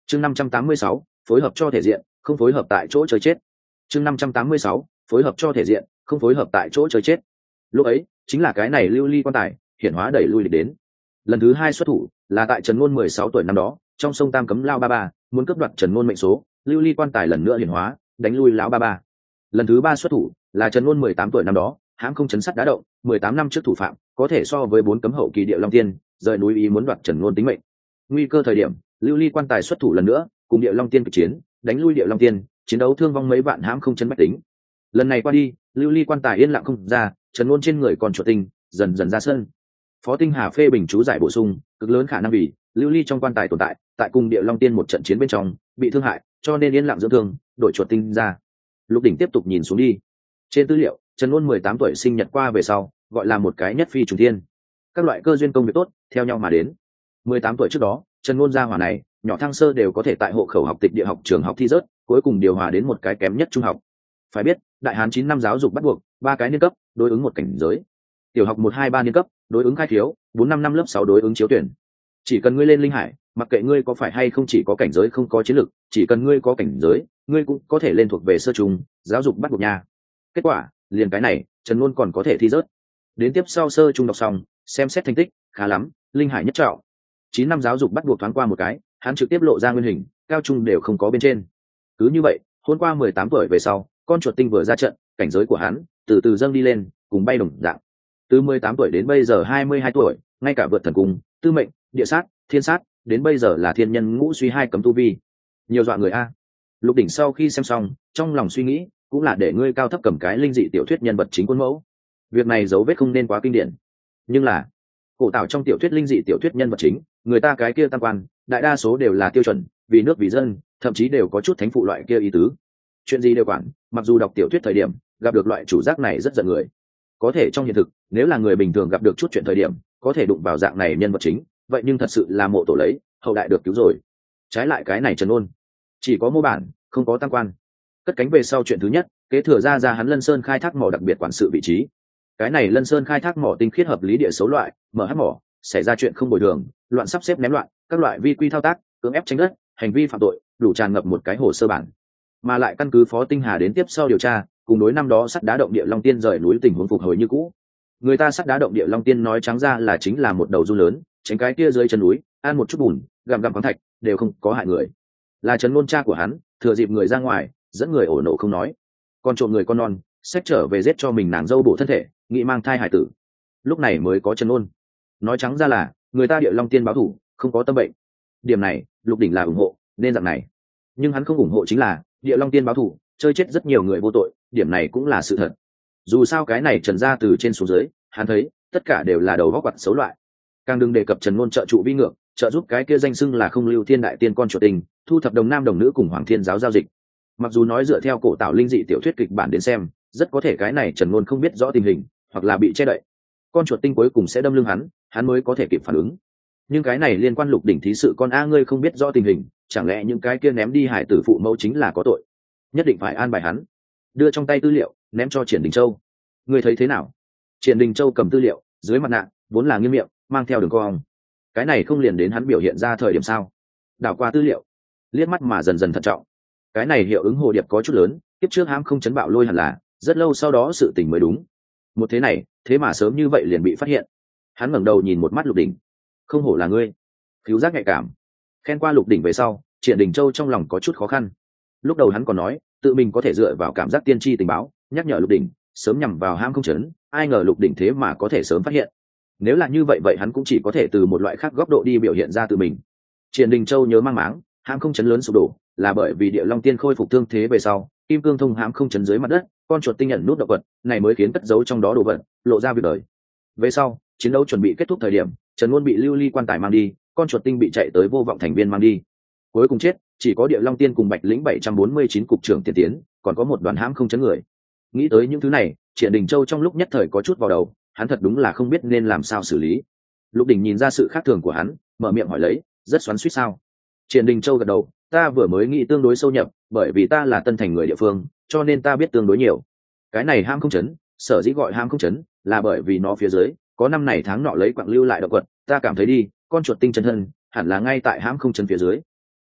chương 586, phối hợp cho thể diện không phối hợp tại chỗ chơi chết. chương 586, phối hợp cho thể diện không phối hợp tại chỗ chơi chết. Lúc ấy chính là cái này lưu ly quan tài hiển hóa đẩy lui địch đến. Lần thứ 2 xuất thủ là tại Trần Ngôn 16 tuổi năm đó, trong sông Tam Cấm lao ba ba muốn cướp đoạt Trần Ngôn mệnh số, lưu ly quan tài lần nữa hiển hóa, đánh lui lão ba ba. Lần thứ 3 xuất thủ là Trần Ngôn 18 tuổi năm đó, hãm không chấn sắt đá động, 18 năm trước thủ phạm, có thể so với 4 cấm hậu kỳ Địa Long Tiên, rời núi ý muốn đoạt Trần Ngôn tính mệnh. Nguy cơ thời điểm, lưu ly quan tài xuất thủ lần nữa, cùng Địa Long Tiên kịch chiến, đánh lui Địa Long Tiên, chiến đấu thương vong mấy vạn hãm không chấn bách tính. Lần này qua đi, lưu ly quan tài yên lặng không ra, Trần Ngôn trên người còn chuột tinh, dần dần ra sân. Phó Tinh Hà phê bình chú giải bổ sung, cực lớn khả năng vì lưu ly trong quan tài tồn tại, tại cùng Địa Long Tiên một trận chiến bên trong, bị thương hại, cho nên yên lặng dưỡng thương, đổi chuột tinh ra. Lục Đỉnh tiếp tục nhìn xuống đi. Trên tư liệu, Trần Ngôn 18 tuổi sinh nhật qua về sau, gọi là một cái nhất phi trùng thiên. Các loại cơ duyên công việc tốt theo nhau mà đến. 18 tuổi trước đó, Trần Ngôn gia hỏa này, nhỏ thăng sơ đều có thể tại hộ khẩu học tịch địa học trường học thi rớt, cuối cùng điều hòa đến một cái kém nhất trung học. Phải biết, đại hán 9 năm giáo dục bắt buộc, 3 cái niên cấp, đối ứng một cảnh giới. Tiểu học 1 2 3 niên cấp, đối ứng khai thiếu, 4 5 năm lớp 6 đối ứng chiếu tuyển. Chỉ cần ngươi lên linh hải, mặc kệ ngươi có phải hay không chỉ có cảnh giới không có chiến lực, chỉ cần ngươi có cảnh giới, ngươi cũng có thể lên thuộc về sơ trung, giáo dục bắt buộc nha. Kết quả, liền cái này, Trần Ngôn còn có thể thi rớt. Đến tiếp sau sơ trung đọc xong, xem xét thành tích, khá lắm, linh hải nhất trọng. 9 năm giáo dục bắt buộc thoáng qua một cái, hắn trực tiếp lộ ra nguyên hình, cao trung đều không có bên trên. Cứ như vậy, hôm qua 18 tuổi về sau, con chuột tinh vừa ra trận, cảnh giới của hắn từ từ dâng đi lên, cùng bay đồng dạng. Từ 18 tuổi đến bây giờ 22 tuổi, ngay cả vượt thần cung, tư mệnh, địa sát, thiên sát, đến bây giờ là thiên nhân ngũ suy 2 cấm tu vi. Nhiều dọa người a. Lục Đỉnh sau khi xem xong, trong lòng suy nghĩ, cũng là để ngươi cao thấp cầm cái linh dị tiểu thuyết nhân vật chính quân mẫu. Việc này dấu vết không nên quá kinh điển. Nhưng là, cổ tạo trong tiểu thuyết linh dị tiểu thuyết nhân vật chính, người ta cái kia tam quan, đại đa số đều là tiêu chuẩn, vì nước vì dân, thậm chí đều có chút thánh phụ loại kia ý tứ. Chuyện gì đều quản, mặc dù đọc tiểu thuyết thời điểm, gặp được loại chủ giác này rất giận người. Có thể trong hiện thực, nếu là người bình thường gặp được chút chuyện thời điểm, có thể đụng vào dạng này nhân vật chính, vậy nhưng thật sự là mộ tổ lấy, hậu đại được cứu rồi. Trái lại cái này Trần Ngôn, chỉ có mô bản, không có tam quan. Cất cánh về sau chuyện thứ nhất, kế thừa ra hắn Lân Sơn khai thác mỏ đặc biệt quản sự vị trí. Cái này Lân Sơn khai thác mỏ tinh khiết hợp lý địa xấu loại, mở hát mỏ, xảy ra chuyện không bồi thường, loạn sắp xếp ném loạn, các loại vi quy thao tác, cưỡng ép tranh đất, hành vi phạm tội, đủ tràn ngập một cái hồ sơ bản. Mà lại căn cứ Phó Tinh Hà đến tiếp sau điều tra, cùng đối năm đó sắt đá động Địa Long Tiên rời núi tình huống phục hồi như cũ. Người ta sắt đá động Địa Long Tiên nói trắng ra là chính là một đầu du lớn, tránh cái kia dưới chân núi, ăn một chút bùn, gặm gặm khoáng thạch, đều không có hại người. Là Trần Ngôn cha của hắn, thừa dịp người ra ngoài, dẫn người ổ nổ không nói, còn trộm người con non, xách trở về giết cho mình nàng dâu bổ thân thể, nghĩ mang thai hải tử. Lúc này mới có Trần Ngôn. Nói trắng ra là, người ta Địa Long Tiên báo thù, không có tâm bệnh. Điểm này, Lục Đỉnh là ủng hộ, nên dạng này. Nhưng hắn không ủng hộ chính là, Địa Long Tiên báo thù, chơi chết rất nhiều người vô tội, điểm này cũng là sự thật. Dù sao cái này Trần gia từ trên xuống dưới, hắn thấy, tất cả đều là đầu góc quặt xấu loại. Càng đừng đề cập Trần Ngôn trợ trụ vi ngược, trợ giúp cái kia danh xưng là Không Lưu Thiên đại tiên con chuột tình, thu thập đồng nam đồng nữ cùng Hoàng Thiên giáo giao dịch. Mặc dù nói dựa theo cổ tạo linh dị tiểu thuyết kịch bản đến xem, rất có thể cái này Trần Ngôn không biết rõ tình hình, hoặc là bị che đậy. Con chuột tinh cuối cùng sẽ đâm lưng hắn mới có thể kịp phản ứng. Nhưng cái này liên quan Lục Đỉnh thí sự con ngươi không biết rõ tình hình, chẳng lẽ những cái kia ném đi hải tử phụ mẫu chính là có tội? Nhất định phải an bài hắn. Đưa trong tay tư liệu, ném cho Triển Đình Châu. Ngươi thấy thế nào? Triển Đình Châu cầm tư liệu, dưới mặt nạ vốn là nghiêm miệng, mang theo đường cong. Cái này không liền đến hắn biểu hiện ra thời điểm sao? Đảo qua tư liệu, liếc mắt mà dần dần thận trọng. Cái này hiệu ứng hồ điệp có chút lớn, tiếp trước hãm không chấn bạo lôi hẳn là rất lâu sau đó sự tình mới đúng. Một thế này, thế mà sớm như vậy liền bị phát hiện. Hắn ngẩng đầu nhìn một mắt Lục Đỉnh. Không hổ là ngươi, cứu giác nhạy cảm. Khen qua Lục Đỉnh về sau, Triển Đình Châu trong lòng có chút khó khăn. Lúc đầu hắn còn nói, tự mình có thể dựa vào cảm giác tiên tri tình báo, nhắc nhở Lục Đỉnh, sớm nhằm vào hãm không chấn, ai ngờ Lục Đỉnh thế mà có thể sớm phát hiện. Nếu là như vậy hắn cũng chỉ có thể từ một loại khác góc độ đi biểu hiện ra tự mình. Triển Đình Châu nhớ mang máng, hãm không chấn lớn sụp đổ, là bởi vì Địa Long Tiên khôi phục thương thế về sau, kim cương thông hãm không chấn dưới mặt đất, con chuột tinh nhận nút động vật, này mới khiến cất giấu trong đó đồ vật, lộ ra việc đời. Về sau, chiến đấu chuẩn bị kết thúc thời điểm, Trần Ngôn bị lưu ly quan tài mang đi, con chuột tinh bị chạy tới vô vọng thành viên mang đi. Cuối cùng chết, chỉ có Địa Long Tiên cùng Bạch Lĩnh 749 cục trưởng tiên tiến, còn có một đoàn hãm không chấn người. Nghĩ tới những thứ này, Triển Đình Châu trong lúc nhất thời có chút vào đầu, hắn thật đúng là không biết nên làm sao xử lý. Lục Đỉnh nhìn ra sự khác thường của hắn, mở miệng hỏi lấy, rất xoắn xuýt sao? Triển Đình Châu gật đầu, ta vừa mới nghĩ tương đối sâu nhập, bởi vì ta là Tân Thành người địa phương, cho nên ta biết tương đối nhiều. Cái này hãm không chấn, sở dĩ gọi hãm không chấn, là bởi vì nó phía dưới có năm này tháng nọ lấy quặng lưu lại động vật, ta cảm thấy đi, con chuột tinh chân thân hẳn là ngay tại hãm không chấn phía dưới.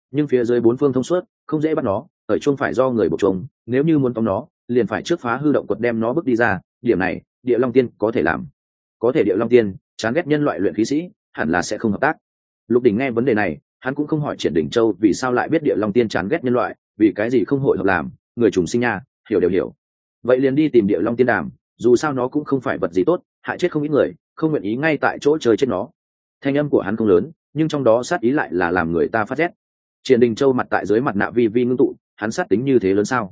nhưng phía dưới bốn phương thông suốt, không dễ bắt nó, ở chung phải do người buộc chung, nếu như muốn tóm nó liền phải trước phá hư động quật đem nó bước đi ra, điểm này Địa Long Tiên có thể làm. Có thể Địa Long Tiên chán ghét nhân loại luyện khí sĩ, hẳn là sẽ không hợp tác. Lục Đỉnh nghe vấn đề này, hắn cũng không hỏi Triển Đỉnh Châu vì sao lại biết Địa Long Tiên chán ghét nhân loại, vì cái gì không hội hợp làm, người trùng sinh nha, hiểu đều hiểu. Vậy liền đi tìm Địa Long Tiên đàm, dù sao nó cũng không phải vật gì tốt, hại chết không ít người, không nguyện ý ngay tại chỗ chơi chết nó. Thanh âm của hắn không lớn, nhưng trong đó sát ý lại là làm người ta phát rét. Triển Đình Châu mặt tại dưới mặt nạ vi vi ngưng tụ, hắn sát tính như thế lớn sao?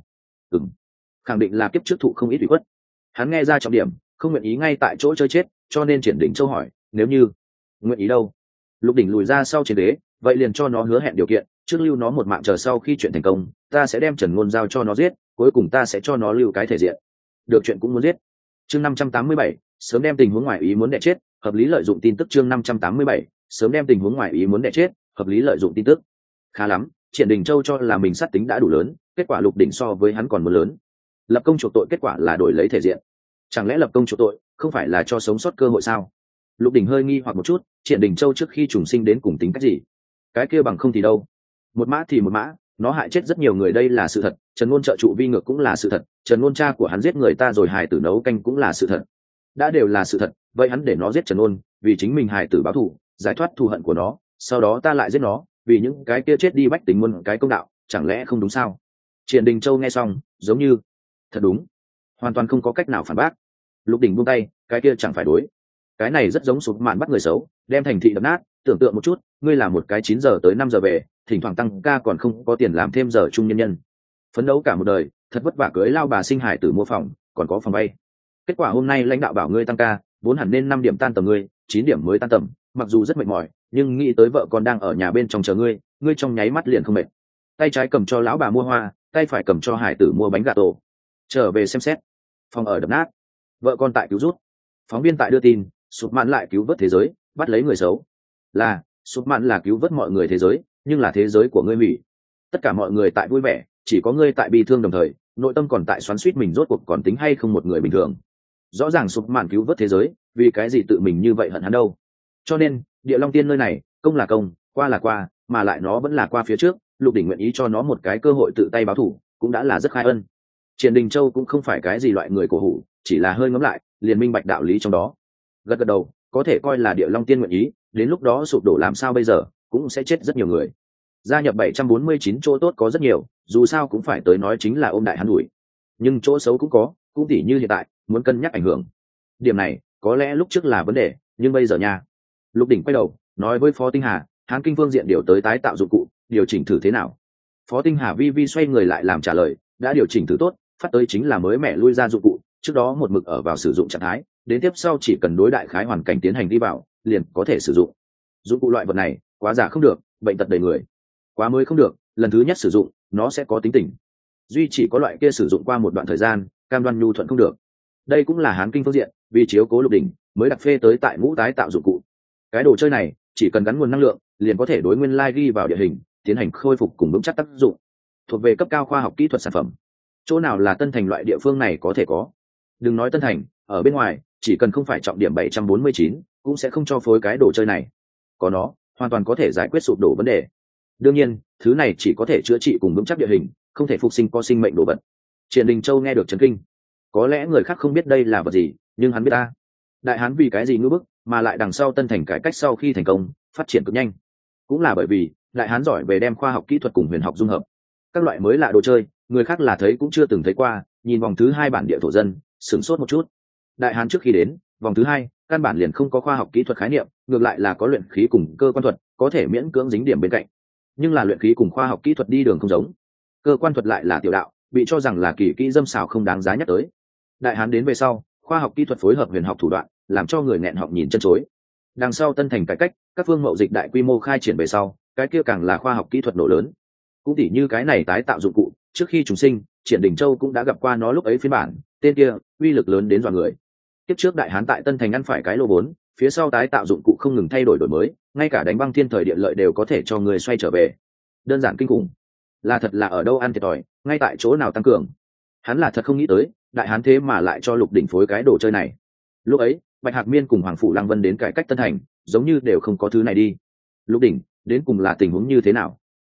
Khẳng định là kiếp trước thụ không ít ủy khuất. Hắn nghe ra trọng điểm, không nguyện ý ngay tại chỗ chơi chết, cho nên Triển Đình Châu hỏi, nếu như nguyện ý đâu? Lục Đỉnh lùi ra sau trên ghế, vậy liền cho nó hứa hẹn điều kiện, trước lưu nó một mạng, chờ sau khi chuyện thành công, ta sẽ đem Trần Ngôn giao cho nó giết, cuối cùng ta sẽ cho nó lưu cái thể diện. Được chuyện cũng muốn giết. Chương 587, sớm đem tình huống ngoài ý muốn đè chết, hợp lý lợi dụng tin tức. Chương 587, sớm đem tình huống ngoài ý muốn đè chết, hợp lý lợi dụng tin tức. Khá lắm, Triển Đình Châu cho là mình sát tính đã đủ lớn, kết quả Lục Đỉnh so với hắn còn muốn lớn. Lập công chuộc tội kết quả là đổi lấy thể diện. Chẳng lẽ lập công chuộc tội không phải là cho sống sót cơ hội sao? Lục Đỉnh hơi nghi hoặc một chút, Triển Đình Châu trước khi trùng sinh đến cùng tính cách gì? Cái kia bằng không thì đâu? Một mã thì một mã, nó hại chết rất nhiều người đây là sự thật, Trần Ngôn trợ trụ vi ngược cũng là sự thật, Trần Ngôn cha của hắn giết người ta rồi hài tử nấu canh cũng là sự thật. Đã đều là sự thật, vậy hắn để nó giết Trần Ngôn, vì chính mình hài tử báo thù, giải thoát thù hận của nó, sau đó ta lại giết nó, vì những cái kia chết đi bách tính muôn cái công đạo, chẳng lẽ không đúng sao? Triển Đình Châu nghe xong, giống như thật đúng, hoàn toàn không có cách nào phản bác. Lục Đỉnh buông tay, cái kia chẳng phải đối, cái này rất giống sụp mạn bắt người xấu, đem thành thị đập nát. Tưởng tượng một chút, ngươi là một cái 9 giờ tới 5 giờ về, thỉnh thoảng tăng ca còn không có tiền làm thêm giờ trung nhân nhân, phấn đấu cả một đời, thật vất vả cưới lao bà sinh hải tử mua phòng, còn có phòng vay. Kết quả hôm nay lãnh đạo bảo ngươi tăng ca, vốn hẳn nên 5 điểm tan tầm ngươi, 9 điểm mới tan tầm, mặc dù rất mệt mỏi, nhưng nghĩ tới vợ con đang ở nhà bên trong chờ ngươi, ngươi trong nháy mắt liền không mệt. Tay trái cầm cho lão bà mua hoa, tay phải cầm cho hải tử mua bánh gà tổ. Trở về xem xét, phòng ở đập nát, vợ con tại cứu rút, phóng viên tại đưa tin, sụp mạn lại cứu vớt thế giới, bắt lấy người xấu. Là sụp mạn là cứu vớt mọi người thế giới, nhưng là thế giới của ngươi hủy. Tất cả mọi người tại vui vẻ, chỉ có ngươi tại bi thương, đồng thời nội tâm còn tại xoắn xuýt mình rốt cuộc còn tính hay không một người bình thường. Rõ ràng sụp mạn cứu vớt thế giới, vì cái gì tự mình như vậy hận hắn đâu? Cho nên Địa Long Tiên nơi này, công là công, qua là qua, mà lại nó vẫn là qua phía trước. Lục Đỉnh nguyện ý cho nó một cái cơ hội tự tay báo thù, cũng đã là rất khai ân. Triển Đình Châu cũng không phải cái gì loại người cổ hủ, chỉ là hơi ngẫm lại, liền minh bạch đạo lý trong đó. Gật gật đầu, có thể coi là Địa Long Tiên nguyện ý, đến lúc đó sụp đổ làm sao bây giờ, cũng sẽ chết rất nhiều người. Gia nhập 749 chỗ tốt có rất nhiều, dù sao cũng phải tới nói chính là ôm đại hắn đuổi. Nhưng chỗ xấu cũng có, cũng tỉ như hiện tại, muốn cân nhắc ảnh hưởng. Điểm này, có lẽ lúc trước là vấn đề, nhưng bây giờ nha. Lục Đỉnh quay đầu, nói với Phó Tinh Hà, Hán Kinh phương diện điều tới tái tạo dụng cụ, điều chỉnh thử thế nào? Phó Tinh Hà vi vi xoay người lại làm trả lời, đã điều chỉnh thử tốt, phát tới chính là mới mẻ lui ra dụng cụ, trước đó một mực ở vào sử dụng trạng thái, đến tiếp sau chỉ cần đối đại khái hoàn cảnh tiến hành đi vào, liền có thể sử dụng. Dụng cụ loại vật này, quá giả không được, bệnh tật đầy người. Quá mới không được, lần thứ nhất sử dụng, nó sẽ có tính tình. Duy chỉ có loại kia sử dụng qua một đoạn thời gian, cam đoan nhu thuận không được. Đây cũng là Hán Kinh phương diện, vì chiếu cố Lục Đỉnh, mới đặt phê tới tại ngũ tái tạo dụng cụ. Cái đồ chơi này, chỉ cần gắn nguồn năng lượng, liền có thể đối nguyên lai ghi vào địa hình, tiến hành khôi phục cùng vững chắc tác dụng. Thuộc về cấp cao khoa học kỹ thuật sản phẩm. Chỗ nào là Tân Thành loại địa phương này có thể có? Đừng nói Tân Thành, ở bên ngoài, chỉ cần không phải trọng điểm 749, cũng sẽ không cho phối cái đồ chơi này. Có nó, hoàn toàn có thể giải quyết sụp đổ vấn đề. Đương nhiên, thứ này chỉ có thể chữa trị cùng vững chắc địa hình, không thể phục sinh có sinh mệnh đồ vật. Triển Đình Châu nghe được chấn kinh. Có lẽ người khác không biết đây là vật gì, nhưng hắn biết ta. Đại Hán vì cái gì ngưỡng bức, mà lại đằng sau Tân Thành cải cách sau khi thành công, phát triển cực nhanh. Cũng là bởi vì Đại Hán giỏi về đem khoa học kỹ thuật cùng huyền học dung hợp. Các loại mới lạ đồ chơi, người khác là thấy cũng chưa từng thấy qua, nhìn vòng thứ 2 bản địa thổ dân, sửng sốt một chút. Đại Hán trước khi đến, vòng thứ 2, căn bản liền không có khoa học kỹ thuật khái niệm, ngược lại là có luyện khí cùng cơ quan thuật, có thể miễn cưỡng dính điểm bên cạnh. Nhưng là luyện khí cùng khoa học kỹ thuật đi đường không giống. Cơ quan thuật lại là tiểu đạo, bị cho rằng là kỳ kỹ dâm xảo không đáng giá nhắc tới. Đại Hán đến về sau, khoa học kỹ thuật phối hợp huyền học thủ đoạn, làm cho người nghẹn họng nhìn chân chối. Đằng sau Tân Thành cải cách, các phương mậu dịch đại quy mô khai triển về sau, cái kia càng là khoa học kỹ thuật nổ lớn. Cũng tỉ như cái này tái tạo dụng cụ, trước khi chúng sinh, Triển Đình Châu cũng đã gặp qua nó lúc ấy phiên bản, tên kia uy lực lớn đến dọa người. Tiếp trước Đại Hán tại Tân Thành ăn phải cái lô vốn, phía sau tái tạo dụng cụ không ngừng thay đổi đổi mới, ngay cả đánh băng thiên thời địa lợi đều có thể cho người xoay trở về. Đơn giản kinh khủng. Là thật là ở đâu ăn thiệt thòi, ngay tại chỗ nào tăng cường. Hắn là thật không nghĩ tới, Đại Hán thế mà lại cho Lục Đỉnh phối cái đồ chơi này. Lúc ấy, Bạch Hạc Miên cùng Hoàng Phủ Lăng Vân đến cải cách Tân Thành, giống như đều không có thứ này đi. Lục Đỉnh, đến cùng là tình huống như thế nào?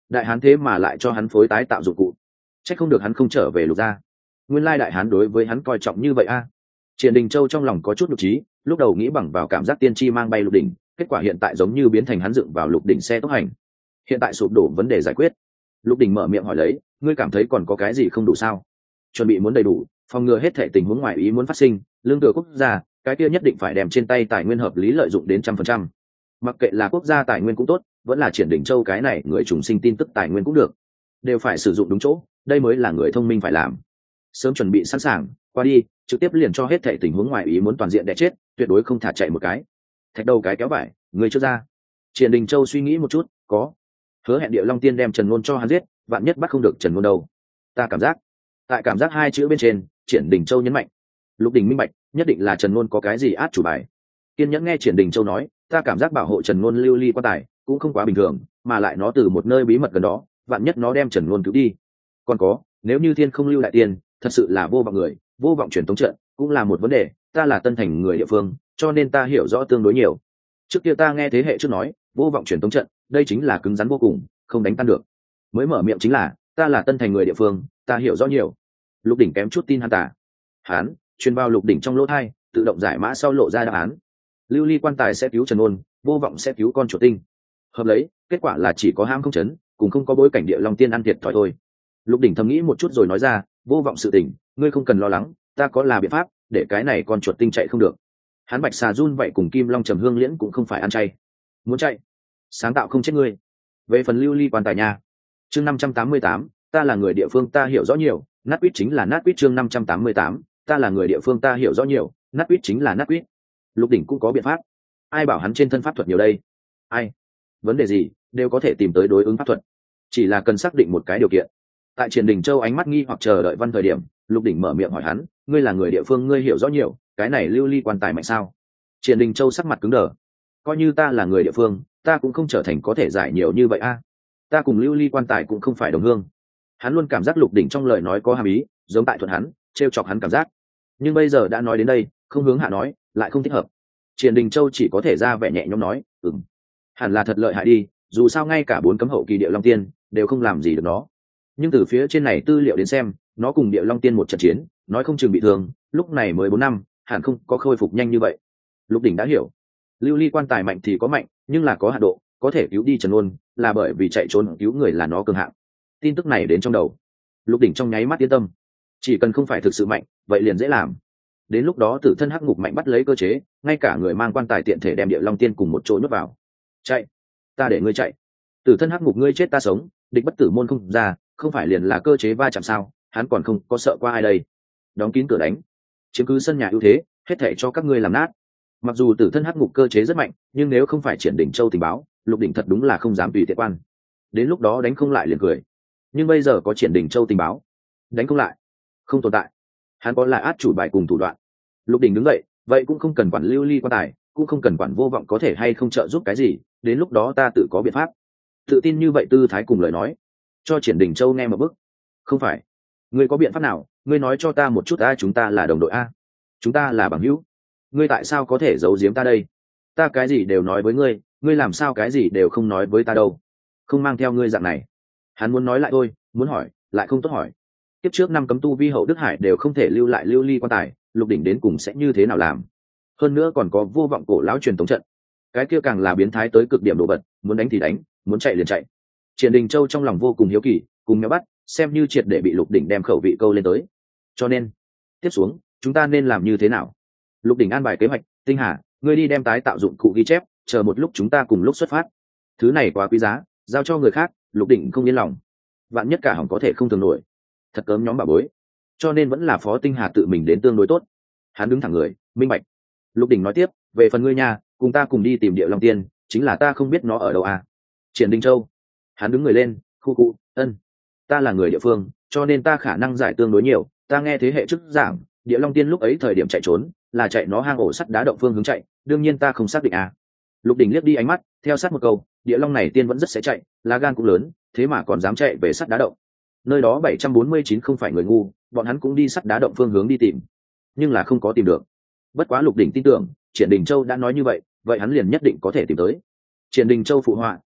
đại hán thế mà lại cho hắn phối tái tạo dụng cụ, trách không được hắn không trở về Lục gia. Nguyên lai đại hán đối với hắn coi trọng như vậy a. Triển Đình Châu trong lòng có chút nhục trí, lúc đầu nghĩ bằng vào cảm giác tiên tri mang bay Lục Đỉnh, kết quả hiện tại giống như biến thành hắn dựng vào Lục Đỉnh xe tốc hành. Hiện tại sụp đổ vấn đề giải quyết. Lục Đỉnh mở miệng hỏi lấy, ngươi cảm thấy còn có cái gì không đủ sao? Chuẩn bị muốn đầy đủ, phòng ngừa hết thể tình huống ngoài ý muốn phát sinh, lương thừa quốc gia, cái kia nhất định phải đem trên tay tài nguyên hợp lý lợi dụng đến 100%. Mặc kệ là quốc gia tài nguyên cũng tốt, vẫn là Triển Đình Châu cái này người trùng sinh tin tức tài nguyên cũng được, đều phải sử dụng đúng chỗ, đây mới là người thông minh phải làm. Sớm chuẩn bị sẵn sàng, qua đi, trực tiếp liền cho hết thảy tình huống ngoài ý muốn toàn diện đè chết, tuyệt đối không thả chạy một cái. Thạch đầu cái kéo vải, người chưa ra. Triển Đình Châu suy nghĩ một chút, có. Hứa hẹn Địa Long Tiên đem Trần Ngôn cho hắn giết, vạn nhất bắt không được Trần Ngôn đâu. Ta cảm giác, tại cảm giác hai chữ bên trên, Triển Đình Châu nhấn mạnh. Lục Đình minh bạch, nhất định là Trần Ngôn có cái gì át chủ bài. Kiên nhẫn nghe Triển Đình Châu nói, ta cảm giác bảo hộ Trần Ngôn lưu ly quan tài cũng không quá bình thường, mà lại nó từ một nơi bí mật gần đó, vạn nhất nó đem Trần Ngôn cứu đi. Còn có, nếu như Thiên không lưu đại tiên, thật sự là vô vọng người, vô vọng truyền tống trận cũng là một vấn đề, ta là Tân Thành người địa phương, cho nên ta hiểu rõ tương đối nhiều. Trước kia ta nghe thế hệ trước nói, vô vọng truyền tống trận, đây chính là cứng rắn vô cùng, không đánh tan được. Mới mở miệng chính là, ta là Tân Thành người địa phương, ta hiểu rõ nhiều. Lục Đỉnh kém chút tin hắn tả. Hắn truyền vào Lục Đỉnh trong lỗ tai, tự động giải mã sau lộ ra đáp án. Lưu ly quan tài sẽ cứu Trần Ôn, vô vọng sẽ cứu con chuột tinh. Hợp lấy, kết quả là chỉ có ham không chấn, cùng không có bối cảnh Địa Long Tiên ăn thiệt thòi thôi. Lục Đỉnh thầm nghĩ một chút rồi nói ra, vô vọng sự tình, ngươi không cần lo lắng, ta có là biện pháp để cái này con chuột tinh chạy không được. Hắn Bạch Xà run vậy cùng Kim Long Trầm Hương Liễn cũng không phải ăn chay, muốn chạy, sáng tạo không chết ngươi. Về phần lưu ly quan tài nha, chương 588, ta là người địa phương ta hiểu rõ nhiều, nát quýt chính là nát quýt. Chương 588, ta là người địa phương ta hiểu rõ nhiều, nát quýt chính là nát quýt. Lục Đỉnh cũng có biện pháp, ai bảo hắn trên thân pháp thuật nhiều đây? Ai, vấn đề gì đều có thể tìm tới đối ứng pháp thuật, chỉ là cần xác định một cái điều kiện. Tại Triển Đình Châu ánh mắt nghi hoặc chờ đợi văn thời điểm, Lục Đỉnh mở miệng hỏi hắn, ngươi là người địa phương ngươi hiểu rõ nhiều, cái này lưu ly quan tài mạnh sao? Triển Đình Châu sắc mặt cứng đờ, coi như ta là người địa phương, ta cũng không trở thành có thể giải nhiều như vậy a. Ta cùng lưu ly quan tài cũng không phải đồng hương. Hắn luôn cảm giác Lục Đỉnh trong lời nói có hàm ý, giống tại thuận hắn, trêu chọc hắn cảm giác. Nhưng bây giờ đã nói đến đây, không hướng hạ nói, lại không thích hợp. Triển Đình Châu chỉ có thể ra vẻ nhẹ nhõm nói, hẳn là thật lợi hại đi, dù sao ngay cả 4 cấm hậu kỳ Địa Long Tiên đều không làm gì được nó. Nhưng từ phía trên này tư liệu đến xem, nó cùng Địa Long Tiên một trận chiến, nói không chừng bị thương, lúc này mới 4 năm, hẳn không có khôi phục nhanh như vậy. Lục Đỉnh đã hiểu, lưu ly quan tài mạnh thì có mạnh, nhưng là có hạn độ, có thể cứu đi Trần Ôn, là bởi vì chạy trốn cứu người là nó cường hạng. Tin tức này đến trong đầu, Lục Đỉnh trong nháy mắt yên tâm, chỉ cần không phải thực sự mạnh, vậy liền dễ làm. Đến lúc đó Tử Thân Hắc Ngục mạnh bắt lấy cơ chế, ngay cả người mang quan tài tiện thể đem Địa Long Tiên cùng một chỗ nhốt vào. Chạy, ta để ngươi chạy. Tử Thân Hắc Ngục ngươi chết ta sống, địch bất tử môn không ra, không phải liền là cơ chế va chạm sao? Hắn còn không có sợ qua ai đây? Đóng kín cửa đánh, chiếm cứ sân nhà ưu thế, hết thảy cho các ngươi làm nát. Mặc dù Tử Thân Hắc Ngục cơ chế rất mạnh, nhưng nếu không phải Triển Đỉnh Châu tình báo, Lục Đỉnh thật đúng là không dám tùy tiện quan. Đến lúc đó đánh không lại liền cười. Nhưng bây giờ có Triển Đỉnh Châu tình báo, đánh không lại, không tồn tại. Hắn có là át chủ bài cùng thủ đoạn. Lục Đỉnh đứng dậy, vậy cũng không cần quản lưu ly quan tài, cũng không cần quản vô vọng có thể hay không trợ giúp cái gì, đến lúc đó ta tự có biện pháp. Tự tin như vậy tư thái cùng lời nói, cho Triển Đình Châu nghe một bức. Không phải, ngươi có biện pháp nào, ngươi nói cho ta một chút a, chúng ta là đồng đội a, chúng ta là bằng hữu, ngươi tại sao có thể giấu giếm ta đây? Ta cái gì đều nói với ngươi, ngươi làm sao cái gì đều không nói với ta đâu? Không mang theo ngươi dạng này. Hắn muốn nói lại thôi, muốn hỏi lại không tốt hỏi. Tiếp trước 5 cấm tu vi hậu Đức Hải đều không thể lưu lại lưu ly quan tài, Lục Đỉnh đến cùng sẽ như thế nào làm? Hơn nữa còn có vô vọng cổ lão truyền tống trận, cái kia càng là biến thái tới cực điểm đồ vật, muốn đánh thì đánh, muốn chạy liền chạy. Triển Đình Châu trong lòng vô cùng hiếu kỳ, cùng nhau bắt, xem như triệt để bị Lục Đỉnh đem khẩu vị câu lên tới. Cho nên, tiếp xuống, chúng ta nên làm như thế nào? Lục Đỉnh an bài kế hoạch, Tinh Hà, ngươi đi đem tái tạo dụng cụ ghi chép, chờ một lúc chúng ta cùng lúc xuất phát. Thứ này quá quý giá, giao cho người khác, Lục Đỉnh không yên lòng. Vạn nhất cả hỏng có thể không thường nổi. Thật cớm nhóm bà bối. Cho nên vẫn là Phó Tinh Hà tự mình đến tương đối tốt. Hắn đứng thẳng người, minh bạch. Lục Đỉnh nói tiếp, về phần ngươi nha, cùng ta cùng đi tìm Địa Long Tiên, chính là ta không biết nó ở đâu à? Triển Đình Châu. Hắn đứng người lên, khu cụ, ân. Ta là người địa phương, cho nên ta khả năng giải tương đối nhiều, ta nghe thế hệ trước giảng, Địa Long Tiên lúc ấy thời điểm chạy trốn, là chạy nó hang ổ sắt đá động phương hướng chạy, đương nhiên ta không xác định à. Lục Đỉnh liếc đi ánh mắt, theo sát một câu, Địa Long này tiên vẫn rất sẽ chạy, lá gan cũng lớn, thế mà còn dám chạy về sắt đá động. Nơi đó 749 không phải người ngu, bọn hắn cũng đi sắt đá động phương hướng đi tìm, nhưng là không có tìm được. Bất quá Lục Đỉnh tin tưởng, Triển Đình Châu đã nói như vậy, vậy hắn liền nhất định có thể tìm tới. Triển Đình Châu phụ họa,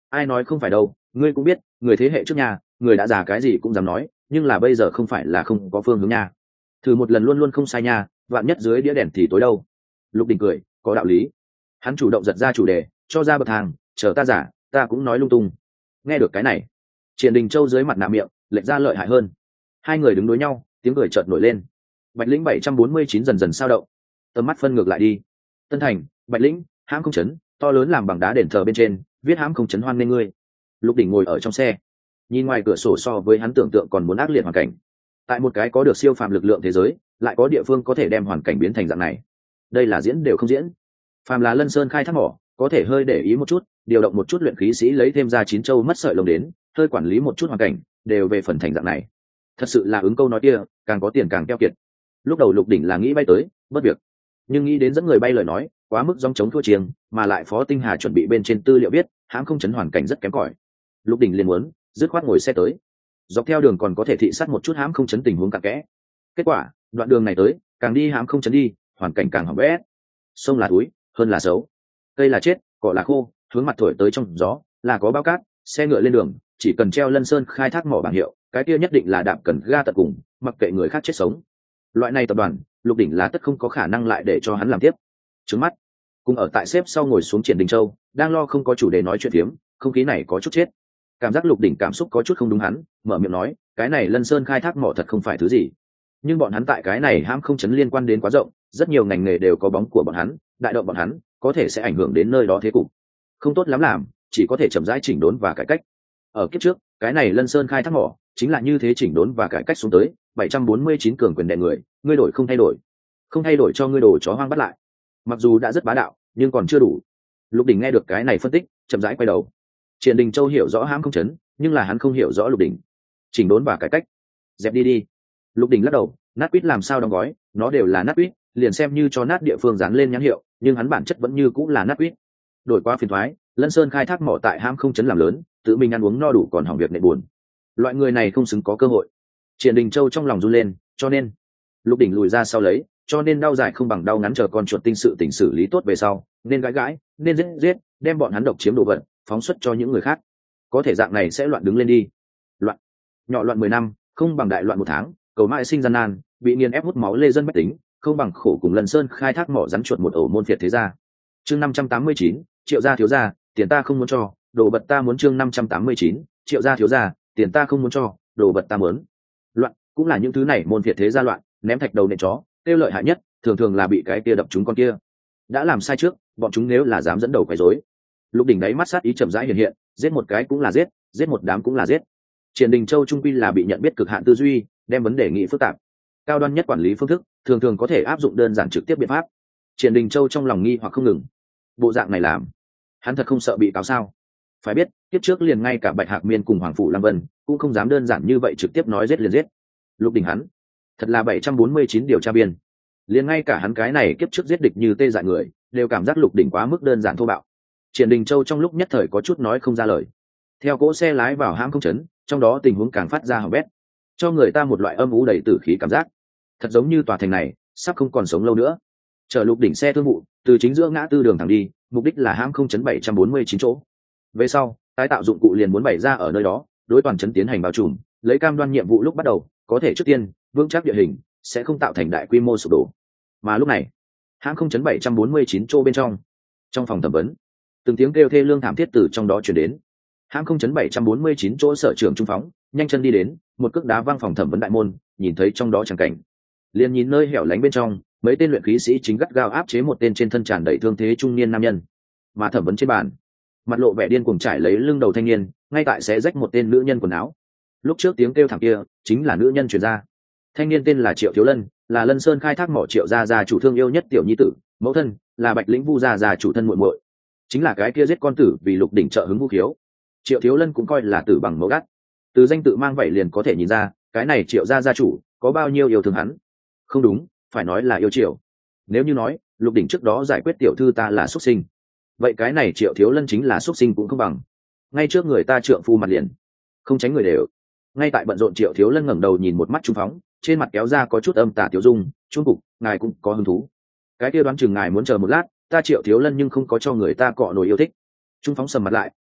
ai nói không phải đâu, ngươi cũng biết người thế hệ trước nhà, người đã già cái gì cũng dám nói, nhưng là bây giờ không phải là không có phương hướng nha. Thử một lần luôn luôn không sai nha, vạn nhất dưới đĩa đèn thì tối đâu. Lục Đình cười, có đạo lý. Hắn chủ động giật ra chủ đề, cho ra bậc thang, chờ ta giả, ta cũng nói lung tung. Nghe được cái này, Triển Đình Châu dưới mặt nạ miệng lệch ra lợi hại hơn. Hai người đứng đối nhau, tiếng cười chợt nổi lên. Bạch lĩnh 749 dần dần sao động, tầm mắt phân ngược lại đi. Tân Thành, Bạch lĩnh, hãm không chấn, to lớn làm bằng đá đền thờ bên trên, viết hãm không chấn hoan nên ngươi. Lục Đỉnh ngồi ở trong xe, nhìn ngoài cửa sổ so với hắn tưởng tượng còn muốn ác liệt hoàn cảnh. Tại một cái có được siêu phàm lực lượng thế giới, lại có địa phương có thể đem hoàn cảnh biến thành dạng này. Đây là diễn đều không diễn. Phàm là Lân Sơn khai thác mỏ, có thể hơi để ý một chút, điều động một chút luyện khí sĩ lấy thêm ra chín châu mất sợi lông đến, hơi quản lý một chút hoàn cảnh, đều về phần thành dạng này. Thật sự là ứng câu nói kia, càng có tiền càng keo kiệt. Lúc đầu Lục Đỉnh là nghĩ bay tới, bất việc, nhưng nghĩ đến dẫn người bay lời nói, quá mức dòng chống thua chiêng, mà lại Phó Tinh Hà chuẩn bị bên trên tư liệu biết, hãng không chấn hoàn cảnh rất kém cỏi. Lục Đỉnh liền muốn dứt khoát ngồi xe tới, dọc theo đường còn có thể thị sát một chút hãm không chấn tình huống cặn kẽ. Kết quả đoạn đường này tới, càng đi hãm không chấn đi, hoàn cảnh càng hỏng bét. Sông là túi, hơn là xấu, cây là chết, cỏ là khô, hướng mặt thổi tới trong gió là có bao cát. Xe ngựa lên đường, chỉ cần treo Lân Sơn khai thác mỏ bảng hiệu, cái kia nhất định là đạp cần ga tận cùng, mặc kệ người khác chết sống. Loại này tập đoàn, Lục Đỉnh là tất không có khả năng lại để cho hắn làm tiếp. Trứng mắt, cùng ở tại xếp sau ngồi xuống Triển Đình Châu, đang lo không có chủ đề nói chuyện phiếm, không khí này có chút chết. Cảm giác Lục Đỉnh cảm xúc có chút không đúng, hắn mở miệng nói, cái này Lân Sơn khai thác mỏ thật không phải thứ gì, nhưng bọn hắn tại cái này hãm không chấn liên quan đến quá rộng, rất nhiều ngành nghề đều có bóng của bọn hắn, đại động bọn hắn có thể sẽ ảnh hưởng đến nơi đó thế cục, không tốt lắm làm, chỉ có thể chậm rãi chỉnh đốn và cải cách. Ở kiếp trước, cái này Lân Sơn khai thác mỏ chính là như thế chỉnh đốn và cải cách xuống tới, 749 cường quyền đè người, ngươi đổi không thay đổi, không thay đổi cho ngươi đồ chó hoang bắt lại. Mặc dù đã rất bá đạo, nhưng còn chưa đủ. Lục Đỉnh nghe được cái này phân tích, chậm rãi quay đầu. Triển Đình Châu hiểu rõ hãm không chấn, nhưng là hắn không hiểu rõ Lục Đỉnh. Chỉnh đốn và cải cách, dẹp đi đi. Lục Đỉnh lắc đầu, nát quýt làm sao đóng gói, nó đều là nát quýt, liền xem như cho nát địa phương dán lên nhãn hiệu, nhưng hắn bản chất vẫn như cũng là nát quýt. Đổi quá phiền thoái, Lân Sơn khai thác mỏ tại hãm không chấn làm lớn, tự mình ăn uống no đủ còn hỏng việc nệ buồn. Loại người này không xứng có cơ hội. Triển Đình Châu trong lòng run lên, cho nên Lục Đỉnh lùi ra sau lấy, cho nên đau dài không bằng đau ngắn, chờ con chuột tinh sự tình xử lý tốt về sau, nên gãi gãi, nên giết, đem bọn hắn độc chiếm đồ vật, phóng xuất cho những người khác. Có thể dạng này sẽ loạn đứng lên đi. Loạn, nhỏ loạn 10 năm, không bằng đại loạn 1 tháng, cầu mãi sinh gian nan, bị nghiền ép hút máu lê dân bách tính, không bằng khổ cùng Lân Sơn khai thác mỏ rắn chuột một ổ môn phiệt thế gia. Chương 589, Triệu gia thiếu gia, tiền ta không muốn cho, đồ vật ta muốn. Chương 589, Triệu gia thiếu gia, tiền ta không muốn cho, đồ vật ta muốn. Loạn, cũng là những thứ này môn phiệt thế gia loạn, ném thạch đầu nện chó, tiêu lợi hại nhất, thường thường là bị cái kia đập chúng con kia. Đã làm sai trước, bọn chúng nếu là dám dẫn đầu quấy rối. Lục Đỉnh đáy mắt sát ý chậm rãi hiện hiện, giết một cái cũng là giết, giết một đám cũng là giết. Triển Đình Châu trung quy là bị nhận biết cực hạn tư duy, đem vấn đề nghĩ phức tạp. Cao đoan nhất quản lý phương thức, thường thường có thể áp dụng đơn giản trực tiếp biện pháp. Triển Đình Châu trong lòng nghi hoặc không ngừng. Bộ dạng này làm, hắn thật không sợ bị cáo sao? Phải biết, tiếp trước liền ngay cả Bạch Hạc Miên cùng Hoàng phủ Lăng Vân cũng không dám đơn giản như vậy trực tiếp nói giết liền giết. Lục Đỉnh hắn, thật là 749 điều tra viên. Liền ngay cả hắn cái này kiếp trước giết địch như tê dại người, đều cảm giác Lục Đỉnh quá mức đơn giản thô bạo. Triển Đình Châu trong lúc nhất thời có chút nói không ra lời. Theo cỗ xe lái vào hãm không chấn, trong đó tình huống càng phát ra hỏng bét, cho người ta một loại âm u đầy tử khí cảm giác, thật giống như tòa thành này sắp không còn sống lâu nữa. Chở Lục Đỉnh xe thương vụ từ chính giữa ngã tư đường thẳng đi, mục đích là hãm không chấn 749 chỗ. Về sau, tái tạo dụng cụ liền muốn bày ra ở nơi đó, đối toàn chấn tiến hành bao trùm, lấy cam đoan nhiệm vụ lúc bắt đầu có thể trước tiên vững chắc địa hình, sẽ không tạo thành đại quy mô sụp đổ. Mà lúc này, hãm không chấn 749 chỗ bên trong phòng thẩm vấn, từng tiếng kêu thê lương thảm thiết từ trong đó truyền đến. Hãm không chấn 749 chỗ sở trưởng trung phóng nhanh chân đi đến, một cước đá văng phòng thẩm vấn đại môn, nhìn thấy trong đó chẳng cảnh, liền nhìn nơi hẻo lánh bên trong, mấy tên luyện khí sĩ chính gắt gao áp chế một tên trên thân tràn đầy thương thế trung niên nam nhân. Mà thẩm vấn trên bàn, mặt lộ vẻ điên cuồng trải lấy lưng đầu thanh niên, ngay tại xé rách một tên nữ nhân quần áo. Lúc trước tiếng kêu thảm kia chính là nữ nhân truyền ra. Thanh niên tên là Triệu Thiếu Lân, là Lân Sơn khai thác mỏ Triệu gia chủ thương yêu nhất tiểu nhi tử, mẫu thân là Bạch Lĩnh Vu gia chủ thân muội muội, chính là cái kia giết con tử vì Lục Đỉnh trợ hứng vũ khiếu. Triệu Thiếu Lân cũng coi là tử bằng mẫu đắt, từ danh tự mang vậy liền có thể nhìn ra cái này Triệu gia chủ có bao nhiêu yêu thương hắn. Không đúng, phải nói là yêu Triệu. Nếu như nói Lục Đỉnh trước đó giải quyết tiểu thư ta là xuất sinh, vậy cái này Triệu Thiếu Lân chính là xuất sinh cũng không bằng. Ngay trước người ta trượng phu mặt liền, không tránh người đều. Ngay tại bận rộn, Triệu Thiếu Lân ngẩng đầu nhìn một mắt trung phóng, trên mặt kéo ra có chút âm tà tiểu dung, trung cục ngài cũng có hứng thú. Cái kia đoán chừng ngài muốn chờ một lát, ta Triệu Thiếu Lân nhưng không có cho người ta cọ nổi yêu thích. Trung phóng sầm mặt lại,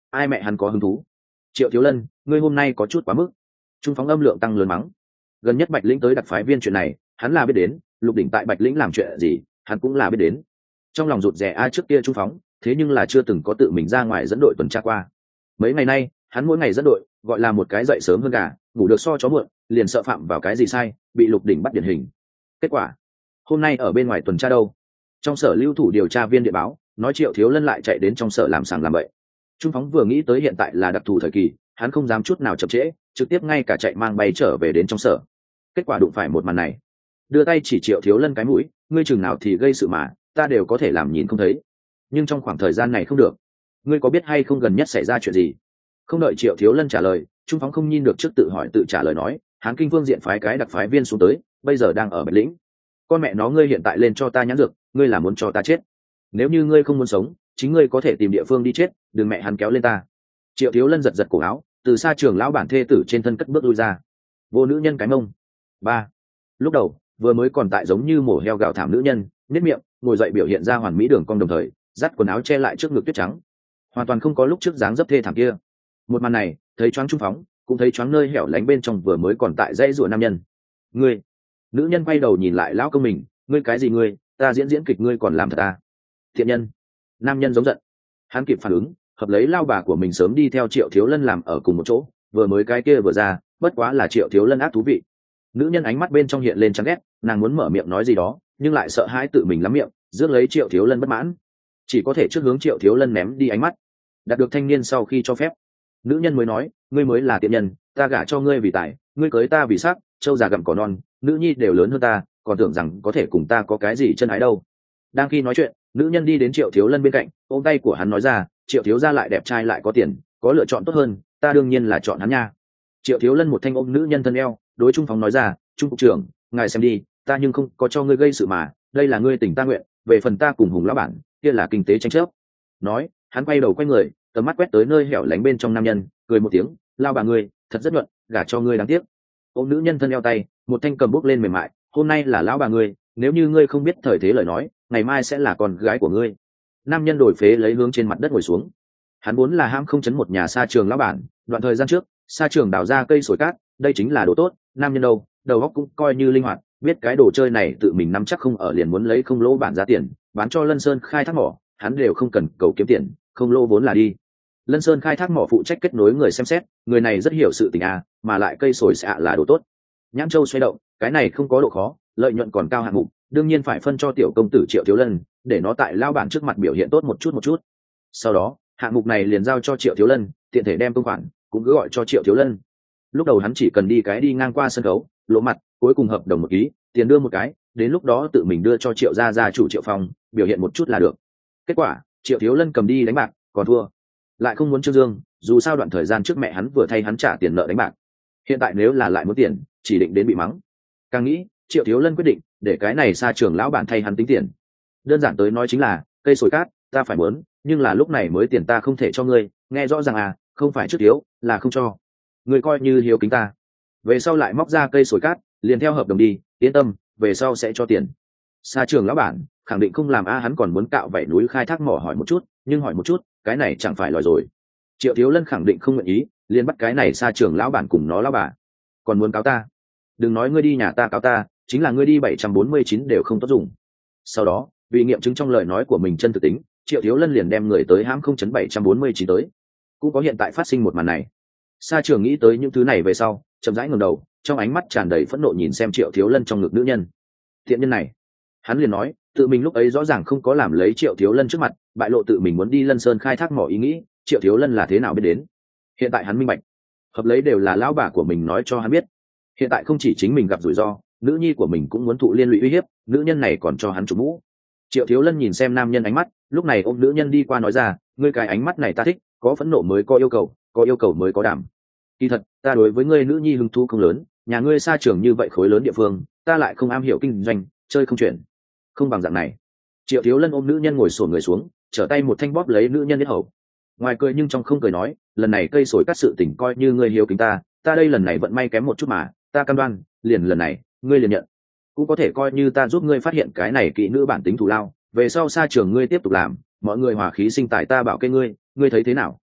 ai mẹ hắn có hứng thú. Triệu Thiếu Lân, ngươi hôm nay có chút quá mức. Trung phóng âm lượng tăng lớn mắng. Gần nhất Bạch Lĩnh tới đặc phái viên chuyện này hắn là biết đến, Lục Đỉnh tại Bạch Lĩnh làm chuyện gì hắn cũng là biết đến. Trong lòng rụt rè trước kia Trung phóng thế nhưng là chưa từng có tự mình ra ngoài dẫn đội tuần tra qua. Mấy ngày nay hắn mỗi ngày dẫn đội gọi là một cái dậy sớm hơn gà, ngủ được so chó muộn, liền sợ phạm vào cái gì sai bị Lục Đỉnh bắt điển hình. Kết quả hôm nay ở bên ngoài tuần tra đâu, trong sở lưu thủ điều tra viên địa báo nói Triệu Thiếu Lân lại chạy đến trong sở làm sàng làm bậy. Trung phóng vừa nghĩ tới hiện tại là đặc thù thời kỳ, hắn không dám chút nào chậm trễ, trực tiếp ngay cả chạy mang bay trở về đến trong sở. Kết quả đụng phải một màn này, đưa tay chỉ Triệu Thiếu Lân cái mũi, ngươi chừng nào thì gây sự mà, ta đều có thể làm nhìn không thấy, nhưng trong khoảng thời gian này không được. Ngươi có biết hay không gần nhất xảy ra chuyện gì? Không đợi Triệu Thiếu Lân trả lời, Trung phóng không nhìn được trước tự hỏi tự trả lời nói, Hán Kinh Vương diện phái cái đặc phái viên xuống tới, bây giờ đang ở Bạch Lĩnh. Con mẹ nó, ngươi hiện tại lên cho ta nhãn dược, ngươi là muốn cho ta chết. Nếu như ngươi không muốn sống, chính ngươi có thể tìm địa phương đi chết, đừng mẹ hắn kéo lên ta. Triệu Thiếu Lân giật giật cổ áo, từ xa trường lão bản thê tử trên thân cất bước lui ra. Vô nữ nhân cái mông. Ba. Lúc đầu vừa mới còn tại giống như mổ heo gạo thảm nữ nhân, nếp miệng ngồi dậy biểu hiện ra hoàn mỹ đường cong, đồng thời dắt quần áo che lại trước ngực tuyết trắng, hoàn toàn không có lúc trước dáng dấp thê thảm kia. Một màn này thấy choáng Trung phóng, cũng thấy choáng nơi hẻo lánh bên trong vừa mới còn tại dãy rủa nam nhân. Ngươi. Nữ nhân quay đầu nhìn lại lão công mình, ngươi cái gì ngươi, ta diễn kịch ngươi còn làm thật à? Thiện nhân. Nam nhân giống giận, hắn kịp phản ứng, hợp lấy lao bà của mình sớm đi theo Triệu Thiếu Lân làm ở cùng một chỗ, vừa mới cái kia vừa ra, bất quá là Triệu Thiếu Lân ác thú vị. Nữ nhân ánh mắt bên trong hiện lên chán ghét, nàng muốn mở miệng nói gì đó, nhưng lại sợ hãi tự mình lắm miệng, rước lấy Triệu Thiếu Lân bất mãn, chỉ có thể trước hướng Triệu Thiếu Lân ném đi ánh mắt. Đạt được thanh niên sau khi cho phép, nữ nhân mới nói, ngươi mới là tiện nhân, ta gả cho ngươi vì tài, ngươi cưới ta vì sắc, trâu già gặm cỏ non, nữ nhi đều lớn hơn ta, còn tưởng rằng có thể cùng ta có cái gì chân ái đâu. Đang khi nói chuyện, nữ nhân đi đến Triệu Thiếu Lân bên cạnh, ôm tay của hắn nói ra, Triệu thiếu gia lại đẹp trai lại có tiền, có lựa chọn tốt hơn, ta đương nhiên là chọn hắn nha. Triệu Thiếu Lân một thanh ôm nữ nhân thân eo, đối Trung phóng nói ra, Trung cục trưởng, ngài xem đi, ta nhưng không có cho ngươi gây sự mà, đây là ngươi tình ta nguyện, về phần ta cùng Hùng lão bản, kia là kinh tế tranh chấp. Nói, hắn quay đầu quay người, tầm mắt quét tới nơi hẻo lánh bên trong nam nhân, cười một tiếng, lao bà ngươi, thật rất nhuận, gả cho ngươi đáng tiếc. Ôm nữ nhân thân eo tay, một thanh cầm bút lên mềm mại, hôm nay là lão bà ngươi, nếu như ngươi không biết thời thế lời nói, ngày mai sẽ là con gái của ngươi. Nam nhân đổi phế lấy hướng trên mặt đất ngồi xuống. Hắn vốn là ham không chấn một nhà sa trường lão bản, đoạn thời gian trước sa trường đào ra cây sồi cát, đây chính là đồ tốt. Nam nhân đâu, đầu óc cũng coi như linh hoạt, biết cái đồ chơi này tự mình nắm chắc không ở, liền muốn lấy không lỗ bản giá tiền bán cho Lân Sơn khai thác mỏ, hắn đều không cần cầu kiếm tiền, không lỗ vốn là đi. Lân Sơn khai thác mỏ phụ trách kết nối người xem xét, người này rất hiểu sự tình mà lại cây sồi xạ là đồ tốt. Nhãn châu xoay động, cái này không có độ khó, lợi nhuận còn cao hạng mục, đương nhiên phải phân cho tiểu công tử Triệu Thiếu Lân, để nó tại lao bản trước mặt biểu hiện tốt một chút. Sau đó hạng mục này liền giao cho Triệu Thiếu Lân, tiện thể đem công khoản cũng cứ gọi cho Triệu Thiếu Lân. Lúc đầu hắn chỉ cần đi ngang qua sân khấu, lộ mặt, cuối cùng hợp đồng một ký, tiền đưa một cái, đến lúc đó tự mình đưa cho Triệu gia chủ Triệu Phong, biểu hiện một chút là được. Kết quả Triệu Thiếu Lân cầm đi đánh bạc, còn thua, lại không muốn Trương Dương, dù sao đoạn thời gian trước mẹ hắn vừa thay hắn trả tiền nợ đánh bạc, hiện tại nếu là lại muốn tiền, chỉ định đến bị mắng. Càng nghĩ, Triệu Thiếu Lân quyết định để cái này sa trường lão bản thay hắn tính tiền. Đơn giản tới nói chính là, cây sồi cát ta phải muốn, nhưng là lúc này mới tiền ta không thể cho ngươi, nghe rõ ràng không phải trước thiếu, là không cho. Ngươi coi như hiếu kính ta, về sau lại móc ra cây sồi cát, liền theo hợp đồng đi, yên tâm, về sau sẽ cho tiền. Sa trường lão bản khẳng định không làm hắn còn muốn cạo vảy núi khai thác mỏ, hỏi một chút, nhưng hỏi một chút, cái này chẳng phải lòi rồi. Triệu Thiếu Lân khẳng định không nguyện ý, liền bắt cái này sa trường lão bản cùng nó lão bà. Còn muốn cáo ta? Đừng nói ngươi đi nhà ta cáo ta, chính là ngươi đi 749 đều không tốt dùng. Sau đó vì nghiệm chứng trong lời nói của mình chân thực tính, Triệu Thiếu Lân liền đem người tới hãm 0.749 tới. Cũng có hiện tại phát sinh một màn này. Sa trường nghĩ tới những thứ này về sau, chậm rãi ngẩng đầu, trong ánh mắt tràn đầy phẫn nộ nhìn xem Triệu Thiếu Lân trong ngực nữ nhân. Thiện nhân này, hắn liền nói, tự mình lúc ấy rõ ràng không có làm lấy Triệu Thiếu Lân trước mặt, bại lộ tự mình muốn đi Lân Sơn khai thác mỏ ý nghĩ, Triệu Thiếu Lân là thế nào biết đến. Hiện tại hắn minh bạch, hợp lấy đều là lão bà của mình nói cho hắn biết. Hiện tại không chỉ chính mình gặp rủi ro, nữ nhi của mình cũng muốn thụ liên lụy uy hiếp, nữ nhân này còn cho hắn chủ mũ. Triệu Thiếu Lân nhìn xem nam nhân ánh mắt, lúc này ôm nữ nhân đi qua nói ra, ngươi cái ánh mắt này ta thích, có phẫn nộ mới có yêu cầu mới có đảm. Kỳ thật ta đối với ngươi nữ nhi hứng thú không lớn, nhà ngươi xa trường như vậy khối lớn địa phương, ta lại không am hiểu kinh doanh, chơi không chuyển, không bằng dạng này. Triệu Thiếu Lân ôm nữ nhân ngồi xổm người xuống, trở tay một thanh bóp lấy nữ nhân đến hầu. Ngoài cười nhưng trong không cười nói, lần này cây sồi cắt sự tình coi như ngươi hiếu kính ta đây lần này vận may kém một chút mà, ta cam đoan, liền lần này ngươi liền nhận, cũng có thể coi như ta giúp ngươi phát hiện cái này kỹ nữ bản tính thù lao, về sau xa trường ngươi tiếp tục làm, mọi người hòa khí sinh tài, ta bảo kê ngươi thấy thế nào?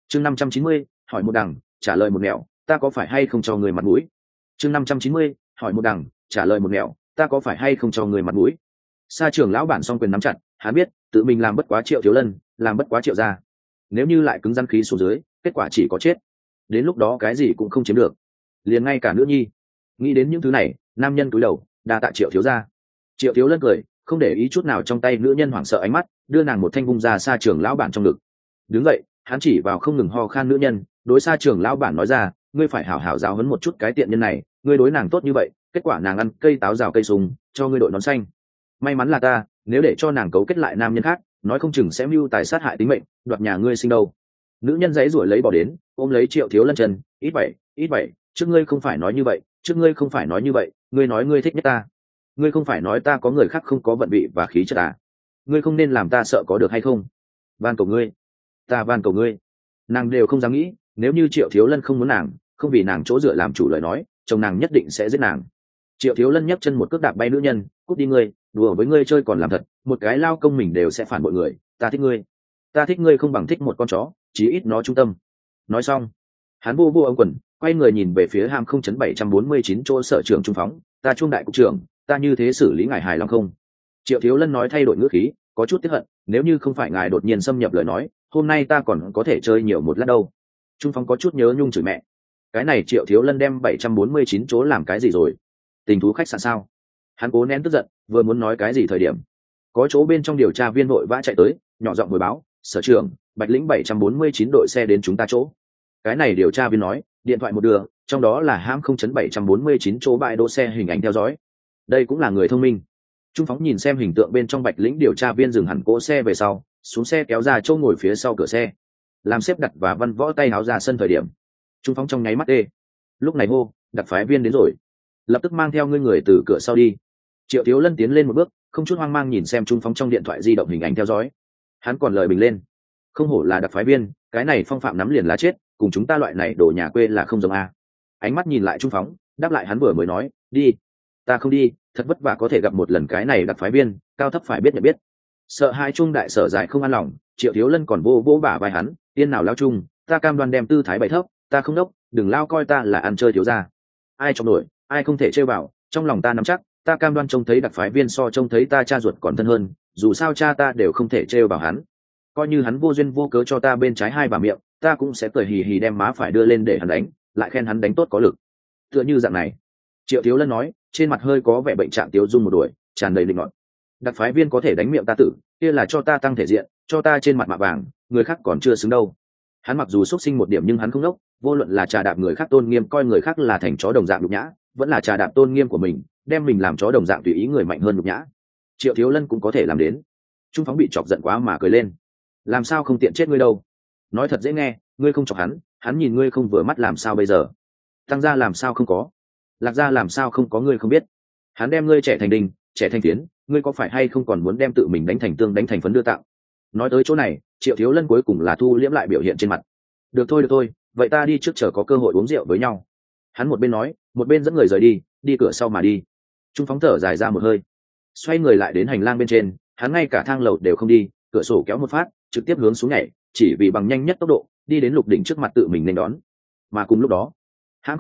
chương 590, hỏi một đằng trả lời một mẹo, ta có phải hay không cho người mặt mũi? chương 590, hỏi một đằng trả lời một mẹo, ta có phải hay không cho người mặt mũi? Sa trưởng lão bản song quyền nắm chặt, hắn biết tự mình làm bất quá Triệu Thiếu Lân, làm bất quá Triệu gia. Nếu như lại cứng rắn khí xuống dưới, kết quả chỉ có chết. Đến lúc đó cái gì cũng không chiếm được, liền ngay cả nữ nhi. Nghĩ đến những thứ này, nam nhân cúi đầu, đa tạ Triệu thiếu gia. Triệu Thiếu Lân cười, không để ý chút nào trong tay nữ nhân hoảng sợ ánh mắt, đưa nàng một thanh vung ra Sa trưởng lão bản trong ngực. Đứng vậy, hắn chỉ vào không ngừng ho khan nữ nhân, đối Sa trưởng lão bản nói ra, ngươi phải hảo hảo giáo huấn một chút cái tiện nhân này, ngươi đối nàng tốt như vậy, kết quả nàng ăn cây táo rào cây súng, cho ngươi đội nón xanh. May mắn là ta, nếu để cho nàng cấu kết lại nam nhân khác, nói không chừng sẽ mưu tài sát hại tính mệnh, đoạt nhà ngươi sinh đâu. Nữ nhân giấy ruổi lấy bỏ đến, ôm lấy Triệu Thiếu Lân chân, ít vậy, trước ngươi không phải nói như vậy, trước ngươi không phải nói như vậy, ngươi nói ngươi thích nhất ta, ngươi không phải nói ta có người khác không có vận vị và khí chất à? Ngươi không nên làm ta sợ có được hay không? Van cầu ngươi, ta van cầu ngươi. Nàng đều không dám nghĩ, nếu như Triệu Thiếu Lân không muốn nàng, không vì nàng chỗ dựa làm chủ lời nói, chồng nàng nhất định sẽ giết nàng. Triệu Thiếu Lân nhấc chân một cước đạp bay nữ nhân, cút đi ngươi, đùa với ngươi chơi còn làm thật, một cái lao công mình đều sẽ phản bội người, ta thích ngươi không bằng thích một con chó, chí ít nó trung tâm. Nói xong, hắn vô vô ống quần, quay người nhìn về phía ham 0.749 chỗ sở trưởng trung phóng, ta trung đại cục trưởng, ta như thế xử lý ngài hài lòng không? Triệu Thiếu Lân nói thay đổi ngữ khí, có chút tiếc hận, nếu như không phải ngài đột nhiên xâm nhập lời nói, hôm nay ta còn có thể chơi nhiều một lát đâu. Trung phóng có chút nhớ nhung chửi mẹ, cái này Triệu Thiếu Lân đem 749 chỗ làm cái gì rồi? Tình thú khách sạn sao? Hắn cố nén tức giận, vừa muốn nói cái gì thời điểm, có chỗ bên trong điều tra viên vội vã chạy tới, nhỏ giọng hồi báo, sở trưởng, Bạch lĩnh 749 đội xe đến chúng ta chỗ. Cái này điều tra viên nói, điện thoại một đường, trong đó là hãm 0.749 chỗ bãi đỗ xe hình ảnh theo dõi. Đây cũng là người thông minh. Trung phóng nhìn xem hình tượng bên trong Bạch lĩnh điều tra viên dừng hẳn cỗ xe về sau, xuống xe kéo ra chỗ ngồi phía sau cửa xe, làm xếp đặt và văn võ tay áo ra sân thời điểm. Trung phóng trong nháy mắt đê. Lúc này hô, đặc phái viên đến rồi, lập tức mang theo ngươi người từ cửa sau đi. Triệu Thiếu Lân tiến lên một bước, không chút hoang mang nhìn xem Trung phóng trong điện thoại di động hình ảnh theo dõi. Hắn còn lời bình lên, không hổ là đặc phái viên, cái này phong phạm nắm liền lá chết, cùng chúng ta loại này đồ nhà quê là không giống a. Ánh mắt nhìn lại Trung phóng, đáp lại hắn vừa mới nói, đi. Ta không đi, thật vất vả có thể gặp một lần cái này đặc phái viên, cao thấp phải biết nhận biết. Sợ hai Trung đại sở dài không an lòng, Triệu Thiếu Lân còn vô vỗ bả vai hắn, tiên nào lao Trung, ta cam đoan đem tư thái bày thấp, ta không đốc, đừng lao coi ta là ăn chơi thiếu gia. Ai trong nổi, ai không thể chơi vào, trong lòng ta nắm chắc, ta cam đoan trông thấy đặc phái viên so trông thấy ta cha ruột còn thân hơn, dù sao cha ta đều không thể trêu vào hắn. Coi như hắn vô duyên vô cớ cho ta bên trái hai bà miệng, ta cũng sẽ cười hì hì đem má phải đưa lên để hắn đánh, lại khen hắn đánh tốt có lực. Tựa như dạng này. Triệu Thiếu Lân nói, trên mặt hơi có vẻ bệnh trạng tiếu dung một đuổi, tràn đầy định ngọn. Đặc phái viên có thể đánh miệng ta tử, kia là cho ta tăng thể diện, cho ta trên mặt mạ vàng, người khác còn chưa xứng đâu. Hắn mặc dù xuất sinh một điểm nhưng hắn không đốc, vô luận là trà đạp người khác tôn nghiêm coi người khác là thành chó đồng dạng nhục nhã, vẫn là trà đạp tôn nghiêm của mình, đem mình làm chó đồng dạng tùy ý người mạnh hơn nhục nhã. Triệu Thiếu Lân cũng có thể làm đến. Trung phóng bị chọc giận quá mà cười lên, làm sao không tiện chết ngươi đâu? Nói thật dễ nghe, ngươi không chọc hắn, hắn nhìn ngươi không vừa mắt làm sao bây giờ? Tăng gia làm sao không có? Lạc gia làm sao không có ngươi không biết? Hắn đem ngươi trẻ thành đình, trẻ thành tiến, ngươi có phải hay không còn muốn đem tự mình đánh thành tương đánh thành phấn đưa tạo? Nói tới chỗ này, Triệu Thiếu Lân cuối cùng là thu liễm lại biểu hiện trên mặt. Được thôi, vậy ta đi trước chờ có cơ hội uống rượu với nhau. Hắn một bên nói, một bên dẫn người rời đi, đi cửa sau mà đi. Trung phóng thở dài ra một hơi, xoay người lại đến hành lang bên trên, hắn ngay cả thang lầu đều không đi, cửa sổ kéo một phát, trực tiếp hướng xuống nhảy, chỉ vì bằng nhanh nhất tốc độ đi đến Lục Đỉnh trước mặt tự mình nên đón. Mà cùng lúc đó, hãng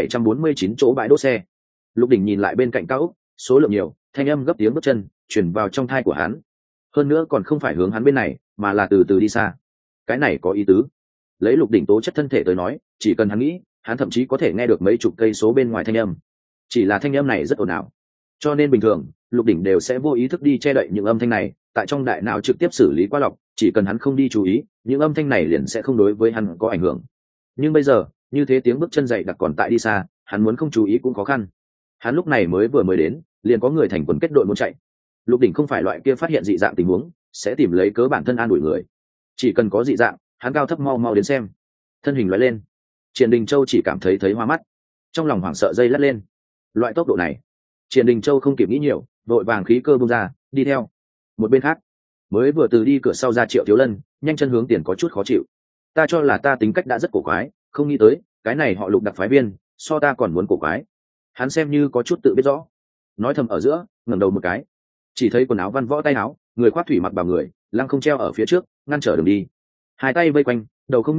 0.749 chỗ bãi đỗ xe. Lục Đỉnh nhìn lại bên cạnh cao ốc, số lượng nhiều, thanh âm gấp tiếng bước chân chuyển vào trong thai của hắn. Hơn nữa còn không phải hướng hắn bên này, mà là từ từ đi xa. Cái này có ý tứ. Lấy Lục Đỉnh tố chất thân thể tới nói, chỉ cần hắn nghĩ, hắn thậm chí có thể nghe được mấy chục cây số bên ngoài thanh âm. Chỉ là thanh âm này rất ồn ào, cho nên bình thường Lục Đỉnh đều sẽ vô ý thức đi che đậy những âm thanh này, tại trong đại não trực tiếp xử lý qua lọc, chỉ cần hắn không đi chú ý, những âm thanh này liền sẽ không đối với hắn có ảnh hưởng. Nhưng bây giờ, như thế tiếng bước chân dậy đặc còn tại đi xa, hắn muốn không chú ý cũng khó khăn. Hắn lúc này vừa mới đến, liền có người thành quần kết đội muốn chạy. Lục Đỉnh không phải loại kia phát hiện dị dạng tình huống sẽ tìm lấy cớ bản thân an ủi người, chỉ cần có dị dạng, hắn cao thấp mau đến xem. Thân hình lóe lên, Triển Đình Châu chỉ cảm thấy hoa mắt, trong lòng hoảng sợ dây lắt lên. Loại tốc độ này, Triển Đình Châu không kịp nghĩ nhiều, vội vàng khí cơ bung ra, đi theo. Một bên khác, mới vừa từ đi cửa sau ra Triệu Thiếu Lân nhanh chân hướng tiền có chút khó chịu. Ta cho là ta tính cách đã rất cổ quái, không nghĩ tới cái này họ Lục đặc phái viên so ta còn muốn cổ quái. Hắn xem như có chút tự biết rõ, nói thầm ở giữa, ngẩng đầu một cái, chỉ thấy quần áo văn võ tay áo, người khoác thủy mặc bào người lăng không treo ở phía trước, ngăn trở đường đi. Hai tay vây quanh, đầu không nhúc ních,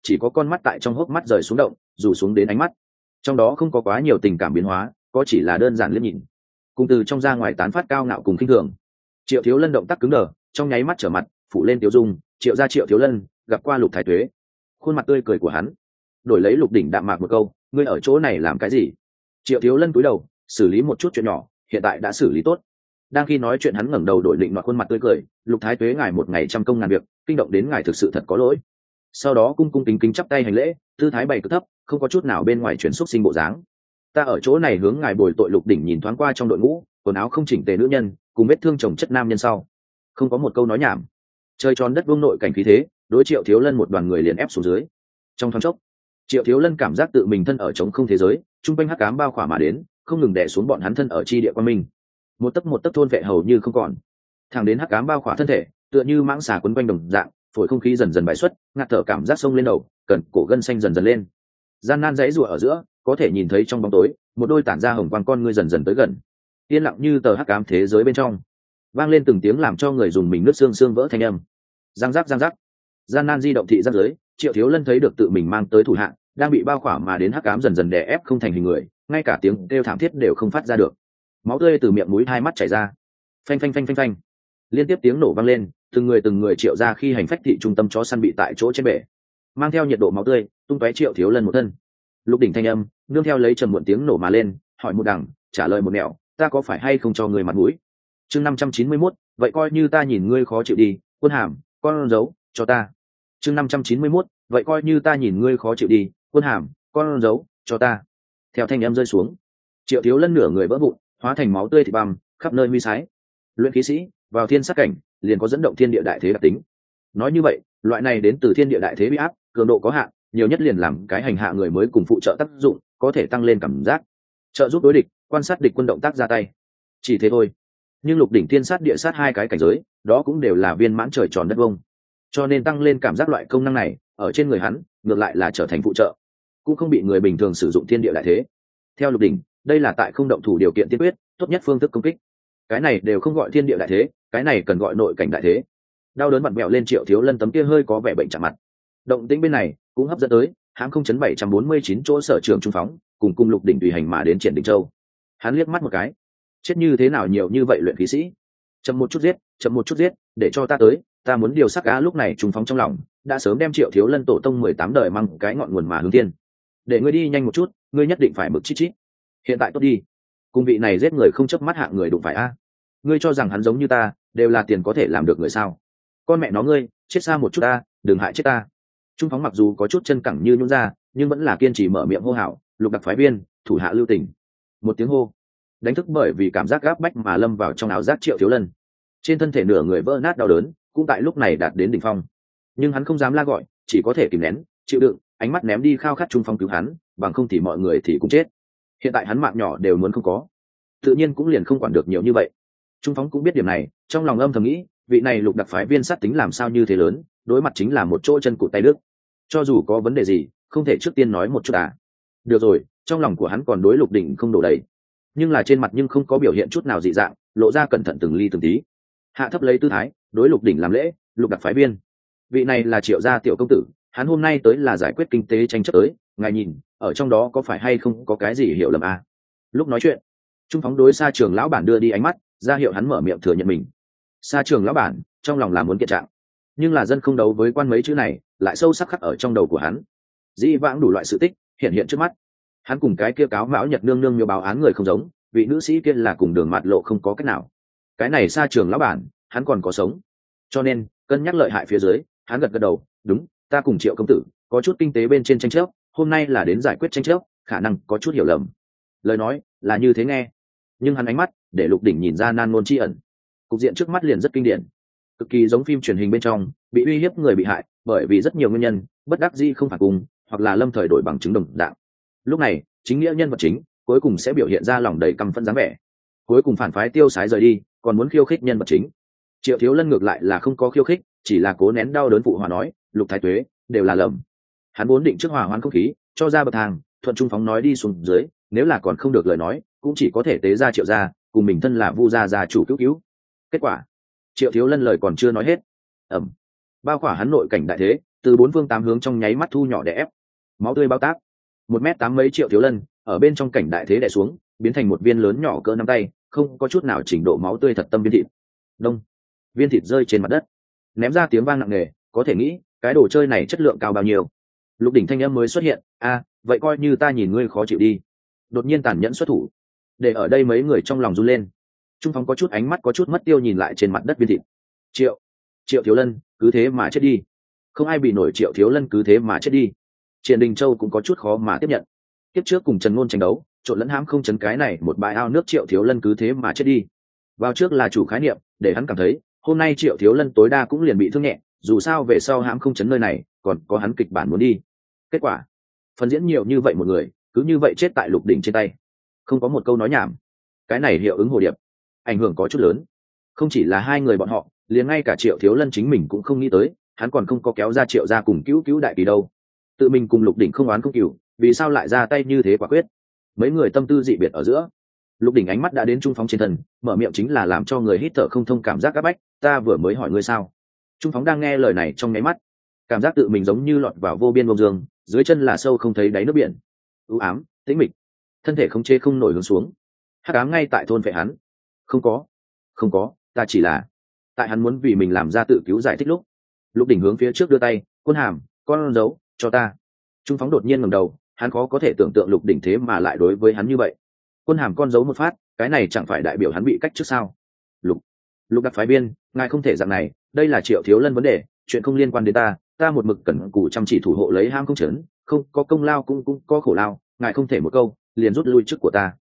chỉ có con mắt tại trong hốc mắt rời xuống động, dù xuống đến ánh mắt, trong đó không có quá nhiều tình cảm biến hóa, có chỉ là đơn giản liếc nhìn cùng từ trong ra ngoài tán phát cao ngạo cùng khinh thường. Triệu Thiếu Lân động tác cứng đờ, trong nháy mắt trở mặt phủ lên Tiêu Dung, Triệu gia Triệu Thiếu Lân gặp qua Lục Thái Tuế. Khuôn mặt tươi cười của hắn đổi lấy Lục Đỉnh đạm mạc một câu, ngươi ở chỗ này làm cái gì? Triệu Thiếu Lân cúi đầu xử lý một chút chuyện nhỏ, hiện tại đã xử lý tốt. Đang khi nói chuyện hắn ngẩng đầu đổi định mặt khuôn mặt tươi cười, Lục Thái Tuế ngài một ngày trăm công ngàn việc, kinh động đến ngài thực sự thật có lỗi. Sau đó cung cung kính kính chắp tay hành lễ, tư thái bày cực thấp, không có chút nào bên ngoài chuyển xúc sinh bộ dáng. Ta ở chỗ này hướng ngài bồi tội. Lục Đỉnh nhìn thoáng qua trong đội ngũ quần áo không chỉnh tề nữ nhân cùng vết thương chồng chất nam nhân sau, không có một câu nói nhảm, chơi tròn đất vương nội cảnh khí thế đối Triệu Thiếu Lân một đoàn người liền ép xuống dưới. Trong thoáng chốc, Triệu Thiếu Lân cảm giác tự mình thân ở trống không thế giới, trung quanh hắc ám bao khỏa mà đến, không ngừng đè xuống bọn hắn thân ở chi địa quan minh, một tấc thôn vệ hầu như không còn. Thẳng đến hắc ám bao khỏa thân thể, tựa như mãng xà quấn quanh đồng dạng, phổi không khí dần dần bài xuất, ngạt thở cảm giác sông lên đầu, cần cổ gân xanh dần dần lên. Gian nan dãy rủa ở giữa, có thể nhìn thấy trong bóng tối, một đôi tản ra hồng quang con ngươi dần dần tới gần. Yên lặng như tờ hắc ám thế giới bên trong, vang lên từng tiếng làm cho người dùng mình nứt xương vỡ thanh âm. Giang giác giang giác. Gian nan di động thị giác giới, Triệu Thiếu Lân thấy được tự mình mang tới thủ hạ đang bị bao khỏa mà đến hắc ám dần dần đè ép không thành hình người, ngay cả tiếng kêu thảm thiết đều không phát ra được. Máu tươi từ miệng mũi hai mắt chảy ra. Phanh phanh phanh phanh phanh. Liên tiếp tiếng nổ vang lên, từng người Triệu ra khi hành phách thị trung tâm chó săn bị tại chỗ trên bể, mang theo nhiệt độ máu tươi tung tóe Triệu Thiếu Lân một thân. Lục Đỉnh thanh âm nương theo lấy trầm muộn tiếng nổ mà lên, hỏi một đằng trả lời một nẻo, ta có phải hay không cho người mặt mũi? Chương 591, vậy coi như ta nhìn ngươi khó chịu đi, Quân Hàm, con dấu cho ta. Chương 591, vậy coi như ta nhìn ngươi khó chịu đi, Quân Hàm, con dấu cho ta. Theo thanh âm rơi xuống, Triệu Thiếu Lân nửa người vỡ vụn, hóa thành máu tươi thịt băm, khắp nơi huy sái. Luyện khí sĩ vào thiên sát cảnh liền có dẫn động thiên địa đại thế đặc tính. Nói như vậy, loại này đến từ thiên địa đại thế uy áp, cường độ có hạn, nhiều nhất liền làm cái hành hạ người mới cùng phụ trợ tác dụng, có thể tăng lên cảm giác, trợ giúp đối địch, quan sát địch quân động tác ra tay. Chỉ thế thôi. Nhưng Lục Đỉnh thiên sát địa sát hai cái cảnh giới, đó cũng đều là viên mãn trời tròn đất vuông. Cho nên tăng lên cảm giác loại công năng này, ở trên người hắn, ngược lại là trở thành phụ trợ, cũng không bị người bình thường sử dụng thiên địa đại thế. Theo Lục Đỉnh, đây là tại không động thủ điều kiện tiên quyết, tốt nhất phương thức công kích. Cái này đều không gọi thiên địa đại thế, cái này cần gọi nội cảnh đại thế. Đau đớn vặn vẹo lên Triệu Thiếu Lân tấm kia hơi có vẻ bệnh chạm mặt. Động tĩnh bên này cũng hấp dẫn tới hãng 0.749 chỗ sở trường trung phóng, cùng Lục Đỉnh tùy hành mà đến Triển Đình Châu. Hắn liếc mắt một cái, chết như thế nào nhiều như vậy luyện khí sĩ, chậm một chút giết, để cho ta tới, ta muốn điều sắc á. Lúc này trung phóng trong lòng đã sớm đem Triệu Thiếu Lân tổ tông 18 đời mang cái ngọn nguồn mà hướng tiên. Để ngươi đi nhanh một chút, ngươi nhất định phải mực chít chít. Hiện tại tốt đi, cùng vị này giết người không chớp mắt hạng người đụng phải a. Ngươi cho rằng hắn giống như ta, đều là tiền có thể làm được người sao? Con mẹ nó ngươi, chết xa một chút ta, đừng hại chết ta. Trung phóng mặc dù có chút chân cẳng như nhũn ra, nhưng vẫn là kiên trì mở miệng hô hào, Lục đặc phái viên, thủ hạ lưu tình. Một tiếng hô, đánh thức bởi vì cảm giác gáp bách mà lâm vào trong áo giác Triệu Thiếu Lân. Trên thân thể nửa người vỡ nát đau đớn, cũng tại lúc này đạt đến đỉnh phong. Nhưng hắn không dám la gọi, chỉ có thể kìm nén, chịu đựng, ánh mắt ném đi khao khát Trung phong cứu hắn, bằng không thì mọi người thì cũng chết. Hiện tại hắn mạng nhỏ đều muốn không có, tự nhiên cũng liền không quản được nhiều như vậy. Trung phóng cũng biết điểm này, trong lòng âm thầm nghĩ, vị này Lục đặc phái viên sát tính làm sao như thế lớn, đối mặt chính là một chỗ chân cụt tay đứt. Cho dù có vấn đề gì, không thể trước tiên nói một chút à? Được rồi, trong lòng của hắn còn đối Lục Đỉnh không đổ đầy, nhưng là trên mặt nhưng không có biểu hiện chút nào dị dạng, lộ ra cẩn thận từng ly từng tí. Hạ thấp lấy tư thái, đối Lục Đỉnh làm lễ, Lục đặc phái viên, vị này là Triệu gia tiểu công tử, hắn hôm nay tới là giải quyết kinh tế tranh chấp tới, ngài nhìn, ở trong đó có phải hay không có cái gì hiểu lầm à? Lúc nói chuyện, Trung phóng đối Sa Trường lão bản đưa đi ánh mắt, ra hiệu hắn mở miệng thừa nhận mình. Sa Trường lão bản trong lòng là muốn kiện trạng, nhưng là dân không đấu với quan mấy chữ này lại sâu sắc khắc ở trong đầu của hắn. Dĩ vãng đủ loại sự tích hiện trước mắt, hắn cùng cái kia cáo mão nhật nương nương miêu báo án người không giống, vị nữ sĩ kia là cùng đường mạt lộ không có cách nào. Cái này Sa Trường lão bản hắn còn có sống, cho nên cân nhắc lợi hại phía dưới, hắn gật đầu, đúng, ta cùng Triệu công tử có chút kinh tế bên trên tranh chấp, hôm nay là đến giải quyết tranh chấp, khả năng có chút hiểu lầm. Lời nói là như thế nghe, nhưng hắn ánh mắt để Lục Đỉnh nhìn ra nan ngôn chi ẩn. Cục diện trước mắt liền rất kinh điển, cực kỳ giống phim truyền hình bên trong bị uy hiếp người bị hại bởi vì rất nhiều nguyên nhân bất đắc dĩ không phản cùng, hoặc là lâm thời đổi bằng chứng đồng dạng. Lúc này chính nghĩa nhân vật chính cuối cùng sẽ biểu hiện ra lòng đầy căm phẫn dáng vẻ, cuối cùng phản phái tiêu sái rời đi, còn muốn khiêu khích nhân vật chính. Triệu Thiếu Lân ngược lại là không có khiêu khích, chỉ là cố nén đau đớn phụ hòa nói, Lục Thái Tuế đều là lầm. Hắn vốn định trước hòa hoãn không khí, cho ra bậc thang, thuận trung phóng nói đi xuống dưới, nếu là còn không được lời nói, cũng chỉ có thể tế ra Triệu gia, cùng mình thân là Vu gia chủ cứu. Kết quả, Triệu Thiếu Lân lời còn chưa nói hết, bao khỏa hắn nội cảnh đại thế từ bốn phương tám hướng trong nháy mắt thu nhỏ đè ép, máu tươi bao tác. 1m8 mấy triệu thiếu lân ở bên trong cảnh đại thế đè xuống, biến thành một viên lớn nhỏ cỡ nắm tay, không có chút nào trình độ máu tươi thật tâm viên thịt. Đông, viên thịt rơi trên mặt đất, ném ra tiếng vang nặng nề. Có thể nghĩ cái đồ chơi này chất lượng cao bao nhiêu. Lục Đỉnh thanh âm mới xuất hiện, vậy coi như ta nhìn ngươi khó chịu đi. Đột nhiên tàn nhẫn xuất thủ, để ở đây mấy người trong lòng run lên. Trung Phóng có chút ánh mắt có chút mất tiêu nhìn lại trên mặt đất viên thịt. Triệu Thiếu Lân cứ thế mà chết đi. Không ai bị nổi Triệu Thiếu Lân cứ thế mà chết đi. Triển Đình Châu cũng có chút khó mà tiếp nhận. Tiếp trước cùng Trần Ngôn tranh đấu, trộn lẫn hãm không chấn cái này một bãi ao nước Triệu Thiếu Lân cứ thế mà chết đi. Vào trước là chủ khái niệm, để hắn cảm thấy hôm nay Triệu Thiếu Lân tối đa cũng liền bị thương nhẹ, dù sao về sau hãm không chấn nơi này còn có hắn kịch bản muốn đi. Kết quả phần diễn nhiều như vậy một người cứ như vậy chết tại Lục Đỉnh trên tay, không có một câu nói nhảm. Cái này hiệu ứng hồ điệp, ảnh hưởng có chút lớn. Không chỉ là hai người bọn họ, liền ngay cả Triệu Thiếu Lân chính mình cũng không nghĩ tới, hắn còn không có kéo ra Triệu ra cùng cứu đại kỳ đâu. Tự mình cùng Lục Đỉnh không oán không cừu, vì sao lại ra tay như thế quả quyết. Mấy người tâm tư dị biệt ở giữa, Lục Đỉnh ánh mắt đã đến Trung Phóng trên thân, mở miệng chính là làm cho người hít thở không thông cảm giác áp bách. Ta vừa mới hỏi ngươi sao? Trung Phóng đang nghe lời này trong nháy mắt, cảm giác tự mình giống như lọt vào vô biên vô dương, dưới chân là sâu không thấy đáy nước biển, u ám tĩnh mịch, thân thể không chế không nổi hướng xuống. Hắc ám ngay tại thôn vệ hắn. Không có, ta chỉ là tại hắn muốn vì mình làm ra tự cứu giải thích lúc, Lục Đỉnh hướng phía trước đưa tay, quân hàm, con dấu cho ta. Trung Phóng đột nhiên ngẩng đầu, hắn khó có thể tưởng tượng Lục Đỉnh thế mà lại đối với hắn như vậy. Quân hàm con dấu một phát, cái này chẳng phải đại biểu hắn bị cách trước sao? Lục đặc phái viên, ngài không thể dạng này, đây là Triệu Thiếu Lân vấn đề, chuyện không liên quan đến ta một mực cẩn cù chăm chỉ thủ hộ lấy ham không chấn, không có công lao cũng có khổ lao, ngài không thể một câu liền rút lui chức của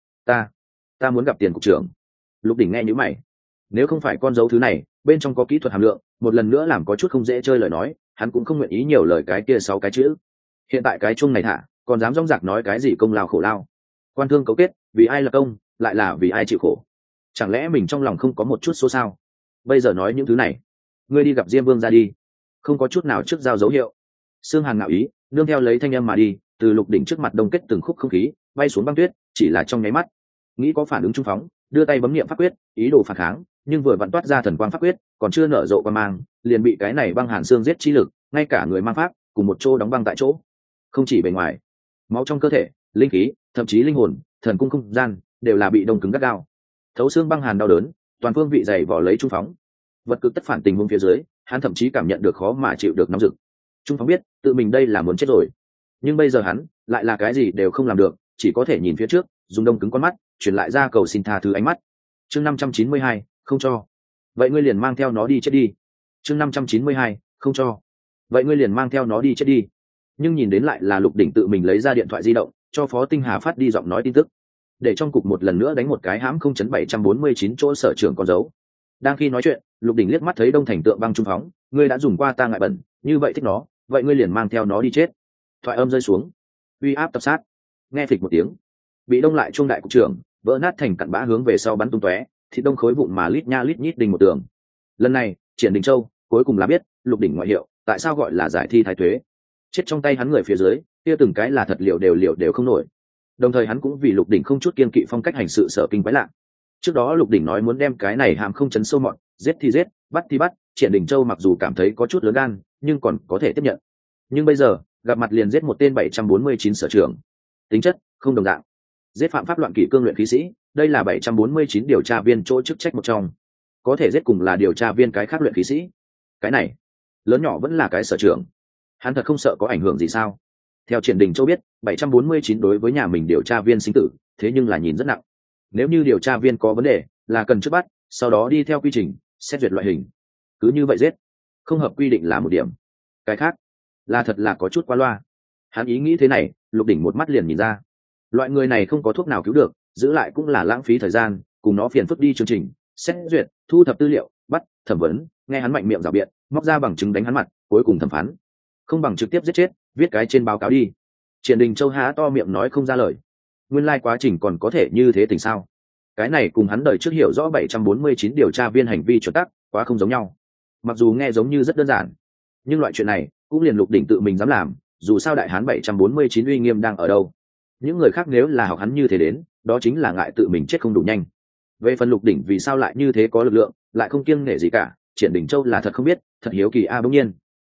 ta muốn gặp Tiền cục trưởng. Lục Đỉnh nghe nhíu mày, nếu không phải con dấu thứ này bên trong có kỹ thuật hàm lượng, một lần nữa làm có chút không dễ chơi lời nói, hắn cũng không nguyện ý nhiều lời cái kia 6 cái chữ. Hiện tại cái chung này thả, còn dám rong rạc nói cái gì công lao khổ lao? Quan thương cấu kết, vì ai lập công, lại là vì ai chịu khổ? Chẳng lẽ mình trong lòng không có một chút số sao? Bây giờ nói những thứ này, ngươi đi gặp Diêm Vương ra đi. Không có chút nào trước giao dấu hiệu. Sương Hàn ngạo ý, nương theo lấy thanh âm mà đi, từ Lục Đỉnh trước mặt đông kết từng khúc không khí, bay xuống băng tuyết, chỉ là trong nháy mắt. Nghĩ có phản ứng Trung Phóng, đưa tay bấm niệm pháp quyết, ý đồ phản kháng, nhưng vừa vặn toát ra thần quang pháp quyết, còn chưa nở rộ quang mang, liền bị cái này băng hàn xương giết chi lực, ngay cả người mang pháp, cùng một chỗ đóng băng tại chỗ. Không chỉ bề ngoài, máu trong cơ thể, linh khí, thậm chí linh hồn, thần cung không gian, đều là bị đông cứng gắt gao. Thấu xương băng hàn đau đớn, toàn phương vị dày vỏ lấy Trung Phóng. Vật cực tất phản tình huống phía dưới, hắn thậm chí cảm nhận được khó mà chịu được nóng rực. Trung Phóng biết tự mình đây là muốn chết rồi, nhưng bây giờ hắn lại là cái gì đều không làm được, chỉ có thể nhìn phía trước, dùng đông cứng con mắt truyền lại ra cầu xin tha thứ ánh mắt. Chương 592, không cho, vậy ngươi liền mang theo nó đi chết đi. Chương 592, không cho, vậy ngươi liền mang theo nó đi chết đi. Nhưng nhìn đến lại là Lục Đỉnh tự mình lấy ra điện thoại di động, cho Phó Tinh Hà phát đi giọng nói tin tức, để trong cục một lần nữa đánh một cái hãm không chấn 749 chỗ sở trưởng con dấu. Đang khi nói chuyện, Lục Đỉnh liếc mắt thấy Đông Thành Tượng băng Trung Phóng, ngươi đã dùng qua ta ngại bẩn, như vậy thích nó, vậy ngươi liền mang theo nó đi chết. Thoại âm rơi xuống, uy áp tập sát. Nghe phịch một tiếng, bị đông lại trung đại cục trưởng, vỡ nát thành cặn bã hướng về sau bắn tung tóe, thịt đông khối vụn mà lít nha lít nhít đinh một tường. Lần này, Triển Đình Châu cuối cùng là biết Lục Đỉnh ngoại hiệu tại sao gọi là giải thi thái thuế. Chết trong tay hắn người phía dưới, kia từng cái là thật liệu đều không nổi. Đồng thời hắn cũng vì Lục Đỉnh không chút kiên kỵ phong cách hành sự sở kinh quái lạ. Trước đó Lục Đỉnh nói muốn đem cái này hàm không chấn sâu mọt, giết thì giết, bắt thì bắt, Triển Đình Châu mặc dù cảm thấy có chút lớn gan, nhưng còn có thể tiếp nhận. Nhưng bây giờ, gặp mặt liền giết một tên 749 sở trưởng, tính chất không đồng dạng. Giết phạm pháp loạn kỷ cương luyện khí sĩ, đây là 749 điều tra viên chỗ chức trách một trong. Có thể giết cùng là điều tra viên cái khác luyện khí sĩ. Cái này, lớn nhỏ vẫn là cái sở trưởng. Hắn thật không sợ có ảnh hưởng gì sao? Theo Triển Đình Châu biết, 749 đối với nhà mình điều tra viên sinh tử, thế nhưng là nhìn rất nặng. Nếu như điều tra viên có vấn đề, là cần trước bắt, sau đó đi theo quy trình, xét duyệt loại hình. Cứ như vậy giết, không hợp quy định là một điểm. Cái khác, là thật là có chút quá loa. Hắn ý nghĩ thế này, Lục Đỉnh một mắt liền nhìn ra. Loại người này không có thuốc nào cứu được, giữ lại cũng là lãng phí thời gian, cùng nó phiền phức đi chương trình, xét duyệt, thu thập tư liệu, bắt, thẩm vấn, nghe hắn mạnh miệng rào biện, móc ra bằng chứng đánh hắn mặt, cuối cùng thẩm phán. Không bằng trực tiếp giết chết, viết cái trên báo cáo đi. Triển Đình Châu há to miệng nói không ra lời. Nguyên lai quá trình còn có thể như thế tình sao? Cái này cùng hắn đời trước hiểu rõ 749 điều tra viên hành vi chuẩn tắc, quá không giống nhau. Mặc dù nghe giống như rất đơn giản, nhưng loại chuyện này cũng liền Lục Đỉnh tự mình dám làm, dù sao đại hán 749 uy nghiêm đang ở đâu. Những người khác nếu là học hắn như thế đến, đó chính là ngại tự mình chết không đủ nhanh. Về phần Lục Đỉnh vì sao lại như thế có lực lượng, lại không kiêng nể gì cả, Triển Đình Châu là thật không biết, thật hiếu kỳ bỗng nhiên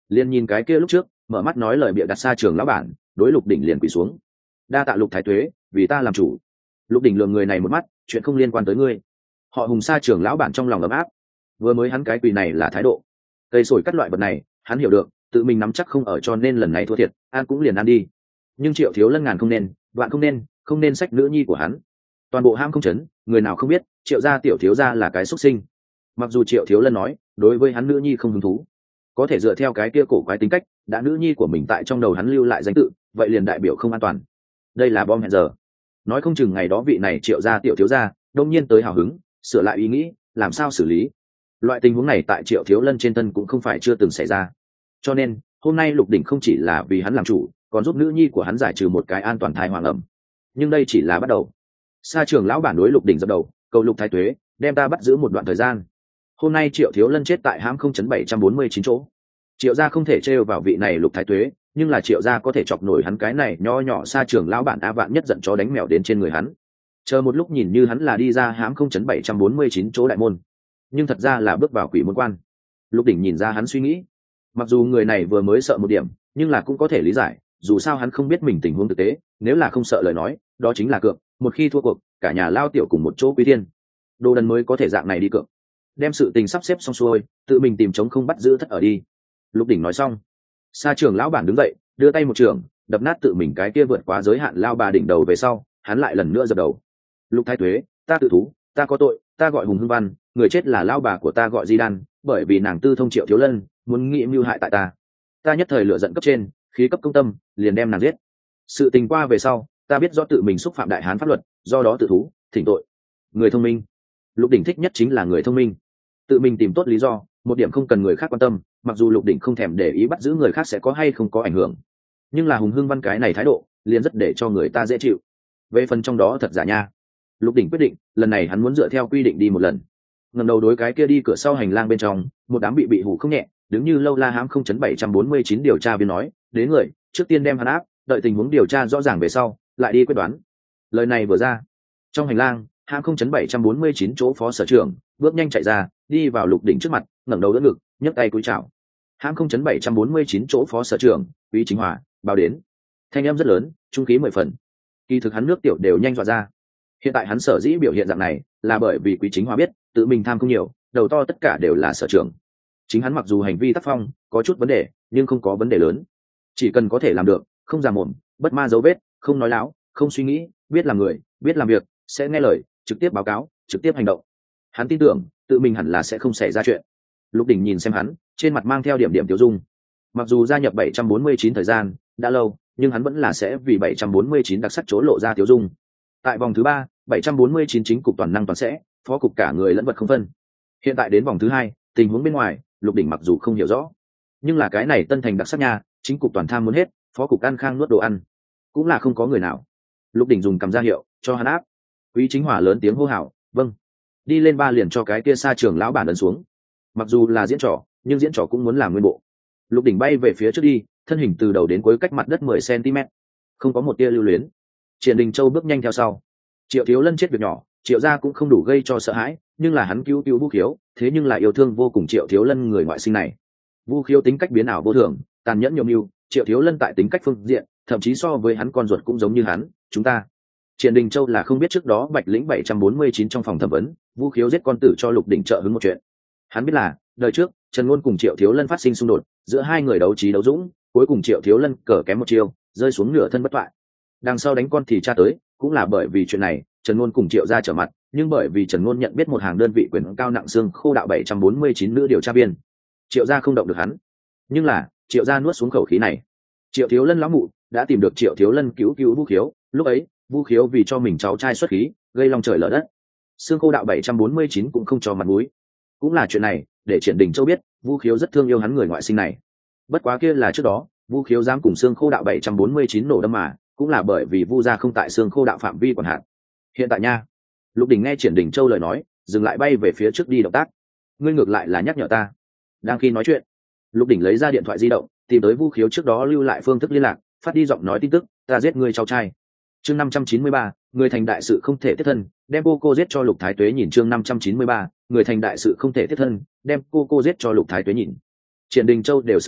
liền nhìn cái kia lúc trước mở mắt nói lời bịa đặt xa trường lão bản, đối Lục Đỉnh liền quỳ xuống. Đa tạ Lục thái tuế, vì ta làm chủ. Lục Đỉnh lườm người này một mắt, chuyện không liên quan tới ngươi. Họ Hùng xa trường lão bản trong lòng ấm áp. Vừa mới hắn cái quỳ này là thái độ. Cây sồi cắt loại vật này, hắn hiểu được, tự mình nắm chắc không ở, cho nên lần này thua thiệt, an cũng liền ăn đi. Nhưng Triệu Thiếu Lân ngàn không nên, vạn không nên sách nữ nhi của hắn. Toàn bộ ham không chấn, người nào không biết, Triệu gia tiểu thiếu gia là cái xuất sinh. Mặc dù Triệu Thiếu Lân nói, đối với hắn nữ nhi không hứng thú, có thể dựa theo cái kia cổ quái tính cách, đã nữ nhi của mình tại trong đầu hắn lưu lại danh tự, vậy liền đại biểu không an toàn. Đây là bom hẹn giờ. Nói không chừng ngày đó vị này Triệu gia tiểu thiếu gia đông nhiên tới hào hứng, sửa lại ý nghĩ, làm sao xử lý. Loại tình huống này tại Triệu Thiếu Lân trên thân cũng không phải chưa từng xảy ra. Cho nên hôm nay Lục Đỉnh không chỉ là vì hắn làm chủ, còn giúp nữ nhi của hắn giải trừ một cái an toàn thai hoàng ẩm. Nhưng đây chỉ là bắt đầu. Sa trường lão bản đối Lục Đỉnh dập đầu, cầu Lục thái tuế đem ta bắt giữ một đoạn thời gian. Hôm nay Triệu Thiếu Lân chết tại hãm 0.749 chỗ. Triệu gia không thể trêu vào vị này Lục thái tuế, nhưng là Triệu gia có thể chọc nổi hắn cái này nho nhỏ Sa trường lão bản a vạn nhất giận chó đánh mèo đến trên người hắn. Chờ một lúc nhìn như hắn là đi ra hãm 0.749 chỗ đại môn, nhưng thật ra là bước vào quỷ môn quan. Lục Đỉnh nhìn ra hắn suy nghĩ. Mặc dù người này vừa mới sợ một điểm, nhưng là cũng có thể lý giải, dù sao hắn không biết mình tình huống thực tế, nếu là không sợ lời nói, đó chính là cược, một khi thua cuộc, cả nhà lao tiểu cùng một chỗ quý thiên. Đồ đần mới có thể dạng này đi cược. Đem sự tình sắp xếp xong xuôi, tự mình tìm chống không bắt giữ thất ở đi. Lục Đỉnh nói xong, Sa trường lão bản đứng dậy, đưa tay một trường, đập nát tự mình cái kia vượt quá giới hạn lao bà đỉnh đầu về sau, hắn lại lần nữa dập đầu. Lục thái tuế, ta tự thú, ta có tội, ta gọi Hùng Hưng Văn, người chết là lao bà của ta gọi Di Đan, bởi vì nàng tư thông Triệu Thiếu Lân, muốn nghĩ mưu hại tại ta nhất thời lựa giận cấp trên, khí cấp công tâm, liền đem nàng giết. Sự tình qua về sau, ta biết rõ tự mình xúc phạm đại hán pháp luật, do đó tự thú, thỉnh tội. Người thông minh. Lục Đỉnh thích nhất chính là người thông minh. Tự mình tìm tốt lý do, một điểm không cần người khác quan tâm, mặc dù Lục Đỉnh không thèm để ý bắt giữ người khác sẽ có hay không có ảnh hưởng, nhưng là Hùng Hưng Văn cái này thái độ, liền rất để cho người ta dễ chịu. Về phần trong đó thật giả nha. Lục Đỉnh quyết định, lần này hắn muốn dựa theo quy định đi một lần. Ngẩng đầu đối cái kia đi cửa sau hành lang bên trong, một đám bị hủ không nhẹ, đứng như lâu la hãm 0.749 điều tra viên nói, đến người, trước tiên đem hắn áp, đợi tình huống điều tra rõ ràng về sau, lại đi quyết đoán. Lời này vừa ra, trong hành lang, hãm 0.749 chỗ phó sở trưởng, bước nhanh chạy ra, đi vào Lục Đỉnh trước mặt, ngẩng đầu đỡ ngực, nhấc tay cúi chào. Hãm 0.749 chỗ phó sở trưởng, Quý Chính Hòa, báo đến. Thanh âm rất lớn, trung khí 10 phần. Kỳ thực hắn nước tiểu đều nhanh dọa ra. Hiện tại hắn sở dĩ biểu hiện dạng này, là bởi vì Quý Chính Hòa biết, tự mình tham không nhiều, đầu to tất cả đều là sở trưởng. Chính hắn mặc dù hành vi tác phong có chút vấn đề, nhưng không có vấn đề lớn. Chỉ cần có thể làm được, không già mồm, bất ma dấu vết, không nói láo, không suy nghĩ, biết làm người, biết làm việc, sẽ nghe lời, trực tiếp báo cáo, trực tiếp hành động. Hắn tin tưởng, tự mình hẳn là sẽ không xảy ra chuyện. Lục Đỉnh nhìn xem hắn, trên mặt mang theo điểm tiêu dung. Mặc dù gia nhập 749 thời gian đã lâu, nhưng hắn vẫn là sẽ vì 749 đặc sắc chỗ lộ ra tiêu dung. Tại vòng thứ 3, 749 chính cục toàn năng toàn sẽ, phó cục cả người lẫn vật không phân. Hiện tại đến vòng thứ 2, tình huống bên ngoài, Lục Đỉnh mặc dù không hiểu rõ, nhưng là cái này tân thành đặc sắc nha, chính cục toàn tham muốn hết, phó cục ăn khang nuốt đồ ăn, cũng là không có người nào. Lục Đỉnh dùng cầm ra hiệu cho hắn áp. Quý Chính Hòa lớn tiếng hô hào, vâng. Đi lên ba liền cho cái kia Sa trường lão bản ấn xuống. Mặc dù là diễn trò, nhưng diễn trò cũng muốn làm nguyên bộ. Lục Đỉnh bay về phía trước đi, thân hình từ đầu đến cuối cách mặt đất 10 cm, không có một tia lưu luyến. Triển Đình Châu bước nhanh theo sau. Triệu Thiếu Lân chết việc nhỏ, Triệu gia cũng không đủ gây cho sợ hãi, nhưng là hắn cứu Vu Khiếu, thế nhưng lại yêu thương vô cùng Triệu Thiếu Lân người ngoại sinh này. Vu Khiếu tính cách biến ảo vô thường, tàn nhẫn nhiều mưu, Triệu Thiếu Lân tại tính cách phương diện, thậm chí so với hắn con ruột cũng giống như hắn. Chúng ta, Triển Đình Châu là không biết trước đó Bạch Lĩnh 749 trong phòng thẩm vấn, Vu Khiếu giết con tử cho Lục Đỉnh trợ hứng một chuyện. Hắn biết là, đời trước, Trần Ngôn cùng Triệu Thiếu Lân phát sinh xung đột, giữa hai người đấu trí đấu dũng, cuối cùng Triệu Thiếu Lân cờ kém một chiêu, rơi xuống nửa thân bất toại. Đằng sau đánh con thì cha tới, cũng là bởi vì chuyện này, Trần Ngôn cùng Triệu gia trở mặt, nhưng bởi vì Trần Ngôn nhận biết một hàng đơn vị quyền cao nặng xương khô đạo 749 nữ điều tra viên, Triệu gia không động được hắn. Nhưng là, Triệu gia nuốt xuống khẩu khí này. Triệu Thiếu Lân lão mụ đã tìm được Triệu Thiếu Lân cứu Vu Khiếu, lúc ấy, Vu Khiếu vì cho mình cháu trai xuất khí, gây long trời lở đất. Xương khô đạo 749 cũng không cho mặt mũi. Cũng là chuyện này, để Triển Đình Châu biết, Vu Khiếu rất thương yêu hắn người ngoại sinh này. Bất quá kia là trước đó, Vu Khiếu dám cùng xương khô đạo 749 nổ đâm mà, cũng là bởi vì Vu gia không tại xương khô đạo phạm vi quản hạt. Hiện tại nha, Lục Đỉnh nghe Triển Đình Châu lời nói, dừng lại bay về phía trước đi động tác. Ngươi ngược lại là nhắc nhở ta. Đang khi nói chuyện, Lục Đỉnh lấy ra điện thoại di động, tìm tới Vu Khiếu trước đó lưu lại phương thức liên lạc, phát đi giọng nói tin tức, ta giết ngươi cháu trai. Chương 593, người thành đại sự không thể tiếp thân, đem cô giết cho Lục Thái Tuế nhìn. Chương 593, người thành đại sự không thể tiếp thân, đem cô giết cho Lục Thái Tuế nhìn. Triển Đình Châu đều sửng sốt,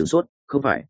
không phải.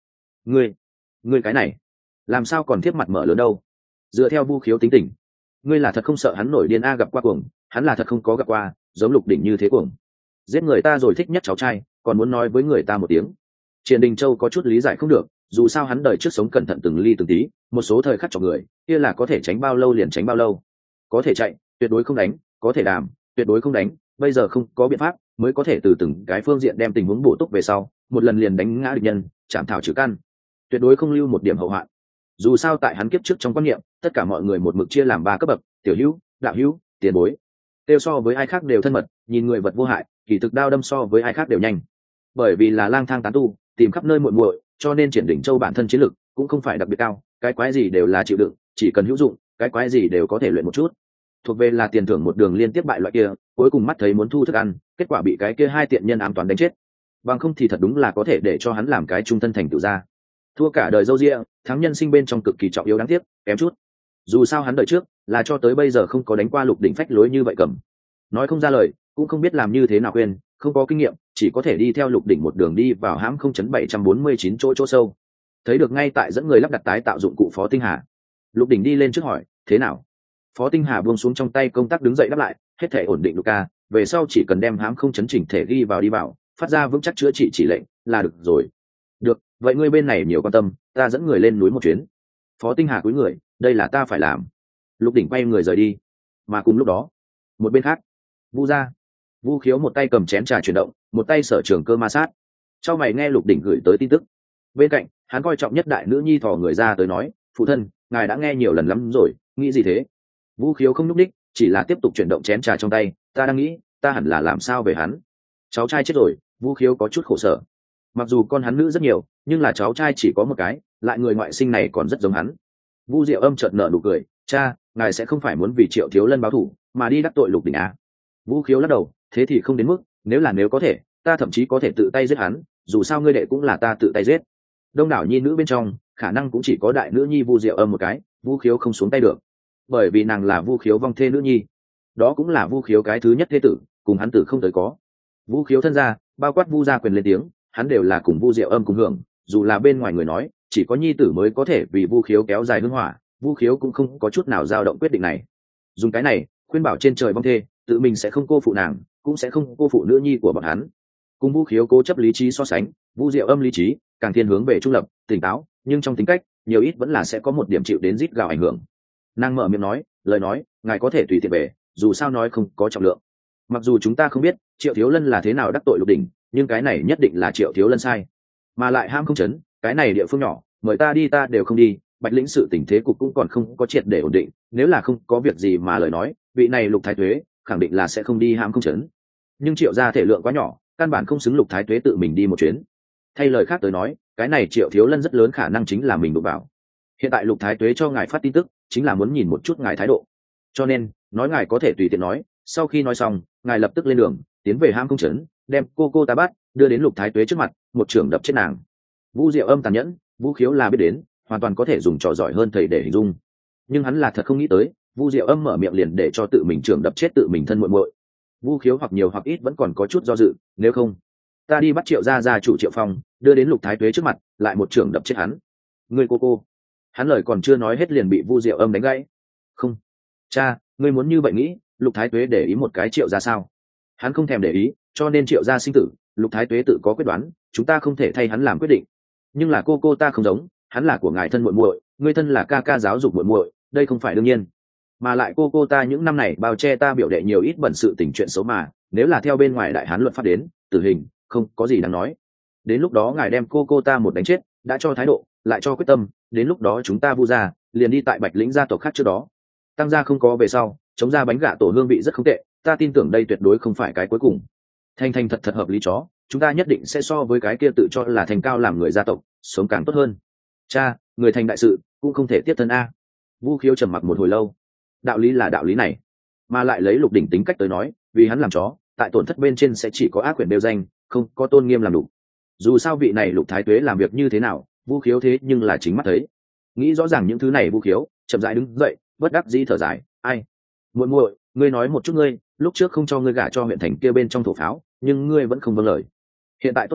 Ngươi cái này làm sao còn tiếp mặt mở lớn đâu? Dựa theo Vu Khiếu tính tình, ngươi là thật không sợ hắn nổi điên a, gặp qua cuồng, hắn là thật không có gặp qua giống Lục Đỉnh như thế cuồng, giết người ta rồi thích nhất cháu trai còn muốn nói với người ta một tiếng. Triển Đình Châu có chút lý giải không được, dù sao hắn đời trước sống cẩn thận từng ly từng tí, một số thời khắc cho người kia là có thể tránh bao lâu liền tránh bao lâu, có thể chạy tuyệt đối không đánh, có thể đàm tuyệt đối không đánh, bây giờ không có biện pháp mới có thể từ từng cái phương diện đem tình huống bổ túc về sau, một lần liền đánh ngã địch nhân, chạm thảo trừ căn, tuyệt đối không lưu một điểm hậu hoạn. Dù sao tại hắn kiếp trước trong quan niệm, tất cả mọi người một mực chia làm 3 cấp bậc: tiểu hữu, đạo hữu, tiền bối. Tiêu so với ai khác đều thân mật, nhìn người vật vô hại, kỳ thực đao đâm so với ai khác đều nhanh. Bởi vì là lang thang tán tu, tìm khắp nơi muội muội, cho nên Triển Đỉnh Châu bản thân chiến lực cũng không phải đặc biệt cao, cái quái gì đều là chịu đựng, chỉ cần hữu dụng, cái quái gì đều có thể luyện một chút. Thuộc về là tiền thưởng một đường liên tiếp bại loại kia, cuối cùng mắt thấy muốn thu thức ăn, kết quả bị cái kia 2 tiện nhân ám toán đánh chết. Bằng không thì thật đúng là có thể để cho hắn làm cái trung thân thành tựu ra. Thua cả đời dâu dịa, thắng nhân sinh bên trong cực kỳ trọng yếu, đáng tiếc kém chút. Dù sao hắn đời trước là cho tới bây giờ không có đánh qua Lục Đỉnh phách lối như vậy cầm. Nói không ra lời, cũng không biết làm như thế nào quên, không có kinh nghiệm, chỉ có thể đi theo Lục Đỉnh một đường đi vào hãm 0.749 chỗ sâu. Thấy được ngay tại dẫn người lắp đặt tái tạo dụng cụ Phó Tinh Hà. Lục Đỉnh đi lên trước hỏi, thế nào? Phó Tinh Hà buông xuống trong tay công tác đứng dậy đáp lại, hết thể ổn định Luca, về sau chỉ cần đem hãm không chấn chỉnh thể ghi vào đi vào, phát ra vững chắc chữa trị chỉ lệnh là được rồi. Được, vậy ngươi bên này nhiều quan tâm, ta dẫn người lên núi một chuyến. Phó Tinh Hà cúi người, đây là ta phải làm. Lục Đỉnh quay người rời đi. Mà cùng lúc đó, một bên khác, Vu gia, Vu Khiếu một tay cầm chén trà chuyển động, một tay sở trường cơ ma sát. Sau mày nghe Lục Đỉnh gửi tới tin tức. Bên cạnh, hắn coi trọng nhất đại nữ nhi thò người ra tới nói, phụ thân, ngài đã nghe nhiều lần lắm rồi, nghĩ gì thế? Vu Khiếu không nhúc đích, chỉ là tiếp tục chuyển động chén trà trong tay. Ta đang nghĩ, ta hẳn là làm sao về hắn. Cháu trai chết rồi, Vu Khiếu có chút khổ sở. Mặc dù con hắn nữ rất nhiều, nhưng là cháu trai chỉ có một cái, lại người ngoại sinh này còn rất giống hắn. Vu Diệu Âm chợt nở nụ cười, cha, ngài sẽ không phải muốn vì Triệu Thiếu Lân báo thù mà đi đắc tội Lục Đỉnh à? Vu Khiếu lắc đầu, thế thì không đến mức, nếu có thể, ta thậm chí có thể tự tay giết hắn, dù sao ngươi đệ cũng là ta tự tay giết. Đông đảo nhi nữ bên trong, khả năng cũng chỉ có đại nữ nhi Vu Diệu Âm một cái, Vu Khiếu không xuống tay được, bởi vì nàng là Vu Khiếu vong thê nữ nhi, đó cũng là Vu Khiếu cái thứ nhất thế tử, cùng hắn tử không tới có. Vu Khiếu thân gia, bao quát Vu gia quyền lên tiếng, hắn đều là cùng Vu Diệu Âm cùng hưởng, dù là bên ngoài người nói, chỉ có nhi tử mới có thể vì Vu Khiếu kéo dài hương hỏa, Vu Khiếu cũng không có chút nào dao động quyết định này. Dùng cái này khuyên bảo trên trời vong thê, tự mình sẽ không cô phụ nàng, cũng sẽ không cô phụ nữ nhi của bọn hắn. Cùng Vu Khiếu cố chấp lý trí so sánh, Vu Diệu Âm lý trí càng thiên hướng về trung lập, tỉnh táo, nhưng trong tính cách, nhiều ít vẫn là sẽ có một điểm chịu đến rít gào ảnh hưởng. Nàng mở miệng nói, lời nói, ngài có thể tùy tiện về, dù sao nói không có trọng lượng. Mặc dù chúng ta không biết Triệu Thiếu Lân là thế nào đắc tội Lục Đỉnh, nhưng cái này nhất định là Triệu Thiếu Lân sai, mà lại ham không chấn, cái này địa phương nhỏ, mời ta đi ta đều không đi. Bạch Lĩnh sự tình thế cục cũng còn không có triệt để ổn định, nếu là không có việc gì mà lời nói, vị này Lục Thái Tuế khẳng định là sẽ không đi ham không chấn. Nhưng Triệu gia thể lượng quá nhỏ, căn bản không xứng Lục Thái Tuế tự mình đi một chuyến. Thay lời khác tới nói, cái này Triệu Thiếu Lân rất lớn khả năng chính là mình đụng vào. Hiện tại Lục Thái Tuế cho ngài phát tin tức, chính là muốn nhìn một chút ngài thái độ, cho nên nói ngài có thể tùy tiện nói. Sau khi nói xong, ngài lập tức lên đường tiến về ham không chấn, đem cô ta bắt đưa đến Lục Thái Tuế trước mặt, một trưởng đập chết nàng. Vu Diệu Âm tàn nhẫn, Vu Khiếu là biết đến, hoàn toàn có thể dùng trò giỏi hơn thầy để hình dung, nhưng hắn là thật không nghĩ tới Vu Diệu Âm mở miệng liền để cho tự mình trưởng đập chết tự mình thân muội muội. Vu Khiếu hoặc nhiều hoặc ít vẫn còn có chút do dự, nếu không, ta đi bắt Triệu gia chủ Triệu Phong, đưa đến Lục Thái Tuế trước mặt, lại một trưởng đập chết hắn. Ngươi cô, hắn lời còn chưa nói hết liền bị Vu Diệu Âm đánh gãy. Không, cha, ngươi muốn như vậy nghĩ, Lục Thái Tuế để ý một cái Triệu gia sao? Hắn không thèm để ý, cho nên Triệu gia sinh tử, Lục Thái Tuế tự có quyết đoán, chúng ta không thể thay hắn làm quyết định. Nhưng là cô ta không giống, hắn là của ngài thân muội muội, ngươi thân là ca giáo dục muội muội, đây không phải đương nhiên. Mà lại cô ta những năm này bao che ta biểu đệ nhiều ít bẩn sự tình chuyện xấu mà, nếu là theo bên ngoài đại hán luật pháp đến, tử hình, không có gì đáng nói. Đến lúc đó ngài đem cô ta một đánh chết, đã cho thái độ, lại cho quyết tâm, đến lúc đó chúng ta Vu gia liền đi tại Bạch Lĩnh gia tộc khác trước đó. Tăng gia không có về sau, chống ra bánh gà tổ hương vị rất không tệ, ta tin tưởng đây tuyệt đối không phải cái cuối cùng. Thành thật hợp lý chó, chúng ta nhất định sẽ so với cái kia tự cho là thành cao làm người gia tộc, sống càng tốt hơn. Cha, người thành đại sự cũng không thể tiếp thân a. Vu Khiếu trầm mặc một hồi lâu. Đạo lý là đạo lý này, mà lại lấy Lục Đỉnh tính cách tới nói, vì hắn làm chó, tại tổn thất bên trên sẽ chỉ có ác quyền đều danh, không có tôn nghiêm làm đủ. Dù sao vị này Lục Thái Tuế làm việc như thế nào, Vu Khiếu thế nhưng là chính mắt thấy. Nghĩ rõ ràng những thứ này, Vu Khiếu chậm rãi đứng dậy, bất đắc dĩ thở dài, ai, muội, ngươi nói một chút, ngươi lúc trước không cho ngươi gả cho huyện thành kia bên trong thổ pháo, nhưng ngươi vẫn không vâng lời. Hiện tại tốt đi,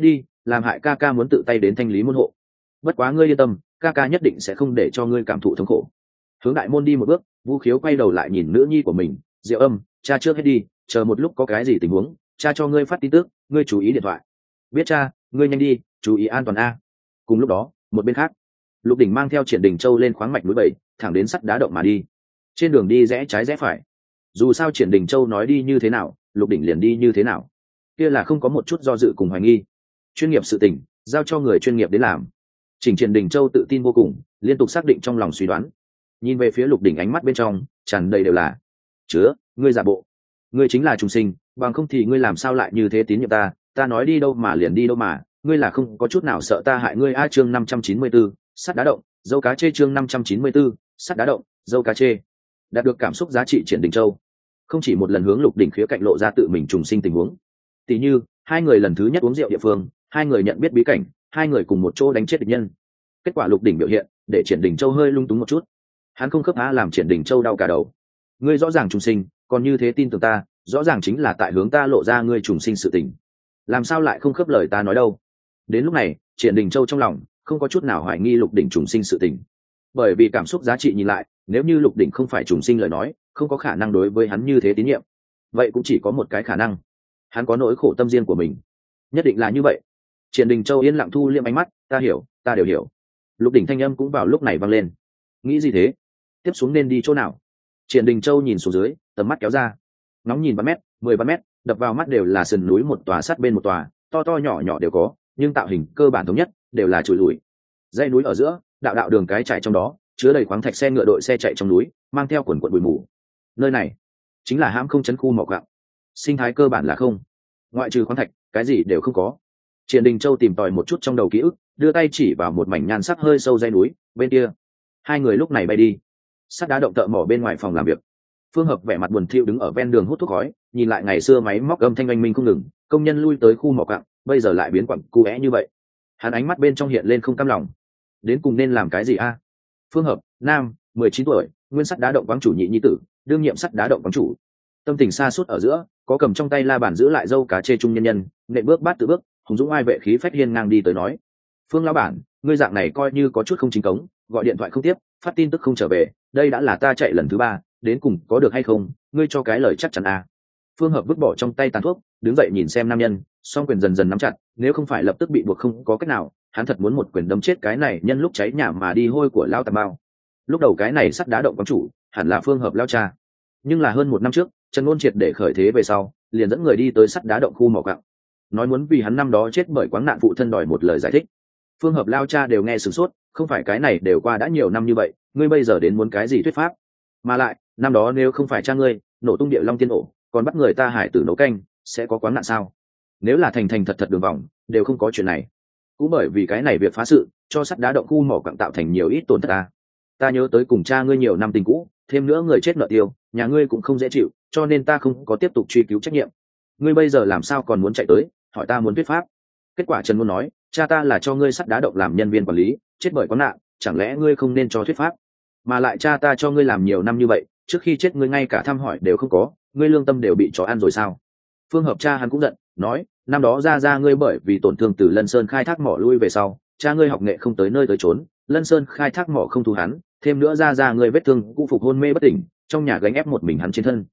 làm hại ca ca muốn tự tay đến thanh lý môn hộ. Bất quá ngươi yên tâm, ca ca nhất định sẽ không để cho ngươi cảm thụ thống khổ. Hướng đại môn đi một bước, Vu Khiếu quay đầu lại nhìn nữ nhi của mình. Diệu Âm, cha trước hết đi, chờ một lúc có cái gì tình huống, cha cho ngươi phát tin tức, ngươi chú ý điện thoại. Biết cha, ngươi nhanh đi, chú ý an toàn a. Cùng lúc đó, một bên khác, Lục Đỉnh mang theo Triển Đình Châu lên khoáng mạch núi bảy, thẳng đến sắt đá động mà đi. Trên đường đi rẽ trái rẽ phải, dù sao Triển Đình Châu nói đi như thế nào, Lục Đỉnh liền đi như thế nào, kia là không có một chút do dự cùng hoài nghi. Chuyên nghiệp sự tình giao cho người chuyên nghiệp đến làm. Triển Đình Châu tự tin vô cùng, liên tục xác định trong lòng suy đoán, nhìn về phía Lục Đỉnh ánh mắt bên trong tràn đầy đều là chứa ngươi giả bộ, ngươi chính là trùng sinh, bằng không thì ngươi làm sao lại như thế tín nhiệm ta, ta nói đi đâu mà liền đi đâu mà, ngươi là không có chút nào sợ ta hại ngươi a. Chương 594, sắt đá động, dâu cá chê. Chương 594, sắt đá động, dâu cá chê. Đạt được cảm xúc giá trị Triển Đình Châu không chỉ một lần hướng Lục Đỉnh khía cạnh lộ ra tự mình trùng sinh tình huống, tỷ như hai người lần thứ nhất uống rượu địa phương, hai người nhận biết bí cảnh, hai người cùng một chỗ đánh chết địch nhân. Kết quả Lục Đỉnh biểu hiện để Triển Đình Châu hơi lung túng một chút, hắn không khớp há làm Triển Đình Châu đau cả đầu. Ngươi rõ ràng trùng sinh, còn như thế tin tưởng ta, rõ ràng chính là tại hướng ta lộ ra ngươi trùng sinh sự tình, làm sao lại không khớp lời ta nói đâu. Đến lúc này Triển Đình Châu trong lòng không có chút nào hoài nghi Lục Đỉnh trùng sinh sự tình, bởi vì cảm xúc giá trị nhìn lại, nếu như Lục Đỉnh không phải trùng sinh lời nói, không có khả năng đối với hắn như thế tín nhiệm. Vậy cũng chỉ có một cái khả năng, hắn có nỗi khổ tâm riêng của mình, nhất định là như vậy. Triển Đình Châu yên lặng thu liệm ánh mắt, ta hiểu, ta đều hiểu. Lục Đỉnh thanh âm cũng vào lúc này vang lên, nghĩ gì thế, tiếp xuống nên đi chỗ nào? Triển Đình Châu nhìn xuống dưới, tầm mắt kéo ra, ngóng nhìn 3 mét, 13 mét, đập vào mắt đều là sườn núi một tòa sát bên một tòa, to to nhỏ nhỏ đều có, nhưng tạo hình cơ bản thống nhất, đều là chùi lùi. Dãy núi ở giữa, đạo đạo đường cái chạy trong đó, chứa đầy khoáng thạch xe ngựa đội xe chạy trong núi, mang theo quần quần bụi mù. Nơi này chính là hãm không trấn khu mỏ gạo, sinh thái cơ bản là không, ngoại trừ khoáng thạch, cái gì đều không có. Triển Đình Châu tìm tòi một chút trong đầu ký ức, đưa tay chỉ vào một mảnh nhan sắc hơi sâu dãy núi bên kia. Hai người lúc này bay đi. Sắt đá động thợ mỏ bên ngoài phòng làm việc, Phương Hợp vẻ mặt buồn thiu đứng ở ven đường hút thuốc khói, nhìn lại ngày xưa máy móc âm thanh oanh minh không ngừng, công nhân lui tới khu mỏ cặng, bây giờ lại biến quặng cu é như vậy. Hắn ánh mắt bên trong hiện lên không cam lòng, đến cùng nên làm cái gì a? Phương Hợp, nam, 19 tuổi, nguyên sắt đá động quán chủ nhị nhi tử, đương nhiệm sắt đá động quán chủ. Tâm tình xa suốt ở giữa, có cầm trong tay la bàn giữ lại dâu cá chê trung nhân nhân, nện bước bát tự bước, hùng dũng ai vệ khí phách hiên ngang đi tới nói: Phương lão bản, ngươi dạng này coi như có chút không chính cống, gọi điện thoại không tiếp, phát tin tức không trở về, đây đã là ta chạy lần thứ 3, đến cùng có được hay không, ngươi cho cái lời chắc chắn a. Phương Hợp vứt bỏ trong tay tàn thuốc, đứng dậy nhìn xem nam nhân, song quyền dần dần nắm chặt, nếu không phải lập tức bị buộc không có cách nào, hắn thật muốn một quyền đấm chết cái này nhân lúc cháy nhà mà đi hôi của lao tà bao. Lúc đầu cái này sắt đá động quán chủ hẳn là Phương Hợp lao cha, nhưng là hơn 1 năm trước Trần Ngôn triệt để khởi thế về sau, liền dẫn người đi tới sắt đá động khu mỏ quặng, nói muốn vì hắn năm đó chết bởi quáng nạn phụ thân đòi một lời giải thích. Phương Hợp lao cha đều nghe sửng sốt, không phải cái này đều qua đã nhiều năm như vậy, ngươi bây giờ đến muốn cái gì thuyết pháp? Mà lại năm đó nếu không phải cha ngươi nổ tung địa long tiên ổ, còn bắt người ta hải tử nấu canh, sẽ có quán nạn sao? Nếu là thành thành thật thật đường vòng, đều không có chuyện này. Cũng bởi vì cái này việc phá sự, cho sắt đá động khu mỏ quặng tạo thành nhiều ít tổn thất ta. Ta nhớ tới cùng cha ngươi nhiều năm tình cũ, thêm nữa người chết nợ tiêu, nhà ngươi cũng không dễ chịu, cho nên ta không có tiếp tục truy cứu trách nhiệm. Ngươi bây giờ làm sao còn muốn chạy tới hỏi ta muốn thuyết pháp? Kết quả Trần Ngôn nói, cha ta là cho ngươi sắt đá động làm nhân viên quản lý, chết bởi quán nạn, chẳng lẽ ngươi không nên cho thuyết pháp? Mà lại cha ta cho ngươi làm nhiều năm như vậy, trước khi chết ngươi ngay cả thăm hỏi đều không có, ngươi lương tâm đều bị chó ăn rồi sao? Phương Hợp cha hắn cũng giận, nói, năm đó ra ngươi bởi vì tổn thương từ Lân Sơn khai thác mỏ lui về sau, cha ngươi học nghệ không tới nơi tới chốn, Lân Sơn khai thác mỏ không thu hắn, thêm nữa ra ngươi vết thương cũ phục hôn mê bất tỉnh, trong nhà gánh ép một mình hắn trên thân.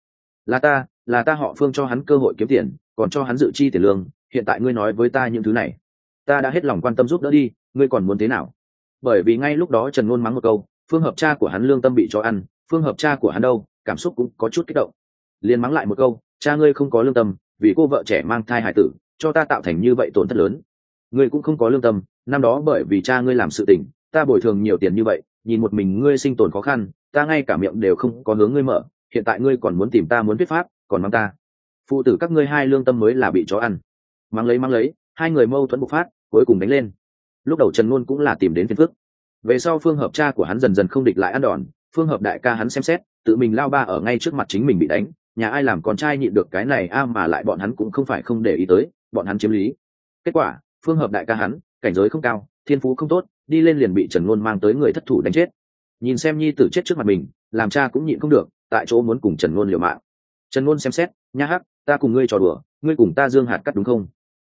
Là ta họ Phương cho hắn cơ hội kiếm tiền, còn cho hắn dự chi tiền lương, hiện tại ngươi nói với ta những thứ này, ta đã hết lòng quan tâm giúp đỡ đi, ngươi còn muốn thế nào? Bởi vì ngay lúc đó Trần Ngôn mắng một câu, Phương Hợp cha của hắn lương tâm bị chó ăn, Phương Hợp cha của hắn đâu, cảm xúc cũng có chút kích động, liền mắng lại một câu, cha ngươi không có lương tâm, vì cô vợ trẻ mang thai hài tử, cho ta tạo thành như vậy tổn thất lớn. Ngươi cũng không có lương tâm, năm đó bởi vì cha ngươi làm sự tình, ta bồi thường nhiều tiền như vậy, nhìn một mình ngươi sinh tồn khó khăn, ta ngay cả miệng đều không có hướng ngươi mở, hiện tại ngươi còn muốn tìm ta muốn thuyết pháp, còn mắng ta. Phụ tử các ngươi hai lương tâm mới là bị chó ăn. Mắng lấy, hai người mâu thuẫn bộc phát, cuối cùng đánh lên. Lúc đầu Trần Ngôn cũng là tìm đến phiền phức. Về sau Phương Hợp cha của hắn dần dần không địch lại ăn đòn, Phương Hợp đại ca hắn xem xét, tự mình lao ba ở ngay trước mặt chính mình bị đánh, nhà ai làm con trai nhịn được cái này a, mà lại bọn hắn cũng không phải không để ý tới, bọn hắn chiếm lý. Kết quả, Phương Hợp đại ca hắn, cảnh giới không cao, thiên phú không tốt, đi lên liền bị Trần Ngôn mang tới người thất thủ đánh chết. Nhìn xem nhi tử chết trước mặt mình, làm cha cũng nhịn không được, tại chỗ muốn cùng Trần Ngôn liều mạng. Trần Ngôn xem xét, nha hắc, ta cùng ngươi trò đùa, ngươi cùng ta dương hạt cắt đúng không?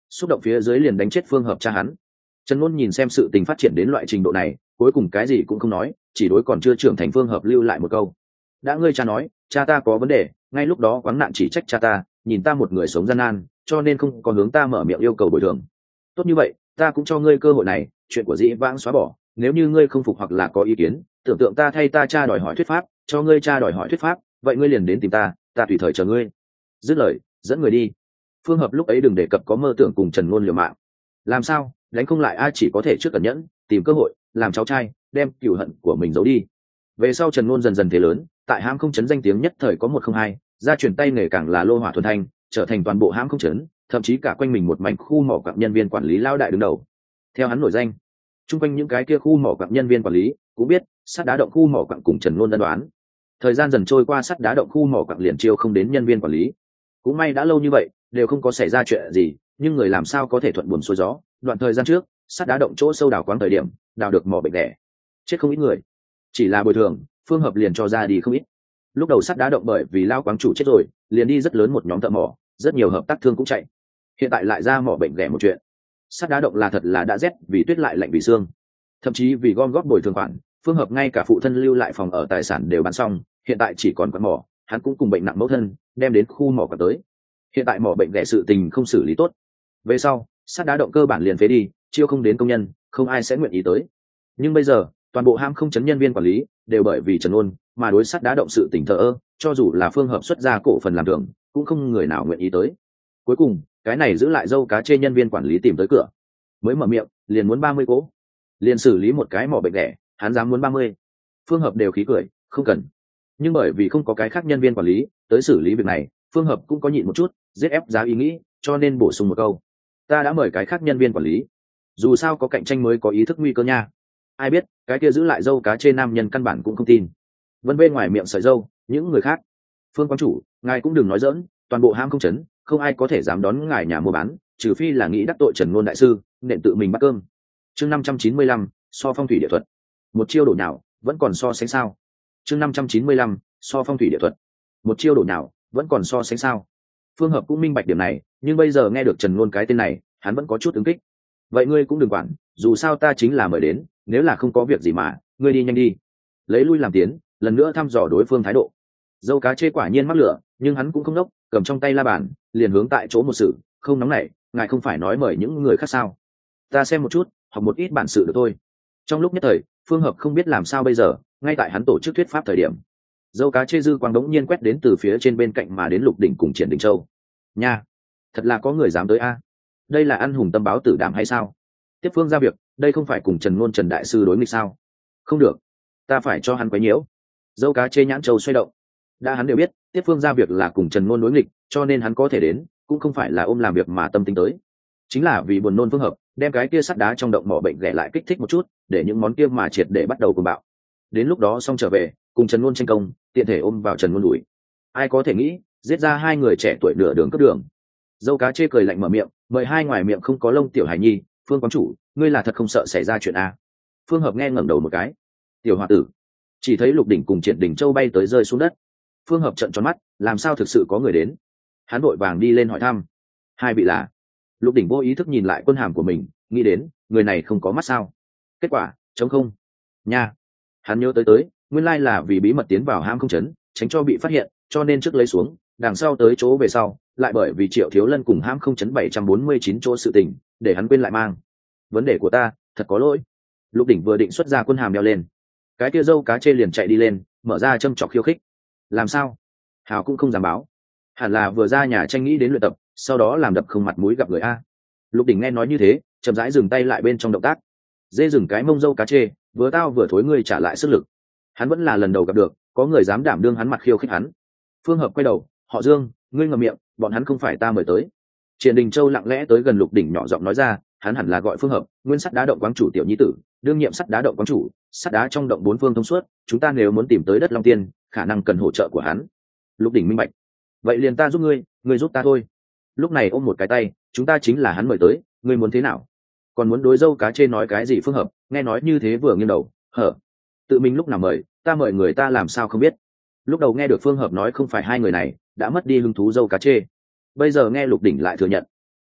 xúc động phía dưới liền đánh chết phương hợp cha hắn. Trần Ngôn nhìn xem sự tình phát triển đến loại trình độ này, cuối cùng cái gì cũng không nói, chỉ đối còn chưa trưởng thành phương hợp lưu lại một câu: đã ngươi cha nói cha ta có vấn đề, ngay lúc đó quáng nạn chỉ trách cha ta, nhìn ta một người sống gian nan, cho nên không có hướng ta mở miệng yêu cầu bồi thường. Tốt như vậy, ta cũng cho ngươi cơ hội này, chuyện của dĩ vãng xóa bỏ, nếu như ngươi không phục hoặc là có ý kiến, tưởng tượng ta thay ta cha đòi hỏi thuyết pháp, cho ngươi cha đòi hỏi thuyết pháp, vậy ngươi liền đến tìm ta tùy thời chờ ngươi. Dứt lời, dẫn người đi. Phương hợp lúc ấy đừng đề cập có mơ tưởng cùng Trần Ngôn liều mạng. Làm sao đánh không lại ai, chỉ có thể trước cẩn nhẫn tìm cơ hội làm cháu trai đem cửu hận của mình giấu đi. Về sau Trần Ngôn dần dần thế lớn, tại hãm không chấn danh tiếng nhất thời có 102, ra chuyển tay nghề càng là lô hỏa thuần thanh, trở thành toàn bộ hãm không chấn, thậm chí cả quanh mình một mảnh khu mỏ quặng nhân viên quản lý lao đại đứng đầu. Theo hắn nổi danh, chung quanh những cái kia khu mỏ quặng nhân viên quản lý cũng biết sắt đá động khu mỏ quặng cùng Trần Ngôn ân đoán. Thời gian dần trôi qua, sắt đá động khu mỏ quặng liền chiêu không đến nhân viên quản lý. Cũng may đã lâu như vậy đều không có xảy ra chuyện gì, nhưng người làm sao có thể thuận buồm xuôi gió. Đoạn thời gian trước sắt đá động chỗ sâu đào quáng thời điểm đào được mỏ bệnh đẻ, chết không ít người, chỉ là bồi thường phương hợp liền cho ra đi không ít. Lúc đầu sắt đá động bởi vì lao quáng chủ chết rồi, liền đi rất lớn một nhóm thợ mỏ, rất nhiều hợp tác thương cũng chạy. Hiện tại lại ra mỏ bệnh ghẻ một chuyện, sắt đá động là thật là đã rét vì tuyết lại lạnh vì xương. Thậm chí vì gom góp bồi thường khoản, phương hợp ngay cả phụ thân lưu lại phòng ở tài sản đều bán xong, hiện tại chỉ còn quán mỏ, hắn cũng cùng bệnh nặng mẫu thân đem đến khu mỏ quán tới. Hiện tại mỏ bệnh ghẻ sự tình không xử lý tốt, về sau sắt đá động cơ bản liền phế đi, chiêu không đến công nhân, không ai sẽ nguyện ý tới. Nhưng bây giờ toàn bộ ham không chấn nhân viên quản lý đều bởi vì Trần Ngôn mà đối sắt đá động sự tình thờ ơ, cho dù là phương hợp xuất ra cổ phần làm thưởng cũng không người nào nguyện ý tới. Cuối cùng cái này giữ lại dâu cá chê nhân viên quản lý tìm tới cửa, mới mở miệng liền muốn 30 cỗ, liền xử lý một cái mỏ bệnh ghẻ, hắn dám muốn 30. Phương hợp đều khí cười, không cần. Nhưng bởi vì không có cái khác nhân viên quản lý tới xử lý việc này, phương hợp cũng có nhịn một chút giết ép giá ý nghĩ, cho nên bổ sung một câu: ta đã mời cái khác nhân viên quản lý, dù sao có cạnh tranh mới có ý thức nguy cơ nha. Ai biết cái kia giữ lại dâu cá chê nam nhân căn bản cũng không tin. Vân bên ngoài miệng sợi dâu những người khác: phương quán chủ, ngài cũng đừng nói dỡn, toàn bộ ham không chấn không ai có thể dám đón ngài nhà mua bán, trừ phi là nghĩ đắc tội Trần Ngôn đại sư nện tự mình bắt cơm. Chương 595, so phong thủy địa thuật, một chiêu đổ nhào vẫn còn so sánh sao. Chương 595, so phong thủy địa thuật, một chiêu đổ nhào vẫn còn so sánh sao. Phương hợp cũng minh bạch điểm này, nhưng bây giờ nghe được Trần Ngôn cái tên này, hắn vẫn có chút ứng kích. Vậy ngươi cũng đừng quản, dù sao ta chính là mời đến, nếu là không có việc gì mà ngươi đi nhanh đi. Lấy lui làm tiến, lần nữa thăm dò đối phương thái độ. Dâu cá chê quả nhiên mắc lửa, nhưng hắn cũng không đốc, cầm trong tay la bàn liền hướng tại chỗ một sự, không nóng nảy, ngài không phải nói mời những người khác sao? Ta xem một chút, học một ít bản sự được thôi. Trong lúc nhất thời, phương hợp không biết làm sao bây giờ, ngay tại hắn tổ chức thuyết pháp thời điểm, dâu cá chê dư quang đống nhiên quét đến từ phía trên bên cạnh mà đến Lục Đỉnh cùng Triển Đình Châu. Nha, thật là có người dám tới a. Đây là ăn hùng tâm báo tử đảm hay sao? Tiếp phương ra việc, đây không phải cùng Trần Ngôn Trần đại sư đối nghịch sao? Không được, ta phải cho hắn quấy nhiễu. Dâu cá chê nhãn châu xoay động, đã hắn đều biết tiếp phương ra việc là cùng Trần Ngôn đối nghịch, cho nên hắn có thể đến cũng không phải là ôm làm việc mà tâm tính tới, chính là vì buồn nôn phương hợp đem cái kia sắt đá trong động mỏ bệnh ghẻ lại kích thích một chút, để những món kia mà triệt để bắt đầu cuồng bạo. Đến lúc đó xong trở về cùng Trần Ngôn tranh công, tiện thể ôm vào Trần Ngôn đuổi. Ai có thể nghĩ giết ra hai người trẻ tuổi nửa đường cướp đường. Dâu cá chê cười lạnh mở miệng, mời hai ngoài miệng không có lông tiểu hải nhi, phương quán chủ, ngươi là thật không sợ xảy ra chuyện a? Phương hợp nghe ngẩng đầu một cái, tiểu hòa tử. Chỉ thấy Lục Đỉnh cùng Triển Đình Châu bay tới rơi xuống đất. Phương hợp trợn tròn mắt, làm sao thực sự có người đến? Hắn vội vàng đi lên hỏi thăm, hai vị là? Lục Đỉnh vô ý thức nhìn lại quân hàm của mình, nghĩ đến người này không có mắt sao? Kết quả trống không nha. Hắn nhớ tới nguyên lai là vì bí mật tiến vào ham không chấn, tránh cho bị phát hiện, cho nên trước lấy xuống, đằng sau tới chỗ về sau lại bởi vì Triệu Thiếu Lân cùng ham không chấn 749 chỗ sự tình để hắn quên lại mang. Vấn đề của ta thật có lỗi. Lục Đỉnh vừa định xuất ra quân hàm đeo lên, cái kia dâu cá chê liền chạy đi lên, mở ra châm chọc khiêu khích. Làm sao? Hào cũng không dám báo, hẳn là vừa ra nhà tranh nghĩ đến luyện tập, sau đó làm đập không mặt mũi gặp người a. Lục Đỉnh nghe nói như thế, chậm rãi dừng tay lại bên trong động tác. Dê dừng cái mông dâu cá chê, vừa tao vừa thối ngươi trả lại sức lực. Hắn vẫn là lần đầu gặp được có người dám đảm đương hắn mặt khiêu khích hắn. Phương hợp quay đầu, họ Dương, ngươi ngậm miệng, bọn hắn không phải ta mời tới. Triển Đình Châu lặng lẽ tới gần Lục Đỉnh nhỏ giọng nói ra, hắn hẳn là gọi Phương hợp, nguyên sắt đá động quáng chủ tiểu nhi tử, đương nhiệm sắt đá động quáng chủ, sắt đá trong động bốn phương thông suốt, chúng ta nếu muốn tìm tới đất Long Tiên, khả năng cần hỗ trợ của hắn. Lục Đỉnh minh bạch, vậy liền ta giúp ngươi giúp ta thôi. Lúc này ôm một cái tay, chúng ta chính là hắn mời tới, ngươi muốn thế nào? Còn muốn đối dâu cá chê nói cái gì? Phương hợp nghe nói như thế vừa nghiêng đầu, hở, tự mình lúc nào mời, ta mời người ta làm sao không biết. Lúc đầu nghe được Phương hợp nói không phải hai người này, đã mất đi hứng thú dâu cá chê. Bây giờ nghe Lục Đỉnh lại thừa nhận,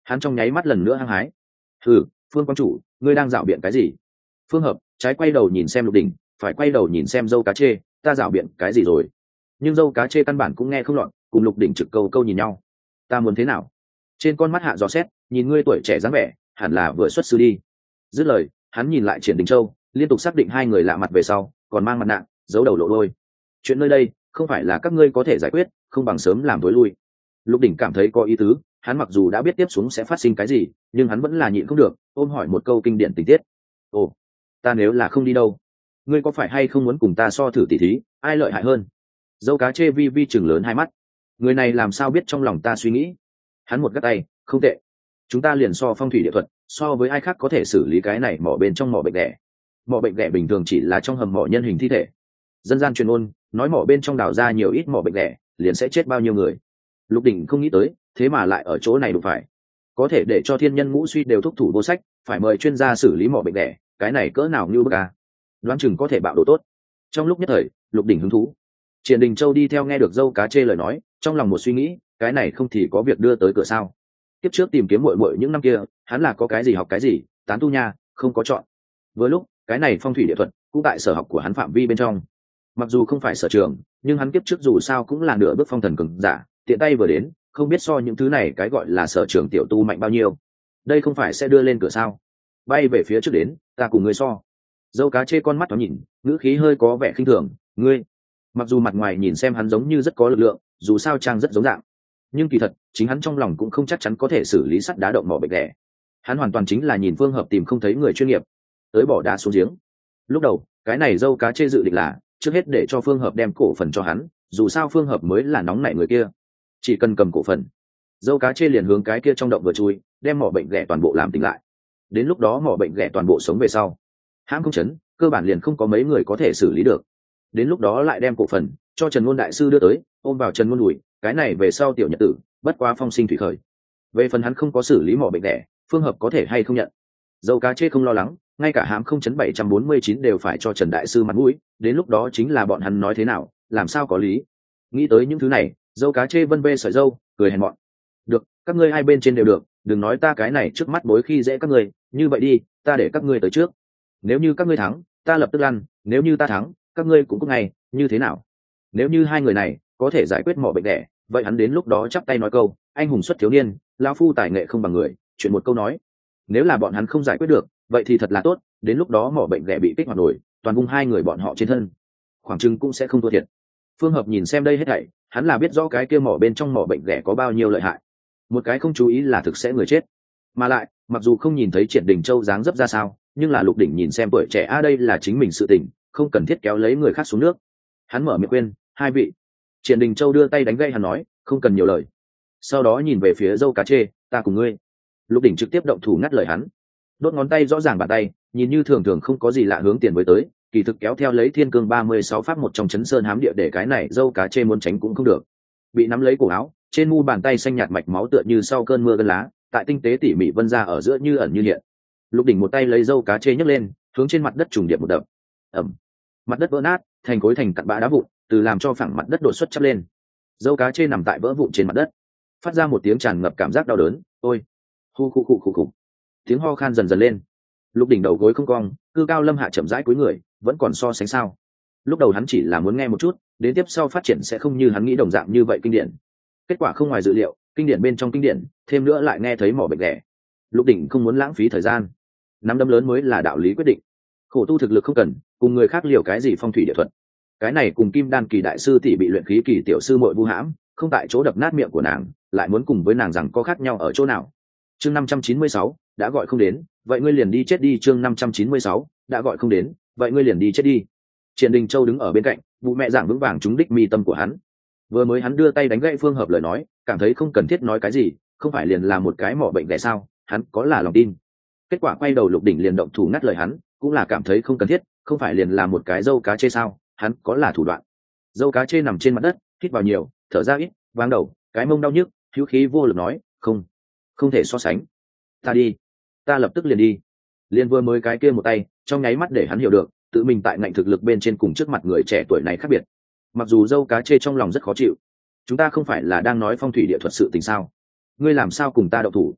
Hắn trong nháy mắt lần nữa hăng hái. Phương quan chủ, ngươi đang dạo biện cái gì? Phương Hợp trái quay đầu nhìn xem Lục Đỉnh, phải quay đầu nhìn xem dâu cá chê, ta dạo biện cái gì rồi? Nhưng dâu cá chê căn bản cũng nghe không lọt, cùng Lục Đỉnh trực câu câu nhìn nhau. Ta muốn thế nào? Trên con mắt hạ dò xét, nhìn ngươi tuổi trẻ dáng vẻ, hẳn là vừa xuất sư đi. Dứt lời, hắn nhìn lại Triển Đình Châu, liên tục xác định hai người lạ mặt về sau, còn mang mặt nạ, giấu đầu lộ đôi. Chuyện nơi đây không phải là các ngươi có thể giải quyết, không bằng sớm làm tối lui. Lục Đỉnh cảm thấy có ý tứ, hắn mặc dù đã biết tiếp xuống sẽ phát sinh cái gì, nhưng hắn vẫn là nhịn không được, ôm hỏi một câu kinh điển tình tiết. Ồ, ta nếu là không đi đâu, ngươi có phải hay không muốn cùng ta so thử tỉ thí, ai lợi hại hơn? Dâu cá chê vi vi chừng lớn hai mắt, người này làm sao biết trong lòng ta suy nghĩ? Hắn một gắt tay, không tệ, chúng ta liền so phong thủy địa thuật, so với ai khác có thể xử lý cái này mỏ bên trong mỏ bệnh đẻ. Mỏ bệnh đẻ bình thường chỉ là trong hầm mỏ nhân hình thi thể, dân gian truyền ôn nói mỏ bên trong đào ra nhiều ít mỏ bệnh đẻ liền sẽ chết bao nhiêu người. Lục Đỉnh không nghĩ tới, thế mà lại ở chỗ này đụng phải, có thể để cho thiên nhân ngũ suy đều thúc thủ vô sách, phải mời chuyên gia xử lý mỏ bệnh đẻ, cái này cỡ nào như bức à? Đoán chừng có thể bạo độ tốt. Trong lúc nhất thời, Lục Đỉnh hứng thú. Triển Đình Châu đi theo nghe được dâu cá chê lời nói, trong lòng một suy nghĩ, cái này không thì có việc đưa tới cửa sao? Tiếp trước tìm kiếm muội muội những năm kia, hắn là có cái gì học cái gì, tán tu nha, không có chọn. Vừa lúc, cái này phong thủy địa thuật cũng tại sở học của hắn phạm vi bên trong. Mặc dù không phải sở trường, nhưng hắn kiếp trước dù sao cũng là nửa bước phong thần cường giả, tiện tay vừa đến, không biết so những thứ này cái gọi là sở trường tiểu tu mạnh bao nhiêu. Đây không phải sẽ đưa lên cửa sao? Bay về phía trước đến, ta cùng ngươi so. Dâu cá chê con mắt nó nhìn, ngữ khí hơi có vẻ khinh thường, ngươi. Mặc dù mặt ngoài nhìn xem hắn giống như rất có lực lượng, dù sao trang rất giống dạng, nhưng kỳ thật chính hắn trong lòng cũng không chắc chắn có thể xử lý sắt đá động mỏ bệnh đẻ. Hắn hoàn toàn chính là nhìn Phương Hợp tìm không thấy người chuyên nghiệp, tới bỏ đá xuống giếng. Lúc đầu cái này dâu cá chê dự định là trước hết để cho Phương Hợp đem cổ phần cho hắn, dù sao Phương Hợp mới là nóng nảy người kia, chỉ cần cầm cổ phần, dâu cá chê liền hướng cái kia trong động vừa chui, đem mỏ bệnh ghẻ toàn bộ làm tỉnh lại. Đến lúc đó mỏ bệnh ghẻ toàn bộ sống về sau, hãng không chấn, cơ bản liền không có mấy người có thể xử lý được. Đến lúc đó lại đem cổ phần cho Trần Ngôn đại sư đưa tới, ôm vào Trần Ngôn đùi, cái này về sau tiểu nhật tử bất quá phong sinh thủy khởi. Về phần hắn không có xử lý mỏ bệnh ghẻ, Phương Hợp có thể hay không nhận, dâu cá chê không lo lắng, ngay cả hãm không chấn 749 đều phải cho Trần đại sư mặt mũi, đến lúc đó chính là bọn hắn nói thế nào, làm sao có lý. Nghĩ tới những thứ này, dâu cá chê vân vê sợi dâu, cười hèn mọn. Được, các ngươi hai bên trên đều được, đừng nói ta cái này trước mắt bối khi dễ các ngươi, như vậy đi, ta để các ngươi tới trước. Nếu như các ngươi thắng, ta lập tức lăn, nếu như ta thắng, các ngươi cũng có ngày, như thế nào? Nếu như hai người này có thể giải quyết mỏ bệnh đẻ, vậy hắn đến lúc đó chắp tay nói câu, anh hùng xuất thiếu niên, lão phu tài nghệ không bằng người, chuyện một câu nói. Nếu là bọn hắn không giải quyết được, vậy thì thật là tốt, đến lúc đó mỏ bệnh ghẻ bị kích hoạt nổi, toàn vùng hai người bọn họ trên thân, khoảng chừng cũng sẽ không thua thiệt. Phương Hợp nhìn xem đây hết thảy, hắn là biết rõ cái kia mỏ bên trong mỏ bệnh ghẻ có bao nhiêu lợi hại. Một cái không chú ý là thực sẽ người chết. Mà lại, mặc dù không nhìn thấy Triển Đình Châu dáng dấp ra sao, nhưng là Lục Đỉnh nhìn xem tuổi trẻ đây là chính mình sự tình, không cần thiết kéo lấy người khác xuống nước. Hắn mở miệng khuyên, hai vị. Triển Đình Châu đưa tay đánh gây hắn nói, không cần nhiều lời. Sau đó nhìn về phía dâu cá chê, ta cùng ngươi. Lục Đỉnh trực tiếp động thủ ngắt lời hắn, đốt ngón tay rõ ràng bàn tay, nhìn như thường thường không có gì lạ hướng tiền với tới, kỳ thực kéo theo lấy Thiên Cương 36 pháp một trong chấn sơn hám địa, để cái này dâu cá chê muốn tránh cũng không được. Bị nắm lấy cổ áo, trên mu bàn tay xanh nhạt mạch máu tựa như sau cơn mưa gân lá, tại tinh tế tỉ mỉ vân ra ở giữa như ẩn như hiện. Lục Đỉnh một tay lấy dâu cá chê nhấc lên, hướng trên mặt đất trùng điệp một đập. Ầm. Mặt đất vỡ nát, thành khối thành cặn bã đá vụn, từ làm cho phẳng mặt đất đột xuất chắp lên. Dâu cá chê nằm tại vỡ vụn trên mặt đất, phát ra một tiếng tràn ngập cảm giác đau đớn, ôi. Hu khu khu khu khu. Tiếng ho khan dần dần lên. Lục Đỉnh đầu gối không cong, cư cao lâm hạ chậm rãi cúi người, vẫn còn so sánh sao? Lúc đầu hắn chỉ là muốn nghe một chút, đến tiếp sau phát triển sẽ không như hắn nghĩ đồng dạng như vậy kinh điển. Kết quả không ngoài dự liệu, kinh điển bên trong kinh điển, thêm nữa lại nghe thấy mỏ bệnh ghẻ. Lục Đỉnh không muốn lãng phí thời gian, nắm đấm lớn mới là đạo lý quyết định. Khổ tu thực lực không cần, cùng người khác liều cái gì phong thủy địa thuật. Cái này cùng Kim Đan kỳ đại sư tỷ bị luyện khí kỳ tiểu sư muội vu hãm, không tại chỗ đập nát miệng của nàng, lại muốn cùng với nàng rằng có khác nhau ở chỗ nào. Chương 596, đã gọi không đến, vậy ngươi liền đi chết đi. Chương 596, đã gọi không đến, vậy ngươi liền đi chết đi. Triển Đình Châu đứng ở bên cạnh, vụ mẹ giảng vững vàng trúng đích mi tâm của hắn. Vừa mới hắn đưa tay đánh gãy Phương Hợp lời nói, cảm thấy không cần thiết nói cái gì, không phải liền là một cái mỏ bệnh ghẻ sao, hắn có là lòng tin. Kết quả quay đầu Lục Đỉnh liền động thủ ngắt lời hắn, cũng là cảm thấy không cần thiết, không phải liền là một cái dâu cá chê sao, hắn có là thủ đoạn. Dâu cá chê nằm trên mặt đất, hít vào nhiều, thở ra ít, váng đầu, cái mông đau nhức, hữu khí vô lực nói, không thể so sánh. Ta đi, ta lập tức liền đi. Liên vừa mới cái kia một tay, trong nháy mắt để hắn hiểu được, tự mình tại ngạnh thực lực bên trên cùng trước mặt người trẻ tuổi này khác biệt. Mặc dù dâu cá chê trong lòng rất khó chịu, chúng ta không phải là đang nói phong thủy địa thuật sự tình sao? Ngươi làm sao cùng ta động thủ?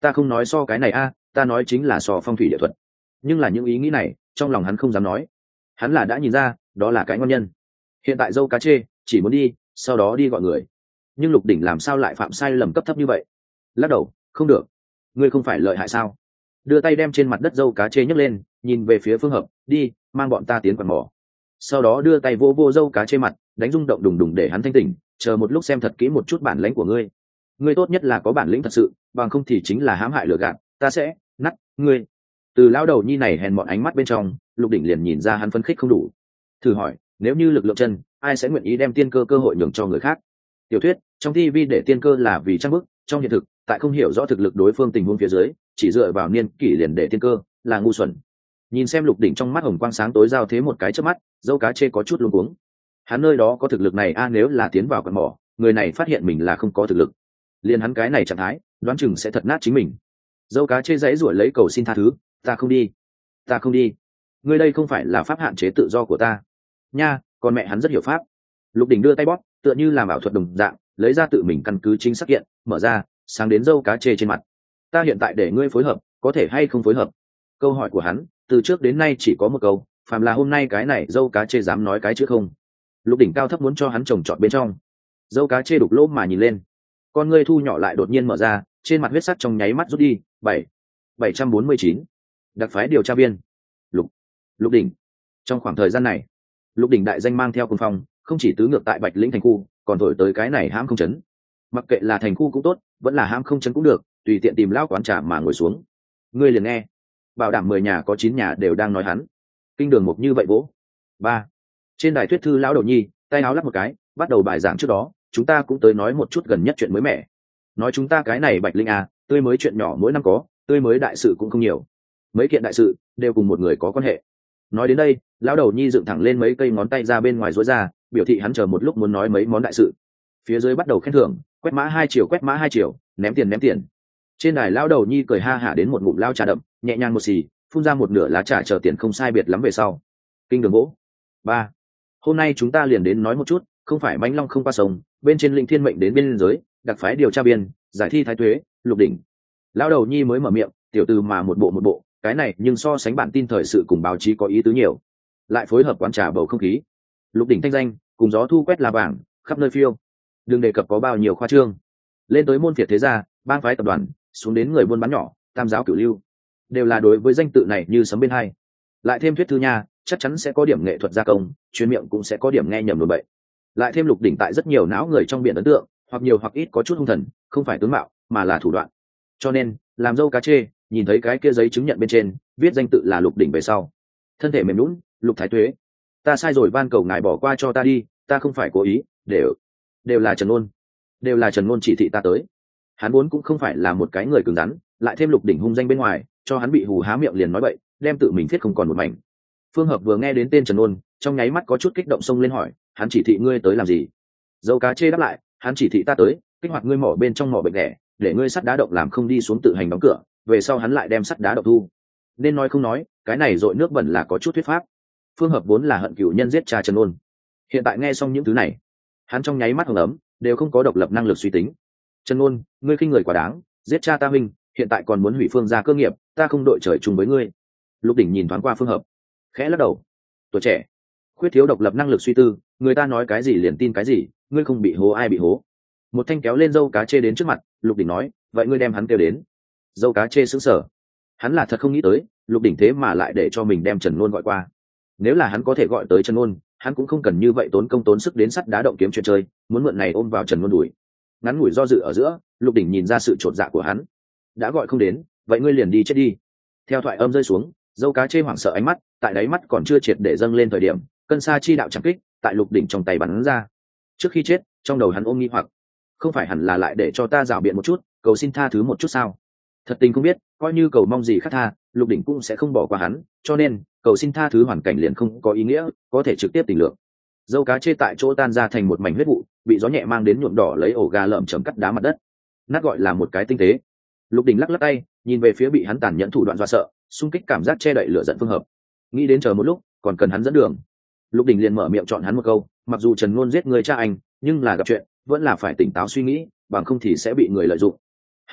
ta không nói so cái này ta nói chính là so phong thủy địa thuật. Nhưng là những ý nghĩ này trong lòng hắn không dám nói. Hắn là đã nhìn ra đó là cái ngon nhân. Hiện tại dâu cá chê chỉ muốn đi sau đó đi gọi người, nhưng Lục Đỉnh làm sao lại phạm sai lầm cấp thấp như vậy? Lắc đầu, không được. Ngươi không phải lợi hại sao? Đưa tay đem trên mặt đất dâu cá chê nhấc lên, nhìn về phía Phương Hợp, đi, mang bọn ta tiến quần mỏ. Sau đó đưa tay vô vô dâu cá chê mặt, đánh rung động đùng đùng để hắn thanh tỉnh, chờ một lúc xem thật kỹ một chút bản lĩnh của ngươi. Ngươi tốt nhất là có bản lĩnh thật sự, bằng không thì chính là hãm hại lừa gạt, ta sẽ nắt ngươi. Từ lão đầu nhi này hèn mọn ánh mắt bên trong, Lục Đỉnh liền nhìn ra hắn phấn khích không đủ. Thử hỏi, nếu như lực lượng chân, ai sẽ nguyện ý đem tiên cơ cơ hội nhường cho người khác? Tiểu thuyết trong TV để tiên cơ là vì trang bức, trong hiện thực tại không hiểu rõ thực lực đối phương tình huống phía dưới, chỉ dựa vào niên kỷ liền để tiên cơ là ngu xuẩn. Nhìn xem Lục Đỉnh trong mắt hồng quang sáng tối giao thế một cái chớp mắt, dâu cá chê có chút luống cuống. Hắn nơi đó có thực lực này nếu là tiến vào quần mỏ, người này phát hiện mình là không có thực lực, liền hắn cái này trạng thái, đoán chừng sẽ thật nát chính mình. Dâu cá chê giãy giụa lấy cầu xin tha thứ, ta không đi, ta không đi. Ngươi đây không phải là pháp hạn chế tự do của ta nha, còn mẹ hắn rất hiểu pháp. Lục Đỉnh đưa tay bóp, tựa như làm ảo thuật đồng dạng, lấy ra tự mình căn cứ chính xác kiện, mở ra, sáng đến dâu cá chê trên mặt. Ta hiện tại để ngươi phối hợp, có thể hay không phối hợp? Câu hỏi của hắn từ trước đến nay chỉ có một câu, phàm là hôm nay cái này dâu cá chê dám nói cái chữ không. Lục Đỉnh cao thấp muốn cho hắn trồng trọt bên trong. Dâu cá chê đục lỗ mà nhìn lên, con ngươi thu nhỏ lại đột nhiên mở ra, trên mặt huyết sắc trong nháy mắt rút đi. 749 đặc phái điều tra viên Lục Đỉnh. Trong khoảng thời gian này, Lục Đỉnh đại danh mang theo cuồng phong, không chỉ tứ ngược tại Bạch Lĩnh thành khu, còn thổi tới cái này hãm không chấn. Mặc kệ là thành khu cũng tốt, vẫn là hãm không chấn cũng được, tùy tiện tìm lão quán trà mà ngồi xuống. Ngươi liền nghe, bảo đảm 10 nhà có 9 nhà đều đang nói hắn. Kinh đường mục như vậy vỗ. 3. Trên đài thuyết thư lão đầu nhi, tay áo lắc một cái, bắt đầu bài giảng trước đó, chúng ta cũng tới nói một chút gần nhất chuyện mới mẻ. Nói chúng ta cái này Bạch Linh tươi mới chuyện nhỏ mỗi năm có, tươi mới đại sự cũng không nhiều. Mấy kiện đại sự đều cùng một người có quan hệ. Nói đến đây, lão đầu nhi dựng thẳng lên mấy cây ngón tay ra bên ngoài rối ra, biểu thị hắn chờ một lúc muốn nói mấy món đại sự. Phía dưới bắt đầu khen thưởng, quét mã 2 triệu, ném tiền. Trên đài lão đầu nhi cười ha hả đến một ngụm lao trà đậm, nhẹ nhàng một xì, phun ra một nửa lá trà chờ tiền không sai biệt lắm về sau. Kinh đường vỗ. 3. Hôm nay chúng ta liền đến nói một chút, không phải mãnh long không qua sông, bên trên linh thiên mệnh đến biên giới, đặc phái điều tra biên, giải thi thái tuế, Lục Đỉnh. Lão đầu nhi mới mở miệng, tiểu từ mà một bộ, cái này nhưng so sánh bản tin thời sự cùng báo chí có ý tứ nhiều, lại phối hợp quán trà bầu không khí. Lục Đỉnh thanh danh cùng gió thu quét là vàng, khắp nơi phiêu. Đừng đề cập có bao nhiêu khoa trương, lên tới môn phiệt thế gia, bang phái tập đoàn, xuống đến người buôn bán nhỏ, tam giáo cửu lưu, đều là đối với danh tự này như sấm bên hai. Lại thêm thuyết thư nha, chắc chắn sẽ có điểm nghệ thuật gia công, chuyên miệng cũng sẽ có điểm nghe nhầm đồn bậy. Lại thêm Lục Đỉnh tại rất nhiều não người trong biển ấn tượng, hoặc nhiều hoặc ít có chút hung thần, không phải tướng mạo mà là thủ đoạn. Cho nên làm dâu cá chê nhìn thấy cái kia giấy chứng nhận bên trên viết danh tự là Lục Đỉnh về sau, thân thể mềm nhũn. Lục thái tuế, ta sai rồi, van cầu ngài bỏ qua cho ta đi, ta không phải cố ý, đều là Trần Ngôn chỉ thị ta tới. Hắn vốn cũng không phải là một cái người cứng rắn, lại thêm Lục Đỉnh hung danh bên ngoài, cho hắn bị hù há miệng liền nói bậy, đem tự mình viết không còn một mảnh. Phương Hợp vừa nghe đến tên Trần Ngôn, trong nháy mắt có chút kích động xông lên hỏi, hắn chỉ thị ngươi tới làm gì? Dâu cá chê đáp lại, hắn chỉ thị ta tới kích hoạt ngươi mỏ bên trong mỏ bệnh lẻ, để ngươi sắt đá động làm không đi xuống tự hành đóng cửa, về sau hắn lại đem sắt đá động thu. Nên nói không nói, cái này dội nước bẩn là có chút thuyết pháp. Phương Hợp vốn là hận cựu nhân giết cha Trần Ôn, hiện tại nghe xong những thứ này, hắn trong nháy mắt hồng ấm, đều không có độc lập năng lực suy tính. Trần Ôn, ngươi khinh người quá đáng, giết cha ta minh, hiện tại còn muốn hủy Phương gia cơ nghiệp, ta không đội trời chung với ngươi. Lục Đỉnh nhìn thoáng qua Phương Hợp, khẽ lắc đầu. Tuổi trẻ, khuyết thiếu độc lập năng lực suy tư, người ta nói cái gì liền tin cái gì, ngươi không bị hố ai bị hố. Một thanh kéo lên dâu cá chê đến trước mặt, Lục Đỉnh nói, vậy ngươi đem hắn kêu đến. Dâu cá chê sững sờ, hắn là thật không nghĩ tới Lục Đỉnh thế mà lại để cho mình đem Trần Nôn gọi qua. Nếu là hắn có thể gọi tới Trần Nôn, hắn cũng không cần như vậy tốn công tốn sức đến sắt đá động kiếm chuyện chơi, muốn mượn này ôm vào Trần Nôn đuổi. Ngắn ngủi do dự ở giữa, Lục Đỉnh nhìn ra sự chột dạ của hắn, đã gọi không đến, vậy ngươi liền đi chết đi. Theo thoại âm rơi xuống, dâu cá chê hoảng sợ ánh mắt, tại đáy mắt còn chưa triệt để dâng lên thời điểm, cân sa chi đạo chẳng kích tại Lục Đỉnh trong tay bắn ra. Trước khi chết, trong đầu hắn ôm nghi hoặc, không phải hẳn là lại để cho ta rảo biện một chút, cầu xin tha thứ một chút sao? Thật tình không biết, coi như cầu mong gì khác tha, Lục Đỉnh cũng sẽ không bỏ qua hắn, cho nên cầu xin tha thứ hoàn cảnh liền không có ý nghĩa, có thể trực tiếp tình lượng. Dâu cá chê tại chỗ tan ra thành một mảnh huyết vụ, bị gió nhẹ mang đến nhuộm đỏ lấy ổ gà lởm chởm cắt đá mặt đất, nát gọi là một cái tinh tế. Lục Đỉnh lắc lắc tay, nhìn về phía bị hắn tàn nhẫn thủ đoạn dọa sợ, xung kích cảm giác che đậy lửa giận Phương Hợp, nghĩ đến chờ một lúc còn cần hắn dẫn đường. Lục Đỉnh liền mở miệng chọn hắn một câu, mặc dù Trần Nôn giết người cha anh, nhưng là gặp chuyện vẫn là phải tỉnh táo suy nghĩ, bằng không thì sẽ bị người lợi dụng. Hắn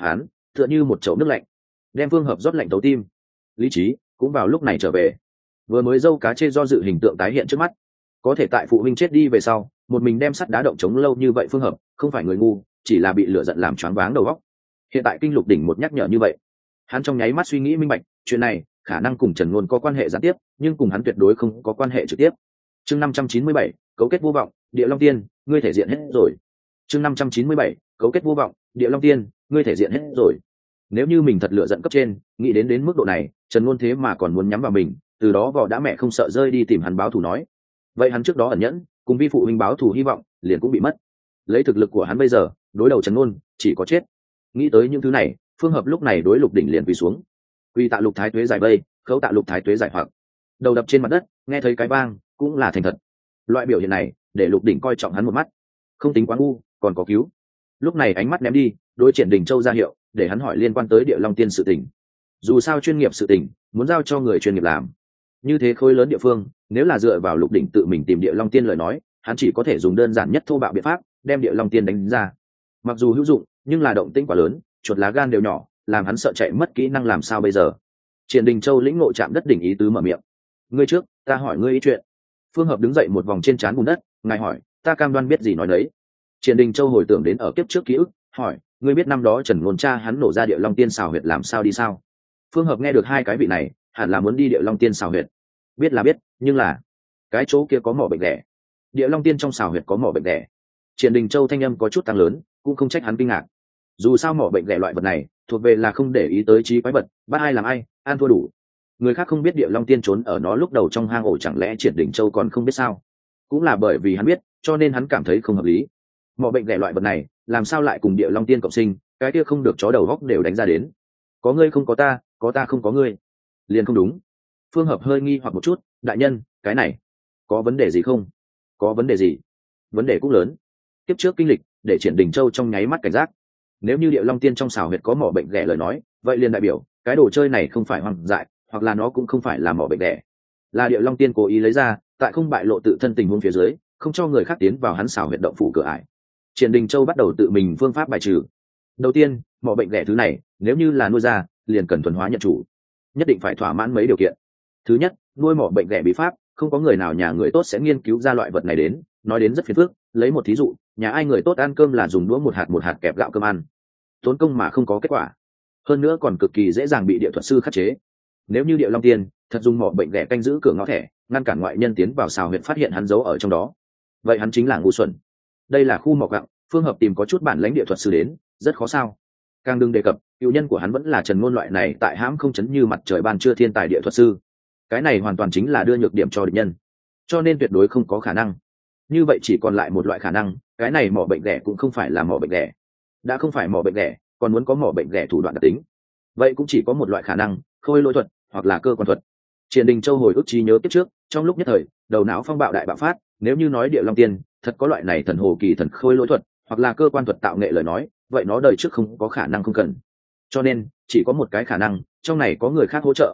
tựa như một chậu nước lạnh đem phương hợp rót lạnh tấu tim. Lý trí cũng vào lúc này trở về, vừa mới dâu cá chê do dự hình tượng tái hiện trước mắt. Có thể tại phụ huynh chết đi về sau một mình đem sắt đá động chống lâu như vậy phương hợp không phải người ngu, chỉ là bị lửa giận làm choáng váng đầu óc. Hiện tại kinh Lục Đỉnh một nhắc nhở như vậy, hắn trong nháy mắt suy nghĩ minh bạch, chuyện này khả năng cùng Trần Ngôn có quan hệ gián tiếp, nhưng cùng hắn tuyệt đối không có quan hệ trực tiếp. Chương 597, cấu kết vô vọng, Địa Long Tiên, ngươi thể diện hết rồi. Chương 597, cấu kết vô vọng, Địa Long Tiên, ngươi thể diện hết rồi. Nếu như mình thật lựa giận cấp trên, nghĩ đến mức độ này, Trần Ngôn thế mà còn muốn nhắm vào mình, từ đó vỏ đã mẹ không sợ rơi đi tìm hắn báo thù nói. Vậy hắn trước đó ẩn nhẫn, cùng vi phụ huynh báo thù hy vọng, liền cũng bị mất. Lấy thực lực của hắn bây giờ, đối đầu Trần Ngôn, chỉ có chết. Nghĩ tới những thứ này, Phương Hợp lúc này đối Lục Đỉnh liền quỳ xuống. Quỳ tạ Lục Thái Tuế giải vây, khấu tạ Lục Thái Tuế giải hoặc. Đầu đập trên mặt đất, nghe thấy cái vang, cũng là thành thật. Loại biểu hiện này, để Lục Đỉnh coi trọng hắn một mắt. Không tính quá ngu, còn có cứu. Lúc này ánh mắt ném đi, đối Triển Đình Châu ra hiệu, để hắn hỏi liên quan tới Địa Long Tiên sự tình. Dù sao chuyên nghiệp sự tình, muốn giao cho người chuyên nghiệp làm. Như thế khối lớn địa phương, nếu là dựa vào Lục Đỉnh tự mình tìm Địa Long Tiên lời nói, hắn chỉ có thể dùng đơn giản nhất thô bạo biện pháp, đem Địa Long Tiên đánh ra. Mặc dù hữu dụng, nhưng là động tĩnh quá lớn, chuột lá gan đều nhỏ, làm hắn sợ chạy mất kỹ năng làm sao bây giờ. Triển Đình Châu lĩnh ngộ chạm đất đỉnh ý tứ mở miệng. Ngươi trước, ta hỏi ngươi ý chuyện. Phương Hợp đứng dậy một vòng trên trán bùn đất, ngài hỏi, ta cam đoan biết gì nói đấy. Triển Đình Châu hồi tưởng đến ở kiếp trước ký ức, hỏi, ngươi biết năm đó Trần Ngôn cha hắn nổ ra Địa Long Tiên xào huyệt làm sao đi sao? Phương Hợp nghe được hai cái vị này, hẳn là muốn đi Địa Long Tiên xào huyệt. Biết là biết, nhưng là cái chỗ kia có mỏ bệnh lẻ. Địa Long Tiên trong xào huyệt có mỏ bệnh lẻ. Triển Đình Châu thanh âm có chút tăng lớn, cũng không trách hắn kinh ngạc. Dù sao mỏ bệnh lẻ loại vật này, thuộc về là không để ý tới trí quái vật, bắt ai làm ai, ăn thua đủ. Người khác không biết Địa Long Tiên trốn ở nó lúc đầu trong hang ổ, chẳng lẽ Triển Đình Châu còn không biết sao? Cũng là bởi vì hắn biết, cho nên hắn cảm thấy không hợp lý. Mỏ bệnh lẻ loại vật này, làm sao lại cùng Địa Long Tiên cộng sinh, cái kia không được chó đầu góc đều đánh ra đến. Có ngươi không có ta không có ngươi, liền không đúng. Phương Hợp hơi nghi hoặc một chút, đại nhân, cái này có vấn đề gì không? Có vấn đề gì? Vấn đề cũng lớn. Tiếp trước kinh lịch để Triển Đình Châu trong nháy mắt cảnh giác. Nếu như Địa Long Tiên trong xào huyệt có mỏ bệnh ghẻ lời nói, vậy liền đại biểu cái đồ chơi này không phải hoang dại, hoặc là nó cũng không phải là mỏ bệnh ghẻ, là Địa Long Tiên cố ý lấy ra, tại không bại lộ tự thân tình huống phía dưới, không cho người khác tiến vào hắn xào huyệt động phủ cửa ải. Triển Đình Châu bắt đầu tự mình phương pháp bài trừ. Đầu tiên, mỏ bệnh ghẻ thứ này, nếu như là nuôi ra, liền cần thuần hóa nhận chủ, nhất định phải thỏa mãn mấy điều kiện. Thứ nhất, nuôi mỏ bệnh ghẻ bí pháp, không có người nào nhà người tốt sẽ nghiên cứu ra loại vật này đến, nói đến rất phiền phức. Lấy một thí dụ, nhà ai người tốt ăn cơm là dùng đũa một hạt kẹp gạo cơm ăn, tốn công mà không có kết quả, hơn nữa còn cực kỳ dễ dàng bị địa thuật sư khắc chế. Nếu như Địa Long Tiên thật dùng mỏ bệnh ghẻ canh giữ cửa ngõ thẻ, ngăn cản ngoại nhân tiến vào xào huyệt phát hiện hắn giấu ở trong đó, vậy hắn chính là ngu xuẩn. Đây là khu mỏ gạo, Phương Hợp tìm có chút bản lãnh địa thuật sư đến, rất khó sao. Càng đừng đề cập, cựu nhân của hắn vẫn là Trần Ngôn loại này tại hãm không chấn như mặt trời ban trưa thiên tài địa thuật sư. Cái này hoàn toàn chính là đưa nhược điểm cho địch nhân, cho nên tuyệt đối không có khả năng. Như vậy chỉ còn lại một loại khả năng, cái này mỏ bệnh ghẻ cũng không phải là mỏ bệnh ghẻ. Đã không phải mỏ bệnh ghẻ, còn muốn có mỏ bệnh ghẻ thủ đoạn đặc tính, vậy cũng chỉ có một loại khả năng, khôi lỗi thuật hoặc là cơ quan thuật. Triển Đình Châu hồi ức trí nhớ tiếp trước, trong lúc nhất thời đầu não phong bạo đại bạo phát. Nếu như nói Địa Long Tiên thật có loại này thần hồ kỳ thần khôi lỗi thuật hoặc là cơ quan thuật tạo nghệ lời nói, vậy nó đời trước không có khả năng không cần. Cho nên chỉ có một cái khả năng, trong này có người khác hỗ trợ.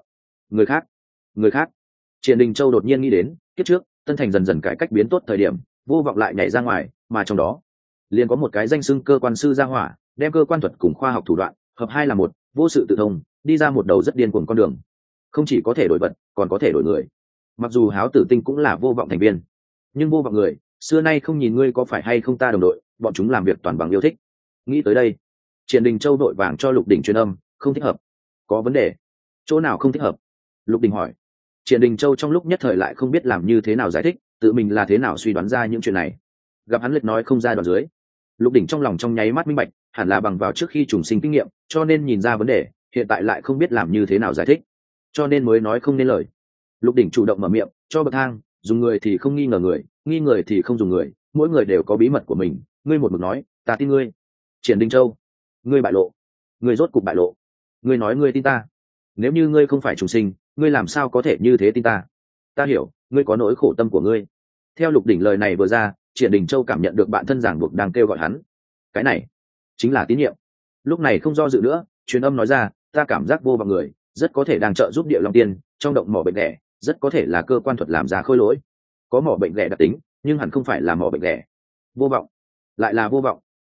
Người khác. Triển Đình Châu đột nhiên nghĩ đến kiếp trước Tân Thành dần dần cải cách biến tốt thời điểm, Vô Vọng lại nhảy ra ngoài, mà trong đó liền có một cái danh xưng cơ quan sư gia hỏa, đem cơ quan thuật cùng khoa học thủ đoạn hợp hai là một, vô sự tự thông, đi ra một đầu rất điên cuồng con đường. Không chỉ có thể đổi vật, còn có thể đổi người. Mặc dù Háo Tử Tinh cũng là Vô Vọng thành viên, nhưng Vô Vọng người xưa nay không nhìn ngươi có phải hay không ta đồng đội, bọn chúng làm việc toàn bằng yêu thích. Nghĩ tới đây, Triển Đình Châu đội vàng cho Lục Đỉnh truyền âm, không thích hợp. Có vấn đề? Chỗ nào không thích hợp? Lục Đỉnh hỏi. Triển Đình Châu trong lúc nhất thời lại không biết làm như thế nào giải thích, tự mình là thế nào suy đoán ra những chuyện này. Gặp hắn liệt nói không ra đoạn dưới, Lục Đỉnh trong lòng trong nháy mắt minh bạch, hẳn là bằng vào trước khi trùng sinh kinh nghiệm, cho nên nhìn ra vấn đề, hiện tại lại không biết làm như thế nào giải thích, cho nên mới nói không nên lời. Lục Đỉnh chủ động mở miệng, cho bậc thang, dùng người thì không nghi ngờ người, nghi người thì không dùng người, mỗi người đều có bí mật của mình, ngươi một mực nói, ta tin ngươi. Triển Đình Châu, ngươi bại lộ, ngươi rốt cục bại lộ. Ngươi nói ngươi tin ta, nếu như ngươi không phải trùng sinh, ngươi làm sao có thể như thế tin ta? Ta hiểu, ngươi có nỗi khổ tâm của ngươi. Theo Lục Đỉnh lời này vừa ra, Triển Đình Châu cảm nhận được bạn thân giảng buộc đang kêu gọi hắn. Cái này chính là tín nhiệm. Lúc này không do dự nữa, truyền âm nói ra, ta cảm giác Vô Vọng người rất có thể đang trợ giúp Địa Long Tiên trong động mỏ bệnh ghẻ, rất có thể là cơ quan thuật làm ra khôi lỗi. Có mỏ bệnh ghẻ đặc tính, nhưng hẳn không phải là mỏ bệnh ghẻ. Vô Vọng, lại là Vô Vọng.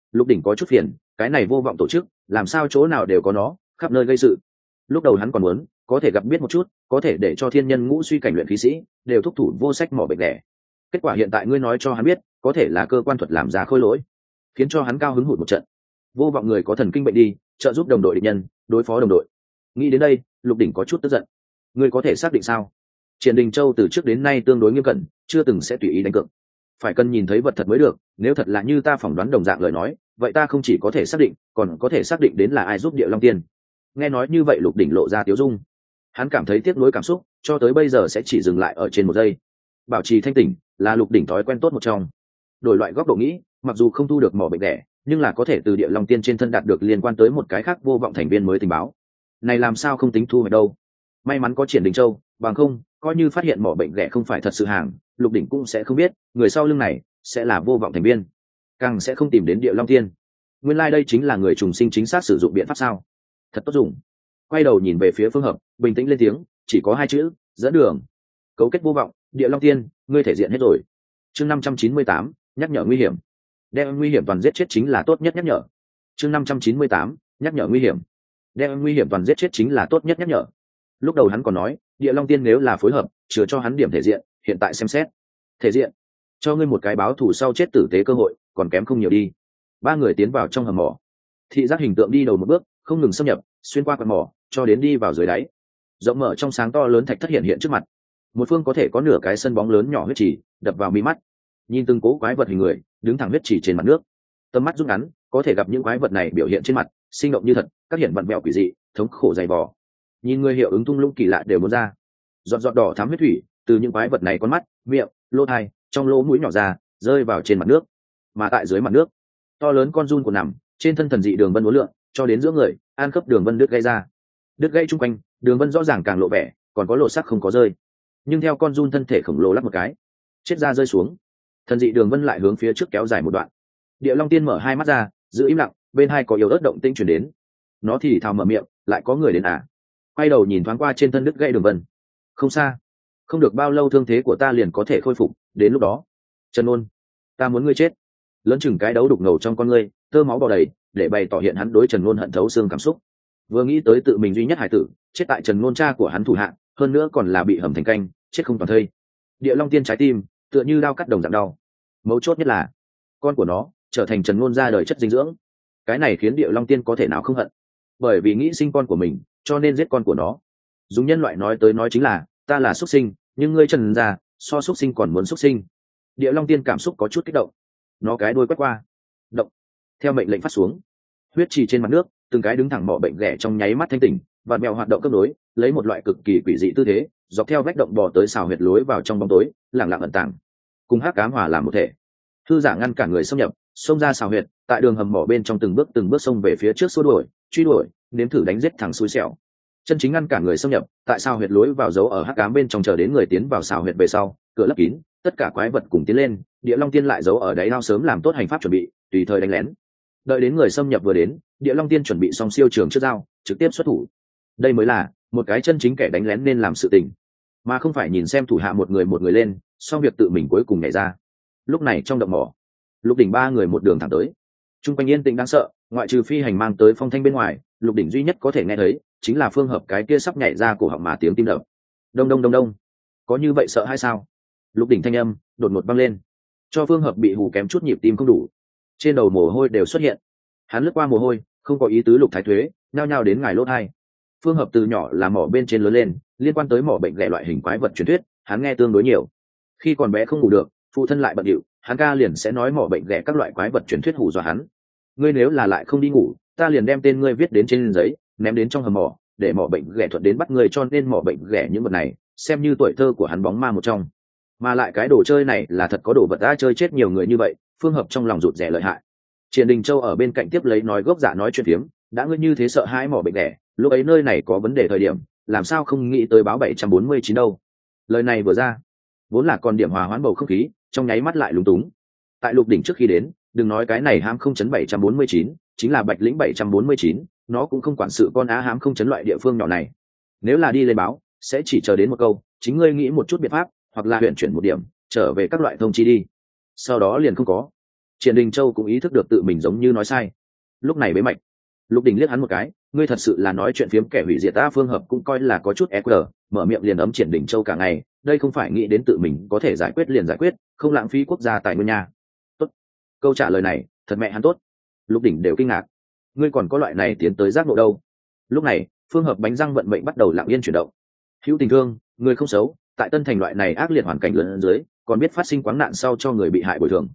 Lục Đỉnh có chút phiền, cái này vô vọng tổ chức làm sao chỗ nào đều có nó, khắp nơi gây sự. Lúc đầu hắn còn muốn có thể gặp biết một chút, có thể để cho thiên nhân ngũ suy cảnh luyện khí sĩ đều thúc thủ vô sách mỏ bệnh lẻ. Kết quả hiện tại ngươi nói cho hắn biết có thể là cơ quan thuật làm ra khôi lỗi, khiến cho hắn cao hứng hụt một trận. Vô vọng người có thần kinh bệnh đi, trợ giúp đồng đội địch nhân đối phó đồng đội. Nghĩ đến đây, Lục Đỉnh có chút tức giận. Ngươi có thể xác định sao? Triển Đình Châu từ trước đến nay tương đối nghiêm cẩn, chưa từng sẽ tùy ý đánh cược. Phải cần nhìn thấy vật thật mới được, nếu thật là như ta phỏng đoán đồng dạng lời nói, vậy ta không chỉ có thể xác định, còn có thể xác định đến là ai giúp Địa Long Tiên. Nghe nói như vậy, Lục Đỉnh lộ ra tiếu dung. Hắn cảm thấy tiếc nuối cảm xúc cho tới bây giờ sẽ chỉ dừng lại ở trên một giây. Bảo trì thanh tỉnh là Lục Đỉnh thói quen tốt một trong. Đổi loại góc độ nghĩ, mặc dù không thu được mỏ bệnh đẻ, nhưng là có thể từ Địa Long Tiên trên thân đạt được liên quan tới một cái khác vô vọng thành viên mới tình báo. Này làm sao không tính thu hoạch đâu? May mắn có Triển Đình Châu, bằng không coi như phát hiện mỏ bệnh ghẻ không phải thật sự hàng, Lục Đỉnh cũng sẽ không biết người sau lưng này sẽ là vô vọng thành viên, càng sẽ không tìm đến Địa Long Tiên. Nguyên lai、đây chính là người trùng sinh chính xác sử dụng biện pháp sao? Thật tốt dùng. Quay đầu nhìn về phía Phương Hợp, bình tĩnh lên tiếng, chỉ có 2 chữ: dẫn đường. Cấu kết vô vọng, Địa Long Tiên, ngươi thể diện hết rồi. Chương 598, nhắc nhở nguy hiểm. Đem nguy hiểm toàn giết chết chính là tốt nhất nhắc nhở. Chương 598, nhắc nhở nguy hiểm. Đem nguy hiểm toàn giết chết chính là tốt nhất nhắc nhở. Lúc đầu hắn còn nói Địa Long Tiên nếu là phối hợp chừa cho hắn điểm thể diện, hiện tại xem xét thể diện, cho ngươi một cái báo thù sau chết tử tế cơ hội còn kém không nhiều đi. 3 người tiến vào trong hầm mỏ, thị giác hình tượng đi đầu một bước, không ngừng xâm nhập xuyên qua quạt mỏ cho đến đi vào dưới đáy. Rộng mở trong sáng to lớn thạch thất hiện trước mặt, một phương có thể có nửa cái sân bóng lớn nhỏ huyết trì đập vào mi mắt. Nhìn từng cố quái vật hình người đứng thẳng huyết trì trên mặt nước, tầm mắt rút ngắn có thể gặp những quái vật này biểu hiện trên mặt sinh động như thật, các hiện vặn vẹo quỷ dị, thống khổ dày vò. Nhìn người hiệu ứng thung lũng kỳ lạ đều muốn ra. Giọt giọt đỏ thắm huyết thủy từ những quái vật này con mắt, miệng, lỗ tai, trong lỗ mũi nhỏ ra rơi vào trên mặt nước. Mà tại dưới mặt nước, to lớn con giun của nằm trên thân thần dị đường vân uốn lượn cho đến giữa người, an khớp đường vân đứt gây ra. Đứt gây chung quanh đường vân rõ ràng càng lộ vẻ, còn có lộ sắc không có rơi. Nhưng theo con giun thân thể khổng lồ lắc một cái, chết ra rơi xuống, thần dị đường vân lại hướng phía trước kéo dài một đoạn. Địa Long Tiên mở 2 mắt ra, giữ im lặng, bên hai có yếu ớt động tĩnh truyền đến. Nó thì thào mở miệng, lại có người đến à? Quay đầu nhìn thoáng qua trên thân đứt gãy đường vân, không xa, không được bao lâu thương thế của ta liền có thể khôi phục, đến lúc đó Trần Ôn, ta muốn ngươi chết. Lớn chừng cái đấu đục ngầu trong con ngươi, tơ máu bò đầy, để bày tỏ hiện hắn đối Trần Ôn hận thấu xương cảm xúc. Vừa nghĩ tới tự mình duy nhất hải tử chết tại Trần Ôn cha của hắn thủ hạ, hơn nữa còn là bị hầm thành canh, chết không toàn thây. Địa Long Tiên trái tim tựa như đao cắt đồng dạng đau. Mấu chốt nhất là con của nó trở thành Trần Ôn ra đời chất dinh dưỡng. Cái này khiến Địa Long Tiên có thể nào không hận, bởi vì nghĩ sinh con của mình cho nên giết con của nó. Dùng nhân loại nói tới nói chính là ta là xuất sinh, nhưng ngươi Trần gia so xuất sinh còn muốn xuất sinh. Địa Long Tiên cảm xúc có chút kích động, nó cái đuôi quét qua động, theo mệnh lệnh phát xuống. Huyết trì trên mặt nước, từng cái đứng thẳng mỏ bệnh ghẻ trong nháy mắt thanh tỉnh và mèo hoạt động cấp đối, lấy một loại cực kỳ quỷ dị tư thế dọc theo vách động bò tới xào huyệt lối vào trong bóng tối, lẳng lặng ẩn tàng, cùng hắc ám hòa làm một thể. Thư giả ngăn cản người xâm nhập xông ra xào huyệt, tại đường hầm mỏ bên trong từng bước xông về phía trước, xua đuổi truy đuổi, nếm thử đánh giết thằng xui xẻo. Chân chính ngăn cản người xâm nhập tại xào huyệt lối vào giấu ở hắc ám bên trong, chờ đến người tiến vào xào huyệt về sau, cửa lấp kín, tất cả quái vật cùng tiến lên. Địa Long Tiên lại giấu ở đáy ao sớm làm tốt hành pháp chuẩn bị, tùy thời đánh lén. Đợi đến người xâm nhập vừa đến, Địa Long Tiên chuẩn bị xong siêu trường trước dao, trực tiếp xuất thủ. Đây mới là một cái chân chính kẻ đánh lén nên làm sự tình, mà không phải nhìn xem thủ hạ một người lên, xong việc tự mình cuối cùng nhảy ra. Lúc này trong động mỏ, Lục Đỉnh 3 người một đường thẳng tới. Trung quanh yên tĩnh đáng sợ, ngoại trừ phi hành mang tới phong thanh bên ngoài, Lục Đỉnh duy nhất có thể nghe thấy chính là Phương Hợp cái kia sắp nhảy ra cổ họng mà tiếng tim đập. Đông đông đông đông. Có như vậy sợ hay sao? Lục Đỉnh thanh âm đột ngột vang lên, cho Phương Hợp bị hù kém chút nhịp tim không đủ, trên đầu mồ hôi đều xuất hiện. Hắn lướt qua mồ hôi, không có ý tứ Lục Thái Thuế, nhao nhao đến ngài lỗ tai. Phương Hợp từ nhỏ là mỏ bên trên lớn lên, liên quan tới mỏ bệnh ghẻ loại hình quái vật truyền thuyết, hắn nghe tương đối nhiều. Khi còn bé không ngủ được, phụ thân lại bận rộn, hắn ca liền sẽ nói mỏ bệnh ghẻ các loại quái vật truyền thuyết hù dọa hắn. Ngươi nếu là lại không đi ngủ, ta liền đem tên ngươi viết đến trên giấy, ném đến trong hầm mỏ, để mỏ bệnh ghẻ thuận đến bắt ngươi, cho nên mỏ bệnh ghẻ những vật này xem như tuổi thơ của hắn bóng ma một trong. Mà lại cái đồ chơi này là thật có đồ vật đã chơi chết nhiều người như vậy. Phương Hợp trong lòng rụt rè lợi hại. Triển Đình Châu ở bên cạnh tiếp lấy nói gốc dạ nói chuyện phiếm, đã ngươi như thế sợ hãi mỏ bệnh ghẻ, lúc ấy nơi này có vấn đề thời điểm, làm sao không nghĩ tới báo 749 đâu. Lời này vừa ra, vốn là còn điểm hòa hoãn bầu không khí, trong nháy mắt lại lúng túng. Tại Lục Đỉnh trước khi đến, đừng nói cái này hám không chấn 749, chính là Bạch Lĩnh 749, nó cũng không quản sự con á hám không chấn loại địa phương nhỏ này. Nếu là đi lên báo, sẽ chỉ chờ đến một câu, chính ngươi nghĩ một chút biện pháp, hoặc là huyện chuyển một điểm, trở về các loại thông chi đi. Sau đó liền không có. Triển Đình Châu cũng ý thức được tự mình giống như nói sai. Lúc này bế mạch, Lục Đình liếc hắn một cái, ngươi thật sự là nói chuyện phiếm kẻ hủy diệt ta. Phương Hợp cũng coi là có chút EQ, mở miệng liền ấm Triển Đình Châu cả ngày, đây không phải nghĩ đến tự mình có thể giải quyết liền giải quyết, không lãng phí quốc gia tài nguyên nha. Tốt, câu trả lời này thật mẹ hắn tốt. Lục Đỉnh đều kinh ngạc, ngươi còn có loại này tiến tới giác ngộ đâu. Lúc này Phương Hợp bánh răng vận mệnh bắt đầu lặng yên chuyển động. Hữu tình thương, người không xấu, tại Tân Thành loại này ác liệt hoàn cảnh lớn dưới còn biết phát sinh quáng nạn sau cho người bị hại bồi thường.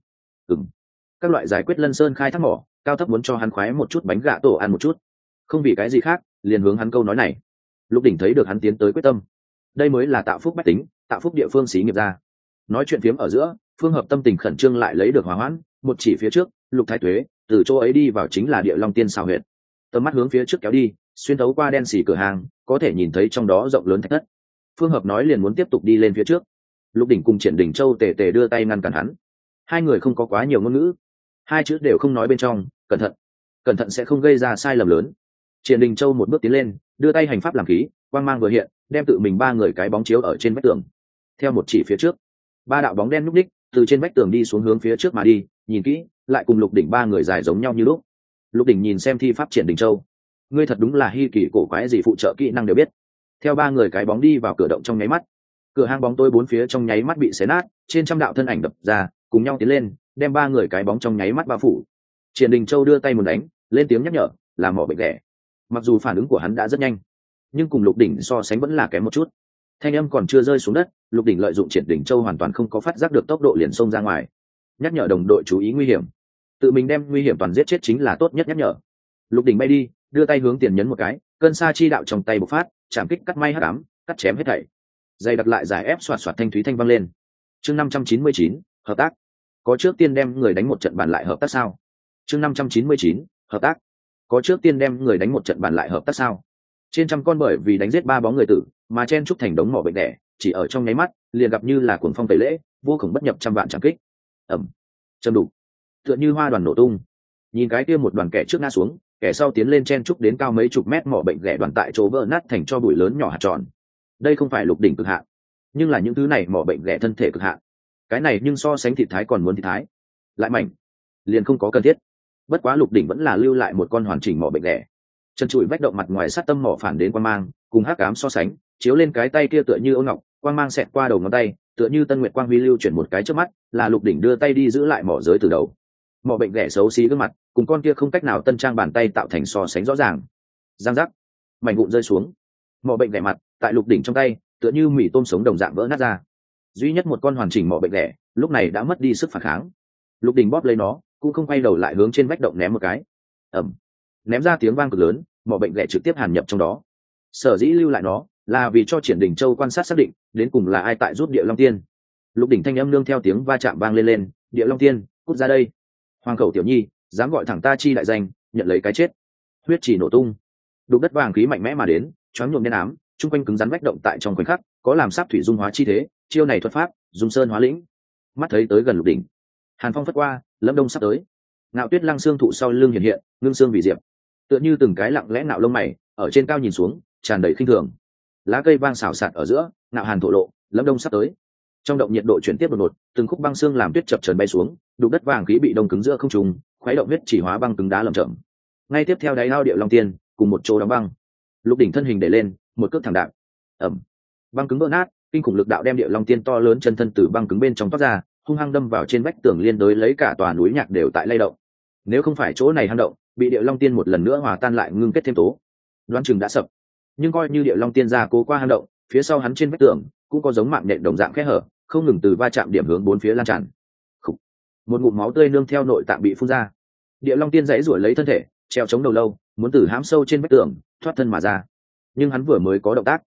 Các loại giải quyết Lân Sơn khai thác mỏ, cao thấp muốn cho hắn khoái một chút bánh gạ tổ ăn một chút, không vì cái gì khác, liền hướng hắn câu nói này. Lục Đỉnh thấy được hắn tiến tới quyết tâm, đây mới là tạo phúc bách tính, tạo phúc địa phương xí nghiệp ra. Nói chuyện phiếm ở giữa, Phương Hợp tâm tình khẩn trương lại lấy được hòa hoãn, một chỉ phía trước, Lục Thái Tuế từ chỗ ấy đi vào chính là Địa Long Tiên xào huyệt. Tầm mắt hướng phía trước kéo đi, xuyên thấu qua đen xì cửa hàng, có thể nhìn thấy trong đó rộng lớn thạch thất. Phương Hợp nói liền muốn tiếp tục đi lên phía trước. Lục Đỉnh cùng Triển Đình Châu tề tề đưa tay ngăn cản hắn. Hai người không có quá nhiều ngôn ngữ, hai chữ đều không nói bên trong, cẩn thận, cẩn thận sẽ không gây ra sai lầm lớn. Triển Đình Châu một bước tiến lên, đưa tay hành pháp làm khí, quang mang vừa hiện, đem tự mình ba người cái bóng chiếu ở trên vách tường. Theo một chỉ phía trước, ba đạo bóng đen núp đích từ trên vách tường đi xuống hướng phía trước mà đi, nhìn kỹ, lại cùng Lục Đỉnh ba người dài giống nhau như lúc. Lục Đỉnh nhìn xem thi pháp Triển Đình Châu, ngươi thật đúng là hi kỳ cổ quái gì phụ trợ kỹ năng đều biết. Theo ba người cái bóng đi vào cửa động trong nháy mắt, cửa hang bóng tối bốn phía trong nháy mắt bị xé nát, trên trăm đạo thân ảnh đập ra, cùng nhau tiến lên, đem ba người cái bóng trong nháy mắt bao phủ. Triển Đình Châu đưa tay một đánh, lên tiếng nhắc nhở, là mỏ bệnh lẻ. Mặc dù phản ứng của hắn đã rất nhanh, nhưng cùng Lục Đỉnh so sánh vẫn là kém một chút. Thanh âm còn chưa rơi xuống đất, Lục Đỉnh lợi dụng Triển Đình Châu hoàn toàn không có phát giác được tốc độ liền xông ra ngoài, nhắc nhở đồng đội chú ý nguy hiểm. Tự mình đem nguy hiểm toàn giết chết chính là tốt nhất nhắc nhở. Lục Đỉnh bay đi, đưa tay hướng tiền nhấn một cái, cơn sa chi đạo trong tay bộc phát, chạm kích cắt may hắc ám, cắt chém hết thảy. Dây đặt lại giải ép xoạt xoạt thanh thúy thanh vang lên. Chương 599, hợp tác. Có trước tiên đem người đánh một trận bàn lại hợp tác sao? Chương 599, hợp tác. Có trước tiên đem người đánh một trận bàn lại hợp tác sao? Trên trăm con bởi vì đánh giết ba bóng người tử, mà chen trúc thành đống mỏ bệnh đẻ, chỉ ở trong nháy mắt, liền gặp như là cuồng phong tẩy lễ, vô cùng bất nhập trăm vạn trảm kích. Ầm, châm đủ, tựa như hoa đoàn nổ tung. Nhìn cái kia một đoàn kẻ trước ngã xuống, kẻ sau tiến lên chen trúc đến cao mấy chục mét mỏ bệnh ghẻ đoàn tại chỗ vỡ nát thành cho bụi lớn nhỏ hạt tròn. Đây không phải Lục Đỉnh cực hạn, nhưng là những thứ này mỏ bệnh ghẻ thân thể cực hạn. Cái này nhưng so sánh thịt thái còn muốn thịt thái, lại mạnh, liền không có cần thiết. Bất quá Lục Đỉnh vẫn là lưu lại một con hoàn chỉnh mỏ bệnh ghẻ. Chân trụi vách động mặt ngoài sát tâm mỏ phản đến quang mang, cùng hắc ám so sánh, chiếu lên cái tay kia tựa như ôn ngọc, quang mang xẹt qua đầu ngón tay, tựa như tân nguyệt quang huy lưu chuyển một cái trước mắt, là Lục Đỉnh đưa tay đi giữ lại mỏ giới từ đầu. Mỏ bệnh ghẻ xấu xí gương mặt, cùng con kia không cách nào tân trang bàn tay tạo thành so sánh rõ ràng. Giang giác, mảnh vụn rơi xuống. Mỏ bệnh ghẻ mặt tại Lục Đỉnh trong tay, tựa như mì tôm sống đồng dạng vỡ nát ra. Duy nhất một con hoàn chỉnh mỏ bệnh ghẻ, lúc này đã mất đi sức phản kháng. Lục Đỉnh bóp lấy nó, cũng không quay đầu lại hướng trên vách động ném một cái. Ầm, ném ra tiếng vang cực lớn, mỏ bệnh ghẻ trực tiếp hàn nhập trong đó. Sở dĩ lưu lại nó, là vì cho Triển Đình Châu quan sát xác định đến cùng là ai tại giúp Địa Long Tiên. Lục Đỉnh thanh âm nương theo tiếng va chạm vang lên, Địa Long Tiên, cút ra đây. Hoàng khẩu tiểu nhi, dám gọi thẳng ta chi đại danh, nhận lấy cái chết. Huyết chỉ nổ tung, đục đất vàng khí mạnh mẽ mà đến, choáng nhuộm đen ám, trung quanh cứng rắn vách động tại trong khoảnh khắc, có làm sáp thủy dung hóa chi thế, chiêu này thuật pháp, dung sơn hóa lĩnh. Mắt thấy tới gần Lục Đỉnh, hàn phong phất qua, lâm đông sắp tới. Ngạo Tuyết Lăng xương thụ sau lưng hiện hiện, ngưng xương vì diệp, tựa như từng cái lặng lẽ nạo lông mày, ở trên cao nhìn xuống, tràn đầy khinh thường. Lá cây vang xào xạc ở giữa, ngạo hàn thổ lộ, lâm đông sắp tới. Trong động nhiệt độ chuyển tiếp đột ngột, từng khúc băng xương làm tuyết chập chờn bay xuống, đục đất vàng khí bị đông cứng giữa không trung, khuấy động huyết chỉ hóa băng cứng đá lởm chởm. Ngay tiếp theo đáy ao Địa Long Tiên, cùng một chỗ đóng băng. Lục Đỉnh thân hình để lên, một cước thẳng đạp. Ầm, băng cứng vỡ nát, kinh khủng lực đạo đem Địa Long Tiên to lớn chân thân từ băng cứng bên trong toát ra, hung hăng đâm vào trên vách tường liên đối lấy cả tòa núi nhạc đều tại lay động. Nếu không phải chỗ này hang động bị Địa Long Tiên một lần nữa hòa tan lại ngưng kết thêm tố, đoán chừng đã sập. Nhưng coi như Địa Long Tiên ra cố qua hang động, phía sau hắn trên vách tường cũng có giống mạng nhện đồng dạng kẽ hở, không ngừng từ va chạm điểm hướng bốn phía lan tràn. Một ngụm máu tươi nương theo nội tạng bị phun ra. Địa Long Tiên giãy giụa lấy thân thể, treo chống đầu lâu, muốn từ hãm sâu trên vách tường thoát thân mà ra. Nhưng hắn vừa mới có động tác,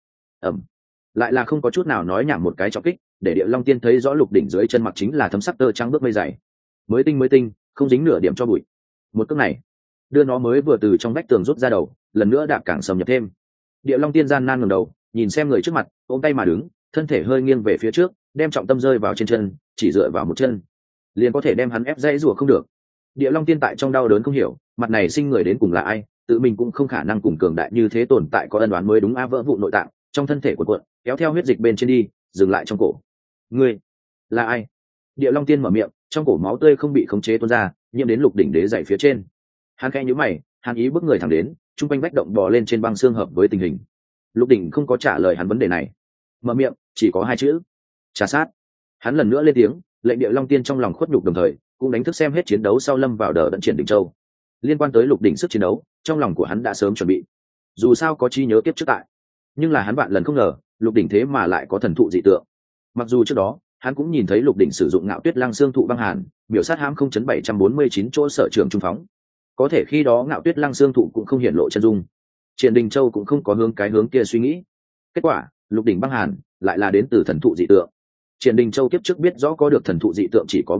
lại là không có chút nào nói nhảm một cái trọng kích, để Địa Long Tiên thấy rõ Lục Đỉnh dưới chân mặc chính là thấm sắc tơ trắng bước mây dày, mới tinh, không dính nửa điểm cho bụi. Một cước này, đưa nó mới vừa từ trong vách tường rút ra đầu, lần nữa đạp càng xâm nhập thêm. Địa Long Tiên gian nan ngẩng đầu, nhìn xem người trước mặt, ôm tay mà đứng, thân thể hơi nghiêng về phía trước, đem trọng tâm rơi vào trên chân, chỉ dựa vào một chân, liền có thể đem hắn ép dãy rủa không được. Địa Long Tiên tại trong đau đớn không hiểu, mặt này sinh người đến cùng là ai, tự mình cũng không khả năng cùng cường đại như thế tồn tại có ân oán mới đúng a, vỡ vụ nội tạng, trong thân thể của cuộn, kéo theo huyết dịch bên trên đi, dừng lại trong cổ. Ngươi là ai? Địa Long Tiên mở miệng, trong cổ máu tươi không bị khống chế tuôn ra, nhiễm đến Lục Đỉnh đế dậy phía trên. Hắn khẽ nhíu mày, hắn ý bước người thẳng đến, trung quanh vách động bò lên trên băng xương hợp với tình hình. Lục Đỉnh không có trả lời hắn vấn đề này, mở miệng chỉ có hai chữ: trà sát. Hắn lần nữa lên tiếng, lệnh Địa Long Tiên trong lòng khuất nhục, đồng thời cũng đánh thức xem hết chiến đấu sau lâm vào đờ đẫn Triển Đình Châu. Liên quan tới Lục Đỉnh sức chiến đấu, trong lòng của hắn đã sớm chuẩn bị, dù sao có trí nhớ kiếp trước tại. Nhưng là hắn vạn lần không ngờ, Lục Đỉnh thế mà lại có thần thụ dị tượng. Mặc dù trước đó hắn cũng nhìn thấy Lục Đỉnh sử dụng Ngạo Tuyết Lăng Xương thụ băng hàn, miểu sát hãm 0.749 chỗ sở trường trung phóng, có thể khi đó Ngạo Tuyết Lăng Xương thụ cũng không hiển lộ chân dung, Triển Đình Châu cũng không có hướng cái hướng kia suy nghĩ. Kết quả Lục Đỉnh băng hàn lại là đến từ thần thụ dị tượng. Triển Đình Châu kiếp trước biết rõ có được thần thụ dị tượng chỉ có